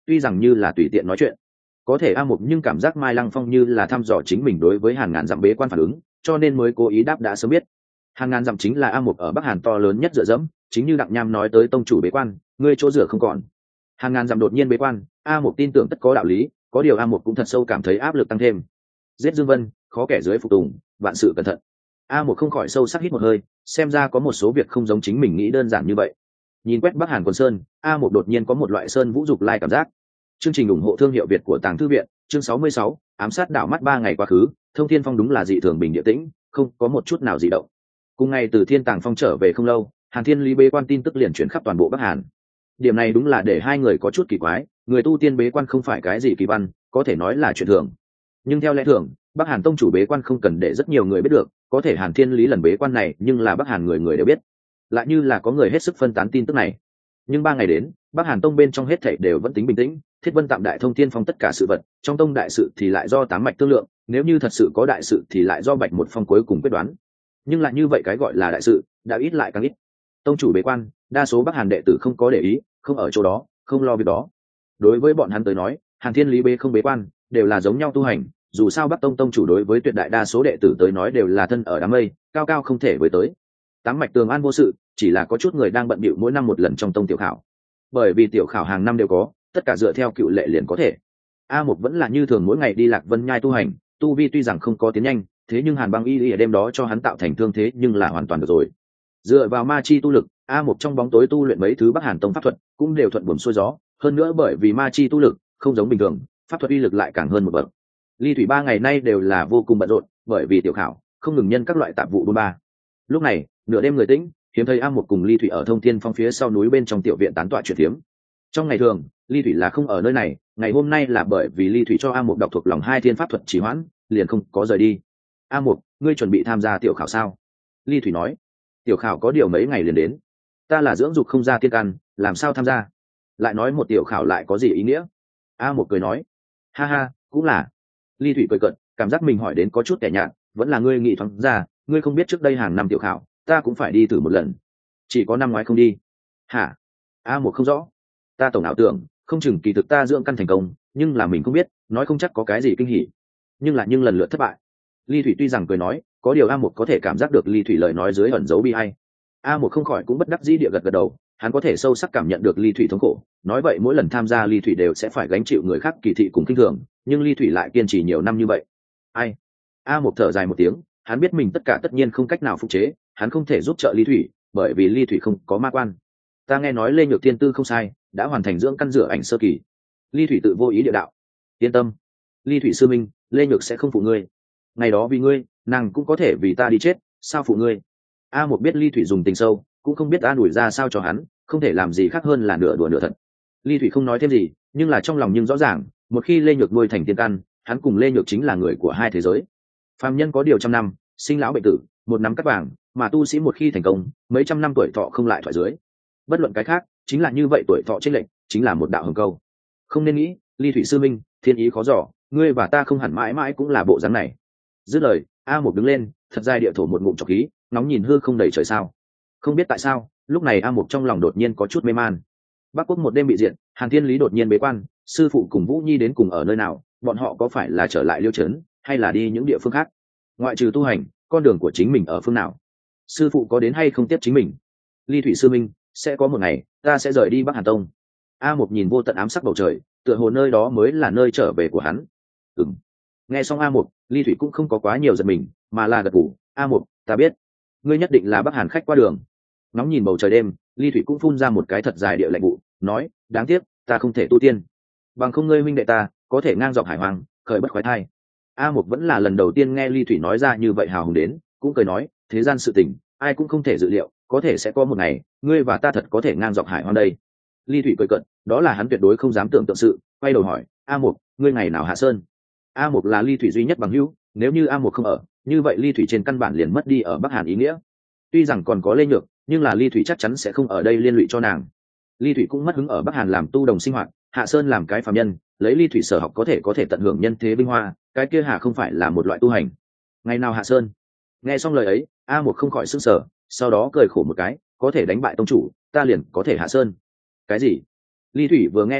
tuy rằng như là tùy tiện nói chuyện, có thể A Mục nhưng cảm giác Mai Lăng Phong như là thăm dò chính mình đối với Hàn Ngàn Dặm bế quan phản ứng, cho nên mới cố ý đáp đã sớm biết. Hàn Ngàn Dặm chính là A Mục ở Bắc Hàn to lớn nhất dựa dẫm, chính như Đặng Nham nói tới tông chủ bế quan, ngươi chỗ dựa không còn. Hàn Ngàn Dặm đột nhiên bế quan, A Mục tin tưởng tất có đạo lý, có điều A Mục cũng thật sâu cảm thấy áp lực tăng thêm. Giết Dương Vân, khó kẻ dưới phục tùng, vạn sự cẩn thận. A Mục không khỏi sâu sắc hít một hơi, xem ra có một số việc không giống chính mình nghĩ đơn giản như vậy. Nhìn quét Bắc Hàn quần sơn, A Mục đột nhiên có một loại sơn vũ dục lai cảm giác. Chương trình ủng hộ thương hiệu Việt của Tàng Thư viện, chương sáu mươi sáu, ám sát đảo mắt ba ngày quá khứ, Thông Thiên Phong đúng là dị thường bình địa tĩnh, không có một chút nào dị động. Cùng ngày từ Thiên Tàng Phong trở về không lâu, Hàn Thiên Lý bế quan tin tức liền chuyển khắp toàn bộ Bắc Hàn. Điểm này đúng là để hai người có chút kỳ quái, người tu tiên bế quan không phải cái gì kỳ văn, có thể nói là chuyện thường. Nhưng theo lẽ thường, Bắc Hàn tông chủ bế quan không cần để rất nhiều người biết được, có thể Hàn Thiên Lý lần bế quan này, nhưng là Bắc Hàn người người đều biết. Lại như là có người hết sức phân tán tin tức này. Nhưng ba ngày đến, Bắc Hàn tông bên trong hết thảy đều vẫn tính bình tĩnh, Thiết Vân tạm đại thông thiên phong tất cả sự vật, trong tông đại sự thì lại do tám mạch thương lượng, nếu như thật sự có đại sự thì lại do Bạch một phong cuối cùng quyết đoán. Nhưng lại như vậy cái gọi là đại sự, đã ít lại càng ít. Tông chủ bế quan, đa số Bắc Hàn đệ tử không có để ý, không ở chỗ đó, không lo việc đó. Đối với bọn hắn tới nói, Hàn Thiên Lý bế không bế quan, đều là giống nhau tu hành, dù sao Bắc tông tông chủ đối với tuyệt đại đa số đệ tử tới nói đều là thân ở đám mây, cao cao không thể với tới. Tám mạch tường an vô sự, chỉ là có chút người đang bận bịu mỗi năm một lần trong tông tiểu khảo. Bởi vì tiểu khảo hàng năm đều có, tất cả dựa theo cựu lệ liền có thể. A Mục vẫn là như thường mỗi ngày đi Lạc Vân Nhai tu hành, tu vi tuy rằng không có tiến nhanh, thế nhưng Hàn Băng Y ở đêm đó cho hắn tạo thành thương thế nhưng là hoàn toàn được rồi. Dựa vào ma chi tu lực, A Mục trong bóng tối tu luyện mấy thứ Bắc Hàn tông pháp thuật, cũng đều thuận buồm xuôi gió, hơn nữa bởi vì ma chi tu lực không giống bình thường, pháp thuật uy lực lại càng hơn một bậc. Ly Thủy ba ngày nay đều là vô cùng bận rộn, bởi vì tiểu khảo không ngừng nhân các loại tạp vụ buôn ba. Lúc này, nửa đêm người tĩnh, hiếm thấy A Mục cùng Ly Thủy ở Thông Thiên Phong phía sau núi bên trong tiểu viện tán tọa chuyện thiếm. Trong ngày thường, Ly Thủy là không ở nơi này, ngày hôm nay là bởi vì Ly Thủy cho A Mục đọc thuộc lòng hai thiên pháp thuật trì hoãn, liền không có rời đi. A Mục, ngươi chuẩn bị tham gia tiểu khảo sao? Ly Thủy nói. Tiểu khảo có điều mấy ngày liền đến, ta là dưỡng dục không ra tiên căn, làm sao tham gia? Lại nói một tiểu khảo lại có gì ý nghĩa? A Mục cười nói. Ha ha, cũng là. Ly Thủy cười cợt, cảm giác mình hỏi đến có chút tẻ nhạt, vẫn là ngươi nghĩ thoáng ra, ngươi không biết trước đây hàng năm tiểu khảo, ta cũng phải đi thử một lần. Chỉ có năm ngoái không đi. Hả? A Mục không rõ. Ta tổng ảo tưởng, không chừng kỳ thực ta dưỡng căn thành công, nhưng là mình không biết, nói không chắc có cái gì kinh hỉ. Nhưng là nhưng lần lượt thất bại. Ly Thủy tuy rằng cười nói, có điều A Mục có thể cảm giác được Ly Thủy lời nói dưới ẩn dấu bi ai. A Mục không khỏi cũng bất đắc dĩ địa gật gật đầu, hắn có thể sâu sắc cảm nhận được Ly Thủy thống khổ, nói vậy mỗi lần tham gia Ly Thủy đều sẽ phải gánh chịu người khác kỳ thị cùng khinh thường, nhưng Ly Thủy lại kiên trì nhiều năm như vậy. Ai? A Mục thở dài một tiếng, hắn biết mình tất cả tất nhiên không cách nào phục chế, hắn không thể giúp trợ Ly Thủy, bởi vì Ly Thủy không có ma quan. Ta nghe nói Lê Nhược Tiên Tư không sai, đã hoàn thành dưỡng căn rửa ảnh sơ kỳ. Ly Thủy tự vô ý địa đạo. Yên tâm, Ly Thủy sư minh, Lê Nhược sẽ không phụ ngươi. Ngày đó vì ngươi, nàng cũng có thể vì ta đi chết, sao phụ ngươi? A Mục biết Ly Thủy dùng tình sâu, cũng không biết an ủi ra sao cho hắn, không thể làm gì khác hơn là nửa đùa nửa thật. Ly Thủy không nói thêm gì, nhưng là trong lòng nhưng rõ ràng, một khi Lê Nhược nuôi thành tiên căn, hắn cùng Lê Nhược chính là người của hai thế giới. Phàm nhân có điều trăm năm, sinh lão bệnh tử, một nắm cắt vàng, mà tu sĩ một khi thành công, mấy trăm năm tuổi thọ không lại thoại dưới. Bất luận cái khác, chính là như vậy, tuổi thọ chênh lệch, chính là một đạo hồng câu. Không nên nghĩ, Ly Thủy sư minh, thiên ý khó dò, ngươi và ta không hẳn mãi mãi cũng là bộ dáng này. Dứt lời, A Mục đứng lên, thật dài địa thổ một ngụm trọc khí, nóng nhìn hư không đầy trời sao. Không biết tại sao, lúc này A Mục trong lòng đột nhiên có chút mê man. Bắc Quốc một đêm bị diệt, Hàn Thiên Lý đột nhiên bế quan, sư phụ cùng Vũ Nhi đến cùng ở nơi nào, bọn họ có phải là trở lại Liêu Trấn, hay là đi những địa phương khác? Ngoại trừ tu hành, con đường của chính mình ở phương nào? Sư phụ có đến hay không tiếp chính mình? Ly Thủy sư minh, sẽ có một ngày, ta sẽ rời đi Bắc Hàn Tông. A Mục nhìn vô tận ám sắc bầu trời, tựa hồ nơi đó mới là nơi trở về của hắn. Ừm. Nghe xong A Mục, Ly Thủy cũng không có quá nhiều giật mình, mà là gật gù. A Mục, ta biết, ngươi nhất định là Bắc Hàn khách qua đường. Ngóng nhìn bầu trời đêm, Ly Thủy cũng phun ra một cái thật dài địa lạnh vụ, nói, đáng tiếc, ta không thể tu tiên, bằng không ngươi huynh đệ ta có thể ngang dọc hải hoàng, khởi bất khoái thai. A Mục vẫn là lần đầu tiên nghe Ly Thủy nói ra như vậy hào hùng đến, cũng cười nói, thế gian sự tình, ai cũng không thể dự liệu, có thể sẽ có một ngày, ngươi và ta thật có thể ngang dọc hải hoang đây. Ly Thủy cười cận, đó là hắn tuyệt đối không dám tưởng tượng sự, quay đầu hỏi, A Mục, ngươi ngày nào hạ sơn? A Mục là Ly Thủy duy nhất bằng hữu, nếu như A Mục không ở, như vậy Ly Thủy trên căn bản liền mất đi ở Bắc Hàn ý nghĩa. Tuy rằng còn có Lê Nhược, nhưng là Ly Thủy chắc chắn sẽ không ở đây liên lụy cho nàng. Ly Thủy cũng mất hứng ở Bắc Hàn làm tu đồng sinh hoạt, hạ sơn làm cái phàm nhân, lấy Ly Thủy sở học có thể có thể tận hưởng nhân thế vinh hoa, cái kia hạ không phải là một loại tu hành. Ngày nào hạ sơn? Nghe xong lời ấy, A Mục không khỏi sững sờ, sau đó cười khổ một cái, có thể đánh bại tông chủ, ta liền có thể hạ sơn. Cái gì? Ly Thủy vừa nghe A Mục,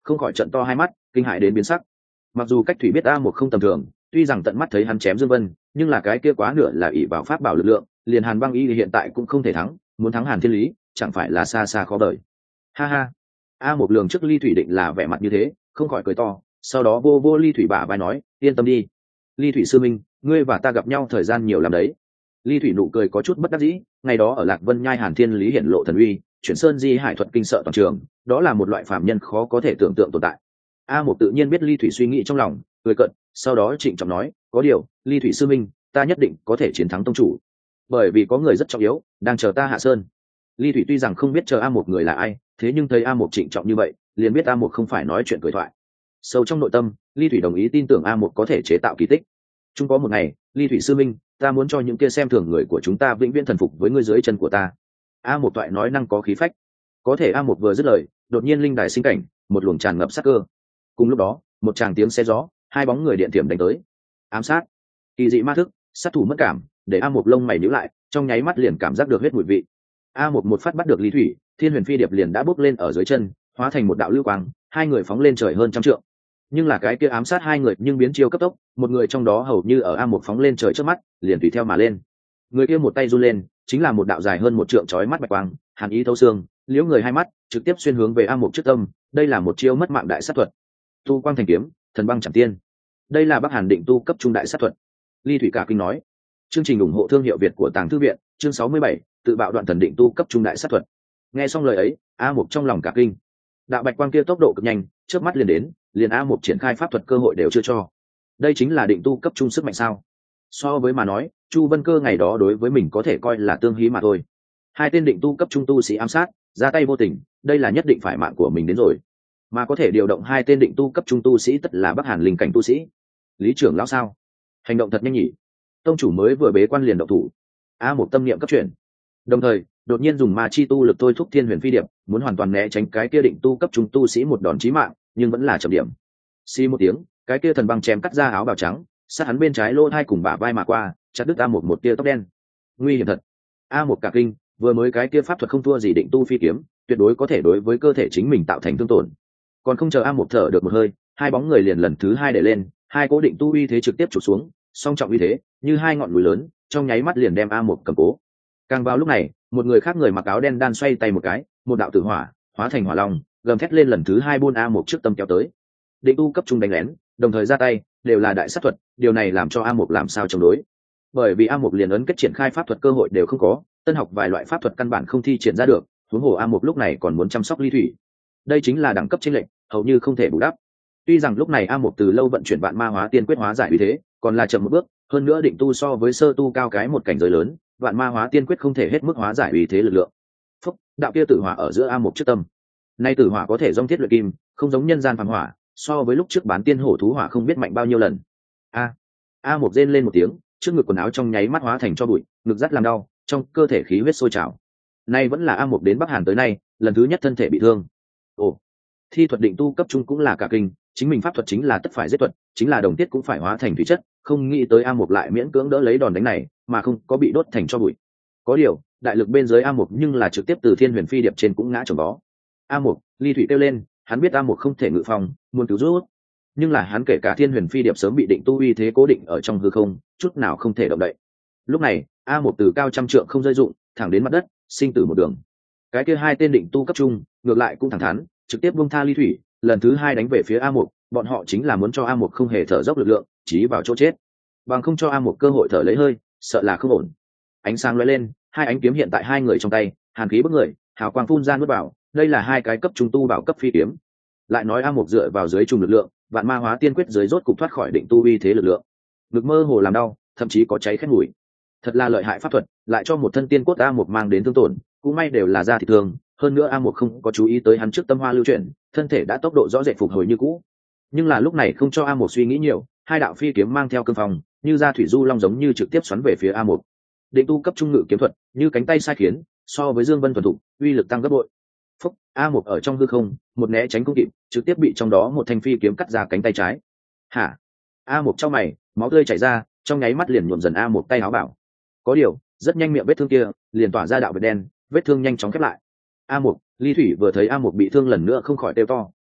không khỏi trận to hai mắt kinh hãi đến biến sắc. Mặc dù cách thủy biết a một không tầm thường, tuy rằng tận mắt thấy hắn chém Dương Vân, nhưng là cái kia quá nửa là ỷ vào pháp bảo lực lượng, liền Hàn Băng Y hiện tại cũng không thể thắng, muốn thắng Hàn Thiên Lý chẳng phải là xa xa khó đợi. Ha ha. A một lường trước Ly Thủy định là vẻ mặt như thế, không khỏi cười to, sau đó vô vô Ly Thủy bả vai nói, yên tâm đi, Ly Thủy sư minh, ngươi và ta gặp nhau thời gian nhiều lắm đấy. Ly Thủy nụ cười có chút bất đắc dĩ, ngày đó ở Lạc Vân Nhai Hàn Thiên Lý hiện lộ thần uy, chuyển sơn di hải thuật kinh sợ toàn trường, đó là một loại phàm nhân khó có thể tưởng tượng tồn tại. A một tự nhiên biết Ly Thủy suy nghĩ trong lòng, cười cợt, sau đó trịnh trọng nói, có điều, Ly Thủy sư minh, ta nhất định có thể chiến thắng tông chủ, bởi vì có người rất trọng yếu đang chờ ta hạ sơn. Ly Thủy tuy rằng không biết chờ A một người là ai, thế nhưng thấy A một trịnh trọng như vậy, liền biết A một không phải nói chuyện cười thoại. Sâu trong nội tâm, Ly Thủy đồng ý tin tưởng A một có thể chế tạo kỳ tích. Chung có một ngày, Ly Thủy sư minh, ta muốn cho những kia xem thường người của chúng ta vĩnh viễn thần phục với ngươi dưới chân của ta. A một toại nói năng có khí phách. Có thể A một vừa dứt lời, đột nhiên linh đài sinh cảnh, một luồng tràn ngập sát cơ. Cùng lúc đó, một tràng tiếng xe gió, hai bóng người điện tiềm đánh tới. Ám sát, kỳ dị ma thức, sát thủ mất cảm, để A một lông mày nhíu lại, trong nháy mắt liền cảm giác được huyết mùi vị. A một một phát bắt được Ly Thủy, Thiên Huyền Phi Điệp liền đã bốc lên ở dưới chân, hóa thành một đạo lưu quang, hai người phóng lên trời hơn trăm trượng. Nhưng là cái kia ám sát hai người nhưng biến chiêu cấp tốc, một người trong đó hầu như ở A một phóng lên trời trước mắt, liền tùy theo mà lên. Người kia một tay run lên, chính là một đạo dài hơn một trượng chói mắt bạch quang, hàn ý thấu xương, liễu người hai mắt, trực tiếp xuyên hướng về A một trước tâm. Đây là một chiêu mất mạng đại sát thuật. Tu quang thành kiếm, thần băng chẳng tiên. Đây là Bắc Hàn định tu cấp trung đại sát thuật. Ly Thủy cả kinh nói. Chương trình ủng hộ thương hiệu Việt của Tàng Thư viện, chương sáu mươi bảy, tự bạo đoạn thần định tu cấp trung đại sát thuật. Nghe xong lời ấy, A một trong lòng cả kinh. Đạo bạch quang kia tốc độ cực nhanh, trước mắt liền đến, liền A một triển khai pháp thuật cơ hội đều chưa cho. Đây chính là định tu cấp trung sức mạnh sao? So với mà nói, Chu Vân Cơ ngày đó đối với mình có thể coi là tương hí mà thôi. Hai tên định tu cấp trung tu sĩ ám sát, ra tay vô tình, đây là nhất định phải mạng của mình đến rồi. Mà có thể điều động hai tên định tu cấp trung tu sĩ tất là Bắc Hàn linh cảnh tu sĩ. Lý trưởng lão sao? Hành động thật nhanh nhỉ. Tông chủ mới vừa bế quan liền động thủ. A một tâm niệm cấp chuyển. Đồng thời, đột nhiên dùng ma chi tu lực thôi thúc Thiên Huyền Phi Điệp, muốn hoàn toàn né tránh cái kia định tu cấp trung tu sĩ một đòn chí mạng, nhưng vẫn là chậm điểm. Xi một tiếng, cái kia thần băng chém cắt ra áo bào trắng, sát hắn bên trái lỗ hai cùng bả vai mà qua, chặt đứt A một một tia tóc đen. Nguy hiểm thật. A một cả kinh, vừa mới cái kia pháp thuật không thua gì định tu phi kiếm, tuyệt đối có thể đối với cơ thể chính mình tạo thành thương tổn. Còn không chờ A một thở được một hơi, hai bóng người liền lần thứ hai để lên, hai cố định tu uy thế trực tiếp chụp xuống, song trọng uy thế, như hai ngọn núi lớn, trong nháy mắt liền đem A một cầm cố. Càng vào lúc này, một người khác người mặc áo đen đan xoay tay một cái, một đạo tử hỏa hóa thành hỏa long, gầm thét lên lần thứ hai buôn A một trước tâm kéo tới. Định tu cấp trung đánh lén, đồng thời ra tay, đều là đại sát thuật, điều này làm cho A một làm sao chống đối. Bởi vì A một liền ấn kết triển khai pháp thuật cơ hội đều không có, tân học vài loại pháp thuật căn bản không thi triển ra được, huống hồ A một lúc này còn muốn chăm sóc Ly Thủy. Đây chính là đẳng cấp chênh lệch, hầu như không thể bù đắp. Tuy rằng lúc này A một từ lâu vận chuyển vạn ma hóa tiên quyết hóa giải uy thế, còn là chậm một bước, hơn nữa định tu so với sơ tu cao cái một cảnh giới lớn, vạn ma hóa tiên quyết không thể hết mức hóa giải uy thế lực lượng. Phúc, đạo kia tử hỏa ở giữa A một trước tâm. Nay tử hỏa có thể dòng thiết luyện kim, không giống nhân gian phàm hỏa, so với lúc trước bán tiên hổ thú hỏa không biết mạnh bao nhiêu lần. A, A một rên lên một tiếng, trước ngực quần áo trong nháy mắt hóa thành cho bụi, ngực rất làm đau, trong cơ thể khí huyết sôi trào. Nay vẫn là A một đến Bắc Hàn tới nay, lần thứ nhất thân thể bị thương. Ồ, thi thuật định tu cấp trung cũng là cả kinh, chính mình pháp thuật chính là tất phải giết thuật, chính là đồng tiết cũng phải hóa thành thủy chất, không nghĩ tới A một lại miễn cưỡng đỡ lấy đòn đánh này, mà không có bị đốt thành cho bụi. Có điều, đại lực bên dưới A một nhưng là trực tiếp từ Thiên Huyền Phi Điệp trên cũng ngã chồng vó. A một, Ly Thủy kêu lên, hắn biết A một không thể ngự phòng, muốn cứu giúp, nhưng là hắn kể cả Thiên Huyền Phi Điệp sớm bị định tu uy thế cố định ở trong hư không, chút nào không thể động đậy. Lúc này, A một từ cao trăm trượng không rơi dụng, thẳng đến mặt đất, sinh tử một đường. Cái kia hai tên định tu cấp trung, ngược lại cũng thẳng thắn, trực tiếp buông tha Ly Thủy, lần thứ hai đánh về phía A một, bọn họ chính là muốn cho A một không hề thở dốc lực lượng, chí vào chỗ chết, bằng không cho A một cơ hội thở lấy hơi, sợ là không ổn. Ánh sáng lóe lên, hai ánh kiếm hiện tại hai người trong tay, hàn khí bức người, hào quang phun ra nuốt vào, đây là hai cái cấp trung tu bảo cấp phi kiếm. Lại nói A một dựa vào dưới trùng lực lượng, vạn ma hóa tiên quyết dưới rốt cục thoát khỏi định tu uy thế lực lượng. Ngực mơ hồ làm đau, thậm chí có cháy khét mũi. Thật là lợi hại pháp thuật, lại cho một thân tiên cốt A một mang đến thương tổn, cũng may đều là da thịt thương, hơn nữa A một không có chú ý tới hắn trước tâm hoa lưu chuyển, thân thể đã tốc độ rõ rệt phục hồi như cũ. Nhưng là lúc này không cho A một suy nghĩ nhiều, hai đạo phi kiếm mang theo cương phong, như ra thủy du long giống như trực tiếp xoắn về phía A một. Định tu cấp trung ngự kiếm thuật, như cánh tay sai khiến, so với Dương Vân thuần thục, uy lực tăng gấp bội. Phúc, A một ở trong hư không, một né tránh không kịp, trực tiếp bị trong đó một thanh phi kiếm cắt ra cánh tay trái. Hả? A một trong mày, máu tươi chảy ra, trong nháy mắt liền nhuộm dần A một tay áo bảo. Có điều, rất nhanh miệng vết thương kia liền tỏa ra đạo vết đen, vết thương nhanh chóng khép lại. A một, Ly Thủy vừa thấy A một bị thương lần nữa không khỏi kêu to,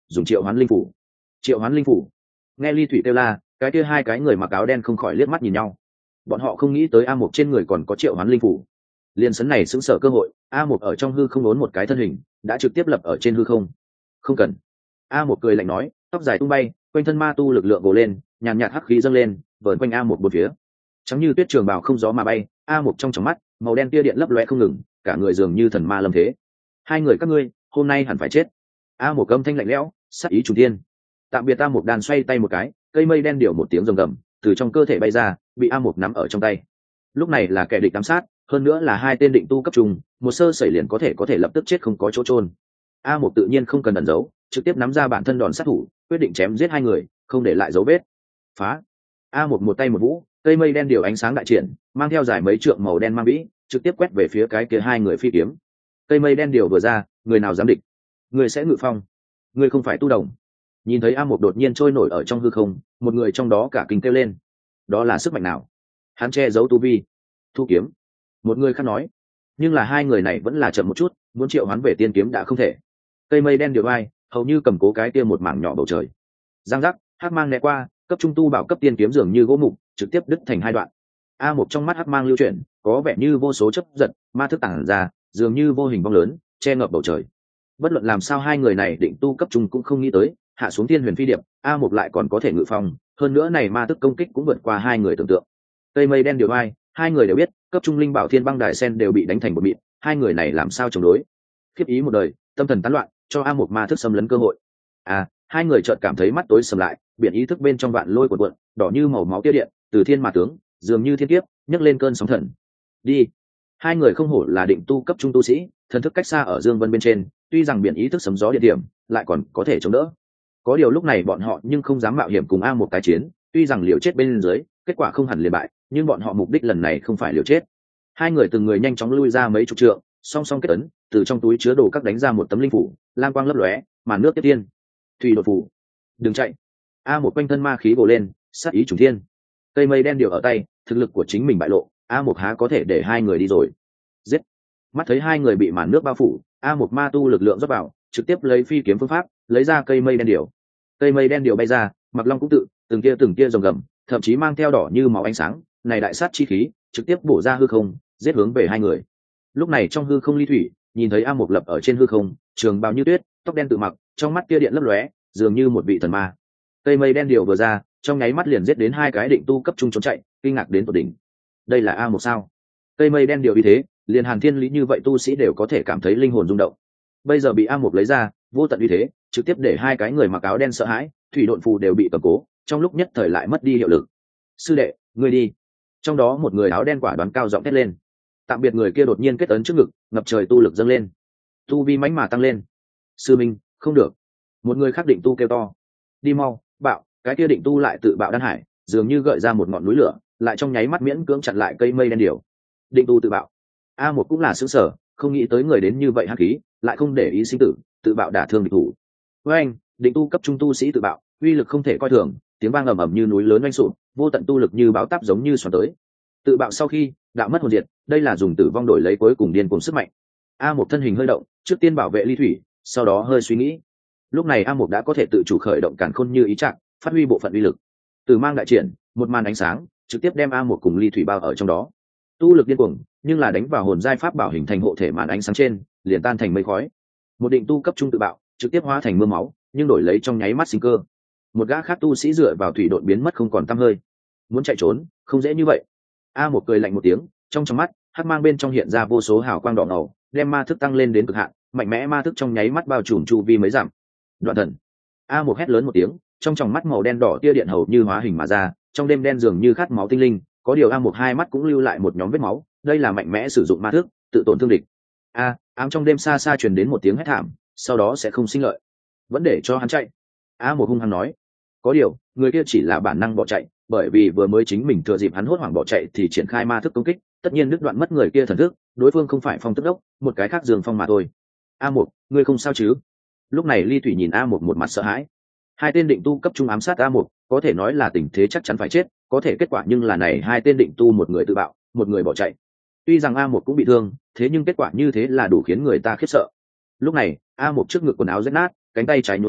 dùng triệu hoán linh phủ. Triệu hoán linh phủ. Nghe ly thủy kêu la, cái kia hai cái người mặc áo đen không khỏi liếc mắt nhìn nhau. Bọn họ không nghĩ tới a một trên người còn có triệu hoán linh phủ. Liên sấn này xứng sở cơ hội, a một ở trong hư không ốn một cái thân hình, đã trực tiếp lập ở trên hư không. Không cần. A một cười lạnh nói, tóc dài tung bay, quanh thân ma tu lực lượng gồ lên, nhàn nhạt hắc khí dâng lên, vờn quanh a một bốn phía. Trắng như tuyết trường bào không gió mà bay, a một trong tròng mắt màu đen tia điện lấp loe không ngừng, cả người dường như thần ma lâm thế. Hai người các ngươi hôm nay hẳn phải chết. A một âm thanh lạnh lẽo, sát ý trùng thiên. Tạm biệt. A một đàn xoay tay một cái, cây mây đen điểu một tiếng rồng gầm từ trong cơ thể bay ra, bị A một nắm ở trong tay. Lúc này là kẻ địch ám sát, hơn nữa là hai tên định tu cấp trùng, một sơ sẩy liền có thể có thể lập tức chết không có chỗ trôn. A một tự nhiên không cần ẩn giấu, trực tiếp nắm ra bản thân đòn sát thủ, quyết định chém giết hai người, không để lại dấu vết. Phá. A một một tay một vũ, cây mây đen điều ánh sáng đại triển, mang theo dài mấy trượng màu đen mang vĩ, trực tiếp quét về phía cái kia hai người phi kiếm. Cây mây đen điều vừa ra, người nào dám địch, người sẽ ngự phong. Người không phải tu đồng. Nhìn thấy A một đột nhiên trôi nổi ở trong hư không, một người trong đó cả kinh kêu lên. Đó là sức mạnh nào? Hắn che giấu tu vi. Thu kiếm. Một người khác nói. Nhưng là hai người này vẫn là chậm một chút, muốn triệu hoán về tiên kiếm đã không thể. Cây mây đen điều vai, hầu như cầm cố cái kia một mảng nhỏ bầu trời. Giang giác, hắc mang né qua, cấp trung tu bảo cấp tiên kiếm dường như gỗ mục, trực tiếp đứt thành hai đoạn. A một trong mắt hắc mang lưu chuyển, có vẻ như vô số chấp giật, ma thức tản ra, dường như vô hình bóng lớn, che ngập bầu trời. Bất luận làm sao hai người này định tu cấp trung cũng không nghĩ tới, hạ xuống thiên huyền phi điệp, A một lại còn có thể ngự phong, hơn nữa này ma thức công kích cũng vượt qua hai người tưởng tượng. Cây mây đen điều vai, hai người đều biết, cấp trung linh bảo thiên băng đài sen đều bị đánh thành một mịn, hai người này làm sao chống đối? Khiếp ý một đời, tâm thần tán loạn, cho A một ma thức xâm lấn cơ hội. À, hai người chợt cảm thấy mắt tối sầm lại, biển ý thức bên trong vạn lôi cuộn cuộn, đỏ như màu máu tia điện, từ thiên mà tướng, dường như thiên kiếp, nhấc lên cơn sóng thần. Đi. Hai người không hổ là định tu cấp trung tu sĩ, thần thức cách xa ở dương vân bên trên, tuy rằng biển ý thức sấm gió địa điểm, lại còn có thể chống đỡ. Có điều lúc này bọn họ nhưng không dám mạo hiểm cùng A một tái chiến, tuy rằng liều chết bên dưới, kết quả không hẳn liền bại, nhưng bọn họ mục đích lần này không phải liều chết. Hai người từng người nhanh chóng lui ra mấy chục trượng, song song kết ấn, từ trong túi chứa đồ các đánh ra một tấm linh phủ, lam quang lấp lóe, màn nước tiếp tiên. Thủy đột phủ. Đừng chạy. A một quanh thân ma khí bổ lên, sát ý trùng thiên. Cây mây đen điều ở tay, thực lực của chính mình bại lộ, A một há có thể để hai người đi rồi. Giết. Mắt thấy hai người bị màn nước bao phủ, A một ma tu lực lượng rót vào, trực tiếp lấy phi kiếm phương pháp, lấy ra cây mây đen điều. Cây mây đen điều bay ra, Mặc Long cũng tự, từng kia từng kia rồng gầm, thậm chí mang theo đỏ như máu ánh sáng, này đại sát chi khí, trực tiếp bổ ra hư không, giết hướng về hai người. Lúc này trong hư không ly thủy, nhìn thấy A một lập ở trên hư không, trường bào như tuyết, tóc đen tự mặc, trong mắt kia điện lấp lóe, dường như một vị thần ma. Cây mây đen điều vừa ra, trong nháy mắt liền giết đến hai cái định tu cấp trung trốn chạy, kinh ngạc đến tột đỉnh. Đây là A một sao? Cây mây đen điều như thế, liền Hàn Thiên Lý như vậy tu sĩ đều có thể cảm thấy linh hồn rung động. Bây giờ bị A một lấy ra, vô tận uy thế, trực tiếp để hai cái người mặc áo đen sợ hãi, thủy độn phù đều bị cầm cố, trong lúc nhất thời lại mất đi hiệu lực. Sư đệ, ngươi đi. Trong đó một người áo đen quả đoán cao giọng thét lên. Tạm biệt người kia đột nhiên kết ấn trước ngực, ngập trời tu lực dâng lên, tu vi mãnh mà tăng lên. Sư minh, không được. Một người khác định tu kêu to. Đi mau, bạo, cái kia định tu lại tự bạo đan hải, dường như gợi ra một ngọn núi lửa, lại trong nháy mắt miễn cưỡng chặn lại cây mây đen điều. Định tu tự bạo. A một cũng là sướng sở, không nghĩ tới người đến như vậy hắc khí, lại không để ý sinh tử, tự bạo đả thương địch thủ. Với anh, định tu cấp trung tu sĩ tự bạo, uy lực không thể coi thường, tiếng vang ầm ầm như núi lớn oanh sụp, vô tận tu lực như bão táp giống như xoắn tới. Tự bạo sau khi đạo mất hồn diệt, đây là dùng tử vong đổi lấy cuối cùng điên cuồng sức mạnh. A một thân hình hơi động, trước tiên bảo vệ ly thủy, sau đó hơi suy nghĩ. Lúc này A một đã có thể tự chủ khởi động càn khôn như ý trạng, phát huy bộ phận uy lực. Từ mang đại triển, một màn ánh sáng, trực tiếp đem A một cùng ly thủy bao ở trong đó. Tu lực điên cuồng, nhưng là đánh vào hồn giai pháp bảo hình thành hộ thể màn ánh sáng trên, liền tan thành mây khói. Một định tu cấp trung tự bạo, trực tiếp hóa thành mưa máu, nhưng đổi lấy trong nháy mắt sinh cơ. Một gã khác tu sĩ dựa vào thủy độn biến mất không còn tăm hơi. Muốn chạy trốn, không dễ như vậy. A một cười lạnh một tiếng, trong trong mắt, hắc mang bên trong hiện ra vô số hào quang đỏ ngầu, đem ma thức tăng lên đến cực hạn, mạnh mẽ ma thức trong nháy mắt bao trùm chu vi mấy dặm. Đoạn thần. A một hét lớn một tiếng, trong tròng mắt màu đen đỏ tia điện hầu như hóa hình mà ra, trong đêm đen dường như khát máu tinh linh, có điều A một hai mắt cũng lưu lại một nhóm vết máu, đây là mạnh mẽ sử dụng ma thức, tự tổn thương địch. A, ám trong đêm xa xa truyền đến một tiếng hét thảm, sau đó sẽ không sinh lợi. Vẫn để cho hắn chạy. A một hung hăng nói. Có điều, người kia chỉ là bản năng bỏ chạy, bởi vì vừa mới chính mình thừa dịp hắn hốt hoảng bỏ chạy thì triển khai ma thức công kích, tất nhiên đứt đoạn mất người kia thần thức, đối phương không phải Phong Tức Đốc, một cái khác Dương Phong mà thôi. A một, ngươi không sao chứ? Lúc này Ly Thủy nhìn A một một mặt sợ hãi. Hai tên định tu cấp trung ám sát A một, có thể nói là tình thế chắc chắn phải chết, có thể kết quả nhưng là này hai tên định tu một người tự bạo, một người bỏ chạy. Tuy rằng A một cũng bị thương, thế nhưng kết quả như thế là đủ khiến người ta khiếp sợ. Lúc này, A một trước ngực quần áo rách nát, cánh tay trái nhuốm máu,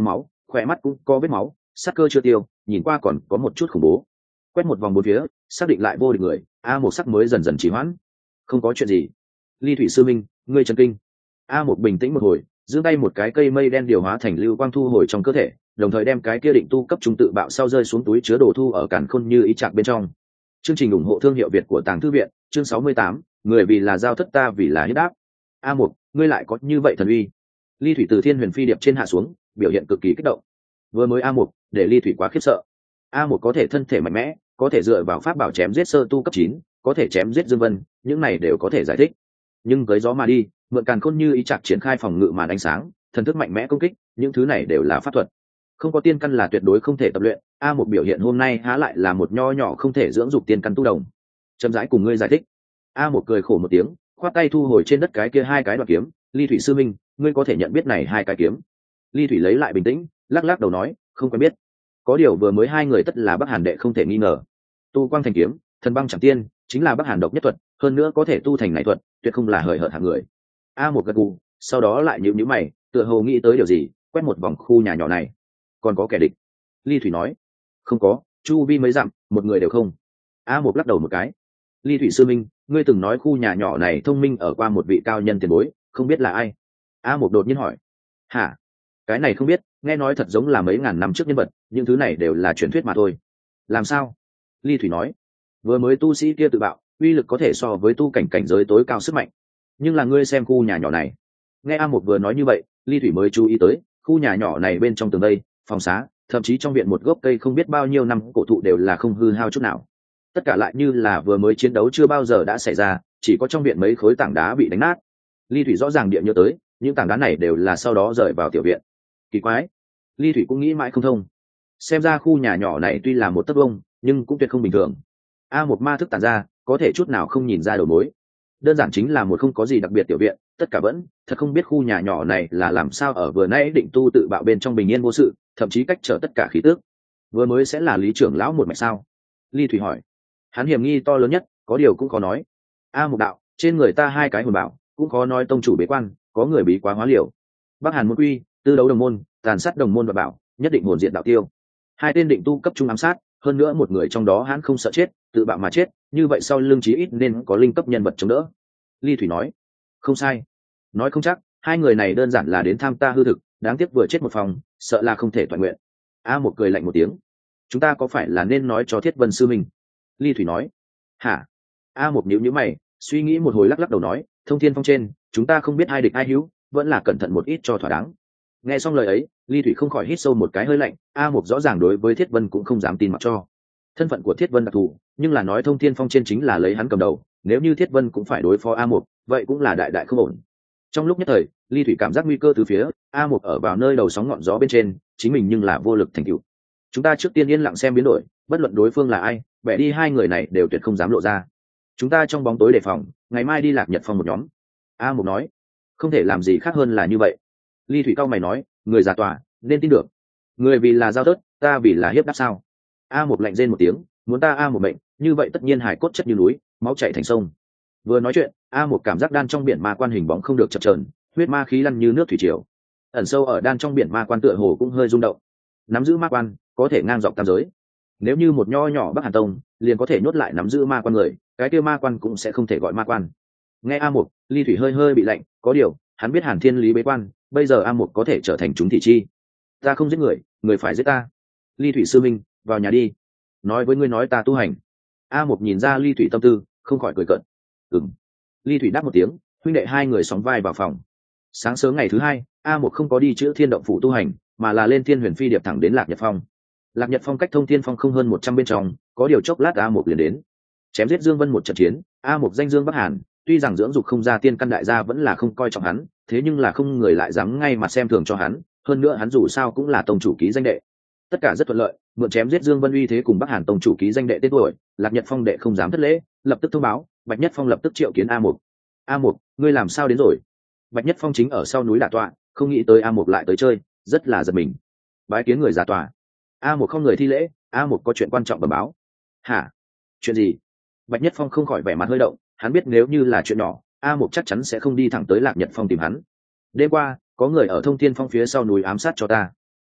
khỏe mắt cũng có vết máu, sắc cơ chưa tiêu, nhìn qua còn có một chút khủng bố. Quét một vòng bốn phía, xác định lại vô địch người, a một sắc mới dần dần trì hoãn. Không có chuyện gì. Ly Thủy sư minh, ngươi chấn kinh. A một bình tĩnh một hồi, giương tay một cái cây mây đen điều hóa thành lưu quang thu hồi trong cơ thể, đồng thời đem cái kia định tu cấp trung tự bạo sau rơi xuống túi chứa đồ thu ở càn khôn như ý chạc bên trong. Chương trình ủng hộ thương hiệu Việt của Tàng Thư viện, chương sáu mươi tám, người vì là giao thất ta vì là hiếp đáp. A một, ngươi lại có như vậy thần uy. Ly Thủy từ Thiên Huyền Phi điệp trên hạ xuống, biểu hiện cực kỳ kích động. Vừa mới A một, để Ly Thủy quá khiếp sợ. A một có thể thân thể mạnh mẽ, có thể dựa vào pháp bảo chém giết sơ tu cấp chín, có thể chém giết Dương Vân, những này đều có thể giải thích. Nhưng với gió mà đi, mượn càn khôn như ý chặt triển khai phòng ngự màn ánh sáng, thần thức mạnh mẽ công kích, những thứ này đều là pháp thuật. Không có tiên căn là tuyệt đối không thể tập luyện, A một biểu hiện hôm nay há lại là một nho nhỏ không thể dưỡng dục tiên căn tu đồng. Chậm rãi cùng ngươi giải thích. A một cười khổ một tiếng, khoát tay thu hồi trên đất cái kia hai cái đoạn kiếm, Ly Thủy sư minh, ngươi có thể nhận biết này hai cái kiếm. Ly Thủy lấy lại bình tĩnh, lắc lắc đầu nói, không quen biết. Có điều vừa mới hai người tất là Bắc Hàn đệ không thể nghi ngờ. Tu quang thành kiếm, thần băng chẳng tiên, chính là Bắc Hàn độc nhất thuật, hơn nữa có thể tu thành này thuật, tuyệt không là hời hợt hạng người. A một gật gù, sau đó lại nhíu nhíu mày, tựa hồ nghĩ tới điều gì, quét một vòng khu nhà nhỏ này. Còn có kẻ địch? Ly Thủy nói. Không có, chu vi mấy dặm, một người đều không. A một lắc đầu một cái. Ly Thủy sư minh, ngươi từng nói khu nhà nhỏ này thông minh ở qua một vị cao nhân tiền bối, không biết là ai? A một đột nhiên hỏi. Hả? Cái này không biết, nghe nói thật giống là mấy ngàn năm trước nhân vật, những thứ này đều là truyền thuyết mà thôi. Làm sao? Ly Thủy nói. Vừa mới tu sĩ kia tự bạo, uy lực có thể so với tu cảnh cảnh giới tối cao sức mạnh. Nhưng là ngươi xem khu nhà nhỏ này. Nghe A một vừa nói như vậy, Ly Thủy mới chú ý tới, khu nhà nhỏ này bên trong tường đây, phòng xá, thậm chí trong viện một gốc cây không biết bao nhiêu năm cổ thụ đều là không hư hao chút nào. Tất cả lại như là vừa mới chiến đấu chưa bao giờ đã xảy ra, chỉ có trong viện mấy khối tảng đá bị đánh nát. Ly Thủy rõ ràng địa nhớ tới, những tảng đá này đều là sau đó rời vào tiểu viện. Kỳ quái. Ly Thủy cũng nghĩ mãi không thông. Xem ra khu nhà nhỏ này tuy là một tấc vông, nhưng cũng tuyệt không bình thường. A một ma thức tản ra, có thể chút nào không nhìn ra đầu mối. Đơn giản chính là một không có gì đặc biệt tiểu viện, tất cả vẫn, thật không biết khu nhà nhỏ này là làm sao ở vừa nãy định tu tự bạo bên trong bình yên vô sự, thậm chí cách trở tất cả khí tước. Vừa mới sẽ là Lý trưởng lão một mạch sao? Ly Thủy hỏi. Hắn hiểm nghi to lớn nhất, có điều cũng khó nói. A một đạo, trên người ta hai cái hồn bảo, cũng khó nói tông chủ bế quan, có người bí quá hóa liều. Bắc Hàn môn quy, tư đấu đồng môn, tàn sát đồng môn và bảo, nhất định hồn diện đạo tiêu. Hai tên định tu cấp trung ám sát, hơn nữa một người trong đó hắn không sợ chết, tự bạo mà chết, như vậy sau lưng chí ít nên có linh cấp nhân vật chống đỡ. Ly Thủy nói. Không sai. Nói không chắc, hai người này đơn giản là đến tham ta hư thực, đáng tiếc vừa chết một phòng, sợ là không thể toàn nguyện. A một cười lạnh một tiếng. Chúng ta có phải là nên nói cho Thiết Vân sư mình? Ly Thủy nói. Hả? A một nhíu nhíu mày, suy nghĩ một hồi lắc lắc đầu nói, thông thiên phong trên, chúng ta không biết ai địch ai hữu, vẫn là cẩn thận một ít cho thỏa đáng. Nghe xong lời ấy, Ly Thủy không khỏi hít sâu một cái hơi lạnh. A một rõ ràng đối với Thiết Vân cũng không dám tin mặc cho. Thân phận của Thiết Vân đặc thù, nhưng là nói thông thiên phong trên chính là lấy hắn cầm đầu, nếu như Thiết Vân cũng phải đối phó A một, vậy cũng là đại đại không ổn. Trong lúc nhất thời, Ly Thủy cảm giác nguy cơ từ phía, A một ở vào nơi đầu sóng ngọn gió bên trên, chính mình nhưng là vô lực thành tựu. Chúng ta trước tiên yên lặng xem biến đổi, bất luận đối phương là ai, bẻ đi hai người này đều tuyệt không dám lộ ra. Chúng ta trong bóng tối đề phòng, ngày mai đi Lạc Nhật Phong một nhóm. A một nói. Không thể làm gì khác hơn là như vậy. Ly Thủy cao mày nói, người giả tòa, nên tin được. Người vì là giao tớt, ta vì là hiếp đáp sao? A một lạnh rên một tiếng, muốn ta A một mệnh, như vậy tất nhiên hải cốt chất như núi, máu chảy thành sông. Vừa nói chuyện, A một cảm giác đan trong biển ma quan hình bóng không được chập chờn, huyết ma khí lăn như nước thủy triều. Ẩn sâu ở đan trong biển ma quan tựa hồ cũng hơi rung động. Nắm giữ ma quan, có thể ngang dọc tam giới. Nếu như một nho nhỏ Bắc Hàn tông, liền có thể nhốt lại nắm giữ ma quan người, cái kia ma quan cũng sẽ không thể gọi ma quan. Nghe A một, Ly Thủy hơi hơi bị lạnh, có điều, hắn biết Hàn Thiên Lý bế quan, bây giờ A một có thể trở thành chúng thị chi. Ta không giết người, người phải giết ta. Ly Thủy sư minh, vào nhà đi. Nói với ngươi nói ta tu hành. A một nhìn ra Ly Thủy tâm tư, không khỏi cười cợt. Ừm. Ly Thủy đáp một tiếng, huynh đệ hai người sóng vai vào phòng. Sáng sớm ngày thứ hai, A một không có đi chữa Thiên động phủ tu hành, mà là lên Thiên Huyền Phi điệp thẳng đến Lạc Nhật Phong. Lạc Nhật Phong cách Thông Thiên Phong không hơn một trăm bên trong, có điều chốc lát A một liền đến. Chém giết Dương Vân một trận chiến, A một danh dương Bắc Hàn, tuy rằng dưỡng dục không ra tiên căn đại gia vẫn là không coi trọng hắn, thế nhưng là không người lại dám ngay mặt xem thường cho hắn, hơn nữa hắn dù sao cũng là tông chủ ký danh đệ. Tất cả rất thuận lợi, mượn chém giết Dương Vân uy thế cùng Bắc Hàn tông chủ ký danh đệ tên tuổi, Lạc Nhật Phong đệ không dám thất lễ, lập tức thông báo, Bạch Nhất Phong lập tức triệu kiến A một. A một, ngươi làm sao đến rồi? Bạch Nhất Phong chính ở sau núi đả tọa, không nghĩ tới A một lại tới chơi, rất là giật mình. Bái kiến người giả tọa. A một không người thi lễ, A một có chuyện quan trọng bẩm báo. Hả? Chuyện gì? Bạch Nhất Phong không khỏi vẻ mặt hơi động, hắn biết nếu như là chuyện nhỏ, A một chắc chắn sẽ không đi thẳng tới Lạc Nhật Phong tìm hắn. Đêm qua, có người ở Thông Thiên Phong phía sau núi ám sát cho ta.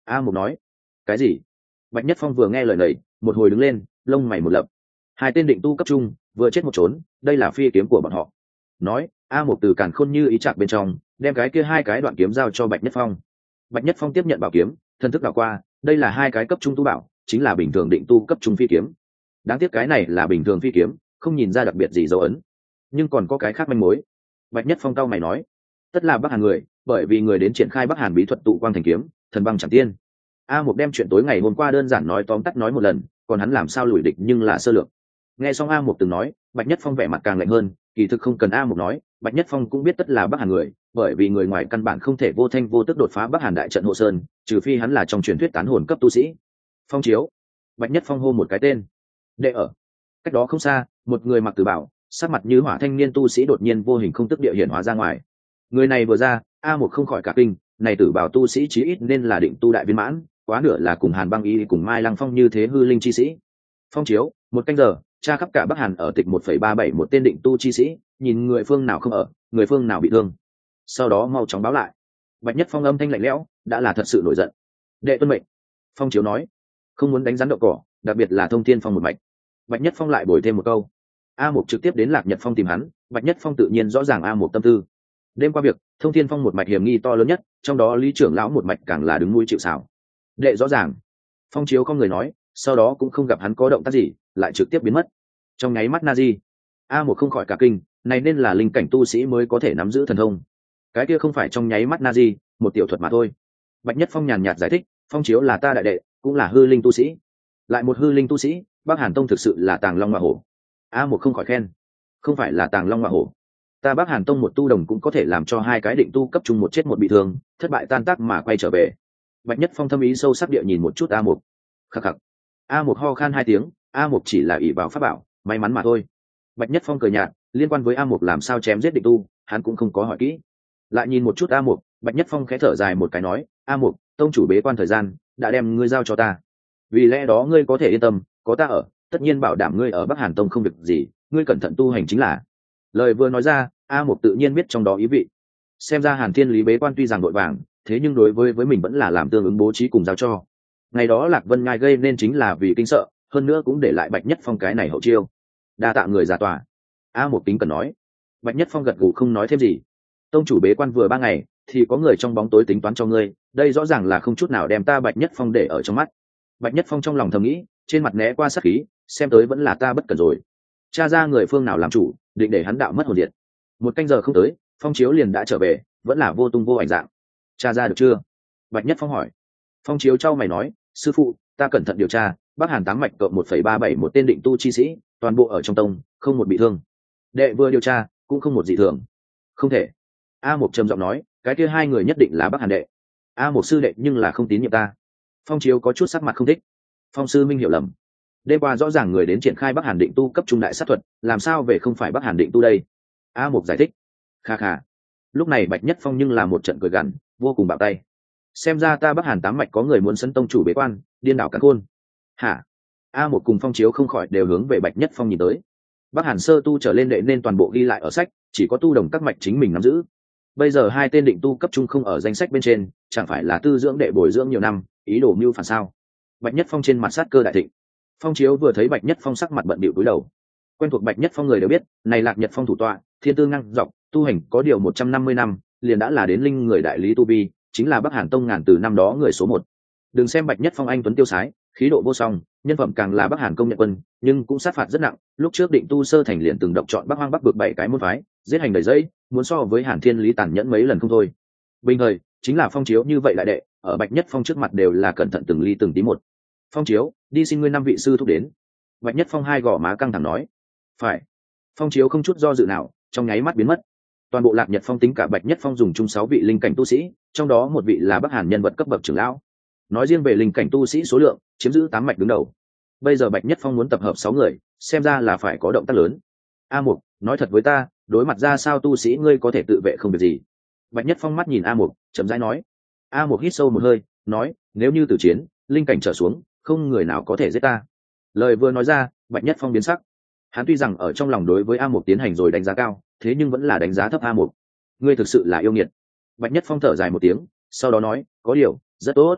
A Mục nói. Cái gì? Bạch Nhất Phong vừa nghe lời này, một hồi đứng lên, lông mày một lập. Hai tên định tu cấp trung vừa chết một trốn, đây là phi kiếm của bọn họ. Nói, A Mục từ càn khôn như ý chạc bên trong đem cái kia hai cái đoạn kiếm giao cho Bạch Nhất Phong. Bạch Nhất Phong tiếp nhận bảo kiếm, thân thức đảo qua, đây là hai cái cấp trung tu bảo, chính là bình thường định tu cấp trung phi kiếm. Đáng tiếc cái này là bình thường phi kiếm, không nhìn ra đặc biệt gì dấu ấn, nhưng còn có cái khác manh mối. Bạch Nhất Phong cau mày nói, tất là Bắc Hàn người, bởi vì người đến triển khai Bắc Hàn bí thuật tụ quang thành kiếm, thần băng chẳng tiên. A Mục đem chuyện tối ngày hôm qua đơn giản nói tóm tắt nói một lần, còn hắn làm sao lùi địch nhưng là sơ lược. Nghe xong A Mục từng nói, Bạch Nhất Phong vẻ mặt càng lạnh hơn, kỳ thực không cần A Mục nói, Bạch Nhất Phong cũng biết tất là Bắc Hàn người, bởi vì người ngoài căn bản không thể vô thanh vô tức đột phá Bắc Hàn đại trận hộ sơn, trừ phi hắn là trong truyền thuyết tán hồn cấp tu sĩ. Phong Chiếu. Bạch Nhất Phong hô một cái tên. Đệ ở cách đó không xa, một người mặc tử bảo, sắc mặt như hỏa thanh niên tu sĩ đột nhiên vô hình không tức địa hiện hóa ra ngoài. Người này vừa ra, A Mục không khỏi cả kinh, này tử bảo tu sĩ chí ít nên là định tu đại viên mãn, quá nửa là cùng Hàn Băng Y cùng Mai Lăng Phong như thế hư linh chi sĩ. Phong Chiếu, một canh giờ, tra khắp cả Bắc Hàn ở tịch một phẩy ba bảy một tên định tu chi sĩ, nhìn người phương nào không ở, người phương nào bị thương. Sau đó mau chóng báo lại. Bạch Nhất Phong âm thanh lạnh lẽo, đã là thật sự nổi giận. Đệ tuân mệnh. Phong Chiếu nói, không muốn đánh rắn đậu cỏ, đặc biệt là Thông Thiên Phong một mạch. Bạch Nhất Phong lại bồi thêm một câu. A Mục trực tiếp đến Lạc Nhật Phong tìm hắn, Bạch Nhất Phong tự nhiên rõ ràng A Mục tâm tư. Đêm qua việc, Thông Thiên Phong một mạch hiểm nghi to lớn nhất, trong đó Lý trưởng lão một mạch càng là đứng mũi chịu sào. Đệ rõ ràng. Phong Chiếu không người nói, sau đó cũng không gặp hắn có động tác gì, lại trực tiếp biến mất. Trong nháy mắt Nazi, A Mục không khỏi cả kinh, này nên là linh cảnh tu sĩ mới có thể nắm giữ thần thông. Cái kia không phải trong nháy mắt Nazi, một tiểu thuật mà thôi. Bạch Nhất Phong nhàn nhạt giải thích, Phong Chiếu là ta đại đệ, cũng là hư linh tu sĩ. Lại một hư linh tu sĩ, Bắc Hàn Tông thực sự là tàng long ngọa hổ. A Mục không khỏi khen, không phải là tàng long ngọa hổ. Ta Bắc Hàn Tông một tu đồng cũng có thể làm cho hai cái định tu cấp trung một chết một bị thương, thất bại tan tác mà quay trở về. Bạch Nhất Phong thâm ý sâu sắc địa nhìn một chút A Mục. Khắc khắc. A Mục ho khan hai tiếng, A Mục chỉ là ỷ vào pháp bảo, may mắn mà thôi. Bạch Nhất Phong cười nhạt, liên quan với A Mục làm sao chém giết định tu, hắn cũng không có hỏi kỹ. Lại nhìn một chút A Mục, Bạch Nhất Phong khẽ thở dài một cái nói, A Mục, tông chủ bế quan thời gian, đã đem ngươi giao cho ta. Vì lẽ đó ngươi có thể yên tâm, có ta ở, tất nhiên bảo đảm ngươi ở Bắc Hàn Tông không việc gì, ngươi cẩn thận tu hành chính là. Lời vừa nói ra, A Mục tự nhiên biết trong đó ý vị. Xem ra Hàn Thiên Lý bế quan tuy rằng đội vàng, thế nhưng đối với với mình vẫn là làm tương ứng bố trí cùng giao cho. Ngày đó Lạc Vân Ngai gây nên chính là vì kinh sợ, hơn nữa cũng để lại Bạch Nhất Phong cái này hậu chiêu. Đa tạ người ra tòa. A Mục tính cần nói. Bạch Nhất Phong gật gù không nói thêm gì. Tông chủ bế quan vừa ba ngày, thì có người trong bóng tối tính toán cho ngươi, đây rõ ràng là không chút nào đem ta Bạch Nhất Phong để ở trong mắt. Bạch Nhất Phong trong lòng thầm nghĩ, trên mặt né qua sát khí, xem tới vẫn là ta bất cẩn rồi. Cha ra người phương nào làm chủ, định để hắn đạo mất hồn diệt. Một canh giờ không tới, Phong Chiếu liền đã trở về, vẫn là vô tung vô ảnh dạng. Cha ra được chưa? Bạch Nhất Phong hỏi. Phong Chiếu trao mày nói, sư phụ, ta cẩn thận điều tra, Bắc Hàn tám mạch cộng một phẩy ba bảy một tên định tu chi sĩ, toàn bộ ở trong tông, không một bị thương. Đệ vừa điều tra, cũng không một dị thường. Không thể. A Mục trầm giọng nói, cái kia hai người nhất định là Bắc Hàn đệ. A Mục sư đệ nhưng là không tín nhiệm ta. Phong Chiếu có chút sắc mặt không thích. Phong sư minh hiểu lầm. Đêm qua rõ ràng người đến triển khai Bắc Hàn định tu cấp trung đại sát thuật, làm sao về không phải Bắc Hàn định tu đây? A Mục giải thích. Kha kha. Lúc này Bạch Nhất Phong nhưng là một trận cười gằn, vô cùng bạo tay. Xem ra ta Bắc Hàn tám mạch có người muốn sấn tông chủ bế quan, điên đảo cả khôn. Hả? A Mục cùng Phong Chiếu không khỏi đều hướng về Bạch Nhất Phong nhìn tới. Bắc Hàn sơ tu trở lên đệ nên toàn bộ ghi lại ở sách, chỉ có tu đồng các mạch chính mình nắm giữ. Bây giờ hai tên định tu cấp trung không ở danh sách bên trên, chẳng phải là tư dưỡng đệ bồi dưỡng nhiều năm, ý đồ mưu phản sao? Bạch Nhất Phong trên mặt sát cơ đại thịnh. Phong Chiếu vừa thấy Bạch Nhất Phong sắc mặt bận bịu cúi đầu. Quen thuộc Bạch Nhất Phong người đều biết, này Lạc Nhật Phong thủ tọa, thiên tư ngang dọc, tu hành có điều một trăm năm mươi năm, liền đã là đến linh người đại lý tu vi, chính là Bắc Hàn Tông ngàn từ năm đó người số một. Đừng xem Bạch Nhất Phong anh tuấn tiêu sái, khí độ vô song, nhân phẩm càng là Bắc Hàn công nhận quân, nhưng cũng sát phạt rất nặng, lúc trước định tu sơ thành liền từng độc chọn Bắc Hoang Bắc vực bảy cái môn phái, giết hành đầy dẫy, muốn so với Hàn Thiên Lý tàn nhẫn mấy lần không thôi. Bình thời, chính là Phong Chiếu như vậy lại đệ, ở Bạch Nhất Phong trước mặt đều là cẩn thận từng ly từng tí một. Phong Chiếu, đi xin ngươi năm vị sư thúc đến. Bạch Nhất Phong hai gò má căng thẳng nói. Phải. Phong Chiếu không chút do dự nào, trong nháy mắt biến mất. Toàn bộ Lạc Nhật Phong tính cả Bạch Nhất Phong dùng chung sáu vị linh cảnh tu sĩ, trong đó một vị là Bắc Hàn nhân vật cấp bậc trưởng lão. Nói riêng về linh cảnh tu sĩ số lượng, chiếm giữ tám mạch đứng đầu. Bây giờ Bạch Nhất Phong muốn tập hợp sáu người, xem ra là phải có động tác lớn. A Mục, nói thật với ta, đối mặt ra sao tu sĩ ngươi có thể tự vệ không việc gì? Bạch Nhất Phong mắt nhìn A Mục, chậm rãi nói. A Mục hít sâu một hơi, nói, nếu như tử chiến, linh cảnh trở xuống, không người nào có thể giết ta. Lời vừa nói ra, Bạch Nhất Phong biến sắc. Hắn tuy rằng ở trong lòng đối với A Mục tiến hành rồi đánh giá cao, thế nhưng vẫn là đánh giá thấp A Mục. Ngươi thực sự là yêu nghiệt. Bạch Nhất Phong thở dài một tiếng, sau đó nói, có điều, rất tốt.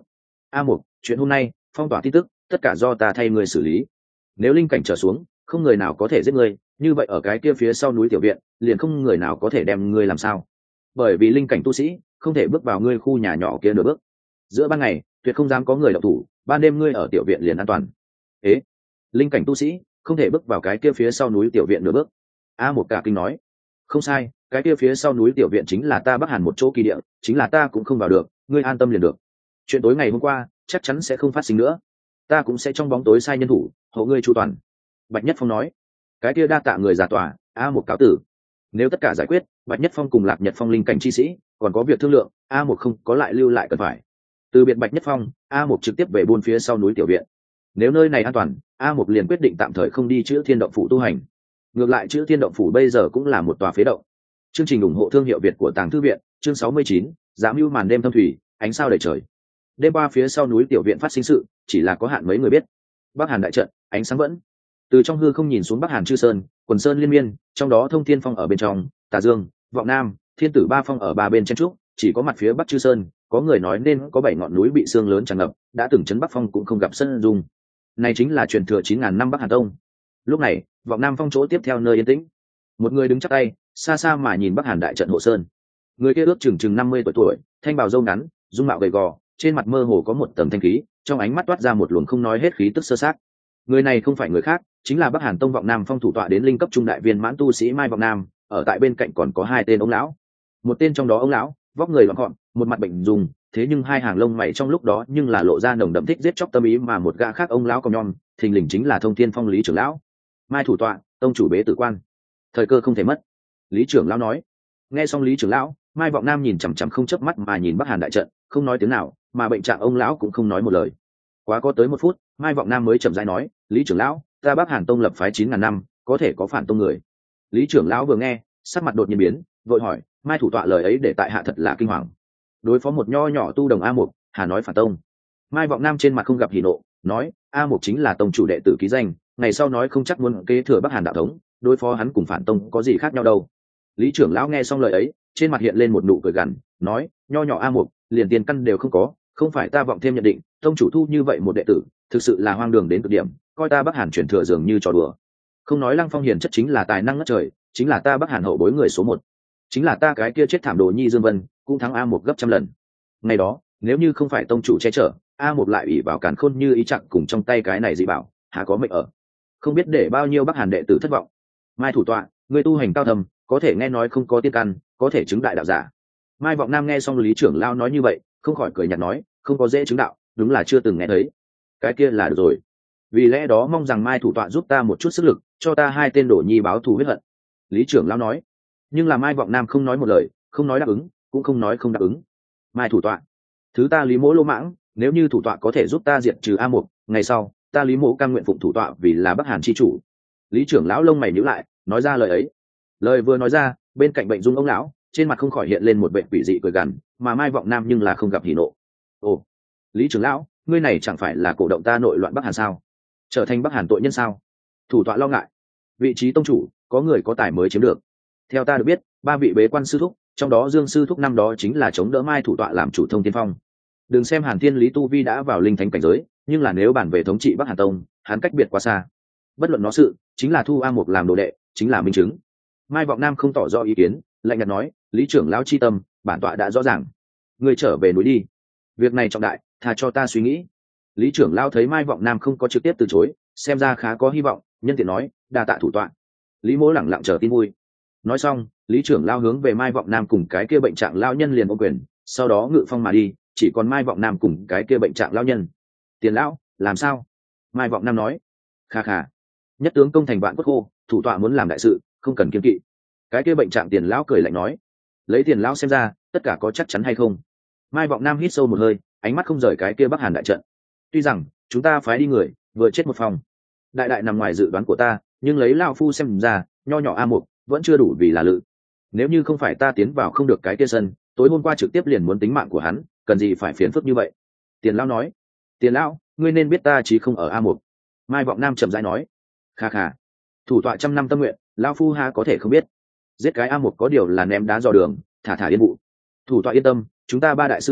a mục, chuyện hôm nay phong tỏa tin tức tất cả do ta thay người xử lý. Nếu linh cảnh trở xuống không người nào có thể giết ngươi, như vậy ở cái kia phía sau núi tiểu viện liền không người nào có thể đem ngươi làm sao. Bởi vì linh cảnh tu sĩ không thể bước vào ngươi khu nhà nhỏ kia nửa bước. Giữa ban ngày tuyệt không dám có người động thủ, ban đêm ngươi ở tiểu viện liền an toàn. Ế, linh cảnh tu sĩ không thể bước vào cái kia phía sau núi tiểu viện nửa bước. A một cả kinh nói. Không sai, cái kia phía sau núi tiểu viện chính là ta Bắc Hàn một chỗ kỳ địa, chính là ta cũng không vào được, ngươi an tâm liền được. Chuyện tối ngày hôm qua chắc chắn sẽ không phát sinh nữa, ta cũng sẽ trong bóng tối sai nhân thủ hộ ngươi chu toàn. Bạch Nhất Phong nói. Cái kia đa tạ người giả tòa, A một cáo tử. Nếu tất cả giải quyết, Bạch Nhất Phong cùng Lạc Nhật Phong linh cảnh chi sĩ còn có việc thương lượng, A một không có lại lưu lại cần phải. Từ biệt Bạch Nhất Phong, A một trực tiếp về buôn phía sau núi tiểu viện. Nếu nơi này an toàn, A một liền quyết định tạm thời không đi chữa thiên động phủ tu hành. Ngược lại chữa thiên động phủ bây giờ cũng là một tòa phế động. Chương trình ủng hộ thương hiệu Việt của Tàng Thư viện, chương sáu mươi chín, Dã Mưu màn đêm thâm thủy, ánh sao đầy trời. Đêm qua phía sau núi tiểu viện phát sinh sự, chỉ là có hạn mấy người biết. Bắc Hàn đại trận, ánh sáng vẫn. Từ trong hư không nhìn xuống Bắc Hàn chư sơn, quần sơn liên miên, trong đó Thông Thiên Phong ở bên trong, Tà Dương, Vọng Nam, Thiên Tử Ba Phong ở ba bên chen trúc, chỉ có mặt phía Bắc chư sơn, có người nói nên có bảy ngọn núi bị sương lớn tràn ngập, đã từng chấn Bắc Phong cũng không gặp sân dung. Này chính là truyền thừa chín ngàn năm Bắc Hàn Tông. Lúc này, Vọng Nam Phong chỗ tiếp theo nơi yên tĩnh. Một người đứng chắp tay, xa xa mà nhìn Bắc Hàn đại trận hộ sơn. Người kia ước chừng chừng năm mươi tuổi tuổi, thanh bào râu ngắn, dung mạo gầy gò, trên mặt mơ hồ có một tầng thanh khí, trong ánh mắt toát ra một luồng không nói hết khí tức sơ sát. Người này không phải người khác, chính là Bắc Hàn Tông Vọng Nam Phong thủ tọa đến linh cấp trung đại viên mãn tu sĩ Mai Vọng Nam, ở tại bên cạnh còn có hai tên ông lão. Một tên trong đó ông lão, vóc người loạn gọn, một mặt bệnh dùng, thế nhưng hai hàng lông mày trong lúc đó nhưng là lộ ra nồng đậm thích giết chóc tâm ý, mà một gã khác ông lão còn nhon, thình lình chính là Thông Thiên Phong Lý trưởng lão. Mai thủ tọa, tông chủ bế tử quan. Thời cơ không thể mất. Lý trưởng lão nói. Nghe xong Lý trưởng lão, Mai Vọng Nam nhìn chằm chằm không chớp mắt mà nhìn Bắc Hàn đại trận, không nói tiếng nào, mà bệnh trạng ông lão cũng không nói một lời. Quá có tới một phút, Mai Vọng Nam mới chậm rãi nói, Lý trưởng lão, ta Bắc Hàn Tông lập phái chín ngàn năm, có thể có phản tông người. Lý trưởng lão vừa nghe, sắc mặt đột nhiên biến, vội hỏi, Mai thủ tọa lời ấy để tại hạ thật là kinh hoàng. Đối phó một nho nhỏ tu đồng A Mục, hà nói phản tông. Mai Vọng Nam trên mặt không gặp hỉ nộ, nói, A Mục chính là tông chủ đệ tử ký danh, ngày sau nói không chắc muốn kế thừa Bắc Hàn đạo thống, đối phó hắn cùng phản tông có gì khác nhau đâu. Lý trưởng lão nghe xong lời ấy, trên mặt hiện lên một nụ cười gằn, nói, nho nhỏ A Mục, liền tiền căn đều không có, không phải ta vọng thêm nhận định, tông chủ thu như vậy một đệ tử, thực sự là hoang đường đến cực điểm, coi ta Bắc Hàn chuyển thừa dường như trò đùa. Không nói Lăng Phong hiền chất chính là tài năng ngất trời, chính là ta Bắc Hàn hậu bối người số một, chính là ta cái kia chết thảm đồ nhi Dương Vân, cũng thắng A Mục gấp trăm lần. Ngày đó, nếu như không phải tông chủ che chở, A Mục lại ủy vào càn khôn như ý chặng cùng trong tay cái này dị bảo, há có mệnh ở. Không biết để bao nhiêu Bắc Hàn đệ tử thất vọng. Mai thủ tọa, người tu hành cao thầm, có thể nghe nói không có tiên căn, có thể chứng đại đạo giả. Mai Vọng Nam nghe xong Lý trưởng lão nói như vậy, không khỏi cười nhạt nói, không có dễ chứng đạo, đúng là chưa từng nghe thấy. Cái kia là được rồi. Vì lẽ đó mong rằng Mai thủ tọa giúp ta một chút sức lực, cho ta hai tên đổ nhi báo thù huyết hận. Lý trưởng lão nói. Nhưng là Mai Vọng Nam không nói một lời, không nói đáp ứng, cũng không nói không đáp ứng. Mai thủ tọa, thứ ta Lý Mỗ lỗ mãng, nếu như thủ tọa có thể giúp ta diệt trừ A Mục, ngày sau ta Lý Mỗ cam nguyện phụng thủ tọa vì là Bắc Hàn chi chủ. Lý trưởng lão lông mày nhíu lại, nói ra lời ấy. Lời vừa nói ra, bên cạnh bệnh dung ông lão, trên mặt không khỏi hiện lên một vẻ quỷ dị cười gằn, mà Mai Vọng Nam nhưng là không gặp hỉ nộ. Ồ, Lý trưởng lão, ngươi này chẳng phải là cổ động ta nội loạn Bắc Hàn sao? Trở thành Bắc Hàn tội nhân sao? Thủ tọa lo ngại, vị trí tông chủ có người có tài mới chiếm được. Theo ta được biết, ba vị bế quan sư thúc, trong đó Dương sư thúc năm đó chính là chống đỡ Mai thủ tọa làm chủ Thông Thiên Phong. Đừng xem Hàn Thiên Lý tu vi đã vào linh thánh cảnh giới, nhưng là nếu bản về thống trị Bắc Hàn Tông, hắn cách biệt quá xa. Bất luận nó sự, chính là thu A Mục làm đồ đệ, chính là minh chứng. Mai Vọng Nam không tỏ rõ ý kiến, lạnh nhạt nói, Lý trưởng lão chi tâm, bản tọa đã rõ ràng. Ngươi trở về núi đi. Việc này trọng đại, thà cho ta suy nghĩ. Lý trưởng lão thấy Mai Vọng Nam không có trực tiếp từ chối, xem ra khá có hy vọng, nhân tiện nói, đa tạ thủ tọa. Lý Mỗ lẳng lặng chờ tin vui. Nói xong, Lý trưởng lão hướng về Mai Vọng Nam cùng cái kia bệnh trạng lão nhân liền ôm quyền, sau đó ngự phong mà đi, chỉ còn Mai Vọng Nam cùng cái kia bệnh trạng lão nhân. Tiền lão, làm sao? Mai Vọng Nam nói. Kha kha, nhất tướng công thành vạn quốc khô, thủ tọa muốn làm đại sự, không cần kiêng kỵ. Cái kia bệnh trạng Tiền lão cười lạnh nói. Lấy Tiền lão xem ra, tất cả có chắc chắn hay không? Mai Vọng Nam hít sâu một hơi, ánh mắt không rời cái kia Bắc Hàn đại trận. Tuy rằng chúng ta phái đi người, vừa chết một phòng, đại đại nằm ngoài dự đoán của ta, nhưng lấy lão phu xem ra, nho nhỏ A Mục vẫn chưa đủ vì là lự. Nếu như không phải ta tiến vào không được cái kia sân, tối hôm qua trực tiếp liền muốn tính mạng của hắn, cần gì phải phiền phức như vậy? Tiền lão nói. Tiền lão, ngươi nên biết ta chỉ không ở A Mục. Mai Vọng Nam chậm rãi nói. Kha kha, thủ tọa trăm năm tâm nguyện, lão phu ha có thể không biết. Giết cái A Mục có điều là ném đá dò đường, thả thả yên vụ. Thủ tọa yên tâm, chúng ta ba đại sư tổ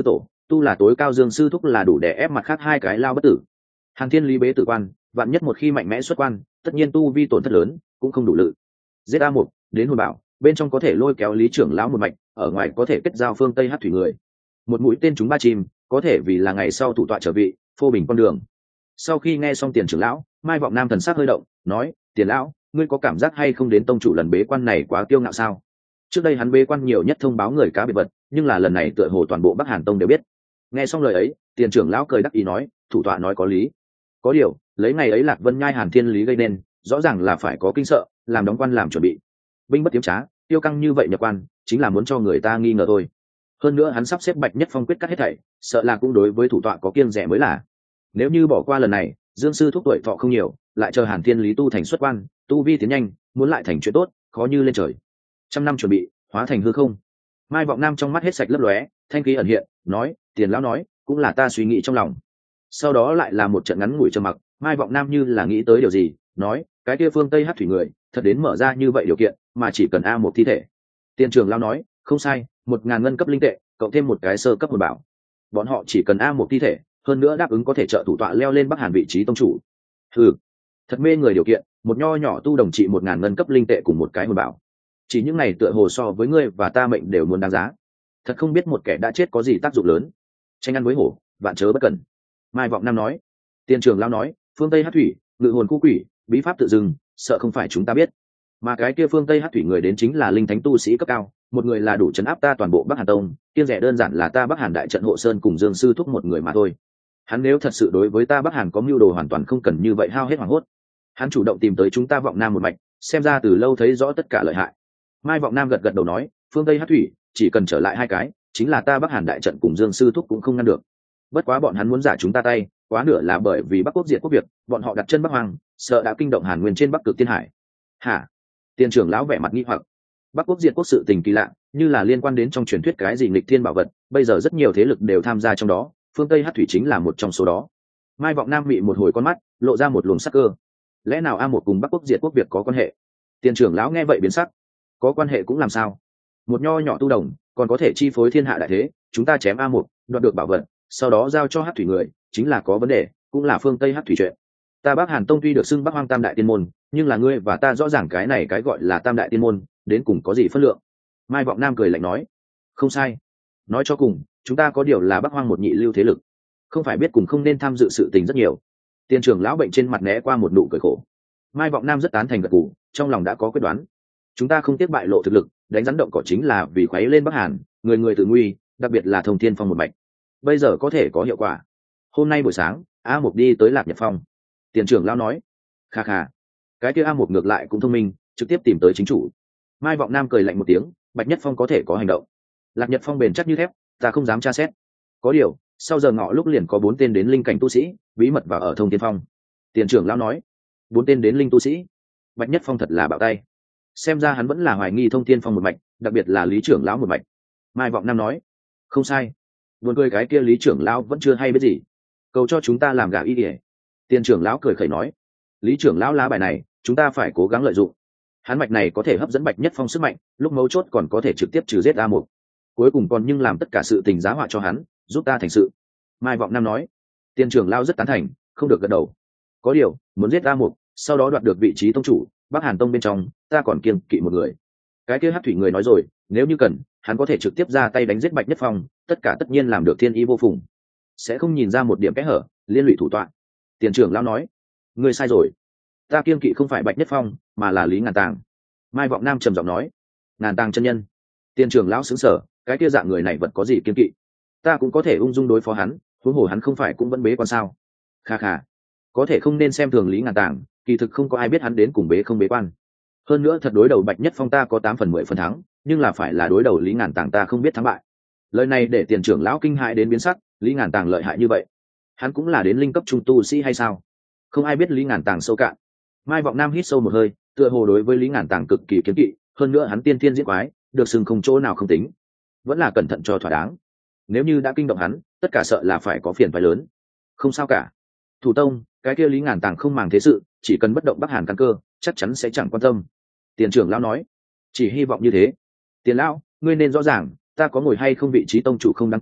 tu là tối cao, Dương sư thúc là đủ để ép mặt khác hai cái lao bất tử. Hàn Thiên Lý bế tử quan, vạn nhất một khi mạnh mẽ xuất quan, tất nhiên tu vi tổn thất lớn, cũng không đủ lự. Giết A Mục, đến hồn bảo, bên trong có thể lôi kéo Lý trưởng lão một mạch, ở ngoài có thể kết giao phương Tây Hắc thủy người. Một mũi tên trúng ba chim, có thể vì là ngày sau thủ tọa trở vị, phô bình con đường. Sau khi nghe xong Tiền trưởng lão, Mai Vọng Nam thần sắc hơi động, nói: "Tiền lão, ngươi có cảm giác hay không đến tông chủ lần bế quan này quá kiêu ngạo sao? Trước đây hắn bế quan nhiều nhất thông báo người cá biệt vật, nhưng là lần này tựa hồ toàn bộ Bắc Hàn tông đều biết." Nghe xong lời ấy, Tiền trưởng lão cười đắc ý nói: "Thủ tọa nói có lý. Có điều, lấy ngày ấy Lạc Vân Nhai Hàn Thiên Lý gây nên, rõ ràng là phải có kinh sợ, làm đóng quan làm chuẩn bị. Binh bất tiếm trá, tiêu căng như vậy nhập quan, chính là muốn cho người ta nghi ngờ thôi. Hơn nữa hắn sắp xếp Bạch Nhất Phong quyết cắt hết thảy, sợ là cũng đối với thủ tọa có kiêng dè mới là. Nếu như bỏ qua lần này, Dương sư thúc tuổi thọ không nhiều, lại chờ Hàn Thiên Lý tu thành xuất quan, tu vi tiến nhanh, muốn lại thành chuyện tốt, khó như lên trời. Trăm năm chuẩn bị, hóa thành hư không." Mai Vọng Nam trong mắt hết sạch lấp lóe, thanh khí ẩn hiện, nói: "Tiền lão nói, cũng là ta suy nghĩ trong lòng." Sau đó lại là một trận ngắn ngủi trầm mặc, Mai Vọng Nam như là nghĩ tới điều gì, nói: "Cái kia phương Tây Hắc thủy người, thật đến mở ra như vậy điều kiện, mà chỉ cần a một thi thể." Tiền trưởng lão nói: "Không sai, một ngàn ngân cấp linh tệ, cộng thêm một cái sơ cấp hồn bảo. Bọn họ chỉ cần a một thi thể, hơn nữa đáp ứng có thể trợ thủ tọa leo lên Bắc Hàn vị trí tông chủ." Ừ, thật mê người điều kiện, một nho nhỏ tu đồng trị một ngàn ngân cấp linh tệ cùng một cái hồn bảo. Chỉ những này tựa hồ so với ngươi và ta mệnh đều muốn đáng giá. Thật không biết một kẻ đã chết có gì tác dụng lớn. Tranh ăn với hổ, vạn chớ bất cẩn. Mai Vọng Nam nói. Tiền trưởng lão nói: "Phương Tây Hắc thủy, ngự hồn khu quỷ, bí pháp tự dưng, sợ không phải chúng ta biết. Mà cái kia phương Tây Hắc thủy người đến chính là linh thánh tu sĩ cấp cao, một người là đủ chấn áp ta toàn bộ Bắc Hàn tông, kiêng rẻ đơn giản là ta Bắc Hàn đại trận hộ sơn cùng Dương sư thúc một người mà thôi. Hắn nếu thật sự đối với ta Bắc Hàn có mưu đồ, hoàn toàn không cần như vậy hao hết hoảng hốt. Hắn chủ động tìm tới chúng ta Vọng Nam một mạch, xem ra từ lâu thấy rõ tất cả lợi hại." Mai Vọng Nam gật gật đầu nói: "Phương Tây Hắc thủy, chỉ cần trở lại hai cái, chính là ta Bắc Hàn đại trận cùng Dương sư thúc cũng không ngăn được. Bất quá bọn hắn muốn giả chúng ta tay, quá nửa là bởi vì Bắc Quốc diệt quốc việc, bọn họ đặt chân Bắc Hoàng, sợ đã kinh động Hàn Nguyên trên Bắc Cực Tiên Hải." "Hả?" Tiền trưởng lão vẻ mặt nghi hoặc. Bắc Quốc diệt quốc sự tình kỳ lạ, như là liên quan đến trong truyền thuyết cái gì nghịch thiên bảo vật, bây giờ rất nhiều thế lực đều tham gia trong đó, phương Tây Hắc thủy chính là một trong số đó. Mai Vọng Nam bị một hồi con mắt, lộ ra một luồng sắc cơ. Lẽ nào a một cùng Bắc Quốc diệt quốc việc có quan hệ? Tiền trưởng lão nghe vậy biến sắc. Có quan hệ cũng làm sao? Một nho nhỏ tu đồng, còn có thể chi phối thiên hạ đại thế, chúng ta chém a một, đoạt được bảo vật, sau đó giao cho Hắc thủy người, chính là có vấn đề, cũng là phương Tây Hắc thủy chuyện. Ta Bắc Hàn tông tuy được xưng Bắc Hoang Tam đại tiên môn, nhưng là ngươi và ta rõ ràng cái này cái gọi là Tam đại tiên môn, đến cùng có gì phân lượng?" Mai Vọng Nam cười lạnh nói: "Không sai. Nói cho cùng, chúng ta có điều là Bắc Hoang một nhị lưu thế lực, không phải biết cùng không nên tham dự sự tình rất nhiều." Tiền trưởng lão bệnh trên mặt né qua một nụ cười khổ. Mai Vọng Nam rất tán thành gật gù, trong lòng đã có quyết đoán. Chúng ta không tiếc bại lộ thực lực, đánh rắn động cỏ chính là vì khuấy lên Bắc Hàn, người người tự nguy, đặc biệt là Thông Thiên Phong một mạch. Bây giờ có thể có hiệu quả. Hôm nay buổi sáng, A Mục đi tới Lạc Nhật Phong. Tiền trưởng lão nói: "Kha kha, cái kia A Mục ngược lại cũng thông minh, trực tiếp tìm tới chính chủ." Mai Vọng Nam cười lạnh một tiếng: "Bạch Nhất Phong có thể có hành động, Lạc Nhật Phong bền chắc như thép, ta không dám tra xét. Có điều, sau giờ ngọ lúc liền có bốn tên đến linh cảnh tu sĩ bí mật vào ở Thông Thiên Phong." Tiền trưởng lão nói: "Bốn tên đến linh tu sĩ?" Bạch Nhất Phong thật là bạo tay, xem ra hắn vẫn là hoài nghi Thông Thiên Phong một mạch, đặc biệt là Lý trưởng lão một mạch. Mai Vọng Nam nói: "Không sai, buồn cười cái kia Lý trưởng lão vẫn chưa hay biết gì, cầu cho chúng ta làm gà y ỉa." Tiền trưởng lão cười khẩy nói: "Lý trưởng lão lá bài này, chúng ta phải cố gắng lợi dụng. Hắn mạch này có thể hấp dẫn Bạch Nhất Phong sức mạnh, lúc mấu chốt còn có thể trực tiếp trừ giết A Mục, cuối cùng còn nhưng làm tất cả sự tình giá họa cho hắn, giúp ta thành sự." Mai Vọng Nam nói. Tiền trưởng lão rất tán thành, không được gật đầu. "Có điều, muốn giết A Mục, sau đó đoạt được vị trí tông chủ, Bắc Hàn tông bên trong, ta còn kiêng kỵ một người. Cái kia Hắc thủy người nói rồi, nếu như cần, hắn có thể trực tiếp ra tay đánh giết Bạch Nhất Phong, tất cả tất nhiên làm được thiên ý vô phùng, sẽ không nhìn ra một điểm kẽ hở, liên lụy thủ tọa." Tiền trưởng lão nói: "Ngươi sai rồi, ta kiêng kỵ không phải Bạch Nhất Phong, mà là Lý Ngàn Tàng." Mai Vọng Nam trầm giọng nói. "Ngàn Tàng chân nhân?" Tiền trưởng lão sững sờ, cái kia dạng người này vật có gì kiêng kỵ? Ta cũng có thể ung dung đối phó hắn, huống hồ hắn không phải cũng vẫn bế quan sao? Kha kha, có thể không nên xem thường Lý Ngàn Tàng, kỳ thực không có ai biết hắn đến cùng bế không bế quan. Hơn nữa thật đối đầu Bạch Nhất Phong ta có tám phần mười phần thắng, nhưng là phải là đối đầu Lý Ngàn Tàng ta không biết thắng bại." Lời này để tiền trưởng lão kinh hãi đến biến sắc, Lý Ngàn Tàng lợi hại như vậy, hắn cũng là đến linh cấp trung tu sĩ hay sao? Không ai biết Lý Ngàn Tàng sâu cạn. Mai Vọng Nam hít sâu một hơi, tựa hồ đối với Lý Ngàn Tàng cực kỳ kiến kỵ, hơn nữa hắn tiên thiên diễn quái, được sừng không chỗ nào không tính, vẫn là cẩn thận cho thỏa đáng. Nếu như đã kinh động hắn, tất cả sợ là phải có phiền phái lớn. Không sao cả, thủ tông, cái kia Lý Ngàn Tàng không màng thế sự, chỉ cần bất động Bắc Hàn căn cơ, chắc chắn sẽ chẳng quan tâm. Tiền trưởng lão nói. Chỉ hy vọng như thế. Tiền lão, ngươi nên rõ ràng, ta có ngồi hay không vị trí tông chủ không đáng kể,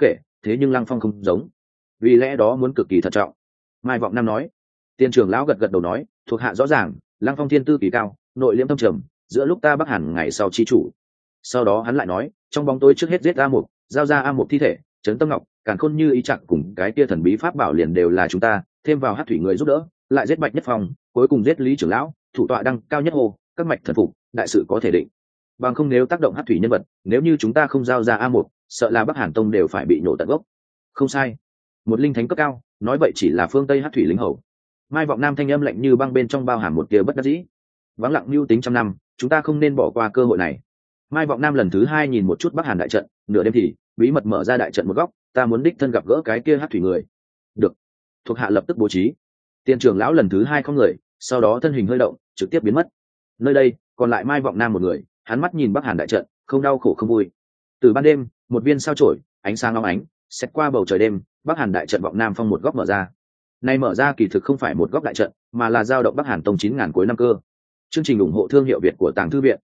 thế nhưng Lăng Phong không giống, vì lẽ đó muốn cực kỳ thận trọng. Mai Vọng Nam nói. Tiền trưởng lão gật gật đầu nói, thuộc hạ rõ ràng, Lăng Phong thiên tư kỳ cao, nội liễm thâm trầm, giữa lúc ta Bắc Hàn ngày sau chi chủ. Sau đó hắn lại nói, trong bóng tối trước hết giết A Mục, giao ra A Mục thi thể, trấn Tâm Ngọc, càn khôn như ý chặt cùng cái kia thần bí pháp bảo liền đều là chúng ta, thêm vào Hắc thủy người giúp đỡ, lại giết Bạch Nhất Phong, cuối cùng giết Lý trưởng lão, thủ tọa đăng cao nhất hồ, các mạch thần phục, đại sự có thể định. Bằng không nếu tác động Hắc thủy nhân vật, nếu như chúng ta không giao ra A Mục, sợ là Bắc Hàn tông đều phải bị nổ tận gốc. Không sai, một linh thánh cấp cao, nói vậy chỉ là phương Tây Hắc thủy lính hầu. Mai Vọng Nam thanh âm lạnh như băng bên trong bao hàm một tia bất đắc dĩ. Vắng lặng mưu tính trăm năm, chúng ta không nên bỏ qua cơ hội này. Mai Vọng Nam lần thứ hai nhìn một chút Bắc Hàn đại trận, nửa đêm thì bí mật mở ra đại trận một góc, ta muốn đích thân gặp gỡ cái kia Hắc thủy người. Được, thuộc hạ lập tức bố trí. Tiền trưởng lão lần thứ hai không người, sau đó thân hình hơi động, trực tiếp biến mất. Nơi đây còn lại Mai Vọng Nam một người, hắn mắt nhìn Bắc Hàn đại trận, không đau khổ không vui. Từ ban đêm, một viên sao chổi, ánh sáng long ánh, xét qua bầu trời đêm, Bắc Hàn đại trận Vọng Nam Phong một góc mở ra. Này mở ra kỳ thực không phải một góc đại trận, mà là giao động Bắc Hàn tông chín ngàn cuối năm cơ. Chương trình ủng hộ thương hiệu Việt của Tàng Thư viện.